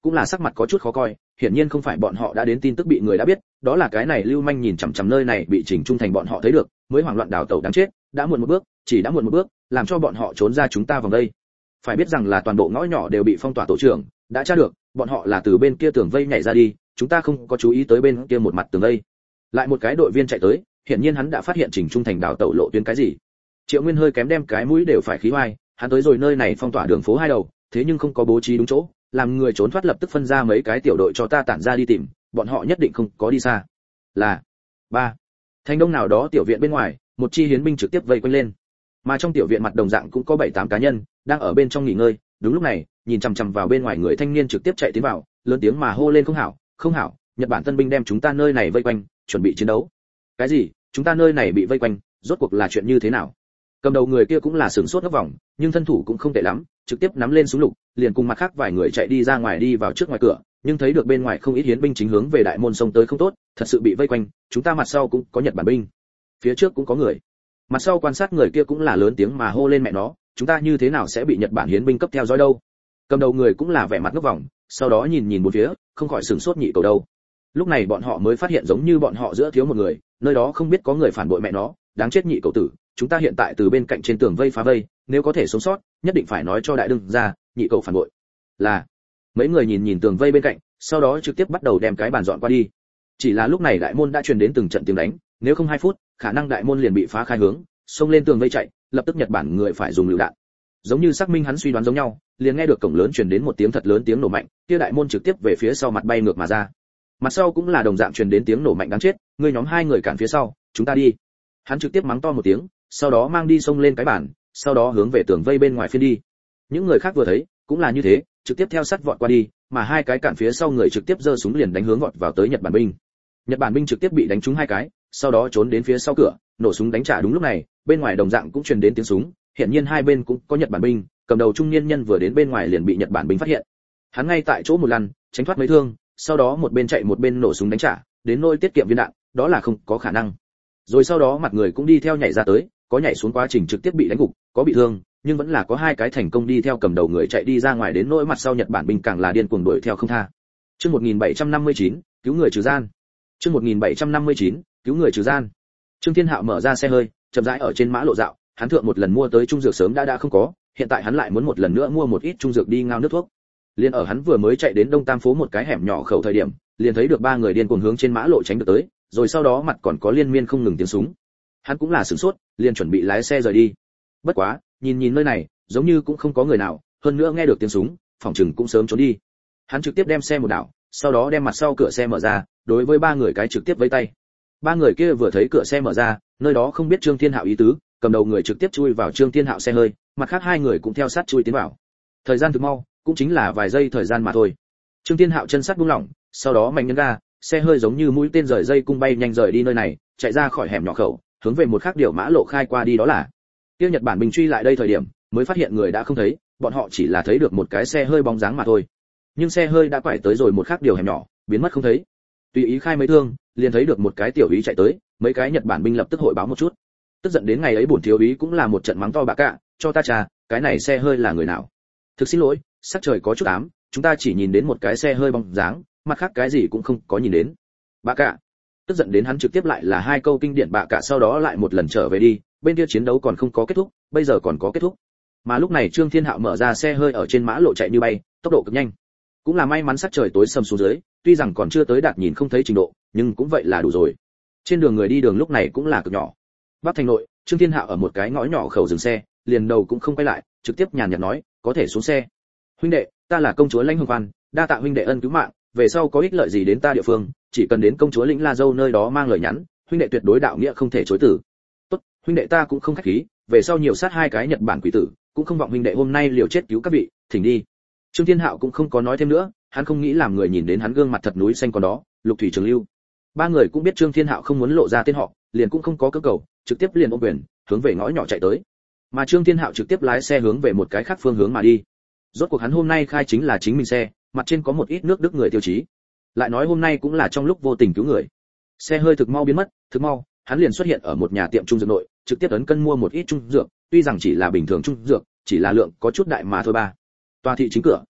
cũng là sắc mặt có chút khó coi, hiển nhiên không phải bọn họ đã đến tin tức bị người đã biết, đó là cái này lưu manh nhìn chằm chằm nơi này bị Trình Trung Thành bọn họ thấy được, mới hoảng loạn đào tẩu đáng chết, đã muộn một bước, chỉ đã muộn một bước, làm cho bọn họ trốn ra chúng ta vòng đây. Phải biết rằng là toàn bộ ngõ nhỏ đều bị phong tỏa, tổ trưởng đã tra được, bọn họ là từ bên kia tường vây nhảy ra đi, chúng ta không có chú ý tới bên kia một mặt tường vây. Lại một cái đội viên chạy tới, hiển nhiên hắn đã phát hiện Trình Trung Thành đào tẩu lộ tuyến cái gì. Triệu Nguyên hơi kém đem cái mũi đều phải khí hoai, hắn tới rồi nơi này phong tỏa đường phố hai đầu, thế nhưng không có bố trí đúng chỗ, làm người trốn thoát lập tức phân ra mấy cái tiểu đội cho ta tản ra đi tìm, bọn họ nhất định không có đi xa. Là ba thành đông nào đó tiểu viện bên ngoài, một chi hiến binh trực tiếp vây quanh lên, mà trong tiểu viện mặt đồng dạng cũng có 7-8 cá nhân đang ở bên trong nghỉ ngơi. Đúng lúc này, nhìn chằm chằm vào bên ngoài người thanh niên trực tiếp chạy tiến vào, lớn tiếng mà hô lên không hảo, không hảo, Nhật Bản tân binh đem chúng ta nơi này vây quanh, chuẩn bị chiến đấu. Cái gì? Chúng ta nơi này bị vây quanh, rốt cuộc là chuyện như thế nào? Cầm đầu người kia cũng là sửng sốt ngốc vòng, nhưng thân thủ cũng không tệ lắm, trực tiếp nắm lên súng lục, liền cùng mặt khác vài người chạy đi ra ngoài, đi vào trước ngoài cửa, nhưng thấy được bên ngoài không ít hiến binh chính hướng về đại môn sông tới, không tốt, thật sự bị vây quanh, chúng ta mặt sau cũng có Nhật Bản binh, phía trước cũng có người. Mặt sau quan sát người kia cũng là lớn tiếng mà hô lên mẹ nó, chúng ta như thế nào sẽ bị Nhật Bản hiến binh cấp theo dõi đâu? Cầm đầu người cũng là vẻ mặt ngốc vòng, sau đó nhìn nhìn bốn phía, không khỏi sửng sốt nhị cầu đâu. Lúc này bọn họ mới phát hiện giống như bọn họ giữa thiếu một người, nơi đó không biết có người phản bội mẹ nó, đáng chết nhị cầu tử, chúng ta hiện tại từ bên cạnh trên tường vây phá vây, nếu có thể sống sót, nhất định phải nói cho đại đương ra, nhị cầu phản bội. Là. Mấy người nhìn nhìn tường vây bên cạnh, sau đó trực tiếp bắt đầu đem cái bàn dọn qua đi. Chỉ là lúc này đại môn đã truyền đến từng trận tiếng đánh, nếu không 2 phút, khả năng đại môn liền bị phá khai hướng, xông lên tường vây chạy, lập tức Nhật Bản người phải dùng lựu đạn. Giống như xác minh hắn suy đoán giống nhau, liền nghe được cổng lớn truyền đến một tiếng thật lớn tiếng nổ mạnh, kia đại môn trực tiếp về phía sau mặt bay ngược mà ra. Mặt sau cũng là đồng dạng truyền đến tiếng nổ mạnh đáng chết, ngươi nhóm 2 người cản phía sau, chúng ta đi. Hắn trực tiếp mắng to một tiếng, sau đó mang đi xông lên cái bàn, sau đó hướng về tường vây bên ngoài phiên đi. Những người khác vừa thấy, cũng là như thế, trực tiếp theo sát vọt qua đi, mà 2 cái cản phía sau người trực tiếp giơ súng liền đánh hướng vọt vào tới Nhật Bản binh. Nhật Bản binh trực tiếp bị đánh trúng 2 cái, sau đó trốn đến phía sau cửa, nổ súng đánh trả. Đúng lúc này, bên ngoài đồng dạng cũng truyền đến tiếng súng, hiển nhiên hai bên cũng có Nhật Bản binh, cầm đầu trung niên nhân vừa đến bên ngoài liền bị Nhật Bản binh phát hiện. Hắn ngay tại chỗ một lần, tránh thoát mấy thương, sau đó một bên chạy một bên nổ súng đánh trả, đến nỗi tiết kiệm viên đạn, đó là không có khả năng. Rồi sau đó mặt người cũng đi theo nhảy ra tới, có nhảy xuống quá trình trực tiếp bị đánh gục, có bị thương, nhưng vẫn là có 2 cái thành công đi theo cầm đầu người chạy đi ra ngoài, đến nỗi mặt sau Nhật Bản binh càng là điên cuồng đuổi theo không tha. Chương 1759, cứu người trừ gian. Chương 1759, cứu người trừ gian. Trương Thiên Hạo mở ra xe hơi, chậm rãi ở trên mã lộ dạo, hắn thượng một lần mua tới trung dược sớm đã không có, hiện tại hắn lại muốn một lần nữa mua một ít trung dược đi ngao nước thuốc. Liên ở hắn vừa mới chạy đến Đông Tam phố một cái hẻm nhỏ khẩu thời điểm, liền thấy được 3 người điên cuồng hướng trên mã lộ tránh được tới, rồi sau đó mặt còn có liên miên không ngừng tiếng súng. Hắn cũng là sửng sốt, liền chuẩn bị lái xe rời đi. Bất quá, nhìn nhìn nơi này, giống như cũng không có người nào, hơn nữa nghe được tiếng súng, phòng trừng cũng sớm trốn đi. Hắn trực tiếp đem xe một đảo, sau đó đem mặt sau cửa xe mở ra, đối với 3 người cái trực tiếp vẫy tay. 3 người kia vừa thấy cửa xe mở ra, nơi đó không biết Trương Thiên Hạo ý tứ, cầm đầu người trực tiếp chui vào Trương Thiên Hạo xe hơi, mặt khác 2 người cũng theo sát chui tiến vào. Thời gian thực mau, cũng chính là vài giây thời gian mà thôi. Trương Thiên Hạo chân sắt buông lỏng, sau đó mạnh nhấn ga, xe hơi giống như mũi tên rời dây cung bay nhanh rời đi nơi này, chạy ra khỏi hẻm nhỏ khẩu, hướng về một khác điều mã lộ khai qua đi. Đó là kia Nhật Bản binh truy lại đây thời điểm, mới phát hiện người đã không thấy, bọn họ chỉ là thấy được một cái xe hơi bóng dáng mà thôi. Nhưng xe hơi đã quải tới rồi một khác điều hẻm nhỏ, biến mất không thấy. Tùy ý khai mấy thương, liền thấy được một cái tiểu úy chạy tới, mấy cái Nhật Bản binh lập tức hội báo một chút. Tức giận đến ngày ấy bổn thiếu úy cũng là một trận mắng to bạ cạ, cho ta trà, cái này xe hơi là người nào? Thực xin lỗi, sắc trời có chút ám, chúng ta chỉ nhìn đến một cái xe hơi bóng dáng, mặt khác cái gì cũng không có nhìn đến. Bạ cạ. Tức giận đến hắn trực tiếp lại là 2 câu kinh điển bạ cạ, sau đó lại một lần trở về đi, bên kia chiến đấu còn không có kết thúc, bây giờ còn có kết thúc. Mà lúc này Trương Thiên Hạo mở ra xe hơi ở trên mã lộ chạy như bay, tốc độ cực nhanh. Cũng là may mắn sắc trời tối sầm xuống dưới, tuy rằng còn chưa tới đạt nhìn không thấy trình độ, nhưng cũng vậy là đủ rồi. Trên đường người đi đường lúc này cũng là cực nhỏ. Bắc thành nội, Trương Thiên Hạo ở một cái ngõ nhỏ khẩu dừng xe, liền đầu cũng không quay lại, trực tiếp nhàn nhạt nói, có thể xuống xe. Huynh đệ, ta là công chúa Lãnh Hồng Văn, đa tạ huynh đệ ân cứu mạng, về sau có ích lợi gì đến ta địa phương, chỉ cần đến công chúa Lĩnh La Dâu nơi đó mang lời nhắn, huynh đệ tuyệt đối đạo nghĩa không thể chối từ. Tốt, huynh đệ ta cũng không khách khí, về sau nhiều sát 2 cái Nhật Bản quỷ tử, cũng không vọng huynh đệ hôm nay liều chết cứu các vị, thỉnh đi. Trương Thiên Hạo cũng không có nói thêm nữa, hắn không nghĩ làm người nhìn đến hắn gương mặt thật núi xanh còn đó, Lục Thủy Trường Lưu. 3 người cũng biết Trương Thiên Hạo không muốn lộ ra tên họ, liền cũng không có cơ cầu, trực tiếp liền ôm quyền, hướng về ngõ nhỏ chạy tới. Mà Trương Thiên Hạo trực tiếp lái xe hướng về một cái khác phương hướng mà đi. Rốt cuộc hắn hôm nay khai chính là chính mình xe, mặt trên có một ít nước Đức người tiêu chí. Lại nói hôm nay cũng là trong lúc vô tình cứu người. Xe hơi thực mau biến mất, thực mau, hắn liền xuất hiện ở một nhà tiệm trung dược nội, trực tiếp ấn cân mua một ít trung dược, tuy rằng chỉ là bình thường trung dược, chỉ là lượng có chút đại mà thôi ba. Tòa thị chính cửa,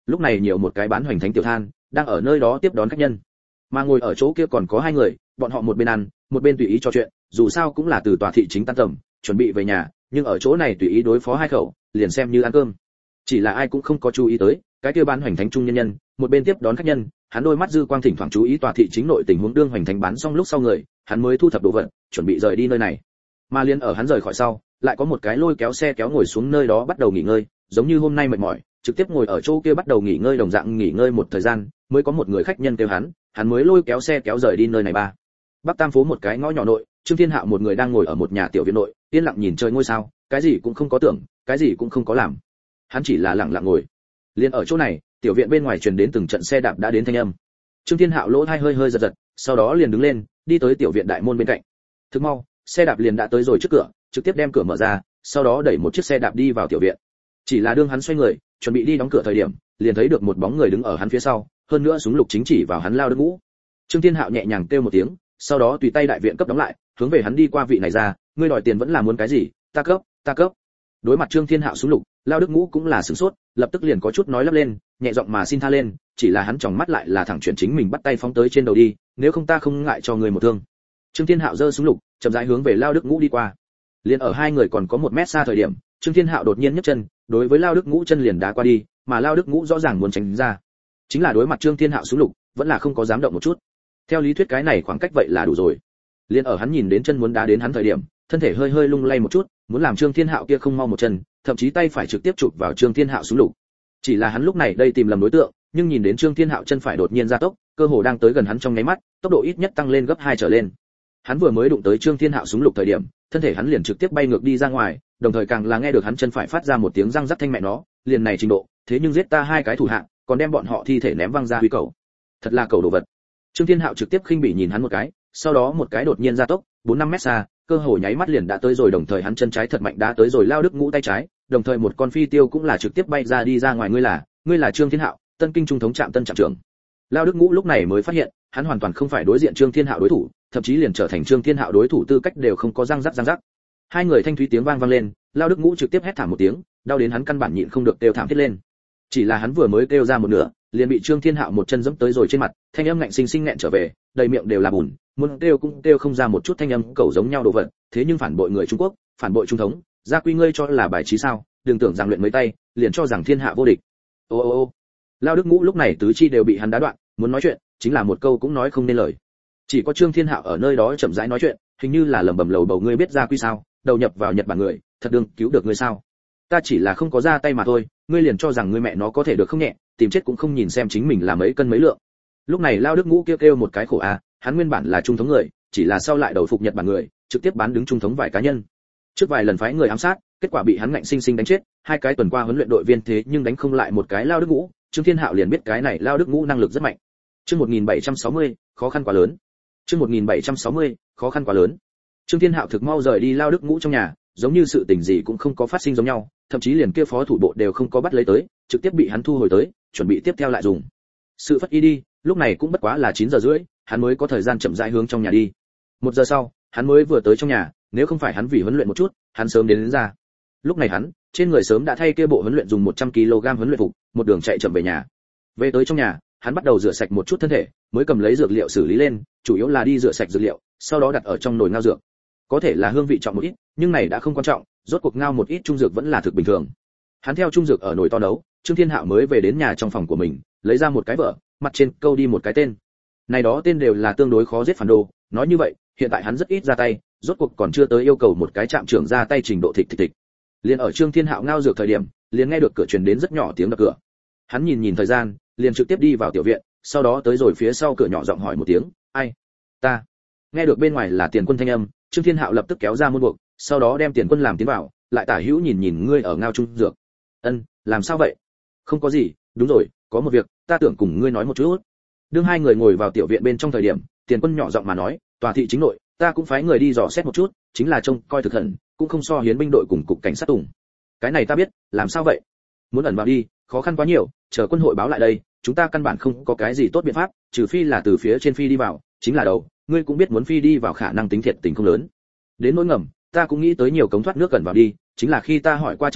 lúc này nhiều một cái bán hoành thánh tiểu than đang ở nơi đó tiếp đón khách nhân, mà ngồi ở chỗ kia còn có hai người, bọn họ một bên ăn một bên tùy ý trò chuyện, dù sao cũng là từ tòa thị chính tan tầm chuẩn bị về nhà, nhưng ở chỗ này tùy ý đối phó hai khẩu liền xem như ăn cơm. Chỉ là ai cũng không có chú ý tới cái kia bán hoành thánh trung nhân nhân một bên tiếp đón khách nhân, hắn đôi mắt dư quang thỉnh thoảng chú ý tòa thị chính nội tình huống. Đương hoành thánh bán xong lúc sau người, hắn mới thu thập đồ vật chuẩn bị rời đi nơi này, mà liền ở hắn rời khỏi sau lại có một cái lôi kéo xe kéo ngồi xuống nơi đó bắt đầu nghỉ ngơi, giống như hôm nay mệt mỏi trực tiếp ngồi ở chỗ kia bắt đầu nghỉ ngơi đồng dạng. Nghỉ ngơi một thời gian mới có một người khách nhân kêu hắn mới lôi kéo xe kéo rời đi nơi này. Bắc Tam phố một cái ngõ nhỏ nội, Trương Thiên Hạo một người đang ngồi ở một nhà tiểu viện nội, yên lặng nhìn trời ngôi sao, cái gì cũng không có tưởng, cái gì cũng không có làm, hắn chỉ là lặng lặng ngồi. Liên ở chỗ này, tiểu viện bên ngoài truyền đến từng trận xe đạp đã đến thanh âm. Trương Thiên Hạo lỗ tai hơi hơi giật giật, sau đó liền đứng lên, đi tới tiểu viện đại môn bên cạnh. Thực mau, xe đạp liền đã tới rồi trước cửa, trực tiếp đem cửa mở ra, sau đó đẩy một chiếc xe đạp đi vào tiểu viện. Chỉ là đương hắn xoay người, chuẩn bị đi đóng cửa thời điểm, liền thấy được một bóng người đứng ở hắn phía sau, hơn nữa súng lục chính chỉ vào hắn Lao Đức Ngũ. Trương Thiên Hạo nhẹ nhàng kêu một tiếng, sau đó tùy tay đại viện cấp đóng lại, hướng về hắn đi qua. Vị này ra, ngươi đòi tiền vẫn là muốn cái gì? Ta cấp. Đối mặt Trương Thiên Hạo súng lục, Lao Đức Ngũ cũng là sửng sốt, lập tức liền có chút nói lắp lên, nhẹ giọng mà xin tha lên, chỉ là hắn tròng mắt lại là thẳng chuyển chính mình bắt tay phóng tới trên đầu đi, nếu không ta không ngại cho ngươi một thương. Trương Thiên Hạo giơ súng lục, chậm rãi hướng về Lao Đức Ngũ đi qua. Liền ở hai người còn có 1 mét xa thời điểm, Trương Thiên Hạo đột nhiên nhấc chân, đối với Lao Đức Ngũ chân liền đá qua đi, mà Lao Đức Ngũ rõ ràng muốn tránh ra. Chính là đối mặt Trương Thiên Hạo súng lục, vẫn là không có dám động một chút. Theo lý thuyết cái này khoảng cách vậy là đủ rồi. Liên ở hắn nhìn đến chân muốn đá đến hắn thời điểm, thân thể hơi hơi lung lay một chút, muốn làm Trương Thiên Hạo kia không mau một chân, thậm chí tay phải trực tiếp chụp vào Trương Thiên Hạo súng lục. Chỉ là hắn lúc này đây tìm lầm đối tượng, nhưng nhìn đến Trương Thiên Hạo chân phải đột nhiên gia tốc, cơ hồ đang tới gần hắn trong nháy mắt, tốc độ ít nhất tăng lên gấp 2 trở lên. Hắn vừa mới đụng tới Trương Thiên Hạo súng lục thời điểm, thân thể hắn liền trực tiếp bay ngược đi ra ngoài, đồng thời càng là nghe được hắn chân phải phát ra một tiếng răng rắc thanh mẹ nó, liền này trình độ, thế nhưng giết ta hai cái thủ hạ, còn đem bọn họ thi thể ném văng ra huy cầu. Thật là cầu đồ vật. Trương Thiên Hạo trực tiếp khinh bỉ nhìn hắn một cái, sau đó một cái đột nhiên gia tốc, 4-5 mét xa, cơ hồ nháy mắt liền đã tới rồi, đồng thời hắn chân trái thật mạnh đá tới rồi Lao Đức Ngũ tay trái, đồng thời một con phi tiêu cũng là trực tiếp bay ra đi ra ngoài. Ngươi là Trương Thiên Hạo, Tân Kinh Trung thống trạm Tân trạm trưởng. Lao Đức Ngũ lúc này mới phát hiện, hắn hoàn toàn không phải đối diện Trương Thiên Hạo đối thủ, thậm chí liền trở thành Trương Thiên Hạo đối thủ tư cách đều không có. Răng rắc. Hai người thanh thúy tiếng vang lên, Lao Đức Ngũ trực tiếp hét thảm một tiếng, đau đến hắn căn bản nhịn không được kêu thảm thiết lên. Chỉ là hắn vừa mới kêu ra một nửa, liền bị Trương Thiên Hạo một chân giẫm tới rồi trên mặt, thanh âm ngạnh sinh sinh nghẹn trở về, đầy miệng đều là bùn, muốn kêu cũng kêu không ra một chút thanh âm cẩu giống nhau đồ vật. Thế nhưng phản bội người Trung Quốc, phản bội Trung thống, gia quy ngươi cho là bài trí sao? Đừng tưởng rằng luyện mấy tay, liền cho rằng thiên hạ vô địch. Ô. Lao Đức Ngũ lúc này tứ chi đều bị hắn đá đoạn, muốn nói chuyện, chính là một câu cũng nói không nên lời. Chỉ có Trương Thiên Hạo ở nơi đó chậm rãi nói chuyện, hình như là lẩm bẩm lầu bầu, ngươi biết gia quy sao? Đầu nhập vào Nhật Bản người, thật đương cứu được ngươi sao? Ta chỉ là không có ra tay mà thôi, ngươi liền cho rằng ngươi mẹ nó có thể được không nhẹ, tìm chết cũng không nhìn xem chính mình là mấy cân mấy lượng. Lúc này Lao Đức Ngũ kêu một cái khổ a, hắn nguyên bản là trung thống người, chỉ là sau lại đầu phục Nhật Bản người, trực tiếp bán đứng trung thống vài cá nhân. Trước vài lần phái người ám sát, kết quả bị hắn ngạnh sinh sinh đánh chết, hai cái tuần qua huấn luyện đội viên thế nhưng đánh không lại một cái Lao Đức Ngũ. Trương Thiên Hạo liền biết cái này Lao Đức Ngũ năng lực rất mạnh. Chương 1760, khó khăn quá lớn. Chương 1760, khó khăn quá lớn. Trương Thiên Hạo thực mau rời đi Lao Đức Ngũ trong nhà, giống như sự tình gì cũng không có phát sinh giống nhau, thậm chí liền kia phó thủ bộ đều không có bắt lấy tới, trực tiếp bị hắn thu hồi tới, chuẩn bị tiếp theo lại dùng. Sự phất y đi, lúc này cũng bất quá là 9 giờ rưỡi, hắn mới có thời gian chậm rãi hướng trong nhà đi. 1 giờ sau, hắn mới vừa tới trong nhà, nếu không phải hắn vì huấn luyện một chút, hắn sớm đến ra. Lúc này hắn, trên người sớm đã thay kia bộ huấn luyện dùng 100 kg huấn luyện phục, một đường chạy chậm về nhà. Về tới trong nhà, hắn bắt đầu rửa sạch một chút thân thể, mới cầm lấy dược liệu xử lý lên, chủ yếu là đi rửa sạch dược liệu, sau đó đặt ở trong nồi ngao dược. Có thể là hương vị trọng một ít, nhưng này đã không quan trọng, rốt cuộc ngao một ít trung dược vẫn là thực bình thường. Hắn theo trung dược ở nồi to nấu, Trương Thiên Hạo mới về đến nhà trong phòng của mình, lấy ra một cái vở, mặt trên câu đi một cái tên. Này đó tên đều là tương đối khó giết phản đồ, nói như vậy, hiện tại hắn rất ít ra tay, rốt cuộc còn chưa tới yêu cầu một cái trạm trưởng ra tay trình độ thịch. Liền ở Trương Thiên Hạo ngao dược thời điểm, liền nghe được cửa truyền đến rất nhỏ tiếng đập cửa. Hắn nhìn thời gian, liền trực tiếp đi vào tiểu viện, sau đó tới rồi phía sau cửa nhỏ giọng hỏi một tiếng, "Ai?" "Ta." Nghe được bên ngoài là Tiền Quân thanh âm, Trương Thiên Hạo lập tức kéo ra môn buộc, sau đó đem Tiền Quân làm tiến vào, lại tả hữu nhìn ngươi ở ngao trung dược. "Ân, làm sao vậy?" "Không có gì, đúng rồi, có một việc, ta tưởng cùng ngươi nói một chút." Đương hai người ngồi vào tiểu viện bên trong thời điểm, Tiền Quân nhỏ giọng mà nói, "Tòa thị chính nội, ta cũng phái người đi dò xét một chút, chính là trông coi thực hận, cũng không so hiến binh đội cùng cục cảnh sát tùng." "Cái này ta biết, làm sao vậy?" "Muốn ẩn vào đi, khó khăn quá nhiều, chờ quân hội báo lại đây, chúng ta căn bản không có cái gì tốt biện pháp, trừ phi là từ phía trên phi đi vào, chính là đầu, ngươi cũng biết muốn phi đi vào khả năng tính thiệt tình không lớn. Đến nỗi ngầm, ta cũng nghĩ tới nhiều cống thoát nước gần vào đi, chính là khi ta hỏi qua chờ quân,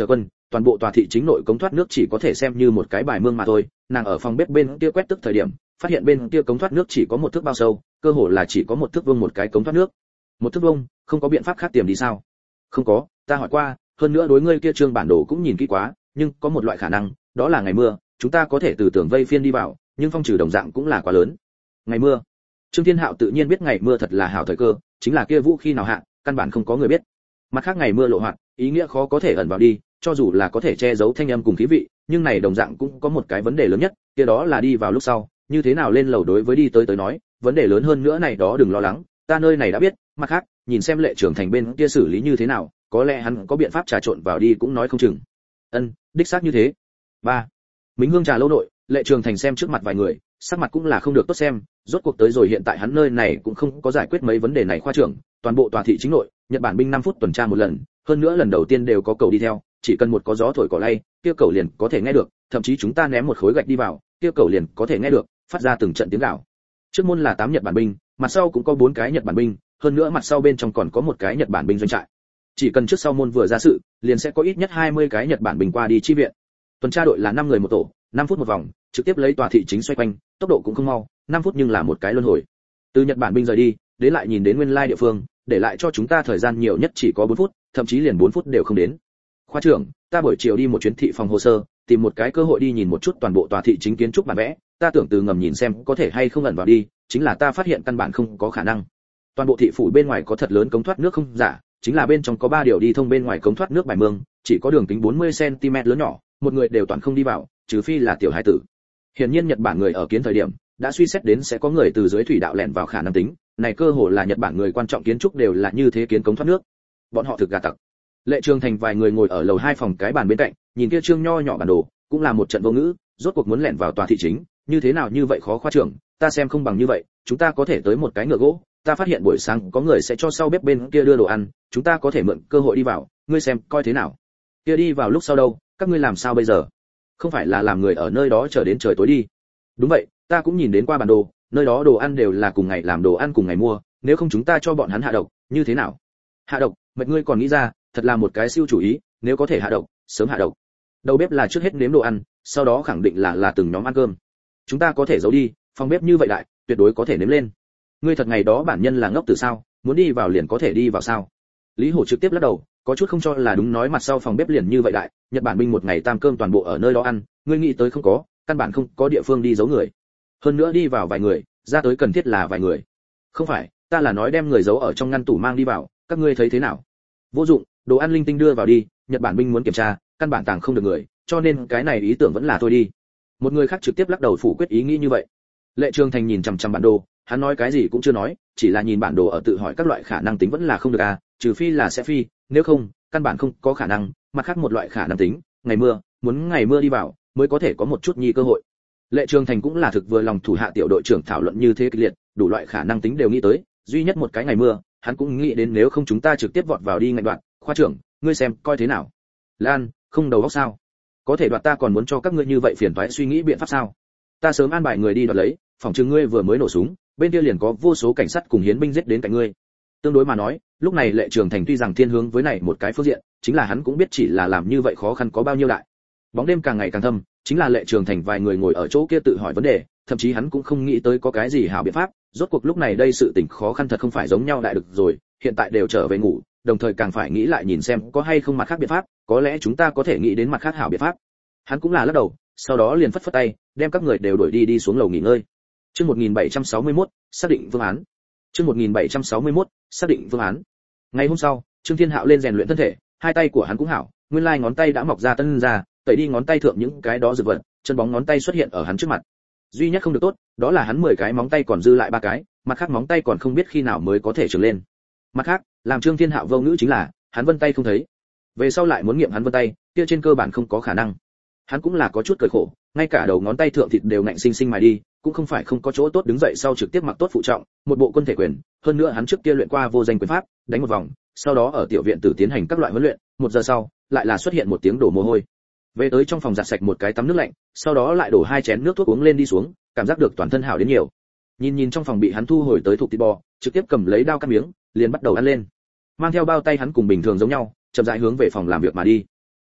toàn bộ tòa thị chính nội cống thoát nước chỉ có thể xem như một cái bài mương mà thôi. Nàng ở phòng bếp bên kia quét tức thời điểm, phát hiện bên kia cống thoát nước chỉ có một thước bao sâu, cơ hồ là chỉ có một thước vuông một cái cống thoát nước. Một thước vuông, không có biện pháp khác tiềm đi sao? Không có, ta hỏi qua, hơn nữa đối ngươi kia trương bản đồ cũng nhìn kỹ quá, nhưng có một loại khả năng, đó là ngày mưa, chúng ta có thể từ tường vây phiên đi vào, nhưng phong trừ đồng dạng cũng là quá lớn. Ngày mưa. Trương Thiên Hạo tự nhiên biết ngày mưa thật là hảo thời cơ, chính là kia vũ khi nào hạ, căn bản không có người biết. Mặt khác ngày mưa lộ hoạt, ý nghĩa khó có thể ẩn vào đi, cho dù là có thể che giấu thanh âm cùng khí vị, nhưng này đồng dạng cũng có một cái vấn đề lớn nhất, kia đó là đi vào lúc sau, như thế nào lên lầu đối với đi tới nói, vấn đề lớn hơn nữa này đó đừng lo lắng, ta nơi này đã biết, mặt khác, nhìn xem Lệ Trường Thành bên kia xử lý như thế nào, có lẽ hắn có biện pháp trà trộn vào đi cũng nói không chừng. Ân, đích xác như thế. 3. Mính Hương trà lâu nội, Lệ Trường Thành xem trước mặt vài người, sắc mặt cũng là không được tốt xem, rốt cuộc tới rồi hiện tại hắn nơi này cũng không có giải quyết mấy vấn đề này khoa trưởng, toàn bộ tòa thị chính nội, Nhật Bản binh 5 phút tuần tra một lần, hơn nữa lần đầu tiên đều có cầu đi theo, chỉ cần một có gió thổi cỏ lay, kia cầu liền có thể nghe được, thậm chí chúng ta ném một khối gạch đi vào, kia cầu liền có thể nghe được, phát ra từng trận tiếng gào. Trước môn là 8 Nhật Bản binh, mặt sau cũng có 4 cái Nhật Bản binh, hơn nữa mặt sau bên trong còn có một cái Nhật Bản binh doanh trại. Chỉ cần trước sau môn vừa ra sự, liền sẽ có ít nhất 20 cái Nhật Bản binh qua đi chi viện. Tuần tra đội là 5 người một tổ, 5 phút một vòng, trực tiếp lấy tòa thị chính xoay quanh, tốc độ cũng không mau, 5 phút nhưng là một cái luân hồi. Từ Nhật Bản binh rời đi, đến lại nhìn đến nguyên lai địa phương, để lại cho chúng ta thời gian nhiều nhất chỉ có 4 phút, thậm chí liền 4 phút đều không đến. Khoa trưởng, ta buổi chiều đi một chuyến thị phòng hồ sơ, tìm một cái cơ hội đi nhìn một chút toàn bộ tòa thị chính kiến trúc bản vẽ, ta tưởng từ ngầm nhìn xem có thể hay không ẩn vào đi, chính là ta phát hiện căn bản không có khả năng. Toàn bộ thị phủ bên ngoài có thật lớn cống thoát nước không giả, chính là bên trong có 3 điều đi thông bên ngoài cống thoát nước bài mương, chỉ có đường kính 40 cm lớn nhỏ, một người đều toàn không đi vào, trừ phi là tiểu hải tử. Hiển nhiên Nhật Bản người ở kiến thời điểm đã suy xét đến sẽ có người từ dưới thủy đạo lẻn vào khả năng tính, này cơ hồ là Nhật Bản người quan trọng kiến trúc đều là như thế kiến cống thoát nước. Bọn họ thực gà tặc. Lệ Trường Thành vài người ngồi ở lầu 2 phòng cái bàn bên cạnh, nhìn kia trương nho nhỏ bản đồ, cũng là một trận vô ngữ, rốt cuộc muốn lẻn vào tòa thị chính, như thế nào như vậy khó khoa trưởng, ta xem không bằng như vậy, chúng ta có thể tới một cái ngựa gỗ, ta phát hiện buổi sáng có người sẽ cho sau bếp bên kia đưa đồ ăn, chúng ta có thể mượn cơ hội đi vào, ngươi xem coi thế nào. Kia đi vào lúc sau đâu, các ngươi làm sao bây giờ? Không phải là làm người ở nơi đó chờ đến trời tối đi. Đúng vậy, ta cũng nhìn đến qua bản đồ, nơi đó đồ ăn đều là cùng ngày làm đồ ăn cùng ngày mua, nếu không chúng ta cho bọn hắn hạ độc, như thế nào? Hạ độc, mệt ngươi còn nghĩ ra, thật là một cái siêu chủ ý, nếu có thể hạ độc, sớm hạ độc. Đầu bếp là trước hết nếm đồ ăn, sau đó khẳng định là từng nhóm ăn cơm. Chúng ta có thể giấu đi, phòng bếp như vậy đại, tuyệt đối có thể nếm lên. Ngươi thật ngày đó bản nhân là ngốc từ sao, muốn đi vào liền có thể đi vào sao? Lý Hổ trực tiếp lắc đầu, có chút không cho là đúng nói mặt sau phòng bếp liền như vậy đại, Nhật Bản binh một ngày tam cơm toàn bộ ở nơi đó ăn, ngươi nghĩ tới không có, căn bản không có địa phương đi giấu người. Hơn nữa đi vào vài người, ra tới cần thiết là vài người. Không phải, ta là nói đem người giấu ở trong ngăn tủ mang đi vào, các ngươi thấy thế nào? Vô dụng, đồ ăn linh tinh đưa vào đi, Nhật Bản binh muốn kiểm tra, căn bản tàng không được người, cho nên cái này ý tưởng vẫn là thôi đi. Một người khác trực tiếp lắc đầu phủ quyết ý nghĩ như vậy. Lệ Trường Thành nhìn chằm chằm bản đồ, hắn nói cái gì cũng chưa nói, chỉ là nhìn bản đồ ở tự hỏi các loại khả năng tính vẫn là không được à, trừ phi là sẽ phi, nếu không, căn bản không có khả năng, mặt khác một loại khả năng tính, ngày mưa, muốn ngày mưa đi vào, mới có thể có một chút nhi cơ hội. Lệ Trường Thành cũng là thực vừa lòng thủ hạ tiểu đội trưởng thảo luận như thế kịch liệt, đủ loại khả năng tính đều nghĩ tới, duy nhất một cái ngày mưa, hắn cũng nghĩ đến nếu không chúng ta trực tiếp vọt vào đi ngạch đoạn, khoa trưởng, ngươi xem, coi thế nào? Lan, không đầu óc sao? Có thể đoạt ta còn muốn cho các ngươi như vậy phiền toái suy nghĩ biện pháp sao? Ta sớm an bài người đi đoạt lấy, phòng trừ ngươi vừa mới nổ súng, bên kia liền có vô số cảnh sát cùng hiến binh giết đến cạnh ngươi. Tương đối mà nói, lúc này Lệ Trường Thành tuy rằng thiên hướng với này một cái phương diện, chính là hắn cũng biết chỉ là làm như vậy khó khăn có bao nhiêu đại. Bóng đêm càng ngày càng thâm, chính là Lệ Trường Thành vài người ngồi ở chỗ kia tự hỏi vấn đề, thậm chí hắn cũng không nghĩ tới có cái gì hảo biện pháp, rốt cuộc lúc này đây sự tình khó khăn thật không phải giống nhau đại được rồi, hiện tại đều trở về ngủ, đồng thời càng phải nghĩ lại nhìn xem có hay không mặt khác biện pháp, có lẽ chúng ta có thể nghĩ đến mặt khác hảo biện pháp. Hắn cũng là lắc đầu, sau đó liền phất phất tay, đem các người đều đuổi đi xuống lầu nghỉ ngơi. Chương 1761, xác định phương án. Chương 1761, xác định phương án. Ngày hôm sau, Trương Thiên Hạo lên rèn luyện thân thể, hai tay của hắn cũng hảo, nguyên lai ngón tay đã mọc ra tân ra, tẩy đi ngón tay thượng những cái đó dược vật, chân bóng ngón tay xuất hiện ở hắn trước mặt. Duy nhất không được tốt, đó là hắn 10 cái móng tay còn dư lại 3 cái, mặt khác móng tay còn không biết khi nào mới có thể trưởng lên. Mặt khác, làm Trương Thiên Hạo vô ngữ chính là, hắn vân tay không thấy. Về sau lại muốn nghiệm hắn vân tay, kia trên cơ bản không có khả năng. Hắn cũng là có chút cười khổ, ngay cả đầu ngón tay thượng thịt đều ngạnh sinh sinh mài đi, cũng không phải không có chỗ tốt đứng dậy sau trực tiếp mặc tốt phụ trọng, một bộ quân thể quyền, hơn nữa hắn trước kia luyện qua vô danh quyền pháp, đánh một vòng, sau đó ở tiểu viện tử tiến hành các loại huấn luyện, 1 giờ sau, lại là xuất hiện một tiếng đổ mồ hôi. Về tới trong phòng giặt sạch một cái tắm nước lạnh, sau đó lại đổ 2 chén nước thuốc uống lên đi xuống, cảm giác được toàn thân hảo đến nhiều. Nhìn trong phòng bị hắn thu hồi tới thuộc thịt bò, trực tiếp cầm lấy dao cắt miếng, liền bắt đầu ăn lên. Mang theo bao tay hắn cùng bình thường giống nhau, chậm rãi hướng về phòng làm việc mà đi.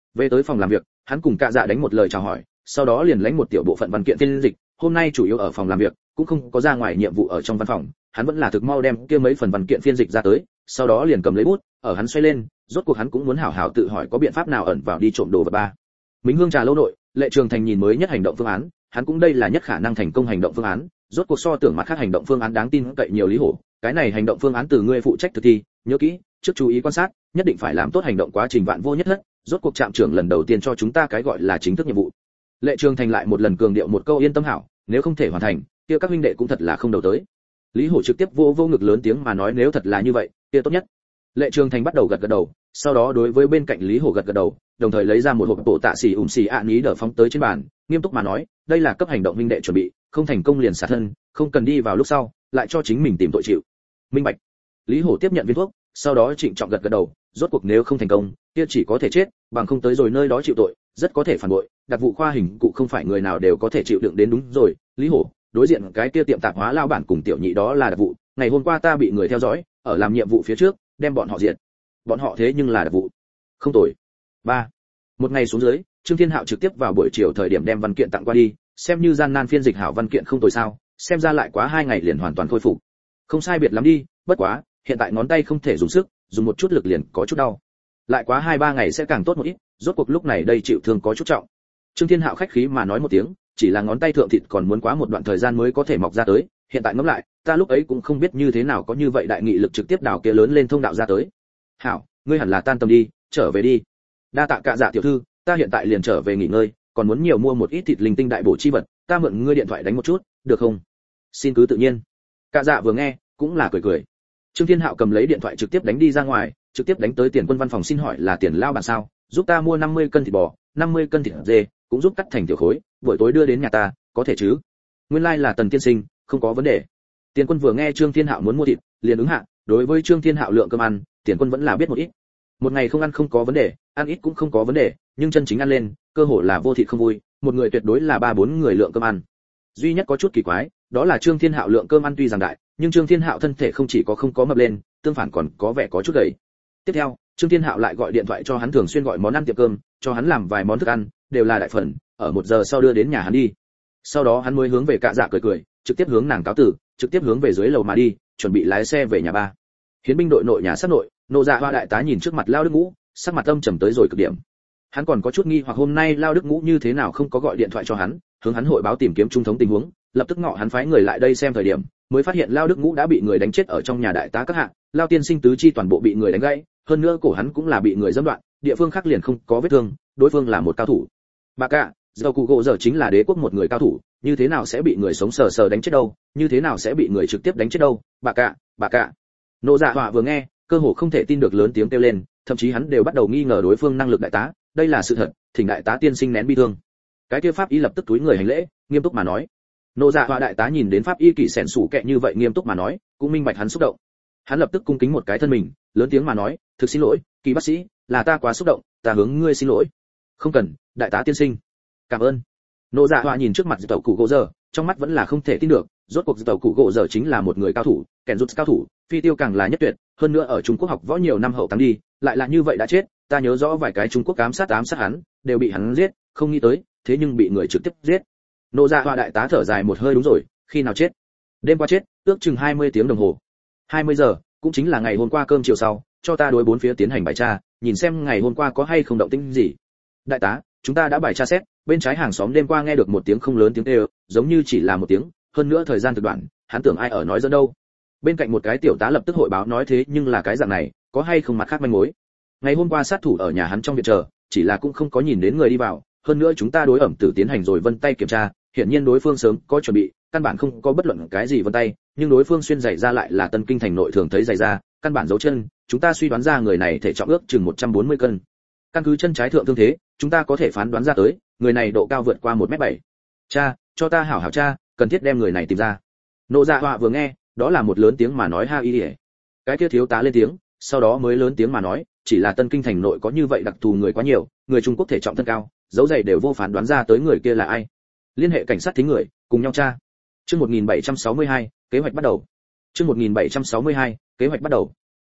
Về tới phòng làm việc, hắn cùng Cạ Dạ đánh một lời chào hỏi, sau đó liền lãnh một tiểu bộ phận văn kiện phiên dịch, hôm nay chủ yếu ở phòng làm việc, cũng không có ra ngoài nhiệm vụ ở trong văn phòng, hắn vẫn là thực mau đem kia mấy phần văn kiện phiên dịch ra tới, sau đó liền cầm lấy bút, ở hắn xoay lên, rốt cuộc hắn cũng muốn hảo hảo tự hỏi có biện pháp nào ẩn vào đi trộm đồ vật ba. Mính Hương trà lâu nội, Lệ Trường Thành nhìn mới nhất hành động phương án, hắn cũng đây là nhất khả năng thành công hành động phương án, rốt cuộc so tưởng mặt khác hành động phương án đáng tin cậy nhiều Lý Hổ, cái này hành động phương án từ ngươi phụ trách thực thi, nhớ kỹ, trước chú ý quan sát, nhất định phải làm tốt hành động quá trình vạn vô nhất thất, rốt cuộc trạm trưởng lần đầu tiên cho chúng ta cái gọi là chính thức nhiệm vụ. Lệ Trường Thành lại một lần cường điệu một câu yên tâm hảo, nếu không thể hoàn thành, kia các huynh đệ cũng thật là không đầu tới. Lý Hổ trực tiếp vô ngực lớn tiếng mà nói nếu thật là như vậy, kia tốt nhất. Lệ Trường Thành bắt đầu gật đầu, sau đó đối với bên cạnh Lý Hổ gật đầu, đồng thời lấy ra một hộp bộ tạ xỉ ạ ní đỡ phóng tới trên bàn, nghiêm túc mà nói, đây là cấp hành động huynh đệ chuẩn bị, không thành công liền xả thân, không cần đi vào lúc sau, lại cho chính mình tìm tội chịu. Minh bạch. Lý Hổ tiếp nhận viên thuốc, sau đó trịnh trọng gật đầu, rốt cuộc nếu không thành công, kia chỉ có thể chết, bằng không tới rồi nơi đó chịu tội, rất có thể phản bội, đặc vụ khoa hình cụ không phải người nào đều có thể chịu đựng đến đúng rồi, Lý Hổ, đối diện cái kia tiệm tạp hóa lao bản cùng tiểu nhị đó là đặc vụ, ngày hôm qua ta bị người theo dõi, ở làm nhiệm vụ phía trước, đem bọn họ diệt. Bọn họ thế nhưng là đặc vụ. Không tồi. 3. Một ngày xuống dưới, Trương Thiên Hạo trực tiếp vào buổi chiều thời điểm đem văn kiện tặng qua đi, xem như gian nan phiên dịch hảo văn kiện không tồi sao, xem ra lại quá 2 ngày liền hoàn toàn khôi phục. Không sai biệt lắm đi, bất quá, hiện tại ngón tay không thể dùng sức, dùng một chút lực liền có chút đau. Lại quá 2-3 ngày sẽ càng tốt một ít, rốt cuộc lúc này đây chịu thương có chút trọng. Trương Thiên Hạo khách khí mà nói một tiếng, chỉ là ngón tay thượng thịt còn muốn quá một đoạn thời gian mới có thể mọc ra tới, hiện tại ngẫm lại, ta lúc ấy cũng không biết như thế nào có như vậy đại nghị lực trực tiếp đào kia lớn lên thông đạo ra tới. Hảo, ngươi hẳn là tan tâm đi, trở về đi. Đa tạ Cạ Dạ tiểu thư, ta hiện tại liền trở về nghỉ ngơi, còn muốn nhiều mua một ít thịt linh tinh đại bổ chi vật, ta mượn ngươi điện thoại đánh một chút, được không? Xin cứ tự nhiên. Cạ Dạ vừa nghe, cũng là cười. Trương Thiên Hạo cầm lấy điện thoại trực tiếp đánh đi ra ngoài, trực tiếp đánh tới Tiền Quân văn phòng xin hỏi là tiền lao bản sao, giúp ta mua 50 cân thịt bò, 50 cân thịt dê, cũng giúp cắt thành tiểu khối, buổi tối đưa đến nhà ta, có thể chứ? Nguyên lai like là Tần tiên sinh, không có vấn đề. Tiền Quân vừa nghe Trương Thiên Hạo muốn mua thịt, liền ứng hạ, đối với Trương Thiên Hạo lượng cơm ăn, Tiền Quân vẫn là biết một ít. Một ngày không ăn không có vấn đề, ăn ít cũng không có vấn đề, nhưng chân chính ăn lên, cơ hội là vô thịt không vui, một người tuyệt đối là 3-4 người lượng cơm ăn. Duy nhất có chút kỳ quái, đó là Trương Thiên Hạo lượng cơm ăn tuy rằng đại, nhưng Trương Thiên Hạo thân thể không chỉ có không có mập lên, tương phản còn có vẻ có chút gầy. Tiếp theo, Trương Thiên Hạo lại gọi điện thoại cho hắn thường xuyên gọi món ăn tiệm cơm, cho hắn làm vài món thức ăn, đều là đại phần, ở 1 giờ sau đưa đến nhà hắn đi. Sau đó hắn mới hướng về Cạ Dạ cười, trực tiếp hướng nàng cáo tử, trực tiếp hướng về dưới lầu mà đi, chuẩn bị lái xe về nhà ba. Hiến binh đội nội nhà sát nội, Nô Dạ Hoa đại tá nhìn trước mặt Lao Đức Ngũ, sắc mặt âm trầm tới rồi cực điểm. Hắn còn có chút nghi hoặc hôm nay Lao Đức Ngũ như thế nào không có gọi điện thoại cho hắn, hướng hắn hội báo tìm kiếm trung thống tình huống, lập tức ngọ hắn phái người lại đây xem thời điểm, mới phát hiện Lao Đức Ngũ đã bị người đánh chết ở trong nhà đại tá các hạ, Lao tiên sinh tứ chi toàn bộ bị người đánh gãy, hơn nữa cổ hắn cũng là bị người giẫm đoạn, địa phương khác liền không có vết thương, đối phương là một cao thủ. Bà cả, Dầu Cụ Gỗ giờ chính là đế quốc một người cao thủ, như thế nào sẽ bị người sống sờ sờ đánh chết đâu, như thế nào sẽ bị người trực tiếp đánh chết đâu, bà cả. Nô Dạ Họa vừa nghe, cơ hồ không thể tin được lớn tiếng kêu lên, thậm chí hắn đều bắt đầu nghi ngờ đối phương năng lực đại tá, đây là sự thật, thỉnh đại tá tiên sinh nén bi thương. Cái kia pháp y lập tức túi người hành lễ, nghiêm túc mà nói. Nô Dạ Họa đại tá nhìn đến pháp y kỳ sẻn sủ kệ như vậy nghiêm túc mà nói, cũng minh bạch hắn xúc động. Hắn lập tức cung kính một cái thân mình, lớn tiếng mà nói, thực xin lỗi, kỳ bác sĩ, là ta quá xúc động, ta hướng ngươi xin lỗi. Không cần, đại tá tiên sinh. Cảm ơn. Nô Dạ Họa nhìn trước mặt Tàu Cụ Gỗ giờ, trong mắt vẫn là không thể tin được, rốt cuộc Tàu Cụ Gỗ giờ chính là một người cao thủ, kèn rút cao thủ, phi tiêu càng là nhất tuyệt, hơn nữa ở Trung Quốc học võ nhiều năm hậu táng đi, lại là như vậy đã chết, ta nhớ rõ vài cái Trung Quốc ám sát hắn, đều bị hắn giết, không nghĩ tới, thế nhưng bị người trực tiếp giết. Nô Dạ Họa đại tá thở dài một hơi đúng rồi, khi nào chết? Đêm qua chết, ước chừng 20 tiếng đồng hồ. 20 giờ, cũng chính là ngày hôm qua cơm chiều sau, cho ta đối bốn phía tiến hành bài tra, nhìn xem ngày hôm qua có hay không động tĩnh gì. Đại tá, chúng ta đã bài tra xét, bên trái hàng xóm đêm qua nghe được một tiếng không lớn tiếng kêu, giống như chỉ là một tiếng, hơn nữa thời gian thực đoạn, hắn tưởng ai ở nói dẫn đâu. Bên cạnh một cái tiểu tá lập tức hội báo nói thế nhưng là cái dạng này, có hay không mặt khác manh mối. Ngày hôm qua sát thủ ở nhà hắn trong viện chờ, chỉ là cũng không có nhìn đến người đi vào, hơn nữa chúng ta đối ẩm tử tiến hành rồi vân tay kiểm tra, hiển nhiên đối phương sớm có chuẩn bị, căn bản không có bất luận cái gì vân tay, nhưng đối phương xuyên giày ra lại là Tân Kinh thành nội thường thấy giày ra, căn bản dấu chân, chúng ta suy đoán ra người này thể trọng ước chừng 140 cân. Căn cứ chân trái thượng thương thế, chúng ta có thể phán đoán ra tới, người này độ cao vượt qua 1m7. Cha, cho ta hảo hảo cha, cần thiết đem người này tìm ra. Nô Dạ Họa vừa nghe, đó là một lớn tiếng mà nói ha y. Cái kia thiếu tá lên tiếng, sau đó mới lớn tiếng mà nói, chỉ là Tân Kinh thành nội có như vậy đặc thù người quá nhiều, người Trung Quốc thể trọng thân cao, dấu giày đều vô phán đoán ra tới người kia là ai. Liên hệ cảnh sát thính người, cùng nhau tra. Chương 1762, kế hoạch bắt đầu. Chương 1762, kế hoạch bắt đầu.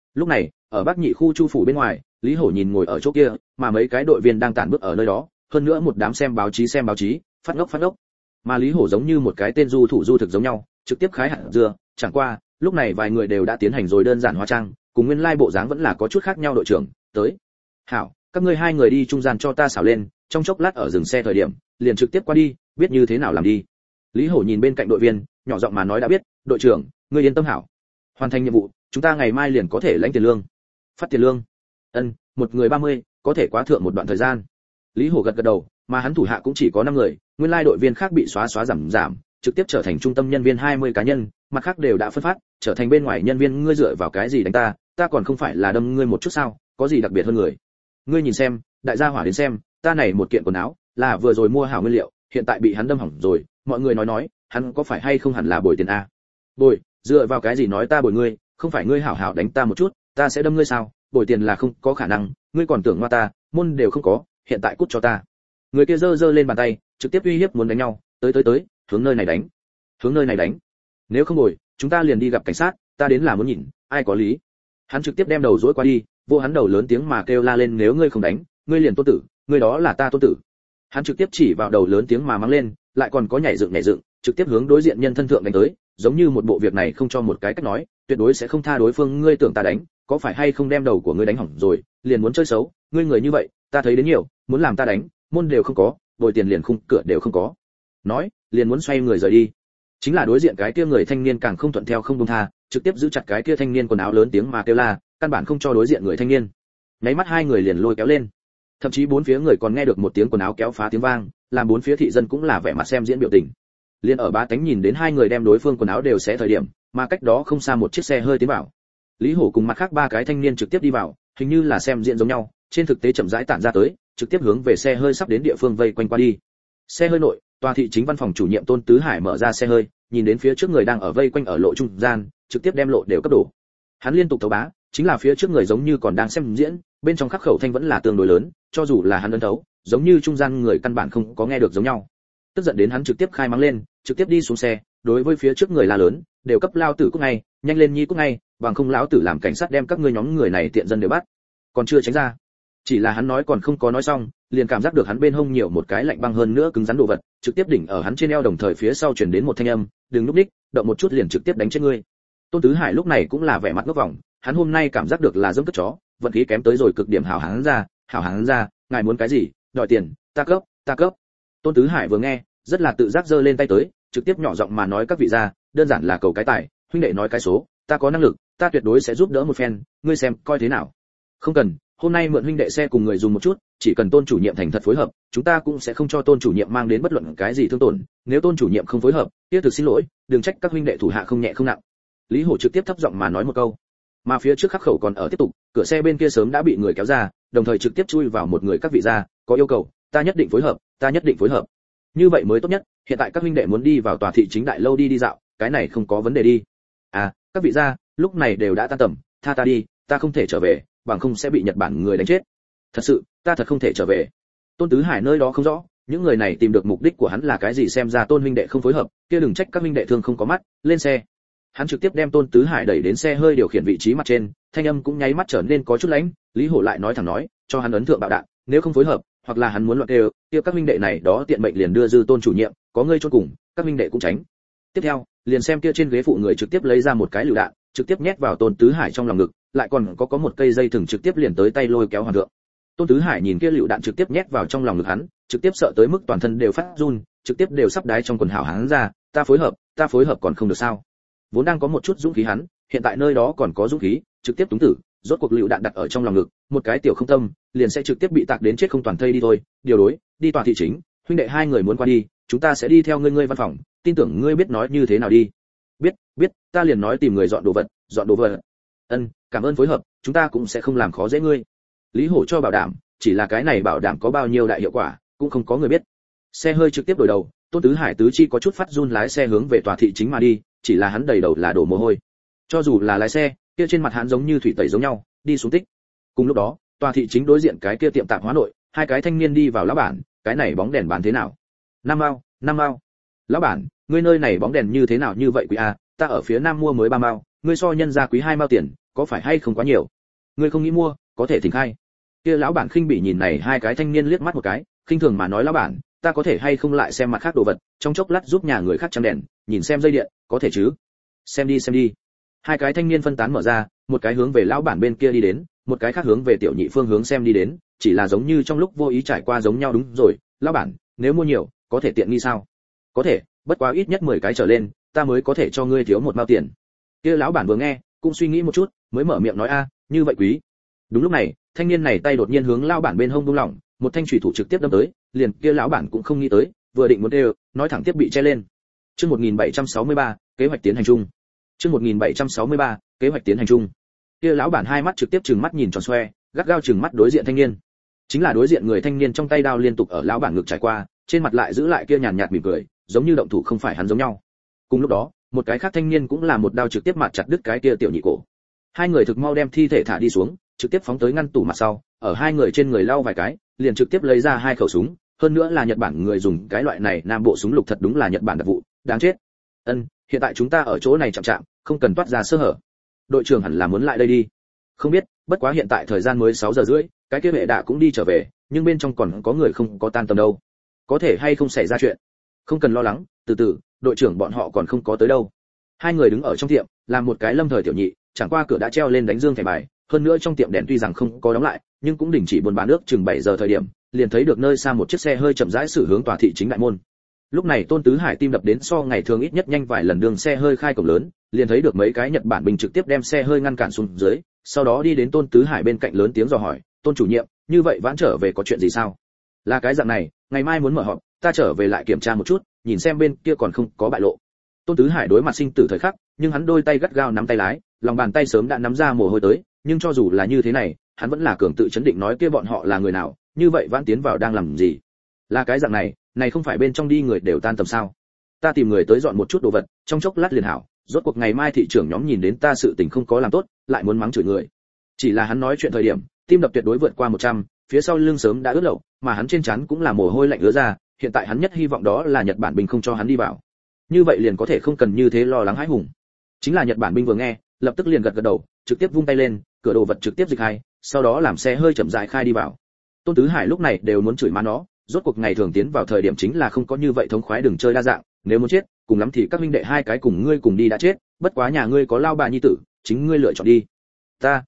Lúc này, ở Bắc Nhị khu Chu phủ bên ngoài, Lý Hổ nhìn ngồi ở chỗ kia, mà mấy cái đội viên đang tản bước ở nơi đó, hơn nữa một đám xem báo chí, phát ngốc. Mà Lý Hổ giống như một cái tên du thủ du thực giống nhau, trực tiếp khái hạt dưa, chẳng qua, lúc này vài người đều đã tiến hành rồi đơn giản hóa trang, cùng nguyên lai bộ dáng vẫn là có chút khác nhau. Đội trưởng, tới. Hảo, các ngươi hai người đi trung gian cho ta xảo lên, trong chốc lát ở dừng xe thời điểm, liền trực tiếp qua đi, biết như thế nào làm đi. Lý Hổ nhìn bên cạnh đội viên, nhỏ giọng mà nói đã biết, đội trưởng, ngươi yên tâm hảo. Hoàn thành nhiệm vụ, chúng ta ngày mai liền có thể lãnh tiền lương. Phát tiền lương? Ân, một người 30, có thể quá thượng một đoạn thời gian. Lý Hổ gật đầu, mà hắn thủ hạ cũng chỉ có 5 người, nguyên lai đội viên khác bị xóa giảm, trực tiếp trở thành trung tâm nhân viên 20 cá nhân, mặt khác đều đã phân phát, trở thành bên ngoài nhân viên. Ngươi dựa vào cái gì đánh ta, ta còn không phải là đâm ngươi một chút sao, có gì đặc biệt hơn người. Ngươi nhìn xem, đại gia hỏa đến xem, ta này một kiện quần áo, là vừa rồi mua hảo nguyên liệu, hiện tại bị hắn đâm hỏng rồi, mọi người nói, hắn có phải hay không hẳn là bồi tiền a? Bồi, dựa vào cái gì nói ta bồi ngươi, không phải ngươi hảo hảo đánh ta một chút, ta sẽ đâm ngươi sao? Bồi tiền là không có khả năng, ngươi còn tưởng ngoa ta, môn đều không có, hiện tại cút cho ta. Người kia giơ lên bàn tay, trực tiếp uy hiếp muốn đánh nhau, tới, hướng nơi này đánh. Nếu không bồi, chúng ta liền đi gặp cảnh sát, ta đến là muốn nhìn, ai có lý. Hắn trực tiếp đem đầu dỗi qua đi, vô hắn đầu lớn tiếng mà kêu la lên, nếu ngươi không đánh, ngươi liền tôn tử, ngươi đó là ta tôn tử. Hắn trực tiếp chỉ vào đầu lớn tiếng mà mắng lên, lại còn có nhảy dựng, trực tiếp hướng đối diện nhân thân thượng đánh tới, giống như một bộ việc này không cho một cái cách nói, tuyệt đối sẽ không tha đối phương. Ngươi tưởng ta đánh, có phải hay không đem đầu của ngươi đánh hỏng rồi, liền muốn chơi xấu, ngươi người như vậy, ta thấy đến nhiều, muốn làm ta đánh, môn đều không có, bồi tiền liền khung cửa đều không có. Nói, liền muốn xoay người rời đi. Chính là đối diện cái kia người thanh niên càng không thuận theo không buông tha, trực tiếp giữ chặt cái kia thanh niên quần áo lớn tiếng mà kêu la, căn bản không cho đối diện người thanh niên. Nháy mắt hai người liền lôi kéo lên. Thậm chí bốn phía người còn nghe được một tiếng quần áo kéo phá tiếng vang, làm bốn phía thị dân cũng là vẻ mặt xem diễn biểu tình. Liên ở ba tánh nhìn đến hai người đem đối phương quần áo đều xé thời điểm, mà cách đó không xa một chiếc xe hơi tiến vào. Lý Hổ cùng mặt khác ba cái thanh niên trực tiếp đi vào, hình như là xem diễn giống nhau, trên thực tế chậm rãi tản ra tới, trực tiếp hướng về xe hơi sắp đến địa phương vây quanh qua đi. Xe hơi nội, tòa thị chính văn phòng chủ nhiệm Tôn Tứ Hải mở ra xe hơi, nhìn đến phía trước người đang ở vây quanh ở lộ trung gian, trực tiếp đem lộ đều cấp đổ. Hắn liên tục thấu bá, chính là phía trước người giống như còn đang xem diễn, bên trong khắc khẩu thanh vẫn là tương đối lớn, cho dù là hắn ấn thấu, giống như trung gian người căn bản không có nghe được giống nhau. Tức giận đến hắn trực tiếp khai mắng lên, trực tiếp đi xuống xe, đối với phía trước người la lớn, đều cấp lao tử cút ngay, nhanh lên nhi cút ngay, bằng không lão tử làm cảnh sát đem các ngươi nhóm người này tiện dân đều bắt. Còn chưa tránh ra. Chỉ là hắn nói còn không có nói xong, liền cảm giác được hắn bên hông nhiều một cái lạnh băng hơn nữa cứng rắn đồ vật, trực tiếp đỉnh ở hắn trên eo, đồng thời phía sau truyền đến một thanh âm, đừng lúc đích, động một chút liền trực tiếp đánh chết ngươi. Tôn Tứ Hải lúc này cũng là vẻ mặt ngốc vòng, hắn hôm nay cảm giác được là dẫm cất chó, vận khí kém tới rồi cực điểm. Hảo hán ra, ngài muốn cái gì, đòi tiền, ta cấp. Tôn Tứ Hải vừa nghe, rất là tự giác giơ lên tay tới, trực tiếp nhỏ giọng mà nói, các vị gia, đơn giản là cầu cái tài, huynh đệ nói cái số, ta có năng lực, ta tuyệt đối sẽ giúp đỡ một phen, ngươi xem coi thế nào. Không cần, hôm nay mượn huynh đệ xe cùng người dùng một chút, chỉ cần Tôn chủ nhiệm thành thật phối hợp, chúng ta cũng sẽ không cho Tôn chủ nhiệm mang đến bất luận cái gì thương tổn, nếu Tôn chủ nhiệm không phối hợp, kia thực xin lỗi, đừng trách các huynh đệ thủ hạ không nhẹ không nặng. Lý Hổ trực tiếp thấp giọng mà nói một câu. Mà phía trước khắc khẩu còn ở tiếp tục, cửa xe bên kia sớm đã bị người kéo ra, đồng thời trực tiếp chui vào một người. Các vị gia, có yêu cầu, ta nhất định phối hợp. Như vậy mới tốt nhất, hiện tại các huynh đệ muốn đi vào tòa thị chính đại lâu đi dạo, cái này không có vấn đề đi. À, các vị gia, lúc này đều đã tan tầm, tha ta đi, ta không thể trở về, bằng không sẽ bị Nhật Bản người đánh chết. Thật sự, ta thật không thể trở về. Tôn Tứ Hải nơi đó không rõ, những người này tìm được mục đích của hắn là cái gì, xem ra Tôn huynh đệ không phối hợp, kia đừng trách các huynh đệ thương không có mắt, lên xe. Hắn trực tiếp đem Tôn Tứ Hải đẩy đến xe hơi điều khiển vị trí mặt trên, thanh âm cũng nháy mắt trở nên có chút lãnh. Lý Hổ lại nói thẳng nói, cho hắn ấn thượng bạo đạn, nếu không phối hợp, hoặc là hắn muốn loạn đều, kia các huynh đệ này đó tiện mệnh liền đưa dư Tôn chủ nhiệm, có ngươi chôn cùng, các huynh đệ cũng tránh. Tiếp theo, liền xem kia trên ghế phụ người trực tiếp lấy ra một cái lựu đạn, trực tiếp nhét vào Tôn Tứ Hải trong lòng ngực, lại còn có một cây dây thừng trực tiếp liền tới tay lôi kéo hoàn thượng. Tôn Tứ Hải nhìn kia lựu đạn trực tiếp nhét vào trong lòng ngực hắn, trực tiếp sợ tới mức toàn thân đều phát run, trực tiếp đều sắp đái trong quần hảo hắn ra, ta phối hợp còn không được sao? Vốn đang có một chút dũng khí hắn, hiện tại nơi đó còn có dũng khí, trực tiếp túng tử, rốt cuộc lựu đạn đặt ở trong lòng ngực, một cái tiểu không tâm, liền sẽ trực tiếp bị tạc đến chết không toàn thây đi thôi. Điều đối, đi tòa thị chính, huynh đệ hai người muốn qua đi, chúng ta sẽ đi theo ngươi văn phòng, tin tưởng ngươi biết nói như thế nào đi. Biết, ta liền nói tìm người dọn đồ vật. Ân, cảm ơn phối hợp, chúng ta cũng sẽ không làm khó dễ ngươi. Lý Hổ cho bảo đảm, chỉ là cái này bảo đảm có bao nhiêu đại hiệu quả, cũng không có người biết. Xe hơi trực tiếp đổi đầu, Tôn Tứ Hải tứ chi có chút phát run lái xe hướng về tòa thị chính mà đi, chỉ là hắn đầy đầu là đổ mồ hôi. Cho dù là lái xe, kia trên mặt hắn giống như thủy tẩy giống nhau, đi xuống tích. Cùng lúc đó, tòa thị chính đối diện cái kia tiệm tạp hóa nội, hai cái thanh niên đi vào. Lão bản, cái này bóng đèn bán thế nào? 5 mao. Lão bản, ngươi nơi này bóng đèn như thế nào như vậy quý a? Ta ở phía Nam mua mới 3 mao, ngươi so nhân ra quý 2 mao tiền, có phải hay không quá nhiều? Ngươi không nghĩ mua, có thể thỉnh khai. Kia lão bản khinh bỉ nhìn này hai cái thanh niên liếc mắt một cái, khinh thường mà nói lão bản, ta có thể hay không lại xem mặt khác đồ vật, trong chốc lát giúp nhà người khác chăm đèn, nhìn xem dây điện, có thể chứ? Xem đi. Hai cái thanh niên phân tán mở ra, một cái hướng về lão bản bên kia đi đến, một cái khác hướng về tiểu nhị phương hướng xem đi đến, chỉ là giống như trong lúc vô ý trải qua giống nhau. Đúng rồi, lão bản, nếu mua nhiều, có thể tiện nghi sao? Có thể, bất quá ít nhất 10 cái trở lên, ta mới có thể cho ngươi thiếu một mao tiền. Kia lão bản vừa nghe, cũng suy nghĩ một chút, mới mở miệng nói a, như vậy quý. Đúng lúc này, thanh niên này tay đột nhiên hướng lão bản bên hông buông lỏng, một thanh chủy thủ trực tiếp đâm tới, liền kia lão bản cũng không nghĩ tới, vừa định muốn đều, nói thẳng tiếp bị che lên. Chương 1763, kế hoạch tiến hành chung. Chương 1763, kế hoạch tiến hành chung. Kia lão bản hai mắt trực tiếp trừng mắt nhìn tròn xoe, gắt gao trừng mắt đối diện thanh niên. Chính là đối diện người thanh niên trong tay đao liên tục ở lão bản ngực trải qua, trên mặt lại giữ lại kia nhàn nhạt mỉm cười, giống như động thủ không phải hắn giống nhau. Cùng lúc đó, một cái khác thanh niên cũng là một đao trực tiếp mạt chặt đứt cái kia tiểu nhị cổ. Hai người thực mau đem thi thể thả đi xuống, trực tiếp phóng tới ngăn tủ mặt sau, ở hai người trên người lau vài cái, liền trực tiếp lấy ra hai khẩu súng, hơn nữa là Nhật Bản người dùng cái loại này nam bộ súng lục thật đúng là Nhật Bản đặc vụ, đáng chết. Hiện tại chúng ta ở chỗ này chạm, không cần toát ra sơ hở. Đội trưởng hẳn là muốn lại đây đi. Không biết, bất quá hiện tại thời gian mới 6 giờ rưỡi, cái kia hệ đạ cũng đi trở về, nhưng bên trong còn có người không có tan tầm đâu. Có thể hay không xảy ra chuyện. Không cần lo lắng, từ từ, đội trưởng bọn họ còn không có tới đâu. Hai người đứng ở trong tiệm, làm một cái lâm thời tiểu nhị, chẳng qua cửa đã treo lên đánh dương thẻ bài, hơn nữa trong tiệm đèn tuy rằng không có đóng lại, nhưng cũng đình chỉ buôn bán nước chừng 7 giờ thời điểm, liền thấy được nơi xa một chiếc xe hơi chậm rãi xử hướng tòa thị chính đại môn. Lúc này Tôn Tứ Hải tim đập đến so ngày thường ít nhất nhanh vài lần, đường xe hơi khai cổng lớn, liền thấy được mấy cái Nhật Bản binh trực tiếp đem xe hơi ngăn cản xuống dưới, sau đó đi đến Tôn Tứ Hải bên cạnh lớn tiếng dò hỏi, "Tôn chủ nhiệm, như vậy vãn trở về có chuyện gì sao?" "Là cái dạng này, ngày mai muốn mở họp, ta trở về lại kiểm tra một chút, nhìn xem bên kia còn không có bại lộ." Tôn Tứ Hải đối mặt sinh tử thời khắc, nhưng hắn đôi tay gắt gao nắm tay lái, lòng bàn tay sớm đã nắm ra mồ hôi tới, nhưng cho dù là như thế này, hắn vẫn là cường tự chấn định nói kia bọn họ là người nào, như vậy vãn tiến vào đang làm gì? Là cái dạng này, này không phải bên trong đi người đều tan tầm sao? Ta tìm người tới dọn một chút đồ vật, trong chốc lát liền hảo, rốt cuộc ngày mai thị trưởng nhóm nhìn đến ta sự tình không có làm tốt, lại muốn mắng chửi người. Chỉ là hắn nói chuyện thời điểm, tim đập tuyệt đối vượt qua 100, phía sau lưng sớm đã ướt lậu, mà hắn trên trán cũng là mồ hôi lạnh ứa ra, hiện tại hắn nhất hy vọng đó là Nhật Bản binh không cho hắn đi vào. Như vậy liền có thể không cần như thế lo lắng hãi hùng. Chính là Nhật Bản binh vừa nghe, lập tức liền gật gật đầu, trực tiếp vung tay lên, cửa đồ vật trực tiếp dịch hai, sau đó làm xe hơi chậm rãi khai đi vào. Tôn Tứ Hải lúc này đều muốn chửi má nó, rốt cuộc ngày thường tiến vào thời điểm chính là không có như vậy thống khoái, đừng chơi đa dạng, nếu muốn chết, cùng lắm thì các huynh đệ hai cái cùng ngươi cùng đi đã chết, bất quá nhà ngươi có lao bà nhi tử, chính ngươi lựa chọn đi. Ta.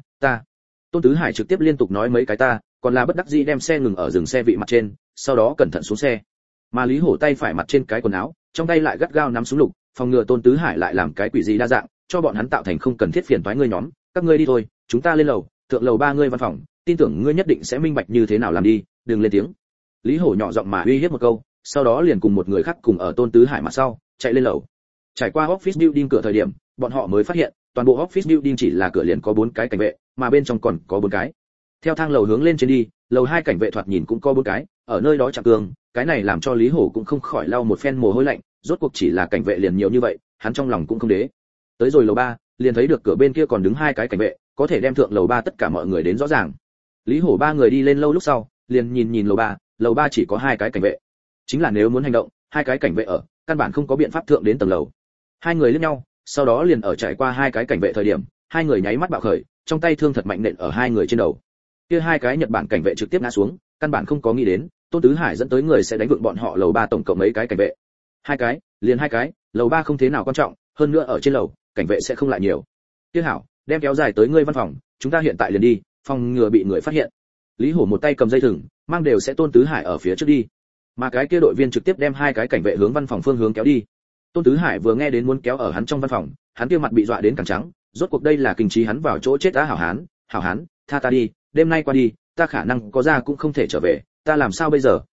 Tôn Tứ Hải trực tiếp liên tục nói mấy cái ta, còn là bất đắc dĩ đem xe ngừng ở dừng xe vị mặt trên, sau đó cẩn thận xuống xe. Mà Lý Hổ tay phải mặt trên cái quần áo, trong tay lại gắt gao nắm súng lục, phòng ngừa Tôn Tứ Hải lại làm cái quỷ gì đa dạng, cho bọn hắn tạo thành không cần thiết phiền toái ngươi nhóm, các ngươi đi thôi, chúng ta lên lầu, thượng lầu ba ngươi văn phòng, tin tưởng ngươi nhất định sẽ minh bạch như thế nào làm đi, đừng lên tiếng. Lý Hổ nhỏ giọng mà uy hiếp một câu, sau đó liền cùng một người khác cùng ở Tôn Tứ Hải mặt sau, chạy lên lầu. Trải qua office building cửa thời điểm, bọn họ mới phát hiện, toàn bộ office building chỉ là cửa liền có 4 cái cảnh vệ, mà bên trong còn có 4 cái. Theo thang lầu hướng lên trên đi, lầu 2 cảnh vệ thoạt nhìn cũng có 4 cái, ở nơi đó chạm cương, cái này làm cho Lý Hổ cũng không khỏi lau một phen mồ hôi lạnh, rốt cuộc chỉ là cảnh vệ liền nhiều như vậy, hắn trong lòng cũng không đế. Tới rồi lầu 3, liền thấy được cửa bên kia còn đứng 2 cái cảnh vệ, có thể đem thượng lầu 3 tất cả mọi người đến rõ ràng. Lý Hổ ba người đi lên lâu lúc sau, liền nhìn lầu 3 chỉ có 2 cái cảnh vệ. Chính là nếu muốn hành động, 2 cái cảnh vệ ở, căn bản không có biện pháp thượng đến tầng lầu. Hai người liếc nhau, sau đó liền ở trải qua 2 cái cảnh vệ thời điểm, hai người nháy mắt bạo khởi, trong tay thương thật mạnh nện ở hai người trên đầu. Kia 2 cái Nhật Bản cảnh vệ trực tiếp ngã xuống, căn bản không có nghĩ đến, Tôn Tứ Hải dẫn tới người sẽ đánh vượng bọn họ lầu 3 tổng cộng mấy cái cảnh vệ. 2 cái, liền 2 cái, lầu 3 không thế nào quan trọng, hơn nữa ở trên lầu, cảnh vệ sẽ không lại nhiều. Kia hảo, đem kéo dài tới ngươi văn phòng, chúng ta hiện tại liền đi, phòng ngừa bị người phát hiện. Lý Hổ một tay cầm dây thừng, mang đều sẽ Tôn Tứ Hải ở phía trước đi. Mà cái kia đội viên trực tiếp đem 2 cái cảnh vệ hướng văn phòng phương hướng kéo đi. Tôn Tứ Hải vừa nghe đến muốn kéo ở hắn trong văn phòng, hắn kia mặt bị dọa đến càng trắng, rốt cuộc đây là kinh trí hắn vào chỗ chết á. Hảo hán, tha ta đi, đêm nay qua đi, ta khả năng có ra cũng không thể trở về, ta làm sao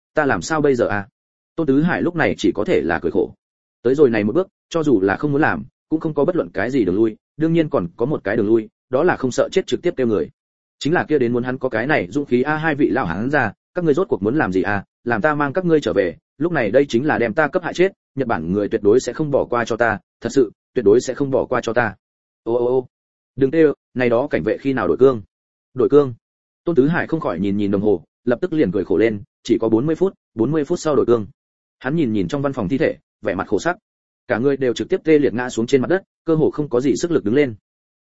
bây giờ à? Tôn Tứ Hải lúc này chỉ có thể là cười khổ. Tới rồi này một bước, cho dù là không muốn làm, cũng không có bất luận cái gì đường lui, đương nhiên còn có một cái đường lui, đó là không sợ chết trực tiếp kêu người. Chính là kia đến muốn hắn có cái này dũng khí a. Hai vị lão hán ra, các ngươi rốt cuộc muốn làm gì à? Làm ta mang các ngươi trở về, lúc này đây chính là đem ta cấp hại chết, Nhật Bản người tuyệt đối sẽ không bỏ qua cho ta, thật sự, tuyệt đối sẽ không bỏ qua cho ta. Ô, đừng kêu, này đó cảnh vệ khi nào đổi cương? Đổi cương? Tôn Tứ Hải không khỏi nhìn đồng hồ, lập tức liền cười khổ lên, chỉ có 40 phút sau đổi cương. Hắn nhìn trong văn phòng thi thể, vẻ mặt khổ sắc, cả người đều trực tiếp tê liệt ngã xuống trên mặt đất, cơ hồ không có gì sức lực đứng lên.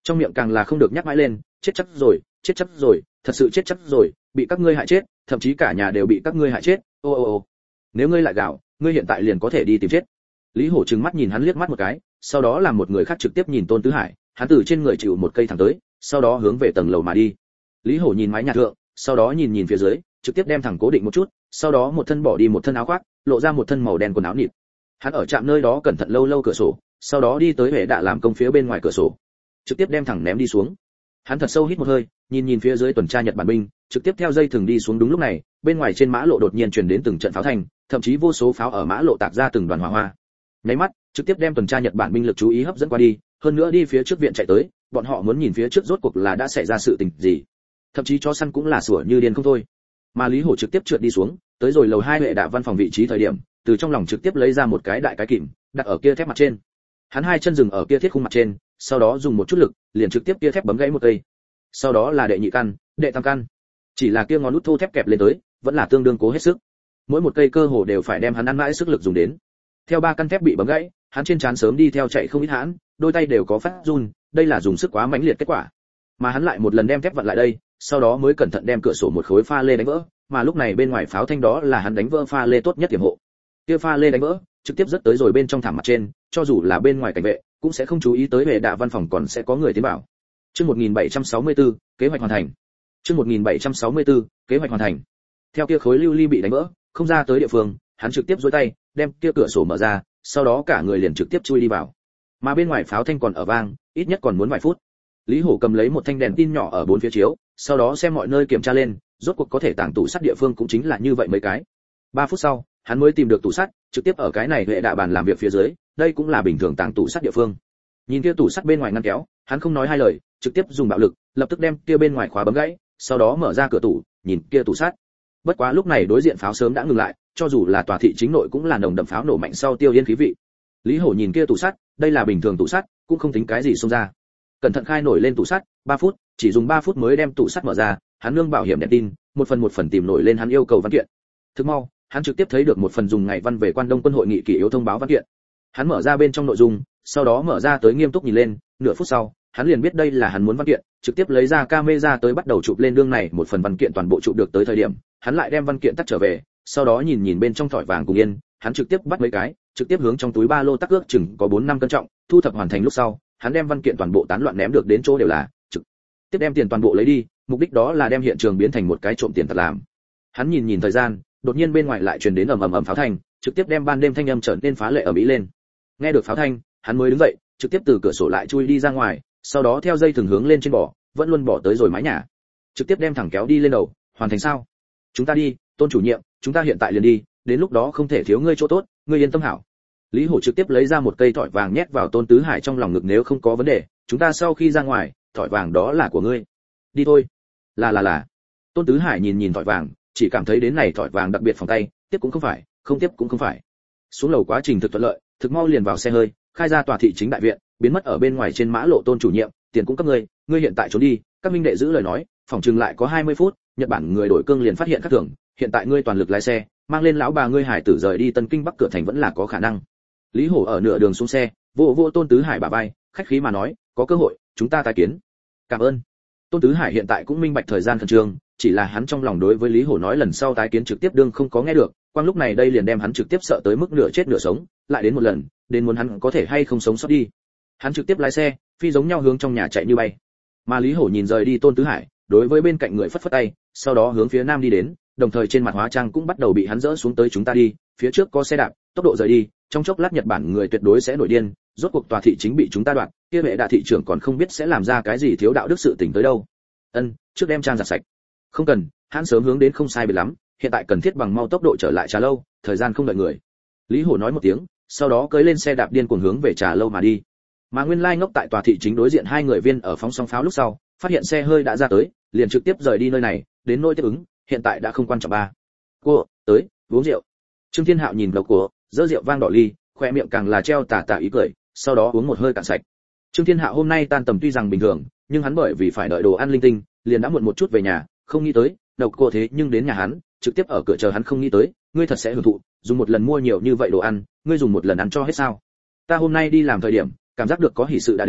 trong miệng càng là không được nhắc mãi lên, chết chắc rồi, thật sự chết chắc rồi, bị các ngươi hại chết, thậm chí cả nhà đều bị các ngươi hại chết. Ô, nếu ngươi lại gào, ngươi hiện tại liền có thể đi tìm chết. Lý Hổ trừng mắt nhìn hắn liếc mắt một cái, sau đó làm một người khác trực tiếp nhìn Tôn Tứ Hải, hắn từ trên người chịu một cây thẳng tới, sau đó hướng về tầng lầu mà đi. Lý Hổ nhìn mái nhà thượng, sau đó nhìn phía dưới, trực tiếp đem thẳng cố định một chút, sau đó một thân bỏ đi một thân áo khoác, lộ ra một thân màu đen quần áo nịt. Hắn ở trạm nơi đó cẩn thận lâu cửa sổ, sau đó đi tới hệ đạ làm công phía bên ngoài cửa sổ, trực tiếp đem thẳng ném đi xuống. Hắn thật sâu hít một hơi, nhìn phía dưới tuần tra Nhật Bản binh, trực tiếp theo dây thừng đi xuống. Đúng lúc này, bên ngoài trên mã lộ đột nhiên truyền đến từng trận pháo thanh, thậm chí vô số pháo ở mã lộ tạc ra từng đoàn hỏa hoa. Nháy mắt, trực tiếp đem tuần tra Nhật Bản binh lực chú ý hấp dẫn qua đi, hơn nữa đi phía trước viện chạy tới, bọn họ muốn nhìn phía trước rốt cuộc là đã xảy ra sự tình gì. Thậm chí chó săn cũng là sủa như điên không thôi. Mà Lý Hổ trực tiếp trượt đi xuống, tới rồi lầu 2 hệ đạ văn phòng vị trí thời điểm, từ trong lòng trực tiếp lấy ra một cái đại cái kìm, đặt ở kia thép mặt trên. Hắn hai chân dừng ở kia thiết khung mặt trên, sau đó dùng một chút lực, liền trực tiếp kia thép bấm gãy một cây. Sau đó là đệ nhị căn, đệ tam căn. Chỉ là kia ngón út thô thép kẹp lên tới, vẫn là tương đương cố hết sức. Mỗi một cây cơ hồ đều phải đem hắn ăn mãi sức lực dùng đến. Theo ba căn thép bị bấm gãy, hắn trên trán sớm đi theo chạy không ít hãn, đôi tay đều có phát run, đây là dùng sức quá mãnh liệt kết quả. Mà hắn lại một lần đem thép vặn lại đây, sau đó mới cẩn thận đem cửa sổ một khối pha lê đánh vỡ, mà lúc này bên ngoài pháo thanh đó là hắn đánh vỡ pha lê tốt nhất tiềm hộ. Kia pha lê đánh vỡ, trực tiếp rất tới rồi bên trong thảm mặt trên, cho dù là bên ngoài cảnh vệ, cũng sẽ không chú ý tới hệ đạ văn phòng còn sẽ có người tiến vào. Chương 1764, kế hoạch hoàn thành. Chương 1764, kế hoạch hoàn thành. Theo kia khối lưu ly bị đánh vỡ, không ra tới địa phương, hắn trực tiếp duỗi tay, đem kia cửa sổ mở ra, sau đó cả người liền trực tiếp chui đi vào. Mà bên ngoài pháo thanh còn ở vang, ít nhất còn muốn vài phút. Lý Hổ cầm lấy một thanh đèn tin nhỏ ở bốn phía chiếu, sau đó xem mọi nơi kiểm tra lên, rốt cuộc có thể tàng tủ sắt địa phương cũng chính là như vậy mấy cái. 3 phút sau, hắn mới tìm được tủ sắt, trực tiếp ở cái này hệ đạ bàn làm việc phía dưới, đây cũng là bình thường tàng tủ sắt địa phương. Nhìn kia tủ sắt bên ngoài ngăn kéo, hắn không nói hai lời, trực tiếp dùng bạo lực, lập tức đem kia bên ngoài khóa bấm gãy, sau đó mở ra cửa tủ, nhìn kia tủ sắt. Bất quá lúc này đối diện pháo sớm đã ngừng lại, cho dù là tòa thị chính nội cũng là nồng đậm pháo nổ mạnh sau tiêu yên khí vị. Lý Hổ nhìn kia tủ sắt, đây là bình thường tủ sắt, cũng không tính cái gì xông ra. Cẩn thận khai nổi lên tủ sắt, 3 phút, chỉ dùng 3 phút mới đem tủ sắt mở ra, hắn nương bảo hiểm đèn tin, một phần tìm nổi lên hắn yêu cầu văn kiện. Thức mau, hắn trực tiếp thấy được một phần dùng ngày văn về quan đông quân hội nghị kỷ yếu thông báo văn kiện. Hắn mở ra bên trong nội dung, sau đó mở ra tới nghiêm túc nhìn lên, nửa phút sau, hắn liền biết đây là hắn muốn văn kiện, trực tiếp lấy ra camera tới bắt đầu chụp lên đương này một phần văn kiện toàn bộ chụp được tới thời điểm, hắn lại đem văn kiện tắt trở về, sau đó nhìn bên trong thỏi vàng cùng yên, hắn trực tiếp bắt mấy cái, trực tiếp hướng trong túi ba lô tắc ước chừng có 4-5 cân trọng, thu thập hoàn thành lúc sau, hắn đem văn kiện toàn bộ tán loạn ném được đến chỗ đều là, trực tiếp đem tiền toàn bộ lấy đi, mục đích đó là đem hiện trường biến thành một cái trộm tiền thật làm. Hắn nhìn thời gian, đột nhiên bên ngoài lại truyền đến ầm pháo thanh, trực tiếp đem ban đêm thanh âm trở nên phá lệ ầm ĩ lên. Nghe được pháo thanh, hắn mới đứng dậy, trực tiếp từ cửa sổ lại chui đi ra ngoài, sau đó theo dây thừng hướng lên trên bò, vẫn luôn bỏ tới rồi mái nhà. Trực tiếp đem thẳng kéo đi lên đầu, hoàn thành sao? Chúng ta đi, Tôn chủ nhiệm, chúng ta hiện tại liền đi, đến lúc đó không thể thiếu ngươi chỗ tốt, ngươi yên tâm hảo. Lý Hổ trực tiếp lấy ra một cây thỏi vàng nhét vào Tôn Tứ Hải trong lòng ngực, nếu không có vấn đề, chúng ta sau khi ra ngoài, thỏi vàng đó là của ngươi. Đi thôi. Là. Tôn Tứ Hải nhìn thỏi vàng, chỉ cảm thấy đến này thỏi vàng đặc biệt phòng tay, tiếp cũng không phải, không tiếp cũng không phải. Xuống lầu quá trình thực thuận lợi, thực mau liền vào xe hơi, khai ra tòa thị chính đại viện, biến mất ở bên ngoài trên mã lộ. Tôn chủ nhiệm, tiền cũng cấp ngươi hiện tại trốn đi, các minh đệ giữ lời nói, phòng trừng lại có 20 phút, Nhật Bản người đổi cương liền phát hiện khác thường, hiện tại ngươi toàn lực lái xe, mang lên lão bà ngươi Hải tử rời đi Tân Kinh Bắc cửa thành vẫn là có khả năng. Lý Hổ ở nửa đường xuống xe, vô Tôn Tứ Hải bả vai, khách khí mà nói, có cơ hội, chúng ta tái kiến. Cảm ơn. Tôn Tứ Hải hiện tại cũng minh bạch thời gian khẩn trương, chỉ là hắn trong lòng đối với Lý Hổ nói lần sau tái kiến trực tiếp đương không có nghe được, quang lúc này đây liền đem hắn trực tiếp sợ tới mức nửa chết nửa sống, lại đến một lần, đến muốn hắn có thể hay không sống sót đi. Hắn trực tiếp lái xe, phi giống nhau hướng trong nhà chạy như bay. Mà Lý Hổ nhìn rời đi Tôn Tứ Hải, đối với bên cạnh người phất phất tay, sau đó hướng phía nam đi đến, đồng thời trên mặt hóa trang cũng bắt đầu bị hắn dỡ xuống tới. Chúng ta đi, phía trước có xe đạp, tốc độ rời đi, trong chốc lát Nhật Bản người tuyệt đối sẽ nổi điên, rốt cuộc tòa thị chính bị chúng ta đoạt, kia hệ đại thị trưởng còn không biết sẽ làm ra cái gì thiếu đạo đức sự tình tới đâu. Trước đem trang giặt sạch. Không cần, hắn sớm hướng đến không sai biệt lắm, hiện tại cần thiết bằng mau tốc độ trở lại trà lâu, thời gian không đợi người. Lý Hổ nói một tiếng, sau đó cưỡi lên xe đạp điên cuồng hướng về trà lâu mà đi. Mà nguyên lai ngốc tại tòa thị chính đối diện hai người viên ở phóng song pháo lúc sau, phát hiện xe hơi đã ra tới, liền trực tiếp rời đi nơi này, đến nơi tiếp ứng, hiện tại đã không quan trọng ba. Cô, tới, uống rượu. Trương Thiên Hạo nhìn đầu của, dơ rượu vang đỏ ly, khoe miệng càng là treo tà ý cười, sau đó uống một hơi cạn sạch. Trương Thiên Hạo hôm nay tan tầm tuy rằng bình thường, nhưng hắn bởi vì phải đợi đồ ăn linh tinh, liền đã muộn một chút về nhà, không nghĩ tới, đầu cô thế nhưng đến nhà hắn, trực tiếp ở cửa chờ hắn. Không nghĩ tới, ngươi thật sẽ hưởng thụ, dùng một lần mua nhiều như vậy đồ ăn, ngươi dùng một lần ăn cho hết sao? Ta hôm nay đi làm thời điểm, cảm giác được có hỷ sự đã đến,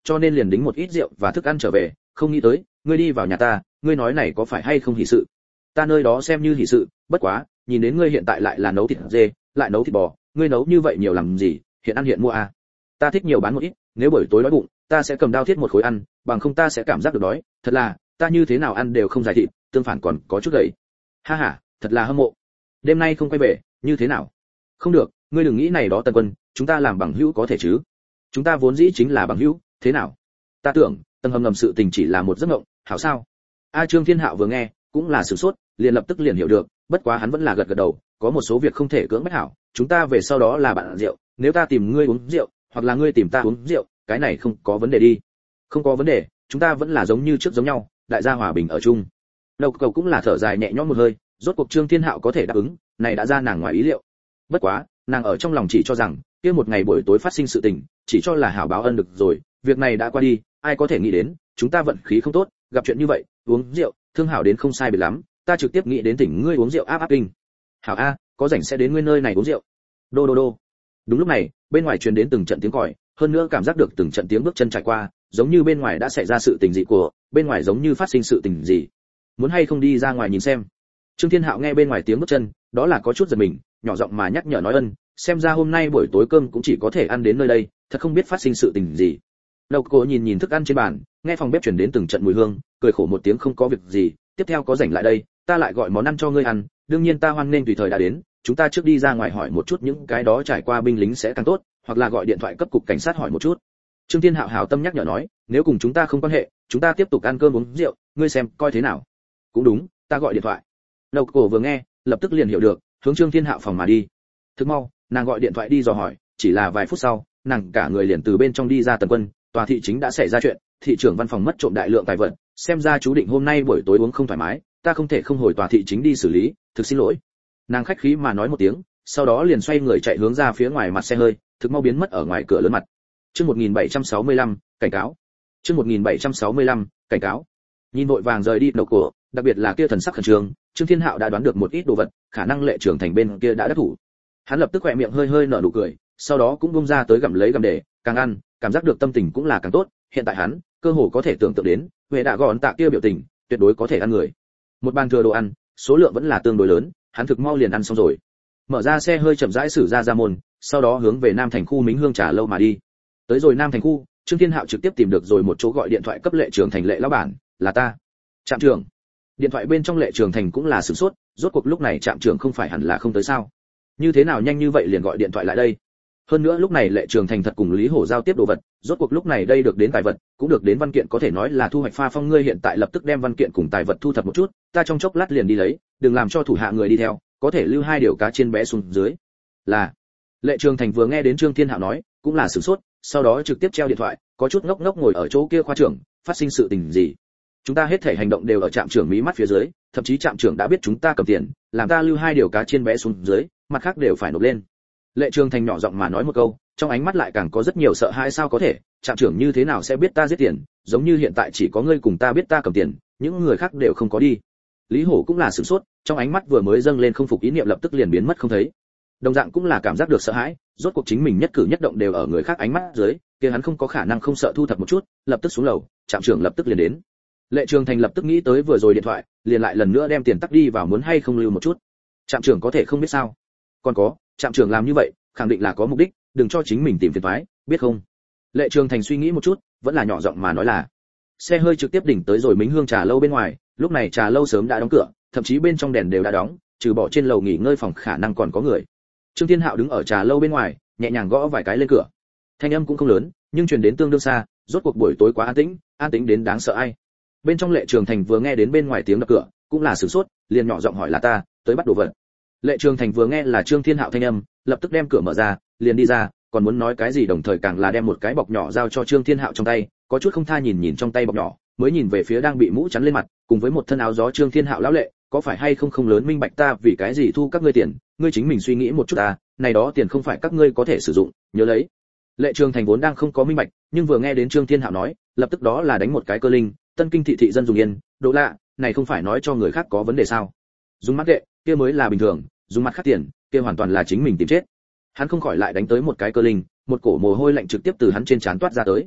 cho nên liền đính một ít rượu và thức ăn trở về, không nghĩ tới ngươi đi vào nhà ta, ngươi nói này có phải hay không hỷ sự? Ta nơi đó xem như hỷ sự, bất quá nhìn đến ngươi hiện tại lại là nấu thịt dê, lại nấu thịt bò, ngươi nấu như vậy nhiều làm gì, hiện ăn hiện mua à? Ta thích nhiều bán một ít, nếu buổi tối đói bụng ta sẽ cầm đao thiết một khối ăn, bằng không ta sẽ cảm giác được đói, thật là ta như thế nào ăn đều không giải thịt, tương phản còn có chút gầy. Ha ha, thật là hâm mộ. Đêm nay không quay về, như thế nào? Không được, ngươi đừng nghĩ này đó Tần Quân, chúng ta làm bằng hữu có thể chứ? Chúng ta vốn dĩ chính là bằng hữu, thế nào? Ta tưởng tầng hầm ngầm sự tình chỉ là một giấc mộng, hảo sao? A Trương Thiên Hạo vừa nghe cũng là sửng sốt, liền lập tức liền hiểu được, bất quá hắn vẫn là gật gật đầu, có một số việc không thể cưỡng bách hảo, chúng ta về sau đó là bạn rượu, nếu ta tìm ngươi uống rượu, hoặc là ngươi tìm ta uống rượu, cái này không có vấn đề đi. Không có vấn đề, chúng ta vẫn là giống như trước giống nhau, đại gia hòa bình ở chung. Đầu cầu cũng là thở dài nhẹ nhõm một hơi, rốt cuộc Trương Thiên Hạo có thể đáp ứng, này đã ra nàng ngoài ý liệu. Bất quá, nàng ở trong lòng chỉ cho rằng, kia một ngày buổi tối phát sinh sự tình, chỉ cho là hảo báo ân được rồi, việc này đã qua đi, ai có thể nghĩ đến, chúng ta vận khí không tốt, gặp chuyện như vậy, uống rượu, thương hảo đến không sai biệt lắm, ta trực tiếp nghĩ đến tỉnh ngươi uống rượu áp áp kinh. Hảo a, có rảnh sẽ đến ngươi nơi này uống rượu. Đô đô đô. Đúng lúc này, bên ngoài truyền đến từng trận tiếng còi, hơn nữa cảm giác được từng trận tiếng bước chân trải qua, giống như bên ngoài đã xảy ra sự tình gì của, bên ngoài giống như phát sinh sự tình gì. Muốn hay không đi ra ngoài nhìn xem? Trương Thiên Hạo nghe bên ngoài tiếng bước chân, đó là có chút giật mình, nhỏ giọng mà nhắc nhở nói ân, xem ra hôm nay buổi tối cơm cũng chỉ có thể ăn đến nơi đây, thật không biết phát sinh sự tình gì. Đầu cổ nhìn nhìn thức ăn trên bàn, nghe phòng bếp truyền đến từng trận mùi hương, cười khổ một tiếng không có việc gì, tiếp theo có rảnh lại đây, ta lại gọi món ăn cho ngươi ăn, đương nhiên ta hoan nghênh tùy thời đã đến, chúng ta trước đi ra ngoài hỏi một chút những cái đó trải qua binh lính sẽ càng tốt, hoặc là gọi điện thoại cấp cục cảnh sát hỏi một chút. Trương Thiên Hạo hảo tâm nhắc nhở nói, nếu cùng chúng ta không quan hệ, chúng ta tiếp tục ăn cơm uống rượu, ngươi xem coi thế nào. Cũng đúng, ta gọi điện thoại. Đầu cổ vừa nghe, lập tức liền hiểu được, hướng Trương Thiên Hạo phòng mà đi. Thức mau, nàng gọi điện thoại đi dò hỏi, chỉ là vài phút sau, nàng cả người liền từ bên trong đi ra. Tần Quân, tòa thị chính đã xảy ra chuyện, thị trưởng văn phòng mất trộm đại lượng tài vật, xem ra chú định hôm nay buổi tối uống không thoải mái, ta không thể không hồi tòa thị chính đi xử lý, thực xin lỗi. Nàng khách khí mà nói một tiếng, sau đó liền xoay người chạy hướng ra phía ngoài mặt xe hơi, thực mau biến mất ở ngoài cửa lớn mặt. Chương 1765, cảnh cáo. Chương 1765, cảnh cáo. Nhìn vội vàng rời đi đầu cổ, đặc biệt là kia thần sắc khẩn trương, Trương Thiên Hạo đã đoán được một ít đồ vật, khả năng Lệ Trường Thành bên kia đã đắc thủ. Hắn lập tức khỏe miệng hơi hơi nở nụ cười, sau đó cũng bung ra tới gặm lấy gặm để, càng ăn, cảm giác được tâm tình cũng là càng tốt, hiện tại hắn, cơ hồ có thể tưởng tượng đến, Huệ đã gọn tạ kia biểu tình, tuyệt đối có thể ăn người. Một bàn thừa đồ ăn, số lượng vẫn là tương đối lớn, hắn thực mau liền ăn xong rồi. Mở ra xe hơi chậm rãi xử ra môn, sau đó hướng về Nam Thành khu Mính Hương trà lâu mà đi. Tới rồi Nam Thành khu, Trương Thiên Hạo trực tiếp tìm được rồi một chỗ gọi điện thoại cấp Lệ Trường Thành. Lệ lão bản, là ta. Trạm trưởng. Điện thoại bên trong Lệ Trường Thành cũng là sửng sốt, rốt cuộc lúc này trạm trưởng không phải hẳn là không tới sao? Như thế nào nhanh như vậy liền gọi điện thoại lại đây? Hơn nữa lúc này Lệ Trường Thành thật cùng Lý Hổ giao tiếp đồ vật, rốt cuộc lúc này đây được đến tài vật, cũng được đến văn kiện, có thể nói là thu hoạch pha phong. Ngươi hiện tại lập tức đem văn kiện cùng tài vật thu thập một chút, ta trong chốc lát liền đi lấy, đừng làm cho thủ hạ người đi theo, có thể lưu 2 điều cá chiên bé xuống dưới. Là. Lệ Trường Thành vừa nghe đến Trương Thiên Hạo nói, cũng là sửng sốt, sau đó trực tiếp treo điện thoại, có chút ngốc ngốc ngồi ở chỗ kia. Khoa trưởng, phát sinh sự tình gì? Chúng ta hết thể hành động đều ở trạm trưởng mí mắt phía dưới, thậm chí trạm trưởng đã biết chúng ta cầm tiền, làm ta lưu 2 điều cá chiên bé xuống dưới, mặt khác đều phải nộp lên. Lệ Trường Thành nhỏ giọng mà nói một câu, trong ánh mắt lại càng có rất nhiều sợ hãi. Sao có thể, trạm trưởng như thế nào sẽ biết ta giết tiền, giống như hiện tại chỉ có ngươi cùng ta biết ta cầm tiền, những người khác đều không có đi. Lý Hổ cũng là sửng sốt, trong ánh mắt vừa mới dâng lên không phục ý niệm lập tức liền biến mất không thấy. Đồng dạng cũng là cảm giác được sợ hãi, rốt cuộc chính mình nhất cử nhất động đều ở người khác ánh mắt dưới, kia hắn không có khả năng không sợ thu thập một chút, lập tức xuống lầu, trạm trưởng lập tức liền đến. Lệ Trường Thành lập tức nghĩ tới vừa rồi điện thoại, liền lại lần nữa đem tiền tắc đi vào, muốn hay không lưu một chút. Trạm trưởng có thể không biết sao? Còn có, trạm trưởng làm như vậy, khẳng định là có mục đích, đừng cho chính mình tìm phiền toái, biết không? Lệ Trường Thành suy nghĩ một chút, vẫn là nhỏ giọng mà nói là. Xe hơi trực tiếp đỉnh tới rồi Mính Hương trà lâu bên ngoài, lúc này trà lâu sớm đã đóng cửa, thậm chí bên trong đèn đều đã đóng, trừ bỏ trên lầu nghỉ ngơi phòng khả năng còn có người. Trương Thiên Hạo đứng ở trà lâu bên ngoài, nhẹ nhàng gõ vài cái lên cửa. Thanh âm cũng không lớn, nhưng truyền đến tương đương xa, rốt cuộc buổi tối quá an tĩnh đến đáng sợ ai. Bên trong Lệ Trường Thành vừa nghe đến bên ngoài tiếng đập cửa, cũng là sửng sốt, liền nhỏ giọng hỏi là ta, tới bắt đồ vật. Lệ Trường Thành vừa nghe là Trương Thiên Hạo thanh âm, lập tức đem cửa mở ra, liền đi ra, còn muốn nói cái gì đồng thời càng là đem một cái bọc nhỏ giao cho Trương Thiên Hạo trong tay, có chút không tha nhìn nhìn trong tay bọc nhỏ, mới nhìn về phía đang bị mũ chắn lên mặt, cùng với một thân áo gió Trương Thiên Hạo. Lão Lệ, có phải hay không không lớn minh bạch ta vì cái gì thu các ngươi tiền, ngươi chính mình suy nghĩ một chút à, này đó tiền không phải các ngươi có thể sử dụng, nhớ lấy. Lệ Trường Thành vốn đang không có minh bạch, nhưng vừa nghe đến Trương Thiên Hạo nói, lập tức đó là đánh một cái cơ linh, Tân Kinh thị thị dân dùng yên, độ lạ, này không phải nói cho người khác có vấn đề sao? Dùng mắt đệ, kia mới là bình thường, dùng mặt khác tiền, kia hoàn toàn là chính mình tìm chết. Hắn không khỏi lại đánh tới một cái cơ linh, một cổ mồ hôi lạnh trực tiếp từ hắn trên trán toát ra tới.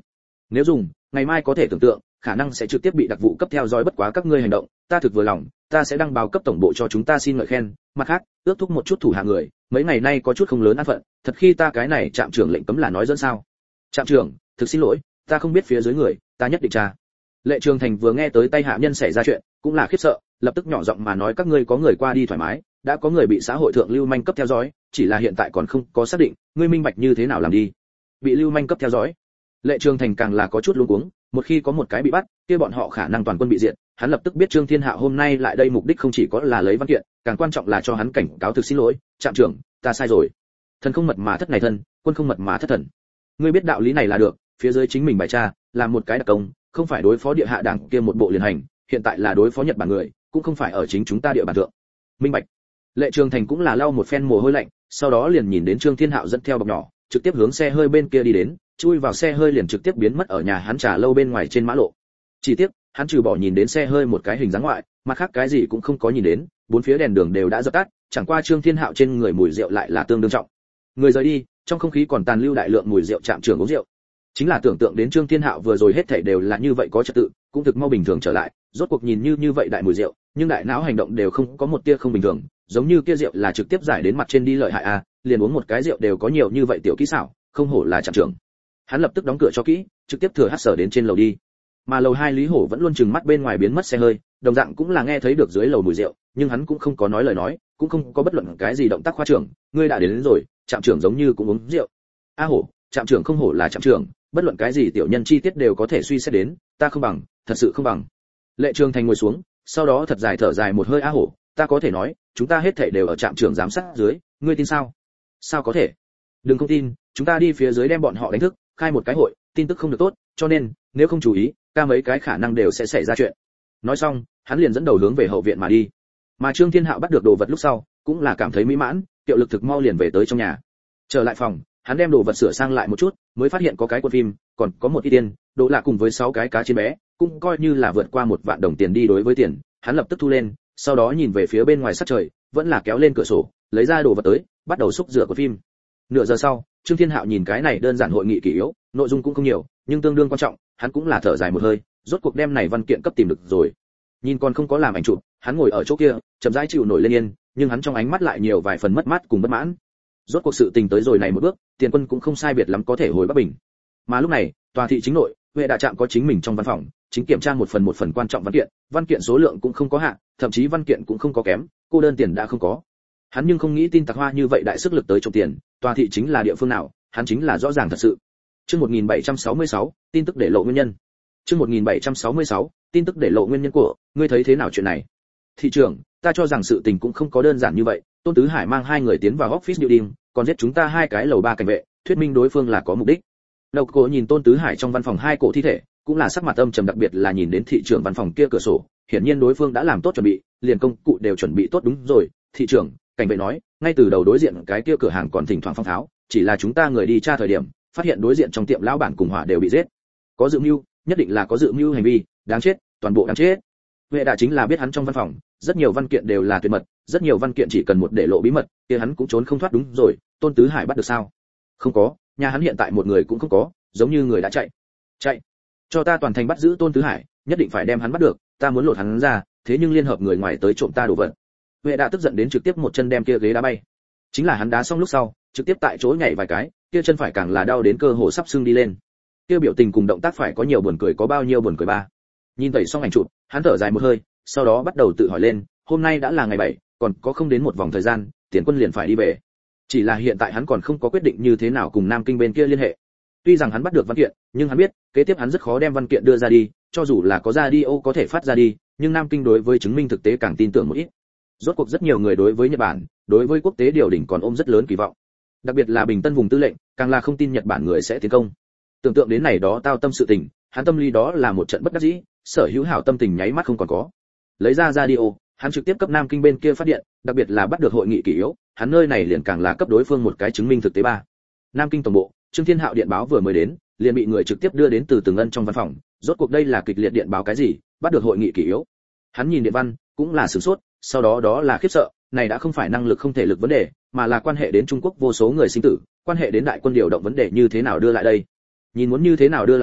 Nếu dùng, ngày mai có thể tưởng tượng, khả năng sẽ trực tiếp bị đặc vụ cấp theo dõi, bất quá các ngươi hành động, ta thực vừa lòng, ta sẽ đăng báo cấp tổng bộ cho chúng ta xin ngợi khen, mặt khác, ước thúc một chút thủ hạ người, mấy ngày nay có chút không lớn an phận, thật khi ta cái này trạm trưởng lệnh cấm là nói dẫn sao? Trạm trưởng, thực xin lỗi, ta không biết phía dưới người, ta nhất định tra. Lệ Trường Thành vừa nghe tới tay hạ nhân xảy ra chuyện, cũng là khiếp sợ, lập tức nhỏ giọng mà nói các ngươi có người qua đi thoải mái, đã có người bị xã hội thượng lưu manh cấp theo dõi, chỉ là hiện tại còn không có xác định, ngươi minh bạch như thế nào làm đi. Bị lưu manh cấp theo dõi. Lệ Trường Thành càng là có chút luống cuống, một khi có một cái bị bắt, kia bọn họ khả năng toàn quân bị diệt, hắn lập tức biết Trương Thiên Hạo hôm nay lại đây mục đích không chỉ có là lấy văn kiện, càng quan trọng là cho hắn cảnh cáo thực xin lỗi, trạm trưởng, ta sai rồi. Thần không mật mà thất này thân, quân không mật mà thất thần. Ngươi biết đạo lý này là được, phía dưới chính mình bài tra, làm một cái đặc công, không phải đối phó địa hạ đảng kia một bộ liền hành, hiện tại là đối phó Nhật Bản người, cũng không phải ở chính chúng ta địa bàn thượng. Minh bạch. Lệ Trường Thành cũng là lau một phen mồ hôi lạnh, sau đó liền nhìn đến Trương Thiên Hạo dẫn theo bọc nhỏ, trực tiếp hướng xe hơi bên kia đi đến, chui vào xe hơi liền trực tiếp biến mất ở nhà hắn trà lâu bên ngoài trên mã lộ. Chỉ tiếc, hắn trừ bỏ nhìn đến xe hơi một cái hình dáng ngoại, mặt khác cái gì cũng không có nhìn đến, bốn phía đèn đường đều đã dập tắt, chẳng qua Trương Thiên Hạo trên người mùi rượu lại là tương đương trọng. Người rời đi, trong không khí còn tàn lưu đại lượng mùi rượu, trạm trưởng uống rượu. Chính là tưởng tượng đến Trương Thiên Hạo vừa rồi hết thảy đều là như vậy có trật tự, cũng thực mau bình thường trở lại, rốt cuộc nhìn như vậy đại mùi rượu, nhưng đại não hành động đều không có một tia không bình thường, giống như kia rượu là trực tiếp giải đến mặt trên đi lợi hại a, liền uống một cái rượu đều có nhiều như vậy tiểu kỹ xảo, không hổ là trạm trưởng. Hắn lập tức đóng cửa cho kỹ, trực tiếp thừa hắt sở đến trên lầu đi. Mà lầu 2 Lý Hổ vẫn luôn chừng mắt bên ngoài biến mất xe hơi, đồng dạng cũng là nghe thấy được dưới lầu mùi rượu, nhưng hắn cũng không có nói lời nói, cũng không có bất luận cái gì động tác khoa trưởng, ngươi đã đến rồi, trạm trưởng giống như cũng uống rượu. A hổ, trạm trưởng không hổ là trạm trưởng, bất luận cái gì tiểu nhân chi tiết đều có thể suy xét đến, ta không bằng, thật sự không bằng. Lệ Trường Thành ngồi xuống, sau đó thật dài thở dài một hơi, a hổ, ta có thể nói, chúng ta hết thảy đều ở trạm trưởng giám sát dưới, ngươi tin sao? Sao có thể? Đừng không tin, chúng ta đi phía dưới đem bọn họ đánh thức, khai một cái hội, tin tức không được tốt, cho nên, nếu không chú ý, ca mấy cái khả năng đều sẽ xảy ra chuyện. Nói xong, hắn liền dẫn đầu hướng về hậu viện mà đi. Mà Trương Thiên Hạo bắt được đồ vật lúc sau, cũng là cảm thấy mỹ mãn, hiệu lực thực mau liền về tới trong nhà. Trở lại phòng, hắn đem đồ vật sửa sang lại một chút, mới phát hiện có cái cuộn phim, còn có một ít tiền, đồ lạ cùng với 6 cái cá chiên bé, cũng coi như là vượt qua 1 vạn đồng tiền đi đối với tiền, hắn lập tức thu lên, sau đó nhìn về phía bên ngoài sắc trời, vẫn là kéo lên cửa sổ, lấy ra đồ vật tới, bắt đầu xúc rửa cuộn phim. Nửa giờ sau, Trương Thiên Hạo nhìn cái này đơn giản hội nghị kỷ yếu, nội dung cũng không nhiều, nhưng tương đương quan trọng, hắn cũng là thở dài một hơi, rốt cuộc đem này văn kiện cấp tìm được rồi. Nhìn còn không có làm ảnh chụp, hắn ngồi ở chỗ kia, chậm rãi chịu nổi lên yên, nhưng hắn trong ánh mắt lại nhiều vài phần mất mát cùng bất mãn. Rốt cuộc sự tình tới rồi này một bước, Tiền Quân cũng không sai biệt lắm có thể hồi Bắc Bình. Mà lúc này, tòa thị chính nội, Huệ Đạ Trạm có chính mình trong văn phòng, chính kiểm tra một phần quan trọng văn kiện số lượng cũng không có hạn, thậm chí văn kiện cũng không có kém, cô đơn tiền đã không có. Hắn nhưng không nghĩ tin tặc hoa như vậy đại sức lực tới trộm tiền, tòa thị chính là địa phương nào, hắn chính là rõ ràng thật sự. Chương 1766, tin tức để lộ nguyên nhân. Chương 1766, tin tức để lộ nguyên nhân của, ngươi thấy thế nào chuyện này? Thị trưởng, ta cho rằng sự tình cũng không có đơn giản như vậy, Tôn Tứ Hải mang 2 người tiến vào office building, còn giết chúng ta 2 cái lầu 3 cảnh vệ, thuyết minh đối phương là có mục đích. Đầu cổ nhìn Tôn Tứ Hải trong văn phòng 2 cổ thi thể, cũng là sắc mặt âm trầm, đặc biệt là nhìn đến thị trưởng văn phòng kia cửa sổ, hiển nhiên đối phương đã làm tốt chuẩn bị, liền công cụ đều chuẩn bị tốt. Đúng rồi, thị trưởng, cảnh vệ nói, ngay từ đầu đối diện cái kia cửa hàng còn thỉnh thoảng phong tháo, chỉ là chúng ta người đi tra thời điểm, phát hiện đối diện trong tiệm lão bản cùng hỏa đều bị giết. Có dự mưu, nhất định là có dự mưu hành vi, đáng chết, toàn bộ đáng chết. Huệ Đạ chính là biết hắn trong văn phòng, rất nhiều văn kiện đều là tuyệt mật, rất nhiều văn kiện chỉ cần một để lộ bí mật, kia hắn cũng trốn không thoát. Đúng rồi, Tôn Tứ Hải bắt được sao? Không có, nhà hắn hiện tại một người cũng không có, giống như người đã chạy. Chạy? Cho ta toàn thành bắt giữ Tôn Tứ Hải, nhất định phải đem hắn bắt được, ta muốn lột hắn ra, thế nhưng liên hợp người ngoài tới trộm ta đồ vật. Huệ Đạ tức giận đến trực tiếp một chân đem kia ghế đá bay. Chính là hắn đá xong lúc sau, trực tiếp tại chỗ nhảy vài cái, kia chân phải càng là đau đến cơ hồ sắp sưng đi lên. Kia biểu tình cùng động tác phải có nhiều buồn cười có bao nhiêu buồn cười ba. Nhìn tẩy xong ảnh chụp, hắn thở dài một hơi, sau đó bắt đầu tự hỏi lên, hôm nay đã là ngày 7, còn có không đến một vòng thời gian, Tiền Quân liền phải đi về. Chỉ là hiện tại hắn còn không có quyết định như thế nào cùng Nam Kinh bên kia liên hệ. Tuy rằng hắn bắt được văn kiện, nhưng hắn biết, kế tiếp hắn rất khó đem văn kiện đưa ra đi, cho dù là có radio có thể phát ra đi, nhưng Nam Kinh đối với chứng minh thực tế càng tin tưởng một ít. Rốt cuộc rất nhiều người đối với Nhật Bản, đối với quốc tế điều đỉnh còn ôm rất lớn kỳ vọng. Đặc biệt là Bình Tân vùng tư lệnh, càng là không tin Nhật Bản người sẽ tiến công. Tưởng tượng đến này đó tao tâm sự tình, hắn tâm lý đó là một trận bất đắc dĩ, sở hữu hảo tâm tình nháy mắt không còn có. Lấy ra radio, hắn trực tiếp cấp Nam Kinh bên kia phát điện, đặc biệt là bắt được hội nghị kỷ yếu, hắn nơi này liền càng là cấp đối phương một cái chứng minh thực tế ba. Nam Kinh tổng bộ, Trương Thiên Hạo điện báo vừa mới đến, liền bị người trực tiếp đưa đến từ Từ Ngân trong văn phòng, rốt cuộc đây là kịch liệt điện báo cái gì, bắt được hội nghị kỷ yếu. Hắn nhìn điện văn, cũng là sửng sốt, sau đó đó là khiếp sợ, này đã không phải năng lực không thể lực vấn đề, mà là quan hệ đến Trung Quốc vô số người sinh tử, quan hệ đến đại quân điều động vấn đề như thế nào đưa lại đây. Nhìn muốn như thế nào đưa lại đây,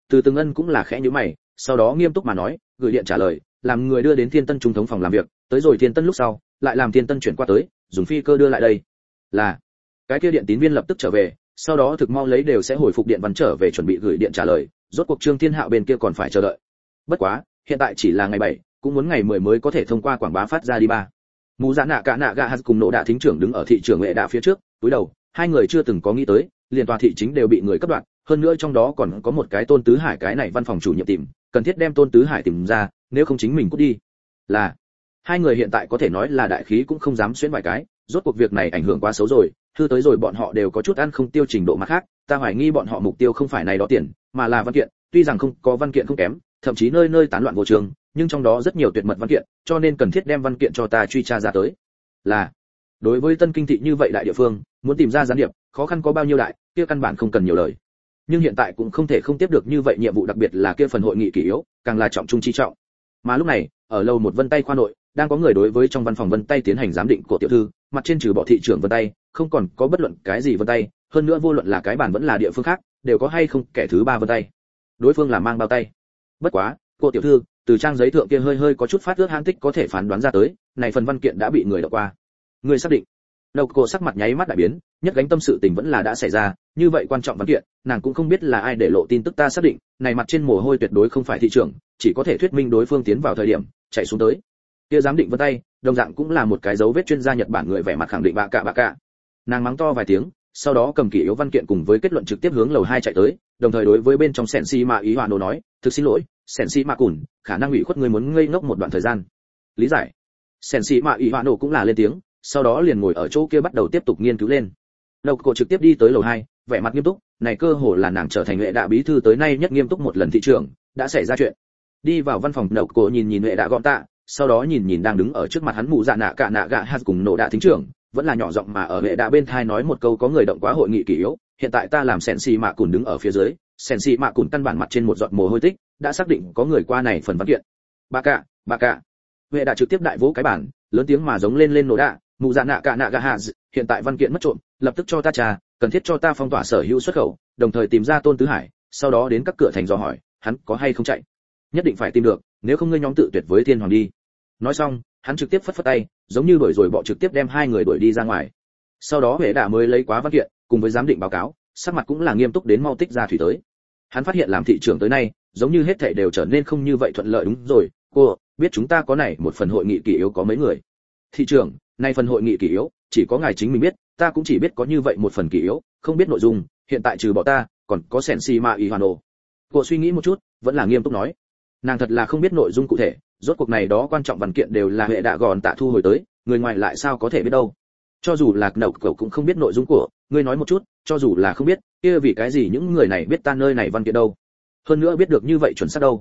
Từ Từng Ân cũng là khẽ nhíu mày, sau đó nghiêm túc mà nói, gửi điện trả lời, làm người đưa đến Thiên Tân trung thống phòng làm việc, tới rồi Thiên Tân lúc sau, lại làm Thiên Tân chuyển qua tới, dùng phi cơ đưa lại đây. Là, cái kia điện tín viên lập tức trở về, sau đó thực mau lấy đều sẽ hồi phục điện văn trở về chuẩn bị gửi điện trả lời, rốt cuộc Trương Thiên Hạo bên kia còn phải chờ đợi. Bất quá, hiện tại chỉ là ngày 7, cũng muốn ngày 10 mới có thể thông qua quảng bá phát ra đi ba. Mù Dạ Nạ Cả Nạ Gạ Hạt cùng Nộ Đạ thính trưởng đứng ở thị trường Nghệ Đạ phía trước, túi đầu, hai người chưa từng có nghĩ tới, liền tòa thị chính đều bị người cấp đoạt, hơn nữa trong đó còn có một cái Tôn Tứ Hải cái này văn phòng chủ nhiệm tìm, cần thiết đem Tôn Tứ Hải tìm ra, nếu không chính mình cút đi. Là, hai người hiện tại có thể nói là đại khí cũng không dám xuyến vài cái, rốt cuộc việc này ảnh hưởng quá xấu rồi, thư tới rồi bọn họ đều có chút ăn không tiêu trình độ mà khác, ta hoài nghi bọn họ mục tiêu không phải này đó tiền, mà là văn kiện, tuy rằng không có văn kiện không kém, thậm chí nơi nơi tán loạn vô trường, nhưng trong đó rất nhiều tuyệt mật văn kiện, cho nên cần thiết đem văn kiện cho ta truy tra ra tới. Là, đối với Tân Kinh thị như vậy đại địa phương, muốn tìm ra gián điệp, khó khăn có bao nhiêu đại, kia căn bản không cần nhiều lời. Nhưng hiện tại cũng không thể không tiếp được như vậy nhiệm vụ, đặc biệt là kia phần hội nghị kỷ yếu, càng là trọng trung chi trọng. Mà lúc này, ở lầu một Vân Tay khoa nội, đang có người đối với trong văn phòng Vân Tay tiến hành giám định của tiểu thư, mặt trên trừ bỏ thị trưởng Vân Tay, không còn có bất luận cái gì Vân Tay, hơn nữa vô luận là cái bản vẫn là địa phương khác, đều có hay không kẻ thứ ba Vân Tay. Đối phương là mang bao tay. Bất quá, cô tiểu thư, từ trang giấy thượng kia hơi có chút phát ước hãn tích có thể phán đoán ra tới, này phần văn kiện đã bị người đọc qua. Người xác định? Đầu cô sắc mặt nháy mắt đại biến, nhất gánh tâm sự tình vẫn là đã xảy ra, như vậy quan trọng văn kiện, nàng cũng không biết là ai để lộ tin tức, ta xác định, này mặt trên mồ hôi tuyệt đối không phải thị trưởng, chỉ có thể thuyết minh đối phương tiến vào thời điểm chạy xuống tới. Kia giám định Vân Tay, đồng dạng cũng là một cái dấu vết chuyên gia Nhật Bản người vẻ mặt khẳng định bạ cạ. Nàng mắng to vài tiếng, sau đó cầm kỷ yếu văn kiện cùng với kết luận trực tiếp hướng lầu 2 chạy tới, đồng thời đối với bên trong Sẻn Si Mạ Ý Hoàn Đồ nói, thực xin lỗi, Sẻn Si Mạ Cùn, khả năng ủy khuất người muốn ngây ngốc một đoạn thời gian. Lý giải. Sẻn Si Mạ Ý Hoàn Đồ cũng là lên tiếng, sau đó liền ngồi ở chỗ kia bắt đầu tiếp tục nghiên cứu lên. Đầu cổ trực tiếp đi tới lầu 2, vẻ mặt nghiêm túc, này cơ hồ là nàng trở thành Nghệ Đạ bí thư tới nay nhất nghiêm túc một lần thị trưởng, đã xảy ra chuyện. Đi vào văn phòng, Đầu cổ nhìn Nghệ Đạ gọn tạ, sau đó nhìn đang đứng ở trước mặt hắn Mù Dạ Nạ Cả Nạ Gạ Hạt cùng Nộ Đạ thính trưởng, vẫn là nhỏ giọng mà ở Nghệ Đạ bên tai nói một câu, có người động quá hội nghị kỷ yếu, hiện tại ta làm Sẻn Si Mạ Cùn đứng ở phía dưới, Sẻn Si Mạ Cùn căn bản mặt trên một giọt mồ hôi tích, đã xác định có người qua này phần văn kiện. Bà cạ. Nghệ Đạ trực tiếp đại vỗ cái bản, lớn tiếng mà giống lên Nộ Đạ, Mù Dạ Nạ Cả Nạ Gạ Hạt, hiện tại văn kiện mất trộm, lập tức cho ta tra, cần thiết cho ta phong tỏa sở hữu xuất khẩu, đồng thời tìm ra Tôn Tứ Hải, sau đó đến các cửa thành dò hỏi, hắn có hay không chạy. Nhất định phải tìm được, nếu không ngươi nhóm tự tuyệt với Thiên Hoàng đi. Nói xong, hắn trực tiếp phất tay, giống như đuổi rồi bỏ trực tiếp đem hai người đuổi đi ra ngoài. Sau đó Huệ Đạ mới lấy quá văn kiện, cùng với giám định báo cáo, sắc mặt cũng là nghiêm túc đến mau tích ra thủy tới. Hắn phát hiện làm thị trưởng tới nay, giống như hết thảy đều trở nên không như vậy thuận lợi. Đúng rồi, cô biết chúng ta có này một phần hội nghị kỷ yếu có mấy người? Thị trưởng, nay phần hội nghị kỷ yếu, chỉ có ngài chính mình biết, ta cũng chỉ biết có như vậy một phần kỷ yếu, không biết nội dung, hiện tại trừ bỏ ta, còn có Sẻn Si Mạ Ý Hoàn Đồ. Cô suy nghĩ một chút, vẫn là nghiêm túc nói. Nàng thật là không biết nội dung cụ thể, rốt cuộc này đó quan trọng văn kiện đều là Hệ Đạ gòn tạ thu hồi tới, người ngoài lại sao có thể biết đâu. Cho dù là Đậu Cẩu cũng không biết nội dung của, ngươi nói một chút, cho dù là không biết, kia vì cái gì những người này biết ta nơi này văn kiện đâu? Hơn nữa biết được như vậy chuẩn xác đâu?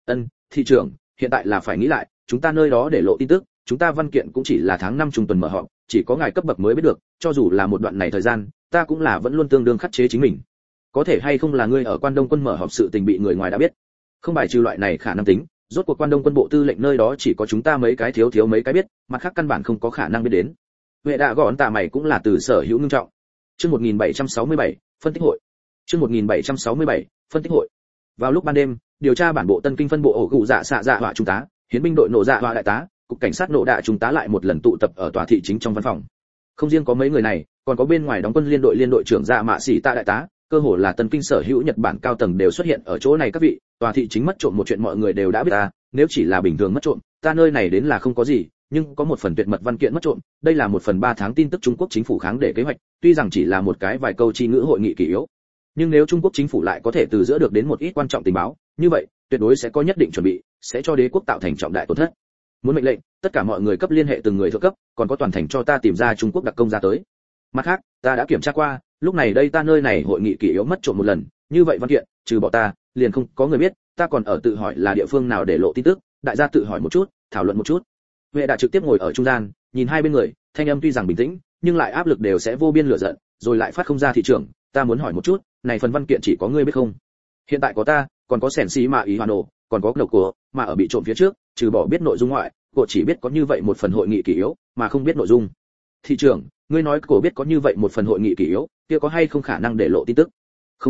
Thị trưởng, hiện tại là phải nghĩ lại, chúng ta nơi đó để lộ tin tức, chúng ta văn kiện cũng chỉ là tháng 5 trung tuần mở họp, chỉ có ngài cấp bậc mới biết được, cho dù là một đoạn này thời gian, ta cũng là vẫn luôn tương đương khắc chế chính mình. Có thể hay không là ngươi ở Quan Đông quân mở họp sự tình bị người ngoài đã biết? Không bài trừ loại này khả năng tính, rốt cuộc Quan Đông quân bộ tư lệnh nơi đó chỉ có chúng ta mấy cái thiếu mấy cái biết, mặt khác căn bản không có khả năng biết đến. Huệ Đạ gọn tạ mày cũng là từ sở hữu ngưng trọng. Chương 1767, phân tích hội. Chương 1767, phân tích hội. Vào lúc ban đêm, điều tra bản bộ Tân Kinh phân bộ ổ gù dạ xạ dạ họa trung tá, hiến binh đội nổ dạ họa đại tá, cục cảnh sát nổ đạ trung tá lại một lần tụ tập ở tòa thị chính trong văn phòng. Không riêng có mấy người này, còn có bên ngoài đóng quân liên đội trưởng dạ mạ sĩ tạ đại tá, cơ hồ là Tân Kinh sở hữu Nhật Bản cao tầng đều xuất hiện ở chỗ này. Các vị, tòa thị chính mất trộm một chuyện mọi người đều đã biết ta, nếu chỉ là bình thường mất trộm, ta nơi này đến là không có gì, nhưng có một phần tuyệt mật văn kiện mất trộm, đây là 1/3 tháng tin tức Trung Quốc chính phủ kháng để kế hoạch, tuy rằng chỉ là một cái vài câu chi ngữ hội nghị kỷ yếu, nhưng nếu Trung Quốc chính phủ lại có thể từ giữa được đến một ít quan trọng tình báo, như vậy, tuyệt đối sẽ có nhất định chuẩn bị, sẽ cho đế quốc tạo thành trọng đại tổn thất. Muốn mệnh lệnh, tất cả mọi người cấp liên hệ từng người thượng cấp, còn có toàn thành cho ta tìm ra Trung Quốc đặc công ra tới. Mặt khác, ta đã kiểm tra qua, lúc này đây ta nơi này hội nghị kỷ yếu mất trộm một lần, như vậy văn kiện, trừ bỏ ta, liền không có người biết, ta còn ở tự hỏi là địa phương nào để lộ tin tức, đại gia tự hỏi một chút, thảo luận một chút. Huệ đã trực tiếp ngồi ở trung gian, nhìn hai bên người, thanh âm tuy rằng bình tĩnh, nhưng lại áp lực đều sẽ vô biên lửa giận, rồi lại phát không ra thị trường, ta muốn hỏi một chút, này phần văn kiện chỉ có ngươi biết không? Hiện tại có ta, còn có Sẻn Si Mạ Ý Hoàn Đồ, còn có Độc của, mà ở bị trộm phía trước, trừ bỏ biết nội dung ngoại, cô chỉ biết có như vậy một phần hội nghị kỷ yếu, mà không biết nội dung. Thị trưởng, ngươi nói cô biết có như vậy một phần hội nghị kỷ yếu, kia có hay không khả năng để lộ tin tức? Không có,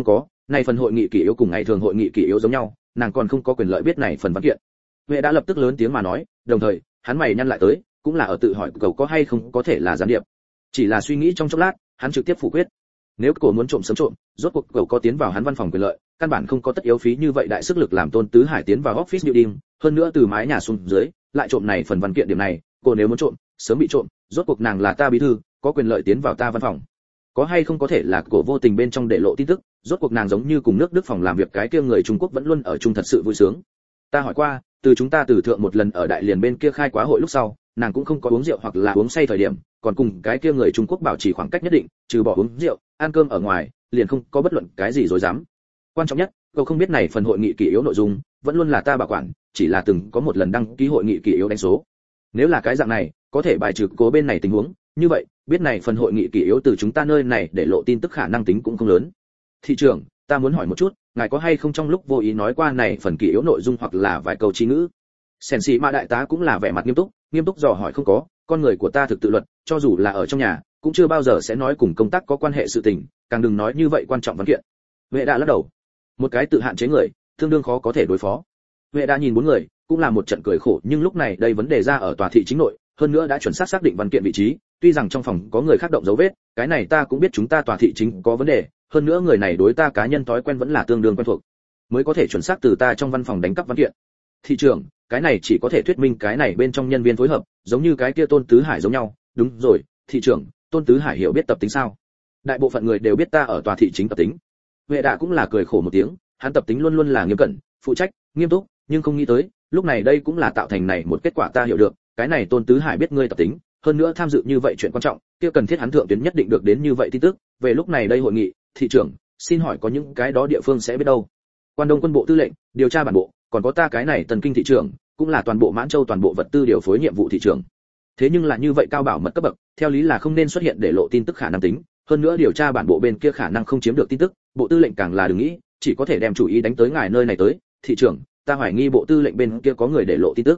này phần hội nghị kỷ yếu cùng ngày thường hội nghị kỷ yếu giống nhau, nàng còn không có quyền lợi biết này phần văn kiện. Huệ đã lập tức lớn tiếng mà nói, đồng thời hắn mày nhăn lại tới, cũng là ở tự hỏi cậu có hay không có thể là gián điệp. Chỉ là suy nghĩ trong chốc lát, hắn trực tiếp phủ quyết. Nếu cậu muốn trộm sớm trộm, rốt cuộc cậu có tiến vào hắn văn phòng quyền lợi, căn bản không có tất yếu phí như vậy đại sức lực làm Tôn Tứ Hải tiến vào office building, hơn nữa từ mái nhà xuống dưới, lại trộm này phần văn kiện điểm này, cô nếu muốn trộm, sớm bị trộm, rốt cuộc nàng là ta bí thư, có quyền lợi tiến vào ta văn phòng. Có hay không có thể là cổ vô tình bên trong để lộ tin tức, rốt cuộc nàng giống như cùng nước Đức phòng làm việc cái kia người Trung Quốc vẫn luôn ở chung thật sự vui sướng. Ta hỏi qua, từ chúng ta từ thượng một lần ở đại liền bên kia khai quá hội lúc sau, nàng cũng không có uống rượu hoặc là uống say thời điểm, còn cùng cái kia người Trung Quốc bảo trì khoảng cách nhất định, trừ bỏ uống rượu, ăn cơm ở ngoài, liền không có bất luận cái gì dối dám. Quan trọng nhất, cậu không biết này phần hội nghị kỷ yếu nội dung, vẫn luôn là ta bảo quản, chỉ là từng có một lần đăng ký hội nghị kỷ yếu đánh số. Nếu là cái dạng này, có thể bài trừ cố bên này tình huống, như vậy, biết này phần hội nghị kỷ yếu từ chúng ta nơi này để lộ tin tức khả năng tính cũng không lớn. Thị trưởng, ta muốn hỏi một chút, ngài có hay không trong lúc vô ý nói qua này phần kỷ yếu nội dung hoặc là vài câu trí ngữ? Sèn xì mà đại tá cũng là vẻ mặt nghiêm túc dò hỏi không có, con người của ta thực tự luật, cho dù là ở trong nhà, cũng chưa bao giờ sẽ nói cùng công tác có quan hệ sự tình, càng đừng nói như vậy quan trọng văn kiện. Vệ đã lắc đầu. Một cái tự hạn chế người, tương đương khó có thể đối phó. Vệ đã nhìn bốn người, cũng là một trận cười khổ, nhưng lúc này đây vấn đề ra ở tòa thị chính nội, hơn nữa đã chuẩn xác xác định văn kiện vị trí, tuy rằng trong phòng có người khác động dấu vết, cái này ta cũng biết chúng ta tòa thị chính có vấn đề, hơn nữa người này đối ta cá nhân thói quen vẫn là tương đương quen thuộc, mới có thể chuẩn xác từ ta trong văn phòng đánh cắp văn kiện. Thị trưởng, cái này chỉ có thể thuyết minh cái này bên trong nhân viên phối hợp, giống như cái kia Tôn Tứ Hải giống nhau. Đúng rồi, thị trưởng, Tôn Tứ Hải hiểu biết tập tính sao? Đại bộ phận người đều biết ta ở tòa thị chính tập tính. Vệ Đạ cũng là cười khổ một tiếng, hắn tập tính luôn luôn là nghiêm cẩn, phụ trách, nghiêm túc, nhưng không nghĩ tới, lúc này đây cũng là tạo thành này một kết quả ta hiểu được, cái này Tôn Tứ Hải biết ngươi tập tính, hơn nữa tham dự như vậy chuyện quan trọng, kia cần thiết hắn thượng tuyến nhất định được đến như vậy tin tức, về lúc này đây hội nghị, thị trưởng, xin hỏi có những cái đó địa phương sẽ biết đâu? Quan Đông quân bộ tư lệnh, điều tra bản bộ, còn có ta cái này Tần Kinh thị trưởng, cũng là toàn bộ Mãn Châu toàn bộ vật tư điều phối nhiệm vụ thị trưởng. Thế nhưng là như vậy cao bảo mật cấp bậc, theo lý là không nên xuất hiện để lộ tin tức khả năng tính, hơn nữa điều tra bản bộ bên kia khả năng không chiếm được tin tức, bộ tư lệnh càng là đừng nghĩ, chỉ có thể đem chủ ý đánh tới ngài nơi này tới, thị trưởng, ta hoài nghi bộ tư lệnh bên kia có người để lộ tin tức.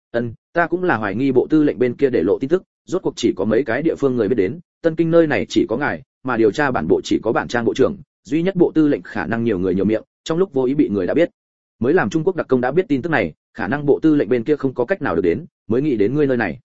Ta cũng là hoài nghi bộ tư lệnh bên kia để lộ tin tức, rốt cuộc chỉ có mấy cái địa phương người biết đến, Tân Kinh nơi này chỉ có ngài, mà điều tra bản bộ chỉ có bản trang bộ trưởng, duy nhất bộ tư lệnh khả năng nhiều người nhiều miệng, trong lúc vô ý bị người đã biết. Mới làm Trung Quốc đặc công đã biết tin tức này, khả năng bộ tư lệnh bên kia không có cách nào được đến, mới nghĩ đến ngươi nơi này.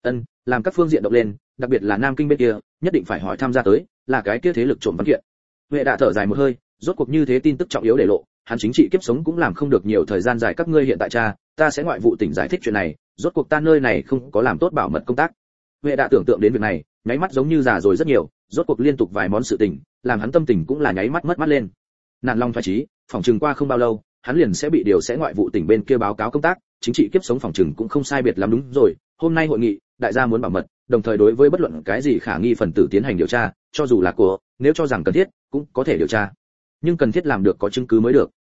Làm các phương diện động lên, đặc biệt là Nam Kinh bên kia, nhất định phải hỏi tham gia tới, là cái kia thế lực trộm văn kiện. Vệ đã thở dài một hơi, rốt cuộc như thế tin tức trọng yếu để lộ, hắn chính trị kiếp sống cũng làm không được nhiều thời gian dài, các ngươi hiện tại cha, ta sẽ ngoại vụ tỉnh giải thích chuyện này, rốt cuộc ta nơi này không có làm tốt bảo mật công tác. Vệ đã tưởng tượng đến việc này, nháy mắt giống như già rồi rất nhiều, rốt cuộc liên tục vài món sự tình, làm hắn tâm tình cũng là nháy mắt mất mát lên. Nản lòng thoái chí, phòng trừng qua không bao lâu, hắn liền sẽ bị điều sẽ ngoại vụ tỉnh bên kia báo cáo công tác, chính trị kiếp sống phòng trừng cũng không sai biệt lắm. Đúng rồi, hôm nay hội nghị, đại gia muốn bảo mật, đồng thời đối với bất luận cái gì khả nghi phần tử tiến hành điều tra, cho dù là của, nếu cho rằng cần thiết, cũng có thể điều tra. Nhưng cần thiết làm được có chứng cứ mới được.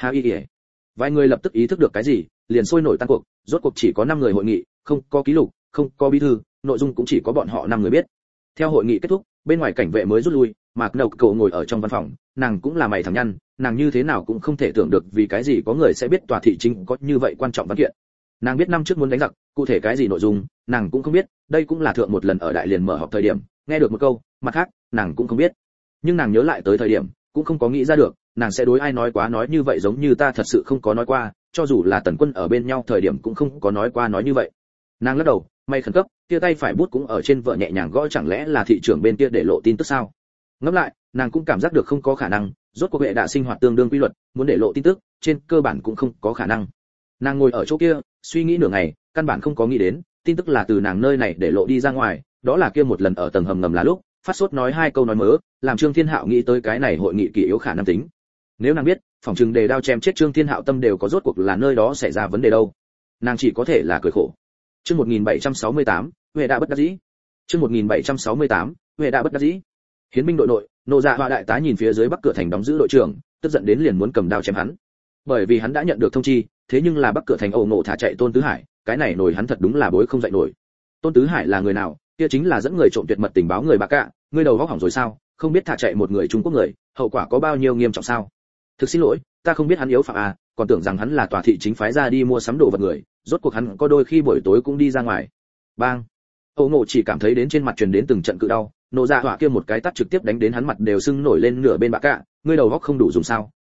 Vài người lập tức ý thức được cái gì, liền sôi nổi tan cuộc, rốt cuộc chỉ có 5 người hội nghị, không có ký lục, không có bí thư, nội dung cũng chỉ có bọn họ 5 người biết. Theo hội nghị kết thúc, bên ngoài cảnh vệ mới rút lui, Mạc Nậu cậu ngồi ở trong văn phòng, nàng cũng là mày thẳng nhăn, nàng như thế nào cũng không thể tưởng được vì cái gì có người sẽ biết tòa thị chính có như vậy quan trọng văn kiện. Nàng biết năm trước muốn đánh giặc, cụ thể cái gì nội dung, nàng cũng không biết, đây cũng là thượng một lần ở đại liền mở họp thời điểm, nghe được một câu, mặt khác, nàng cũng không biết. Nhưng nàng nhớ lại tới thời điểm, cũng không có nghĩ ra được, nàng sẽ đối ai nói quá nói như vậy, giống như ta thật sự không có nói qua, cho dù là Tần Quân ở bên nhau thời điểm cũng không có nói qua nói như vậy. Nàng lắc đầu, may khẩn cấp, kia tay phải bút cũng ở trên vợ nhẹ nhàng gõ, chẳng lẽ là thị trưởng bên kia để lộ tin tức sao? Ngẫm lại, nàng cũng cảm giác được không có khả năng, rốt cuộc hệ đã sinh hoạt tương đương quy luật, muốn để lộ tin tức, trên cơ bản cũng không có khả năng. Nàng ngồi ở chỗ kia, suy nghĩ nửa ngày, căn bản không có nghĩ đến, tin tức là từ nàng nơi này để lộ đi ra ngoài, đó là kia một lần ở tầng hầm ngầm là lúc, phát sốt nói 2 câu nói mớ, làm Trương Thiên Hạo nghĩ tới cái này hội nghị kỳ yếu khả năng tính. Nếu nàng biết, phòng trừng đề đao chém chết Trương Thiên Hạo tâm đều có rốt cuộc là nơi đó xảy ra vấn đề đâu. Nàng chỉ có thể là cười khổ. Chương 1768, Huệ đã bất đắc dĩ. Chương 1768, Huệ đã bất đắc dĩ. Hiến binh đội nội, Nô Dạ Họa đại tá nhìn phía dưới Bắc cửa thành đóng giữ đội trưởng, tức giận đến liền muốn cầm đao chém hắn. Bởi vì hắn đã nhận được thông chi, thế nhưng là Bắc cửa thành ẩu ngộ thả chạy Tôn Tứ Hải, cái này nổi hắn thật đúng là bối không dậy nổi. Tôn Tứ Hải là người nào? Kia chính là dẫn người trộm tuyệt mật tình báo người Bạc Cạ, ngươi đầu óc hỏng rồi sao? Không biết thả chạy một người Trung Quốc người, hậu quả có bao nhiêu nghiêm trọng sao? Thực xin lỗi, ta không biết hắn yếu phạm à, còn tưởng rằng hắn là tòa thị chính phái ra đi mua sắm đồ vật người, rốt cuộc hắn có đôi khi buổi tối cũng đi ra ngoài. Bang! Âu Ngộ chỉ cảm thấy đến trên mặt truyền đến từng trận cự đau, Nô Dạ Họa kia một cái tát trực tiếp đánh đến hắn mặt đều sưng nổi lên nửa bên Bạc Cạ, ngươi đầu óc không đủ dùng sao?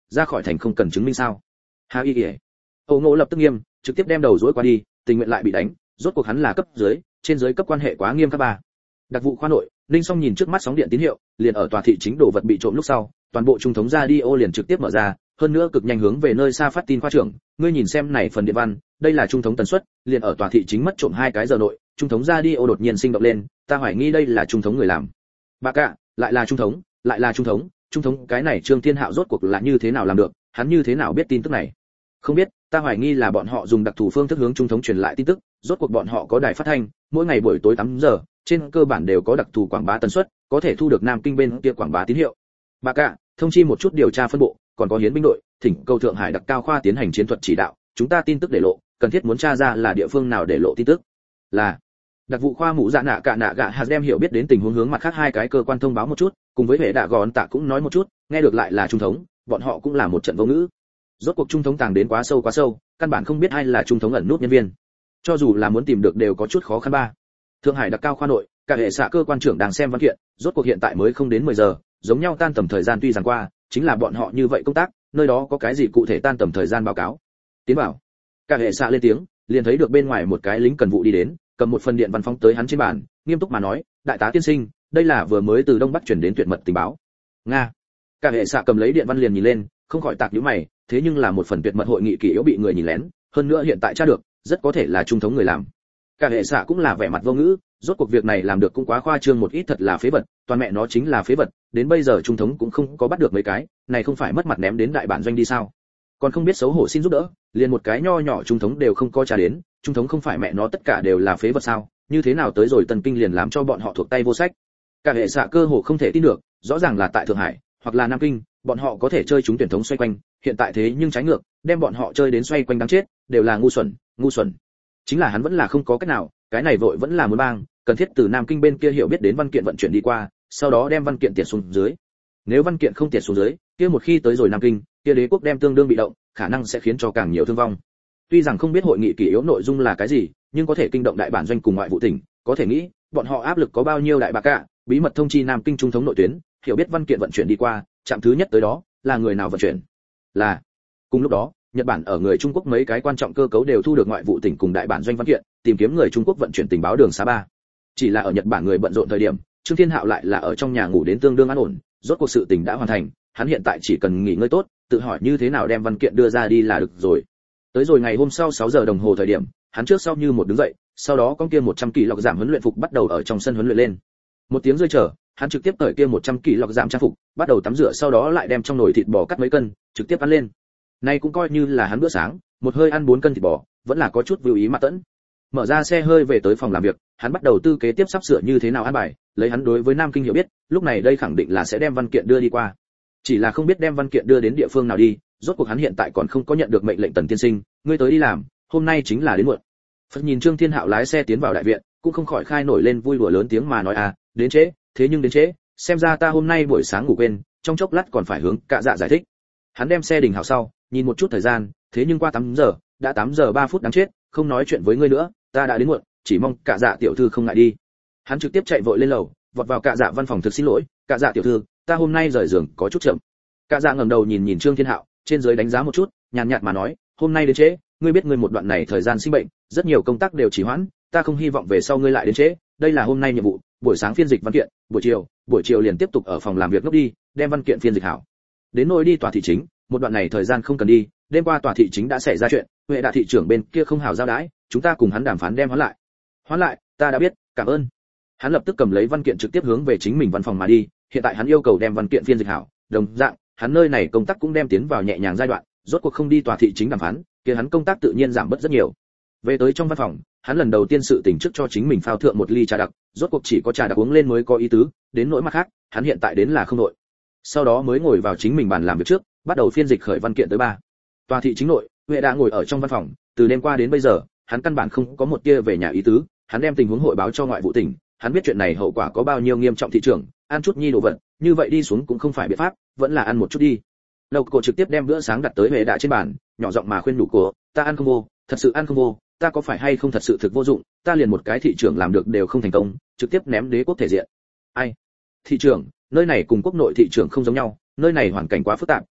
ra khỏi thành không cần chứng minh sao? Hà Y ỉa. Âu Ngộ lập tức nghiêm, trực tiếp đem đầu dối qua đi, tình nguyện lại bị đánh, rốt cuộc hắn là cấp dưới, trên dưới cấp quan hệ quá nghiêm các ba. Đặc vụ khoa nội, Linh Song nhìn trước mắt sóng điện tín hiệu, liền ở tòa thị chính đồ vật bị trộm lúc sau, toàn bộ trung thống radio liền trực tiếp mở ra, hơn nữa cực nhanh hướng về nơi xa phát tin khoa trưởng, ngươi nhìn xem này phần điện văn, đây là trung thống tần suất, liền ở tòa thị chính mất trộm 2 cái giờ nội, trung thống radio đột nhiên sinh động lên, ta hoài nghi đây là trung thống người làm. Bà cả, lại là trung thống, lại là trung thống cái này Trương Thiên Hạo rốt cuộc là như thế nào làm được, hắn như thế nào biết tin tức này? Không biết, ta hoài nghi là bọn họ dùng đặc thù phương thức hướng trung thống truyền lại tin tức, rốt cuộc bọn họ có đài phát thanh, mỗi ngày buổi tối 8 giờ, trên cơ bản đều có đặc thù quảng bá tần suất, có thể thu được Nam Kinh bên kia quảng bá tín hiệu. Bà cả, thông chi một chút điều tra phân bộ, còn có hiến binh đội, thỉnh cầu Thượng Hải đặc cao khoa tiến hành chiến thuật chỉ đạo, chúng ta tin tức để lộ, cần thiết muốn tra ra là địa phương nào để lộ tin tức. Là đặc vụ khoa mũ dạ nạ cả nạ gạ hạt đem hiểu biết đến tình huống hướng mặt khác 2 cái cơ quan thông báo một chút, cùng với hệ đạ gòn tạ cũng nói một chút, nghe được lại là trung thống, bọn họ cũng là một trận vô ngữ. Rốt cuộc trung thống tàng đến quá sâu, căn bản không biết ai là trung thống ẩn nút nhân viên. Cho dù là muốn tìm được đều có chút khó khăn ba. Thượng Hải đặc cao khoa nội, cả hệ xạ cơ quan trưởng đang xem văn kiện, rốt cuộc hiện tại mới không đến 10 giờ, giống nhau tan tầm thời gian tuy rằng qua, chính là bọn họ như vậy công tác, nơi đó có cái gì cụ thể tan tầm thời gian báo cáo. Tiến bảo. Cả hệ xạ lên tiếng, liền thấy được bên ngoài một cái lính cần vụ đi đến, cầm một phần điện văn phóng tới hắn trên bàn, nghiêm túc mà nói, đại tá tiên sinh, đây là vừa mới từ Đông Bắc chuyển đến tuyệt mật tình báo. Nga. Cả hệ xạ cầm lấy điện văn liền nhìn lên, không khỏi tạc nhíu mày, thế nhưng là một phần tuyệt mật hội nghị kỷ yếu bị người nhìn lén, hơn nữa hiện tại tra được, rất có thể là trung thống người làm. Cả hệ xạ cũng là vẻ mặt vô ngữ, rốt cuộc việc này làm được cũng quá khoa trương một ít, thật là phế vật, toàn mẹ nó chính là phế vật, đến bây giờ trung thống cũng không có bắt được mấy cái, này không phải mất mặt ném đến đại bản doanh đi sao? Còn không biết xấu hổ xin giúp đỡ, liền một cái nho nhỏ trung thống đều không có trả đến, trung thống không phải mẹ nó tất cả đều là phế vật sao? Như thế nào tới rồi Tần Kinh liền làm cho bọn họ thuộc tay vô sách? Cả hệ xạ cơ hồ không thể tin được, rõ ràng là tại Thượng Hải hoặc là Nam Kinh, bọn họ có thể chơi chúng tuyển thống xoay quanh, hiện tại thế nhưng trái ngược, đem bọn họ chơi đến xoay quanh đáng chết, đều là ngu xuẩn. Chính là hắn vẫn là không có cách nào, cái này vội vẫn là muốn bang, cần thiết từ Nam Kinh bên kia hiểu biết đến văn kiện vận chuyển đi qua, sau đó đem văn kiện tiệt xuống dưới. Nếu văn kiện không tiệt xuống dưới, kia một khi tới rồi Nam Kinh, kia đế quốc đem tương đương bị động, khả năng sẽ khiến cho càng nhiều thương vong. Tuy rằng không biết hội nghị kỷ yếu nội dung là cái gì, nhưng có thể kinh động đại bản doanh cùng ngoại vụ tỉnh, có thể nghĩ, bọn họ áp lực có bao nhiêu đại bạc cả, bí mật thông chi Nam Kinh trung thống nội tuyến, hiểu biết văn kiện vận chuyển đi qua, chạm thứ nhất tới đó, là người nào vận chuyển? Là. Cùng lúc đó, Nhật Bản ở người Trung Quốc mấy cái quan trọng cơ cấu đều thu được ngoại vụ tỉnh cùng đại bản doanh văn kiện, tìm kiếm người Trung Quốc vận chuyển tình báo đường xa ba. Chỉ là ở Nhật Bản người bận rộn thời điểm, Trương Thiên Hạo lại là ở trong nhà ngủ đến tương đương an ổn, rốt cuộc sự tình đã hoàn thành, hắn hiện tại chỉ cần nghỉ ngơi tốt, tự hỏi như thế nào đem văn kiện đưa ra đi là được rồi. Tới rồi ngày hôm sau 6 giờ đồng hồ thời điểm, hắn trước sau như một đứng dậy, sau đó con kia 100 kỳ lọc giảm huấn luyện phục bắt đầu ở trong sân huấn luyện lên. Một tiếng rơi chờ, hắn trực tiếp cởi kia 100 kỳ lọc giảm trang phục, bắt đầu tắm rửa, sau đó lại đem trong nồi thịt bò cắt mấy cân, trực tiếp ăn lên. Nay cũng coi như là hắn bữa sáng, một hơi ăn 4 cân thịt bò, vẫn là có chút vưu ý mà tẫn. Mở ra xe hơi về tới phòng làm việc, hắn bắt đầu tư kế tiếp sắp sửa như thế nào an bài, lấy hắn đối với Nam Kinh hiểu biết, lúc này đây khẳng định là sẽ đem văn kiện đưa đi qua. Chỉ là không biết đem văn kiện đưa đến địa phương nào đi, rốt cuộc hắn hiện tại còn không có nhận được mệnh lệnh Tần tiên sinh, ngươi tới đi làm, hôm nay chính là đến muộn. Phật nhìn Trương Thiên Hạo lái xe tiến vào đại viện, cũng không khỏi khai nổi lên vui đùa lớn tiếng mà nói đến trễ, thế nhưng đến trễ, xem ra ta hôm nay buổi sáng ngủ quên, trong chốc lát còn phải hướng Cạ Dạ giải thích. Hắn đem xe đình hảo sau, nhìn một chút thời gian, thế nhưng qua 8 giờ, đã 8 giờ 3 phút đáng chết, không nói chuyện với ngươi nữa, ta đã đến muộn, chỉ mong Cạ Dạ tiểu thư không ngại đi. Hắn trực tiếp chạy vội lên lầu, vọt vào Cạ Dạ văn phòng, thực xin lỗi, Cạ Dạ tiểu thư, ta hôm nay rời giường có chút chậm. Cạ Dạ ngẩng đầu nhìn Trương Thiên Hạo, trên dưới đánh giá một chút, nhàn nhạt mà nói, hôm nay đến trễ, ngươi biết ngươi một đoạn này thời gian sinh bệnh, rất nhiều công tác đều trì hoãn, ta không hy vọng về sau ngươi lại đến trễ, đây là hôm nay nhiệm vụ, buổi sáng phiên dịch văn kiện, buổi chiều liền tiếp tục ở phòng làm việc ngốc đi, đem văn kiện phiên dịch hảo. Đến nỗi đi tòa thị chính, một đoạn này thời gian không cần đi, đêm qua tòa thị chính đã xảy ra chuyện, huệ đại thị trưởng bên kia không hảo giao đái, chúng ta cùng hắn đàm phán đem hoãn lại, ta đã biết, cảm ơn. Hắn lập tức cầm lấy văn kiện trực tiếp hướng về chính mình văn phòng mà đi, hiện tại hắn yêu cầu đem văn kiện phiên dịch hảo, đồng dạng, hắn nơi này công tác cũng đem tiến vào nhẹ nhàng giai đoạn, rốt cuộc không đi tòa thị chính đàm phán, kia hắn công tác tự nhiên giảm bớt rất nhiều. Về tới trong văn phòng, hắn lần đầu tiên sự tỉnh trước cho chính mình phao thượng một ly trà đặc, rốt cuộc chỉ có trà đặc uống lên mới có ý tứ, đến nỗi mặt khác, hắn hiện tại đến là không nội. Sau đó mới ngồi vào chính mình bàn làm việc trước, bắt đầu phiên dịch khởi văn kiện tới 3. Tòa thị chính nội, Huệ đã ngồi ở trong văn phòng, từ đêm qua đến bây giờ, hắn căn bản không có một tia về nhà ý tứ, hắn đem tình huống hội báo cho ngoại vụ tỉnh, hắn biết chuyện này hậu quả có bao nhiêu nghiêm trọng, thị trưởng, ăn chút nhi đồ vật, như vậy đi xuống cũng không phải biện pháp, vẫn là ăn một chút đi. Đầu cổ trực tiếp đem bữa sáng đặt tới Huệ đã trên bàn, nhỏ giọng mà khuyên nhủ cô, ta ăn không vô, thật sự ăn không vô, ta có phải hay không thật sự thực vô dụng, ta liền một cái thị trưởng làm được đều không thành công, trực tiếp ném đế quốc thể diện. Ai? Thị trưởng, nơi này cùng quốc nội thị trưởng không giống nhau, nơi này hoàn cảnh quá phức tạp,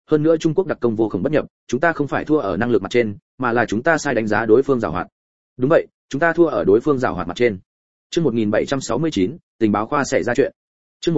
hơn nữa Trung Quốc đặc công vô cùng bất nhập, chúng ta không phải thua ở năng lực mặt trên, mà là chúng ta sai đánh giá đối phương giàu hoạt. Đúng vậy, chúng ta thua ở đối phương giàu hoạt mặt trên. Chương 1769, tình báo khoa xảy ra chuyện. Chương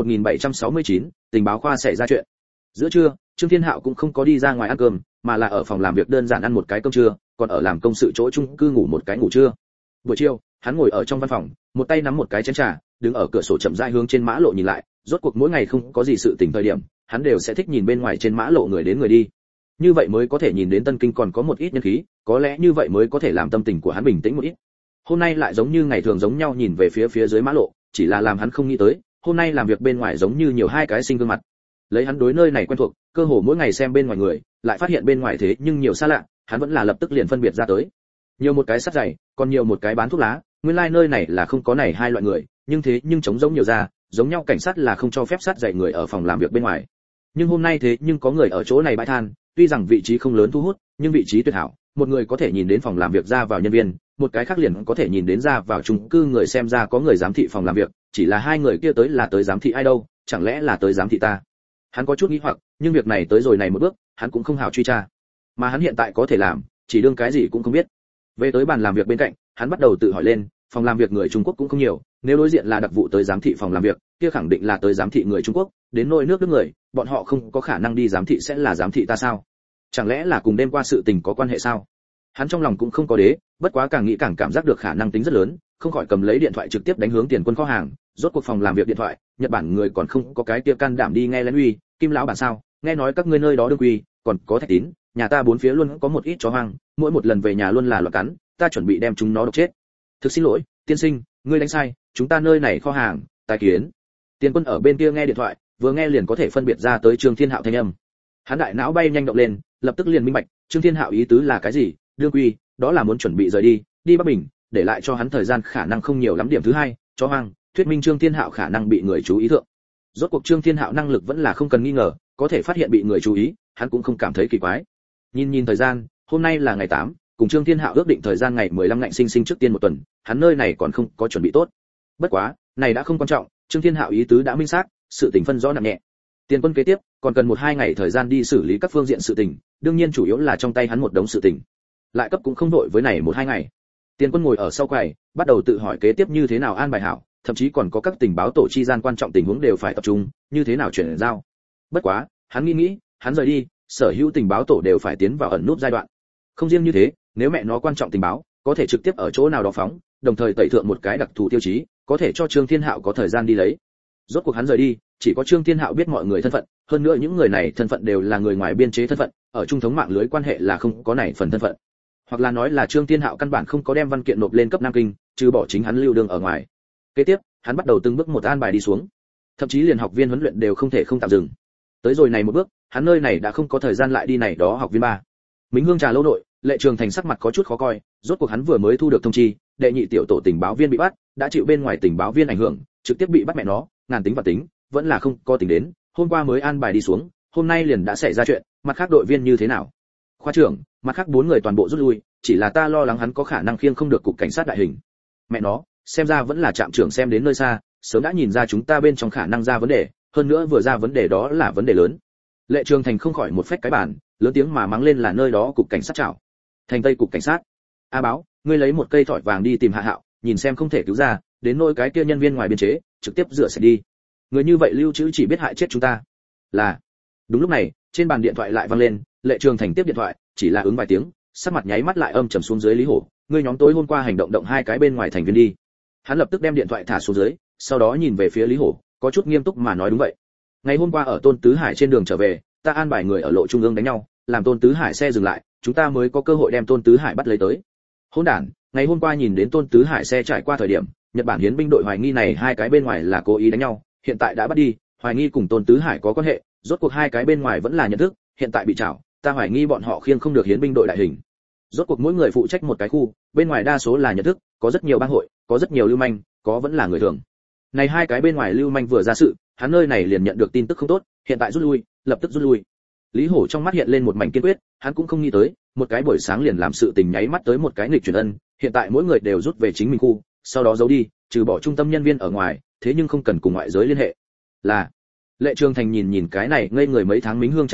1769, tình báo khoa xảy ra chuyện. Giữa trưa, Trương Thiên Hạo cũng không có đi ra ngoài ăn cơm, mà là ở phòng làm việc đơn giản ăn một cái cơm trưa, còn ở làm công sự chỗ chung cư ngủ một cái ngủ trưa. Buổi chiều, hắn ngồi ở trong văn phòng, một tay nắm một cái chén trà, đứng ở cửa sổ chậm rãi hướng trên mã lộ nhìn lại, rốt cuộc mỗi ngày không có gì sự tình thời điểm, hắn đều sẽ thích nhìn bên ngoài trên mã lộ người đến người đi. Như vậy mới có thể nhìn đến Tân Kinh còn có một ít nhân khí, có lẽ như vậy mới có thể làm tâm tình của hắn bình tĩnh một ít. Hôm nay lại giống như ngày thường giống nhau nhìn về phía dưới mã lộ, chỉ là làm hắn không nghĩ tới, hôm nay làm việc bên ngoài giống như nhiều hai cái sinh gương mặt. Lấy hắn đối nơi này quen thuộc, cơ hồ mỗi ngày xem bên ngoài người, lại phát hiện bên ngoài thế nhưng nhiều xa lạ, hắn vẫn là lập tức liền phân biệt ra tới. Nhiều một cái sắt giày, còn nhiều một cái bán thuốc lá, nguyên lai nơi này là không có này hai loại người, nhưng thế nhưng trống rỗng nhiều ra, giống nhau cảnh sát là không cho phép sắt giày người ở phòng làm việc bên ngoài. Nhưng hôm nay thế nhưng có người ở chỗ này bãi than, tuy rằng vị trí không lớn thu hút, nhưng vị trí tuyệt hảo, một người có thể nhìn đến phòng làm việc ra vào nhân viên, một cái khác liền có thể nhìn đến ra vào chung cư người, xem ra có người giám thị phòng làm việc, chỉ là hai người kia tới là tới giám thị ai đâu, chẳng lẽ là tới giám thị ta? Hắn có chút nghi hoặc, nhưng việc này tới rồi này một bước, hắn cũng không hảo truy tra. Mà hắn hiện tại có thể làm, chỉ đương cái gì cũng không biết. Về tới bàn làm việc bên cạnh, hắn bắt đầu tự hỏi lên, phòng làm việc người Trung Quốc cũng không nhiều, nếu đối diện là đặc vụ tới giám thị phòng làm việc, kia khẳng định là tới giám thị người Trung Quốc, đến nỗi nước người, bọn họ không có khả năng đi giám thị sẽ là giám thị ta sao? Chẳng lẽ là cùng đêm qua sự tình có quan hệ sao? Hắn trong lòng cũng không có đế, bất quá càng nghĩ càng cảm giác được khả năng tính rất lớn, không khỏi cầm lấy điện thoại trực tiếp đánh hướng Tiền Quân kho hàng, rốt cuộc phòng làm việc điện thoại, Nhật Bản người còn không có cái kia can đảm đi nghe lén uy, Kim lão bản sao, nghe nói các ngươi nơi đó đương quy, còn có Thạch Tín, nhà ta bốn phía luôn có một ít chó hoang, mỗi một lần về nhà luôn là loạn cắn, ta chuẩn bị đem chúng nó độc chết. Thực xin lỗi, tiên sinh, ngươi đánh sai, chúng ta nơi này kho hàng, tài kiến. Tiền Quân ở bên kia nghe điện thoại, vừa nghe liền có thể phân biệt ra tới Trương Thiên Hạo thanh âm. Hắn đại não bay nhanh động lên, lập tức liền minh bạch, Trương Thiên Hạo ý tứ là cái gì, đương quy, đó là muốn chuẩn bị rời đi, đi Bắc Bình, để lại cho hắn thời gian khả năng không nhiều lắm. Điểm thứ hai, chó hoang, thuyết minh Trương Thiên Hạo khả năng bị người chú ý thượng. Rốt cuộc Trương Thiên Hạo năng lực vẫn là không cần nghi ngờ, có thể phát hiện bị người chú ý, hắn cũng không cảm thấy kỳ quái. Nhìn thời gian, hôm nay là ngày 8, cùng Trương Thiên Hạo ước định thời gian ngày 15 ngạnh sinh trước tiên một tuần, hắn nơi này còn không có chuẩn bị tốt. Bất quá, này đã không quan trọng, Trương Thiên Hạo ý tứ đã minh xác, sự tình phân rõ nặng nhẹ. Tiền Quân kế tiếp, còn cần 1-2 ngày thời gian đi xử lý các phương diện sự tình, đương nhiên chủ yếu là trong tay hắn một đống sự tình. Lại cấp cũng không đội với này 1-2 ngày. Tiền Quân ngồi ở sau quầy, bắt đầu tự hỏi kế tiếp như thế nào an bài hảo, thậm chí còn có các tình báo tổ chi gian quan trọng tình huống đều phải tập trung, như thế nào chuyển giao. Bất quá, hắn nghĩ, hắn rời đi, sở hữu tình báo tổ đều phải tiến vào ẩn nút giai đoạn. Không riêng như thế, nếu mẹ nó quan trọng tình báo, có thể trực tiếp ở chỗ nào đó phóng, đồng thời tẩy thượng một cái đặc thù tiêu chí, có thể cho Trương Thiên Hạo có thời gian đi lấy. Rốt cuộc hắn rời đi, chỉ có Trương Thiên Hạo biết mọi người thân phận, hơn nữa những người này thân phận đều là người ngoài biên chế thân phận, ở trung thống mạng lưới quan hệ là không có này phần thân phận. Hoặc là nói là Trương Thiên Hạo căn bản không có đem văn kiện nộp lên cấp Nam Kinh, trừ bỏ chính hắn lưu đường ở ngoài. Kế tiếp, hắn bắt đầu từng bước một an bài đi xuống, thậm chí liền học viên huấn luyện đều không thể không tạm dừng. Tới rồi này một bước, hắn nơi này đã không có thời gian lại đi này đó học viên ba. Minh Hương trà lâu nội, Lệ Trường Thành sắc mặt có chút khó coi, rốt cuộc hắn vừa mới thu được thông chi, đệ nhị tiểu tổ tình báo viên bị bắt, đã chịu bên ngoài tình báo viên ảnh hưởng, trực tiếp bị bắt mẹ nó, ngàn tính và tính, vẫn là không có tính đến, hôm qua mới an bài đi xuống, hôm nay liền đã xảy ra chuyện, mặt khác đội viên như thế nào? Khoa trưởng, mặt khác 4 người toàn bộ rút lui, chỉ là ta lo lắng hắn có khả năng khiêng không được cục cảnh sát đại hình. Mẹ nó, xem ra vẫn là trạm trưởng xem đến nơi xa, sớm đã nhìn ra chúng ta bên trong khả năng ra vấn đề, hơn nữa vừa ra vấn đề đó là vấn đề lớn. Lệ Trường Thành không khỏi một phách cái bàn, lớn tiếng mà mắng lên là nơi đó cục cảnh sát chảo. Thành Tây cục cảnh sát. A Báo, ngươi lấy một cây thỏi vàng đi tìm Hạ Hạo, nhìn xem không thể cứu ra, đến nỗi cái kia nhân viên ngoài biên chế, trực tiếp rửa sạch đi. Người như vậy lưu trữ chỉ biết hại chết chúng ta. Là. Đúng lúc này, trên bàn điện thoại lại vang lên, Lệ Trường Thành tiếp điện thoại, chỉ là ứng vài tiếng, sắc mặt nháy mắt lại âm trầm xuống dưới. Lý Hổ, ngươi nhóm tối hôm qua hành động 2 cái bên ngoài thành viên đi. Hắn lập tức đem điện thoại thả xuống dưới, sau đó nhìn về phía Lý Hổ, có chút nghiêm túc mà nói đúng vậy. Ngày hôm qua ở Tôn Tứ Hải trên đường trở về, ta an bài người ở lộ trung ương đánh nhau, làm Tôn Tứ Hải xe dừng lại, chúng ta mới có cơ hội đem Tôn Tứ Hải bắt lấy tới. Hỗn đản, ngày hôm qua nhìn đến Tôn Tứ Hải xe trải qua thời điểm, Nhật Bản hiến binh đội hoài nghi này 2 cái bên ngoài là cố ý đánh nhau, hiện tại đã bắt đi, hoài nghi cùng Tôn Tứ Hải có quan hệ, rốt cuộc 2 cái bên ngoài vẫn là nhận thức, hiện tại bị trảo, ta hoài nghi bọn họ khiêng không được hiến binh đội đại hình. Rốt cuộc mỗi người phụ trách một cái khu, bên ngoài đa số là nhận thức, có rất nhiều bang hội, có rất nhiều lưu manh, có vẫn là người thường. Này 2 cái bên ngoài lưu manh vừa ra sự, hắn nơi này liền nhận được tin tức không tốt, hiện tại rút lui, lập tức rút lui. Lý Hổ trong mắt hiện lên một mảnh kiên quyết, hắn cũng không nghĩ tới, một cái buổi sáng liền làm sự tình nháy mắt tới một cái nghịch chuyển ân, hiện tại mỗi người đều rút về chính mình khu, sau đó giấu đi, trừ bỏ trung tâm nhân viên ở ngoài, thế nhưng không cần cùng ngoại giới liên hệ. Là. Lệ Trường Thành nhìn cái này ngây người mấy tháng Mính Hương trà lâu,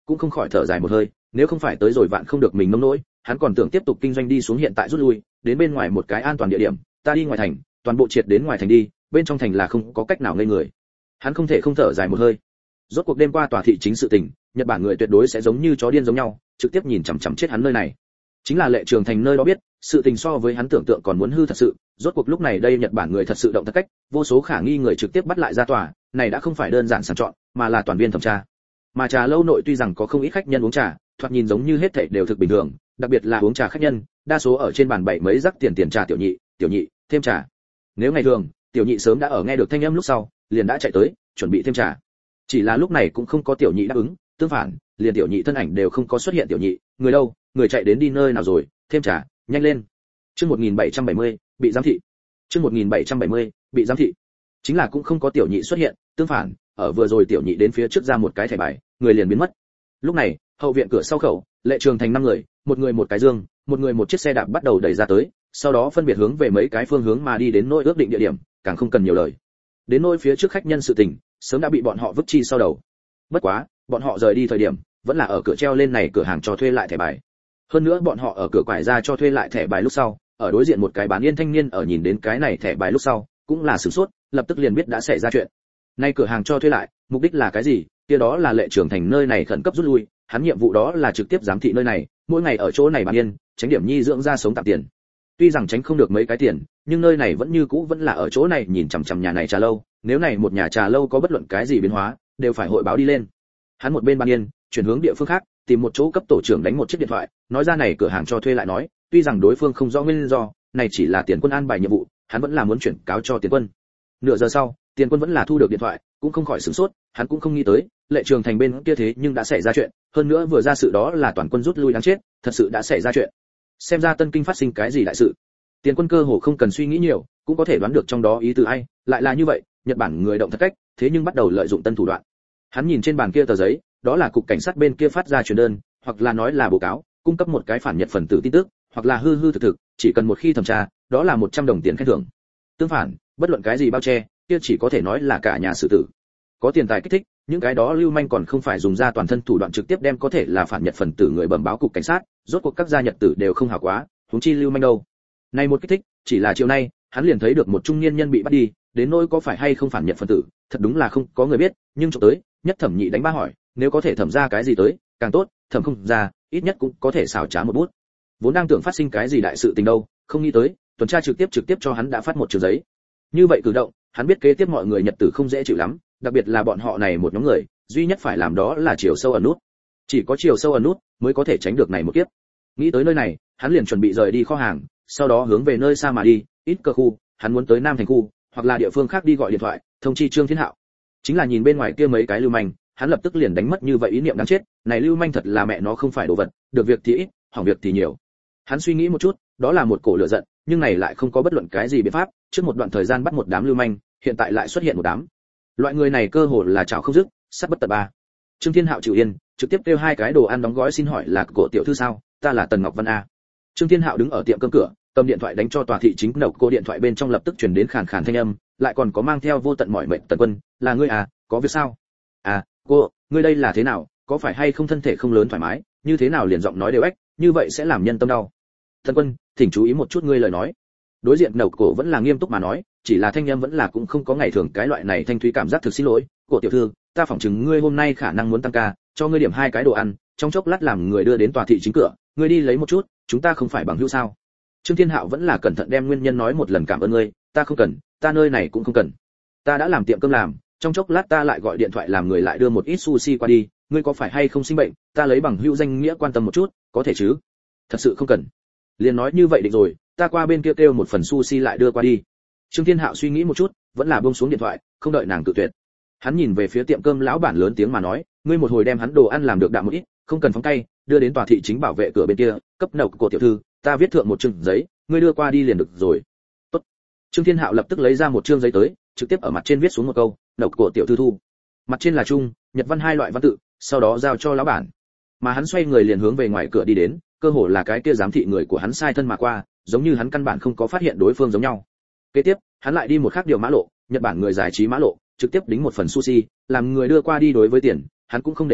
cũng không khỏi thở dài một hơi, nếu không phải tới rồi vạn không được mình nông nỗi, hắn còn tưởng tiếp tục kinh doanh đi xuống, hiện tại rút lui đến bên ngoài một cái an toàn địa điểm, ta đi ngoài thành, toàn bộ triệt đến ngoài thành đi, bên trong thành là không có cách nào ngây người. Hắn không thể không thở dài một hơi. Rốt cuộc đêm qua tòa thị chính sự tình, Nhật Bản người tuyệt đối sẽ giống như chó điên giống nhau, trực tiếp nhìn chằm chằm chết hắn nơi này. Chính là Lệ Trường Thành nơi đó biết, sự tình so với hắn tưởng tượng còn muốn hư thật sự. Rốt cuộc lúc này đây Nhật Bản người thật sự động thật cách, vô số khả nghi người trực tiếp bắt lại ra tòa, này đã không phải đơn giản sàng chọn, mà là toàn viên thẩm tra. Mà trà lâu nội tuy rằng có không ít khách nhân uống trà, thoạt nhìn giống như hết thảy đều thực bình thường, đặc biệt là uống trà khách nhân, đa số ở trên bàn bảy mấy rắc tiền trà tiểu nhị, thêm trà. Nếu ngày thường, tiểu nhị sớm đã ở nghe được thanh âm lúc sau, liền đã chạy tới, chuẩn bị thêm trà. Chỉ là lúc này cũng không có tiểu nhị đáp ứng, tương phản, liền tiểu nhị thân ảnh đều không có xuất hiện. Tiểu nhị, người đâu, người chạy đến đi nơi nào rồi, thêm trà, nhanh lên. Chương 1770, bị giám thị. Chương 1770, bị giám thị. Chính là cũng không có tiểu nhị xuất hiện, tương phản, ở vừa rồi tiểu nhị đến phía trước ra một cái thẻ bài, người liền biến mất. Lúc này, hậu viện cửa sau khẩu, Lệ Trường Thành 5 người, một người một cái dương, một người một chiếc xe đạp bắt đầu đẩy ra tới, sau đó phân biệt hướng về mấy cái phương hướng mà đi đến nơi ước định địa điểm, càng không cần nhiều lời. Đến nơi phía trước khách nhân sự tình, sớm đã bị bọn họ vứt chi sau đầu. Bất quá, bọn họ rời đi thời điểm, vẫn là ở cửa treo lên này cửa hàng cho thuê lại thẻ bài. Hơn nữa bọn họ ở cửa quải ra cho thuê lại thẻ bài lúc sau, ở đối diện một cái bán yên thanh niên ở nhìn đến cái này thẻ bài lúc sau, cũng là sửng sốt, lập tức liền biết đã xảy ra chuyện. Nay cửa hàng cho thuê lại, mục đích là cái gì? Kia đó là Lệ Trường Thành nơi này khẩn cấp rút lui, hắn nhiệm vụ đó là trực tiếp giám thị nơi này, mỗi ngày ở chỗ này bán yên, tránh điểm nhi dưỡng ra sống tạm tiền. Tuy rằng tránh không được mấy cái tiền, nhưng nơi này vẫn như cũ vẫn là ở chỗ này nhìn chằm chằm nhà này trà lâu, nếu này một nhà trà lâu có bất luận cái gì biến hóa, đều phải hội báo đi lên. Hắn một bên bán yên, chuyển hướng địa phương khác, tìm một chỗ cấp tổ trưởng đánh một chiếc điện thoại, nói ra này cửa hàng cho thuê lại nói, tuy rằng đối phương không rõ nguyên do, này chỉ là Tiền Quân an bài nhiệm vụ, hắn vẫn là muốn chuyển cáo cho Tiền Quân. Nửa giờ sau, Tiền Quân vẫn là thu được điện thoại, cũng không khỏi sửng sốt, hắn cũng không nghĩ tới, Lệ Trường Thành bên kia thế nhưng đã xảy ra chuyện, hơn nữa vừa ra sự đó là toàn quân rút lui đáng chết, thật sự đã xảy ra chuyện. Xem ra Tân Kinh phát sinh cái gì đại sự. Tiền Quân cơ hồ không cần suy nghĩ nhiều, cũng có thể đoán được trong đó ý từ ai, lại là như vậy, Nhật Bản người động thật cách, thế nhưng bắt đầu lợi dụng tân thủ đoạn. Hắn nhìn trên bàn kia tờ giấy, đó là cục cảnh sát bên kia phát ra truyền đơn, hoặc là nói là báo cáo, cung cấp một cái phản Nhật phần tử tin tức, hoặc là hư hư thực, chỉ cần một khi thẩm tra, đó là 100 đồng tiền khen thưởng. Tương phản, bất luận cái gì bao che, kia chỉ có thể nói là cả nhà xử tử. Có tiền tài kích thích, những cái đó lưu manh còn không phải dùng ra toàn thân thủ đoạn trực tiếp đem có thể là phản Nhật phần tử người bẩm báo cục cảnh sát, rốt cuộc các gia Nhật tử đều không hảo quá, huống chi lưu manh đâu. Này một kích thích, chỉ là chiều nay, hắn liền thấy được một trung niên nhân bị bắt đi, đến nỗi có phải hay không phản Nhật phần tử, thật đúng là không có người biết, nhưng cho tới, nhất thẩm nhị đánh ba hỏi, nếu có thể thẩm ra cái gì tới, càng tốt, thẩm không ra, ít nhất cũng có thể xào trá một bút. Vốn đang tưởng phát sinh cái gì đại sự tình đâu, không nghĩ tới, tuần tra trực tiếp cho hắn đã phát một trường giấy. Như vậy cử động, hắn biết kế tiếp mọi người Nhật tử không dễ chịu lắm, đặc biệt là bọn họ này một nhóm người, duy nhất phải làm đó là chiều sâu ẩn nút. Chỉ có chiều sâu ẩn nút mới có thể tránh được này một kiếp. Nghĩ tới nơi này, hắn liền chuẩn bị rời đi kho hàng, sau đó hướng về nơi xa mà đi, ít cơ khu, hắn muốn tới Nam thành khu, hoặc là địa phương khác đi gọi điện thoại, thông chi Trương Thiên Hạo. Chính là nhìn bên ngoài kia mấy cái lưu manh, hắn lập tức liền đánh mất như vậy ý niệm đáng chết, này lưu manh thật là mẹ nó không phải đồ vật, được việc thì ít, hỏng việc thì nhiều. Hắn suy nghĩ một chút, đó là một cổ lửa giận, nhưng này lại không có bất luận cái gì biện pháp, trước một đoạn thời gian bắt một đám lưu manh, hiện tại lại xuất hiện một đám. Loại người này cơ hồ là chảo không dứt, sắt bất tận ba. Trương Thiên Hạo chịu yên, trực tiếp kêu hai cái đồ ăn đóng gói, xin hỏi là cổ tiểu thư sao, ta là Tần Ngọc Vân a. Trương Thiên Hạo đứng ở tiệm cơm cửa, cầm điện thoại đánh cho tòa thị chính nộc cô, điện thoại bên trong lập tức truyền đến khàn khàn thanh âm, lại còn có mang theo vô tận mỏi mệt. Tần Quân, là ngươi à, có việc sao? À, cô, ngươi đây là thế nào, có phải hay không thân thể không lớn thoải mái, như thế nào liền giọng nói đều ếch, như vậy sẽ làm nhân tâm đau. Tần Quân, thỉnh chú ý một chút ngươi lời nói. Đối diện nộc cổ vẫn là nghiêm túc mà nói, chỉ là thanh âm vẫn là cũng không có ngày thường cái loại này thanh thúy cảm giác. Thực xin lỗi, cổ tiểu thư, ta phỏng chừng ngươi hôm nay khả năng muốn tăng ca, cho ngươi điểm hai cái đồ ăn, trong chốc lát làm người đưa đến tòa thị chính cửa, ngươi đi lấy một chút, chúng ta không phải bằng hữu sao? Trương Thiên Hạo vẫn là cẩn thận đem nguyên nhân nói một lần. Cảm ơn ngươi, ta không cần, ta nơi này cũng không cần, ta đã làm tiệm cơm làm, trong chốc lát ta lại gọi điện thoại làm người lại đưa một ít sushi qua đi, ngươi có phải hay không sinh bệnh, ta lấy bằng hữu danh nghĩa quan tâm một chút, có thể chứ? Thật sự không cần, liền nói như vậy định rồi, ta qua bên kia kêu một phần sushi lại đưa qua đi. Trương Thiên Hạo suy nghĩ một chút, vẫn là buông xuống điện thoại, không đợi nàng cự tuyệt. Hắn nhìn về phía tiệm cơm lão bản lớn tiếng mà nói, ngươi một hồi đem hắn đồ ăn làm được đạm một ít, không cần phóng cay, đưa đến tòa thị chính bảo vệ cửa bên kia, cấp nộc cổ tiểu thư, ta viết thượng một chương giấy, ngươi đưa qua đi liền được rồi. Tốt. Trương Thiên Hạo lập tức lấy ra một chương giấy tới, trực tiếp ở mặt trên viết xuống một câu, nộc cổ tiểu thư thu. Mặt trên là Trung, Nhật văn hai loại văn tự, sau đó giao cho lão bản. Mà hắn xoay người liền hướng về ngoài cửa đi đến, cơ hồ là cái kia giám thị người của hắn sai thân mà qua, giống như hắn căn bản không có phát hiện đối phương giống nhau. Kế tiếp, hắn lại đi một khác điều mã lộ, Nhật Bản người giải trí mã lộ, trực tiếp đính một phần sushi, làm người đưa qua đi. Đối với tiền, hắn cũng không để ý,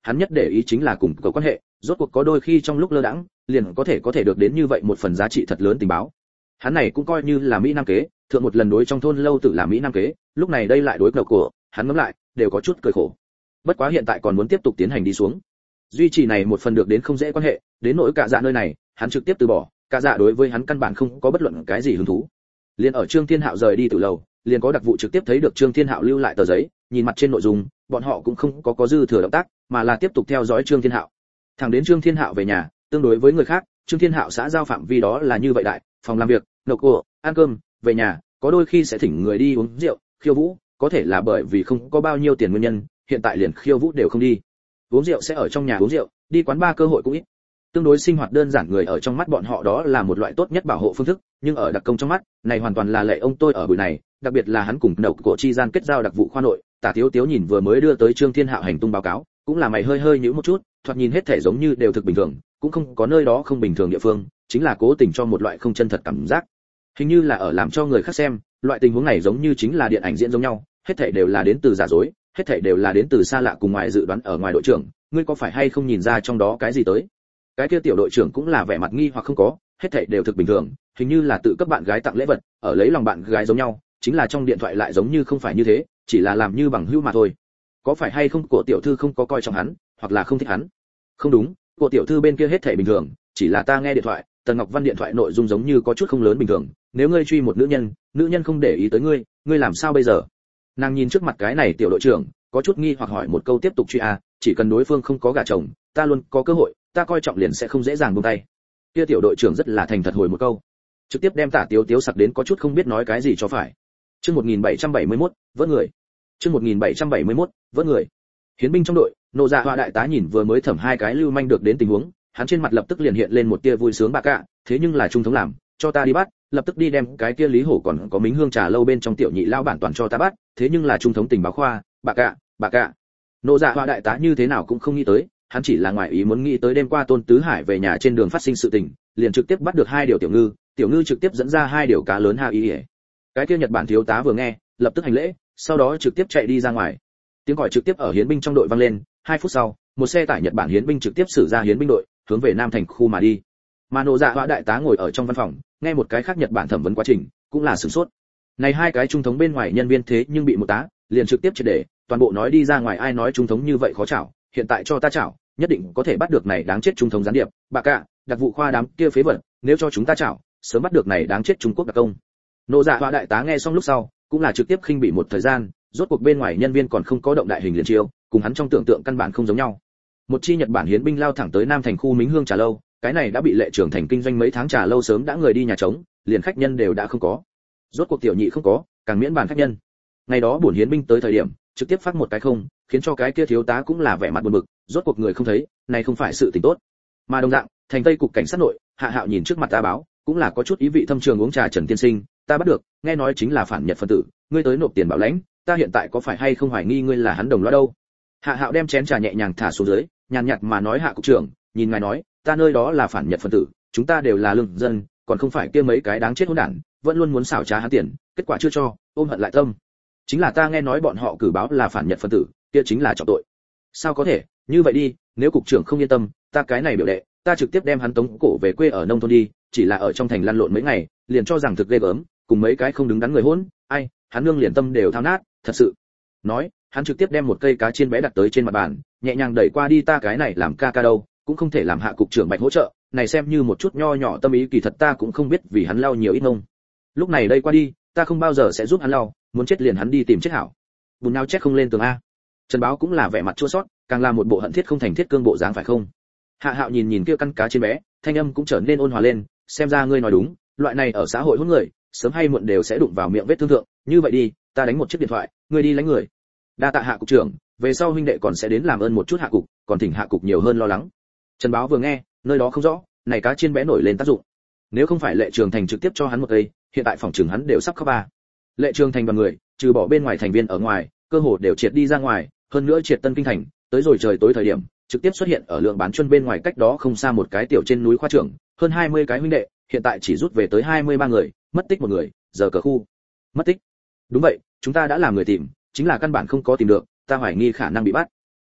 hắn nhất để ý chính là cùng cầu quan hệ, rốt cuộc có đôi khi trong lúc lơ đãng, liền có thể được đến như vậy một phần giá trị thật lớn tình báo. Hắn này cũng coi như là mỹ nam kế, thượng một lần đối trong thôn lâu tự là mỹ nam kế, lúc này đây lại đối cầu của, hắn ngẫm lại, đều có chút cười khổ. Bất quá hiện tại còn muốn tiếp tục tiến hành đi xuống. Duy trì này một phần được đến không dễ quan hệ, đến nỗi cả dạ nơi này, hắn trực tiếp từ bỏ, cả dạ đối với hắn căn bản không có bất luận cái gì hứng thú. Liên ở Trương Thiên Hạo rời đi từ lầu, liền có đặc vụ trực tiếp thấy được Trương Thiên Hạo lưu lại tờ giấy, nhìn mặt trên nội dung, bọn họ cũng không có dư thừa động tác, mà là tiếp tục theo dõi Trương Thiên Hạo. Thẳng đến Trương Thiên Hạo về nhà, tương đối với người khác, Trương Thiên Hạo xã giao phạm vi đó là như vậy đại, phòng làm việc, nấu cơm, ăn cơm, về nhà, có đôi khi sẽ thỉnh người đi uống rượu, khiêu vũ, có thể là bởi vì không có bao nhiêu tiền nguyên nhân, hiện tại liền khiêu vũ đều không đi. Uống rượu sẽ ở trong nhà uống rượu, đi quán bar cơ hội cũng ít. Tương đối sinh hoạt đơn giản người ở trong mắt bọn họ đó là một loại tốt nhất bảo hộ phương thức, nhưng ở đặc công trong mắt, này hoàn toàn là lệ ông tôi ở buổi này, đặc biệt là hắn cùng nậu cổ chi gian kết giao đặc vụ khoa nội, Tả Tiếu Tiếu nhìn vừa mới đưa tới Trương Thiên Hạo hành tung báo cáo, cũng là mày hơi nhíu một chút, thoạt nhìn hết thể giống như đều thực bình thường, cũng không có nơi đó không bình thường địa phương, chính là cố tình cho một loại không chân thật cảm giác. Hình như là ở làm cho người khác xem, loại tình huống này giống như chính là điện ảnh diễn giống nhau, hết thảy đều là đến từ giả dối, hết thảy đều là đến từ xa lạ cùng ngoài dự đoán ở ngoài đội trưởng, ngươi có phải hay không nhìn ra trong đó cái gì tới? Cái kia tiểu đội trưởng cũng là vẻ mặt nghi hoặc không có, hết thảy đều thực bình thường, hình như là tự cấp bạn gái tặng lễ vật, ở lấy lòng bạn gái giống nhau, chính là trong điện thoại lại giống như không phải như thế, chỉ là làm như bằng hữu mà thôi. Có phải hay không của tiểu thư không có coi trọng hắn, hoặc là không thích hắn? Không đúng, của tiểu thư bên kia hết thảy bình thường, chỉ là ta nghe điện thoại, Tần Ngọc Văn điện thoại nội dung giống như có chút không lớn bình thường, nếu ngươi truy một nữ nhân không để ý tới ngươi, ngươi làm sao bây giờ? Nàng nhìn trước mặt cái này tiểu đội trưởng, có chút nghi hoặc hỏi một câu tiếp tục truy chỉ cần đối phương không có gả chồng, ta luôn có cơ hội, ta coi trọng liền sẽ không dễ dàng buông tay. Kia tiểu đội trưởng rất là thành thật hồi một câu, trực tiếp đem Tả Tiếu Tiếu sặc đến có chút không biết nói cái gì cho phải. Chương 1771, vỡ người. Chương 1771, vỡ người. Hiến binh trong đội, nô dạ hoa đại tá nhìn vừa mới thẩm hai cái lưu manh được đến tình huống, hắn trên mặt lập tức liền hiện lên một tia vui sướng bạc ạ, thế nhưng là trung thống làm, cho ta đi bắt, lập tức đi đem cái kia Lý Hổ còn có Mính Hương trà lâu bên trong tiểu nhị lao bản toàn cho ta bắt, thế nhưng là trung thống tình báo khoa, bạc ạ. Nô dạ hoa đại tá như thế nào cũng không nghĩ tới, hắn chỉ là ngoài ý muốn nghĩ tới đêm qua Tôn Tứ Hải về nhà trên đường phát sinh sự tình, liền trực tiếp bắt được hai điều tiểu ngư trực tiếp dẫn ra hai điều cá lớn ha ý. Cái kia Nhật Bản thiếu tá vừa nghe, lập tức hành lễ, sau đó trực tiếp chạy đi ra ngoài. Tiếng còi trực tiếp ở hiến binh trong đội vang lên, 2 phút sau, một xe tải Nhật Bản hiến binh trực tiếp xử ra hiến binh đội, hướng về Nam thành khu mà đi. Mà Nô Dạ Hóa đại tá ngồi ở trong văn phòng, nghe một cái khác Nhật Bản thẩm vấn quá trình, cũng là sửng sốt. Này hai cái trung thống bên ngoài nhân viên thế nhưng bị một tá, liền trực tiếp triệt để, toàn bộ nói đi ra ngoài ai nói trung thống như vậy khó chảo, hiện tại cho ta chảo, nhất định có thể bắt được này đáng chết trung thống gián điệp, bạc ạ, đặc vụ khoa đám kia phế vật, nếu cho chúng ta chảo, sớm bắt được này đáng chết Trung Quốc đặc công. Nô Dạ Hóa đại tá nghe xong lúc sau, cũng là trực tiếp khinh bị một thời gian, rốt cuộc bên ngoài nhân viên còn không có động đại hình liền chiêu, cùng hắn trong tưởng tượng căn bản không giống nhau. Một chi Nhật Bản hiến binh lao thẳng tới Nam thành khu Mính Hương trà lâu, cái này đã bị lệ trưởng thành kinh doanh mấy tháng trà lâu sớm đã người đi nhà trống, liền khách nhân đều đã không có. Rốt cuộc tiểu nhị không có, càng miễn bàn khách nhân. Ngày đó bổn hiến binh tới thời điểm, trực tiếp phát một cái không, khiến cho cái kia thiếu tá cũng là vẻ mặt buồn bực, rốt cuộc người không thấy, này không phải sự tình tốt. Mà đồng dạng, thành Tây cục cảnh sát nội, Hạ Hạo nhìn trước mặt ta báo, cũng là có chút ý vị thâm trường uống trà Trần tiên sinh, ta bắt được, nghe nói chính là phản Nhật phân tử, ngươi tới nộp tiền bảo lãnh, ta hiện tại có phải hay không hoài nghi ngươi là hắn đồng lõa đâu? Hạ Hạo đem chén trà nhẹ nhàng thả xuống dưới, nhàn nhạt mà nói Hạ cục trưởng, nhìn ngài nói, ta nơi đó là phản Nhật phân tử, chúng ta đều là lương dân, còn không phải kia mấy cái đáng chết hỗn đản, vẫn luôn muốn xảo trá hắn tiền, kết quả chưa cho, ôm hận lại tâm. Chính là ta nghe nói bọn họ cử báo là phản Nhật phân tử, kia chính là trọng tội. Sao có thể, như vậy đi, nếu cục trưởng không yên tâm, ta cái này biểu đệ, ta trực tiếp đem hắn tống cổ về quê ở nông thôn đi, chỉ là ở trong thành lăn lộn mấy ngày, liền cho rằng thực ghê gớm, cùng mấy cái không đứng đắn người hỗn, ai, hắn nương liền tâm đều thao nát, thật sự. Nói, hắn trực tiếp đem một cây cá chiên bé đặt tới trên mặt bàn, nhẹ nhàng đẩy qua đi, ta cái này làm ca ca đâu, cũng không thể làm Hạ cục trưởng Bạch hỗ trợ, này xem như một chút nho nhỏ tâm ý, kỳ thật ta cũng không biết vì hắn lau nhiều ít nông. Lúc này đây qua đi, ta không bao giờ sẽ giúp hắn lau, muốn chết liền hắn đi tìm chết hảo. Bùn nào chết không lên tường a. Trần Báo cũng là vẻ mặt chua xót, càng là một bộ hận thiết không thành thiết cương bộ dáng phải không? Hạ Hạo nhìn nhìn kia căn cá trên bé, thanh âm cũng trở nên ôn hòa lên, xem ra ngươi nói đúng, loại này ở xã hội hỗn người, sớm hay muộn đều sẽ đụng vào miệng vết thương thượng, như vậy đi, ta đánh một chiếc điện thoại, ngươi đi lấy người. Đa tạ Hạ cục trưởng, về sau huynh đệ còn sẽ đến làm ơn một chút Hạ cục, còn thỉnh Hạ cục nhiều hơn lo lắng. Trần Báo vừa nghe, nơi đó không rõ, này cá chiên bé nổi lên tác dụng. Nếu không phải Lệ Trường Thành trực tiếp cho hắn một cây, hiện tại phòng trường hắn đều sắp khóc ba. Lệ Trường Thành đoàn người, trừ bỏ bên ngoài thành viên ở ngoài, cơ hồ đều triệt đi ra ngoài, hơn nữa triệt Tân Kinh thành, tới rồi trời tối thời điểm, trực tiếp xuất hiện ở lượng bán chuân bên ngoài cách đó không xa một cái tiểu trên núi khoa trưởng, hơn 20 cái huynh đệ, hiện tại chỉ rút về tới 23 người, mất tích một người, giờ cờ khu. Mất tích? Đúng vậy, chúng ta đã làm người tìm, chính là căn bản không có tìm được, ta hoài nghi khả năng bị bắt.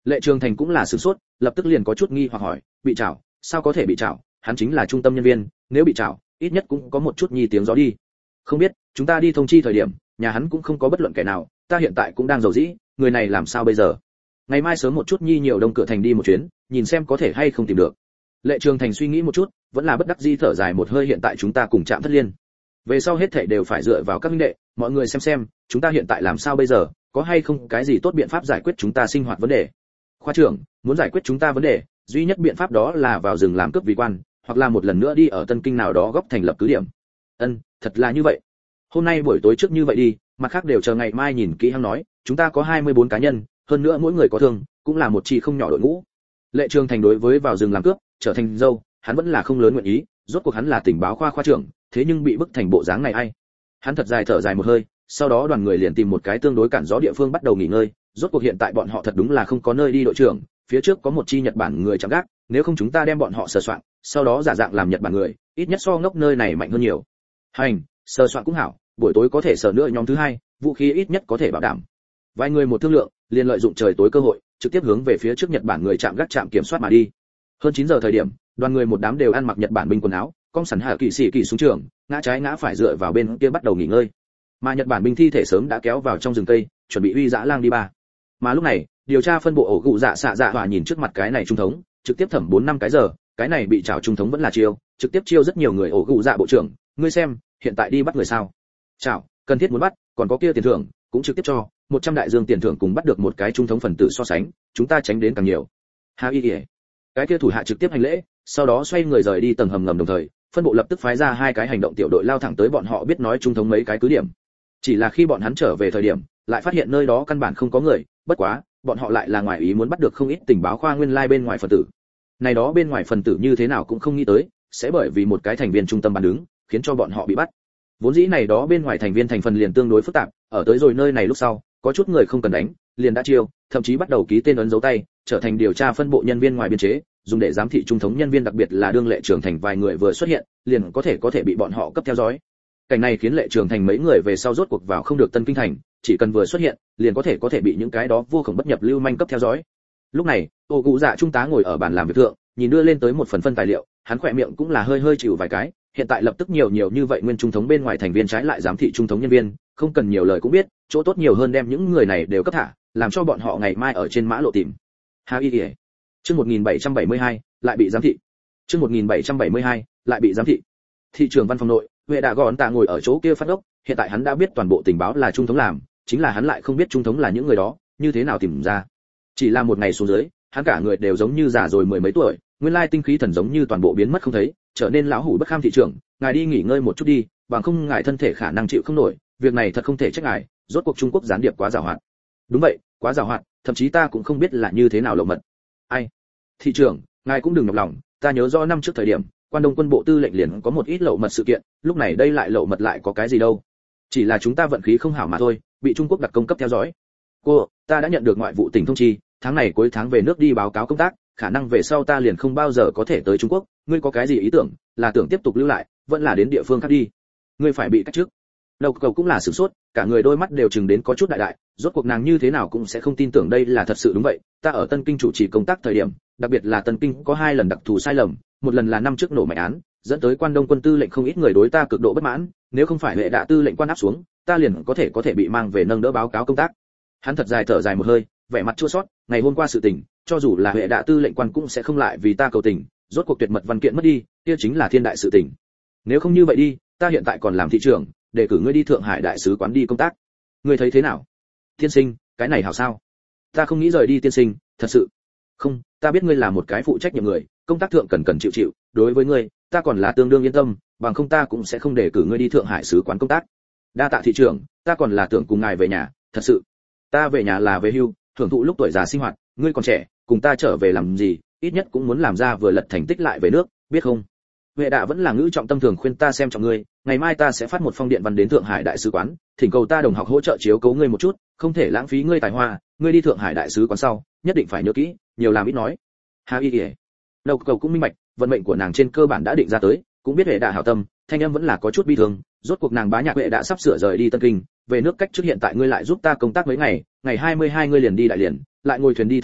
Lệ Trường Thành cũng là sửng sốt, lập tức liền có chút nghi hoặc hỏi, bị trảo, sao có thể bị trảo, hắn chính là trung tâm nhân viên, nếu bị trảo, ít nhất cũng có một chút nhi tiếng gió đi. Không biết, chúng ta đi thông chi thời điểm, nhà hắn cũng không có bất luận kẻ nào, ta hiện tại cũng đang rầu rĩ, người này làm sao bây giờ? Ngày mai sớm một chút nhi nhiều Đông Cửa thành đi một chuyến, nhìn xem có thể hay không tìm được. Lệ Trường Thành suy nghĩ một chút, vẫn là bất đắc dĩ thở dài một hơi, hiện tại chúng ta cùng Trạm Thất Liên. Về sau hết thảy đều phải dựa vào các huynh đệ, mọi người xem, chúng ta hiện tại làm sao bây giờ, có hay không cái gì tốt biện pháp giải quyết chúng ta sinh hoạt vấn đề. Khoa trưởng, muốn giải quyết chúng ta vấn đề, duy nhất biện pháp đó là vào rừng làm cướp vì quan, hoặc là một lần nữa đi ở Tân Kinh nào đó góc thành lập cứ điểm. Thật là như vậy. Hôm nay buổi tối trước như vậy đi, mặt khác đều chờ ngày mai nhìn kỹ hăng nói, chúng ta có 24 cá nhân, hơn nữa mỗi người có thương, cũng là một chi không nhỏ đội ngũ. Lệ Trường Thành đối với vào rừng làm cướp, trở thành dâu, hắn vẫn là không lớn nguyện ý, rốt cuộc hắn là tình báo khoa trưởng, thế nhưng bị bức thành bộ dáng này ai. Hắn thật dài thở dài một hơi, sau đó đoàn người liền tìm một cái tương đối cản gió địa phương bắt đầu nghỉ ngơi, rốt cuộc hiện tại bọn họ thật đúng là không có nơi đi. Đội trưởng, phía trước có một chi Nhật Bản người chạm gác, nếu không chúng ta đem bọn họ sờ soạn, sau đó giả dạng làm Nhật Bản người, ít nhất so ngốc nơi này mạnh hơn nhiều. Hành, sờ soạn cũng hảo, buổi tối có thể sờ nữa nhóm thứ hai, vũ khí ít nhất có thể bảo đảm. Vài người một thương lượng, liền lợi dụng trời tối cơ hội, trực tiếp hướng về phía trước Nhật Bản người chạm gác trạm kiểm soát mà đi. Hơn 9 giờ thời điểm, đoàn người một đám đều ăn mặc Nhật Bản binh quần áo, cong sẵn hạ kỳ sĩ kỳ xuống trường, ngã trái ngã phải dựa vào bên kia bắt đầu nghỉ ngơi. Mà Nhật Bản binh thi thể sớm đã kéo vào trong rừng cây, chuẩn bị uy dã lang đi ba. Mà lúc này, điều tra phân bộ ổ gụ dạ xạ dạ hòa nhìn trước mặt cái này trung thống, trực tiếp thẩm 4 năm cái giờ, cái này bị trảo trung thống vẫn là chiêu, trực tiếp chiêu rất nhiều người. Ổ gụ dạ bộ trưởng, ngươi xem, hiện tại đi bắt người sao? Trảo, cần thiết muốn bắt, còn có kia tiền thưởng, cũng trực tiếp cho 100 đại dương tiền thưởng cùng bắt được một cái trung thống phần tử so sánh, chúng ta tránh đến càng nhiều. Ha y, cái kia thủ hạ trực tiếp hành lễ, sau đó xoay người rời đi tầng hầm ngầm, đồng thời phân bộ lập tức phái ra 2 cái hành động tiểu đội lao thẳng tới bọn họ biết nói trung thống mấy cái cứ điểm. Chỉ là khi bọn hắn trở về thời điểm, lại phát hiện nơi đó căn bản không có người, bất quá, bọn họ lại là ngoài ý muốn bắt được không ít tình báo khoa nguyên lai bên ngoài phần tử. Này đó bên ngoài phần tử như thế nào cũng không nghĩ tới, sẽ bởi vì một cái thành viên trung tâm bán đứng, khiến cho bọn họ bị bắt. Vốn dĩ này đó bên ngoài thành viên thành phần liền tương đối phức tạp, ở tới rồi nơi này lúc sau, có chút người không cần đánh, liền đã chiêu, thậm chí bắt đầu ký tên ấn dấu tay, trở thành điều tra phân bộ nhân viên ngoài biên chế, dùng để giám thị trung thống nhân viên, đặc biệt là đương Lệ Trường Thành vài người vừa xuất hiện, liền có thể bị bọn họ cấp theo dõi. Cảnh này khiến Lệ Trường Thành mấy người về sau rốt cuộc vào không được Tân Kinh thành, chỉ cần vừa xuất hiện, liền có thể bị những cái đó vô khổng bất nhập lưu manh cấp theo dõi. Lúc này, Ô Cụ Dạ trung tá ngồi ở bàn làm việc thượng, nhìn đưa lên tới một phần phân tài liệu, hắn khỏe miệng cũng là hơi chịu vài cái, hiện tại lập tức nhiều như vậy nguyên trung thống bên ngoài thành viên trái lại giám thị trung thống nhân viên, không cần nhiều lời cũng biết, chỗ tốt nhiều hơn đem những người này đều cấp thả, làm cho bọn họ ngày mai ở trên mã lộ tìm. Ha y. Chương 1772, lại bị giám thị. Chương 1772, lại bị giám thị. Thị trưởng văn phòng nội, Huệ Đạ Gòn Tạ ngồi ở chỗ kia phát ốc, hiện tại hắn đã biết toàn bộ tình báo là trung thống làm, chính là hắn lại không biết trung thống là những người đó, như thế nào tìm ra. Chỉ là một ngày xuống dưới, hắn cả người đều giống như già rồi mười mấy tuổi, nguyên lai tinh khí thần giống như toàn bộ biến mất không thấy, trở nên lão hủ bất kham. Thị trưởng, ngài đi nghỉ ngơi một chút đi, bằng không ngài thân thể khả năng chịu không nổi, việc này thật không thể trách ngài, rốt cuộc Trung Quốc gián điệp quá giàu hoạt. Đúng vậy, quá giàu hoạt, thậm chí ta cũng không biết là như thế nào lậu mật. Ai? Thị trưởng, ngài cũng đừng nhọc lòng, ta nhớ rõ năm trước thời điểm, Quan Đông quân bộ tư lệnh liền có một ít lậu mật sự kiện, lúc này đây lại lậu mật lại có cái gì đâu? Chỉ là chúng ta vận khí không hảo mà thôi, bị Trung Quốc đặc công cấp theo dõi. Cô, ta đã nhận được ngoại vụ tỉnh thông chi, tháng này cuối tháng về nước đi báo cáo công tác, khả năng về sau ta liền không bao giờ có thể tới Trung Quốc, ngươi có cái gì ý tưởng, là tưởng tiếp tục lưu lại, vẫn là đến địa phương khác đi? Ngươi phải bị cách chức. Đầu cầu cũng là sửng sốt, cả người đôi mắt đều trừng đến có chút đại, rốt cuộc nàng như thế nào cũng sẽ không tin tưởng đây là thật sự. Đúng vậy, ta ở Tân Kinh chủ trì công tác thời điểm, đặc biệt là Tân Kinh có 2 lần đặc thù sai lầm, một lần là năm trước nổ mạnh án, dẫn tới Quan Đông quân tư lệnh không ít người đối ta cực độ bất mãn, nếu không phải Huệ Đạ tư lệnh quan áp xuống, ta liền có thể bị mang về nâng đỡ báo cáo công tác. Hắn thật dài thở dài một hơi, vẻ mặt chua xót, ngày hôm qua sự tình, cho dù là Huệ Đạ tư lệnh quan cũng sẽ không lại vì ta cầu tình, rốt cuộc tuyệt mật văn kiện mất đi, kia chính là thiên đại sự tình. Nếu không như vậy đi, ta hiện tại còn làm thị trưởng, để cử ngươi đi Thượng Hải đại sứ quán đi công tác. Ngươi thấy thế nào? Tiên sinh, cái này hảo sao? Ta không nghĩ rời đi tiên sinh, thật sự. Không, ta biết ngươi là một cái phụ trách nhiệm người, công tác thượng cần chịu, đối với ngươi, ta còn là tương đương yên tâm, bằng không ta cũng sẽ không để cử ngươi đi Thượng Hải sứ quán công tác. Đa tạ thị trưởng, ta còn là tưởng cùng ngài về nhà, thật sự. Ta về nhà là về hưu, thưởng thụ lúc tuổi già sinh hoạt, ngươi còn trẻ, cùng ta trở về làm gì, ít nhất cũng muốn làm ra vừa lật thành tích lại về nước, biết không? Huệ Đạ vẫn là ngữ trọng tâm thường khuyên ta xem trọng ngươi, ngày mai ta sẽ phát một phong điện văn đến Thượng Hải đại sứ quán, thỉnh cầu ta đồng học hỗ trợ chiếu cố ngươi một chút, không thể lãng phí ngươi tài hoa, ngươi đi Thượng Hải đại sứ quán sau, nhất định phải nhớ kỹ, nhiều làm ít nói. Ha y. Đầu cầu cũng minh bạch, vận mệnh của nàng trên cơ bản đã định ra tới, cũng biết Huệ Đạ hảo tâm, thanh âm vẫn là có chút bi thương, rốt cuộc nàng bá nhạc Huệ Đạ sắp sửa rời đi Tân Kinh, về nước cách trước hiện tại ngươi lại giúp ta công tác mấy ngày, ngày 22 ngươi liền đi Đại Liên, lại ngồi thuyền đi Thượng Hải,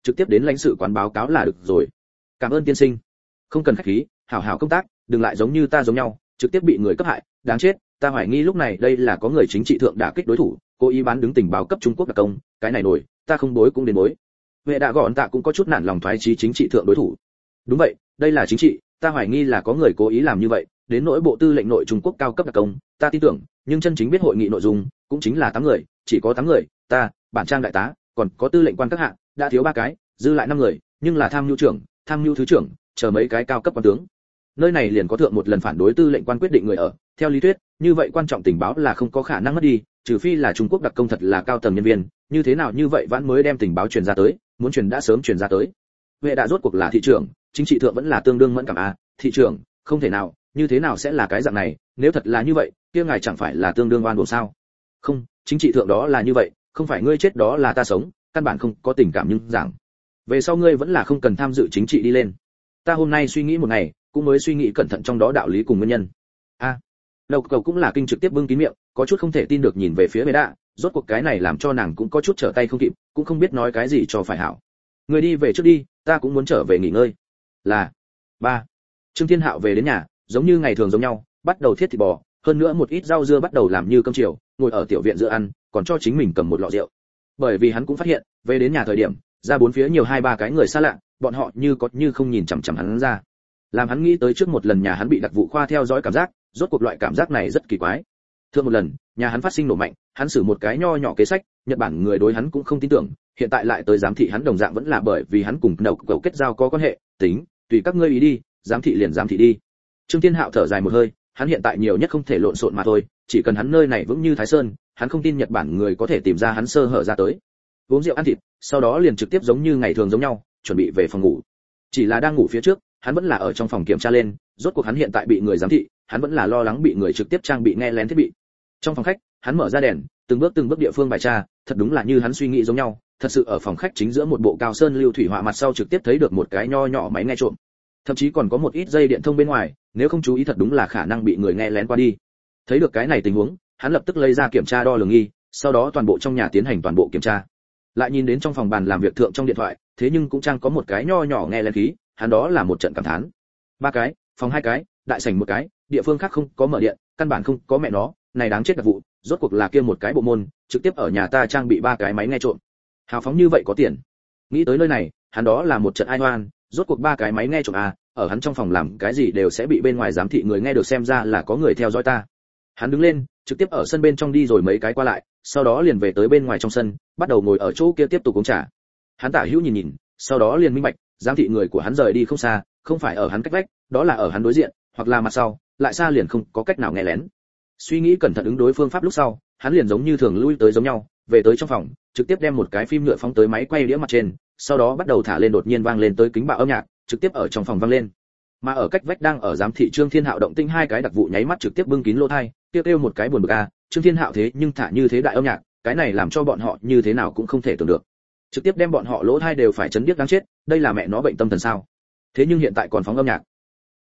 trực tiếp đến lãnh sự quán báo cáo là được rồi. Cảm ơn tiên sinh. Không cần khách khí, hảo hảo công tác, đừng lại giống như ta giống nhau, trực tiếp bị người cấp hại, đáng chết, ta hoài nghi lúc này đây là có người chính trị thượng đả kích đối thủ, cố ý bán đứng tình báo cấp Trung Quốc đặc công, cái này nổi, ta không bối cũng đến bối. Vệ đã gọn tạ cũng có chút nản lòng thoái chí chính trị thượng đối thủ. Đúng vậy, đây là chính trị, ta hoài nghi là có người cố ý làm như vậy, đến nỗi bộ tư lệnh nội Trung Quốc cao cấp đặc công, ta tin tưởng, nhưng chân chính biết hội nghị nội dung, cũng chính là 8 người, chỉ có 8 người, ta, bản trang đại tá, còn có tư lệnh quan các hạng, đã thiếu 3 cái, dư lại 5 người, nhưng là tham nhu trưởng, tham nhu thứ trưởng, chờ mấy cái cao cấp quan tướng. Nơi này liền có thượng một lần phản đối tư lệnh quan quyết định người ở, theo lý thuyết, như vậy quan trọng tình báo là không có khả năng mất đi, trừ phi là Trung Quốc đặc công thật là cao tầng nhân viên, như thế nào như vậy vẫn mới đem tình báo truyền ra tới, muốn truyền đã sớm truyền ra tới. Vệ đã rốt cuộc là thị trưởng, chính trị thượng vẫn là tương đương mẫn cảm a, thị trưởng, không thể nào, như thế nào sẽ là cái dạng này, nếu thật là như vậy, kia ngài chẳng phải là tương đương oan uổng sao? Không, chính trị thượng đó là như vậy, không phải ngươi chết đó là ta sống, căn bản không có tình cảm nhưng giảng. Về sau ngươi vẫn là không cần tham dự chính trị đi lên. Ta hôm nay suy nghĩ một ngày, cũng mới suy nghĩ cẩn thận trong đó đạo lý cùng nguyên nhân. A, Lộc Cầu cũng là kinh trực tiếp bưng kín miệng, có chút không thể tin được nhìn về phía Vệ Đạ, rốt cuộc cái này làm cho nàng cũng có chút trở tay không kịp, cũng không biết nói cái gì cho phải hảo. Người đi về trước đi, ta cũng muốn trở về nghỉ ngơi. Là. 3. Trương Thiên Hạo về đến nhà, giống như ngày thường giống nhau, bắt đầu thiết thịt bò, hơn nữa một ít rau dưa bắt đầu làm như cơm chiều, ngồi ở tiểu viện giữa ăn, còn cho chính mình cầm một lọ rượu. Bởi vì hắn cũng phát hiện, về đến nhà thời điểm, ra bốn phía nhiều 2-3 cái người xa lạ, bọn họ như có như không nhìn chằm chằm hắn ra. Làm hắn nghĩ tới trước một lần nhà hắn bị đặc vụ khoa theo dõi cảm giác, rốt cuộc loại cảm giác này rất kỳ quái. Thượng một lần, nhà hắn phát sinh nổ mạnh, hắn xử một cái nho nhỏ kế sách, Nhật Bản người đối hắn cũng không tin tưởng, hiện tại lại tới giám thị hắn đồng dạng vẫn là bởi vì hắn cùng đầu cầu kết giao có quan hệ, tính, tùy các ngươi ý đi, giám thị liền giám thị đi. Trương Thiên Hạo thở dài một hơi, hắn hiện tại nhiều nhất không thể lộn xộn mà thôi, chỉ cần hắn nơi này vững như Thái Sơn, hắn không tin Nhật Bản người có thể tìm ra hắn sơ hở ra tới. Uống rượu ăn thịt, sau đó liền trực tiếp giống như ngày thường giống nhau, chuẩn bị về phòng ngủ. Chỉ là đang ngủ phía trước, hắn vẫn là ở trong phòng kiểm tra lên, rốt cuộc hắn hiện tại bị người giám thị, hắn vẫn là lo lắng bị người trực tiếp trang bị nghe lén thiết bị. Trong phòng khách, hắn mở ra đèn, từng bước địa phương bài tra, thật đúng là như hắn suy nghĩ giống nhau, thật sự ở phòng khách chính giữa một bộ cao sơn lưu thủy họa mặt sau trực tiếp thấy được một cái nho nhỏ máy nghe trộm. Thậm chí còn có một ít dây điện thông bên ngoài, nếu không chú ý thật đúng là khả năng bị người nghe lén qua đi. Thấy được cái này tình huống, hắn lập tức lấy ra kiểm tra đo lường nghi, sau đó toàn bộ trong nhà tiến hành toàn bộ kiểm tra. Lại nhìn đến trong phòng bàn làm việc thượng trong điện thoại, thế nhưng cũng chẳng có một cái nho nhỏ nghe lén khí, hắn đó là một trận cảm thán. 3 cái, phòng 2 cái, đại sảnh 1 cái, địa phương khác không có mở điện, căn bản không có mẹ nó, này đáng chết đặc vụ, rốt cuộc là kia một cái bộ môn, trực tiếp ở nhà ta trang bị 3 cái máy nghe trộm. Hào phóng như vậy có tiền. Nghĩ tới nơi này, hắn đó là một trận ai oan, rốt cuộc 3 cái máy nghe trộm à, ở hắn trong phòng làm cái gì đều sẽ bị bên ngoài giám thị người nghe được, xem ra là có người theo dõi ta. Hắn đứng lên, trực tiếp ở sân bên trong đi rồi mấy cái qua lại, sau đó liền về tới bên ngoài trong sân, bắt đầu ngồi ở chỗ kia tiếp tục uống trà. Hắn tả hữu nhìn, sau đó liền minh bạch, giám thị người của hắn rời đi không xa, không phải ở hắn cách vách, đó là ở hắn đối diện, hoặc là mặt sau, lại xa liền không có cách nào nghe lén. Suy nghĩ cẩn thận ứng đối phương pháp lúc sau, hắn liền giống như thường lui tới giống nhau, về tới trong phòng, trực tiếp đem một cái phim nhựa phóng tới máy quay đĩa mặt trên, sau đó bắt đầu thả lên, đột nhiên vang lên tới kính bạo âm nhạc, trực tiếp ở trong phòng vang lên. Mà ở cách vách đang ở giám thị Trương Thiên Hạo động tĩnh 2 cái đặc vụ nháy mắt trực tiếp bưng kín lỗ tai, kêu một cái buồn bực a, Trương Thiên Hạo thế nhưng thả như thế đại âm nhạc, cái này làm cho bọn họ như thế nào cũng không thể tưởng được. Trực tiếp đem bọn họ lỗ tai đều phải chấn điếc đáng chết, đây là mẹ nó bệnh tâm thần sao? Thế nhưng hiện tại còn phóng âm nhạc.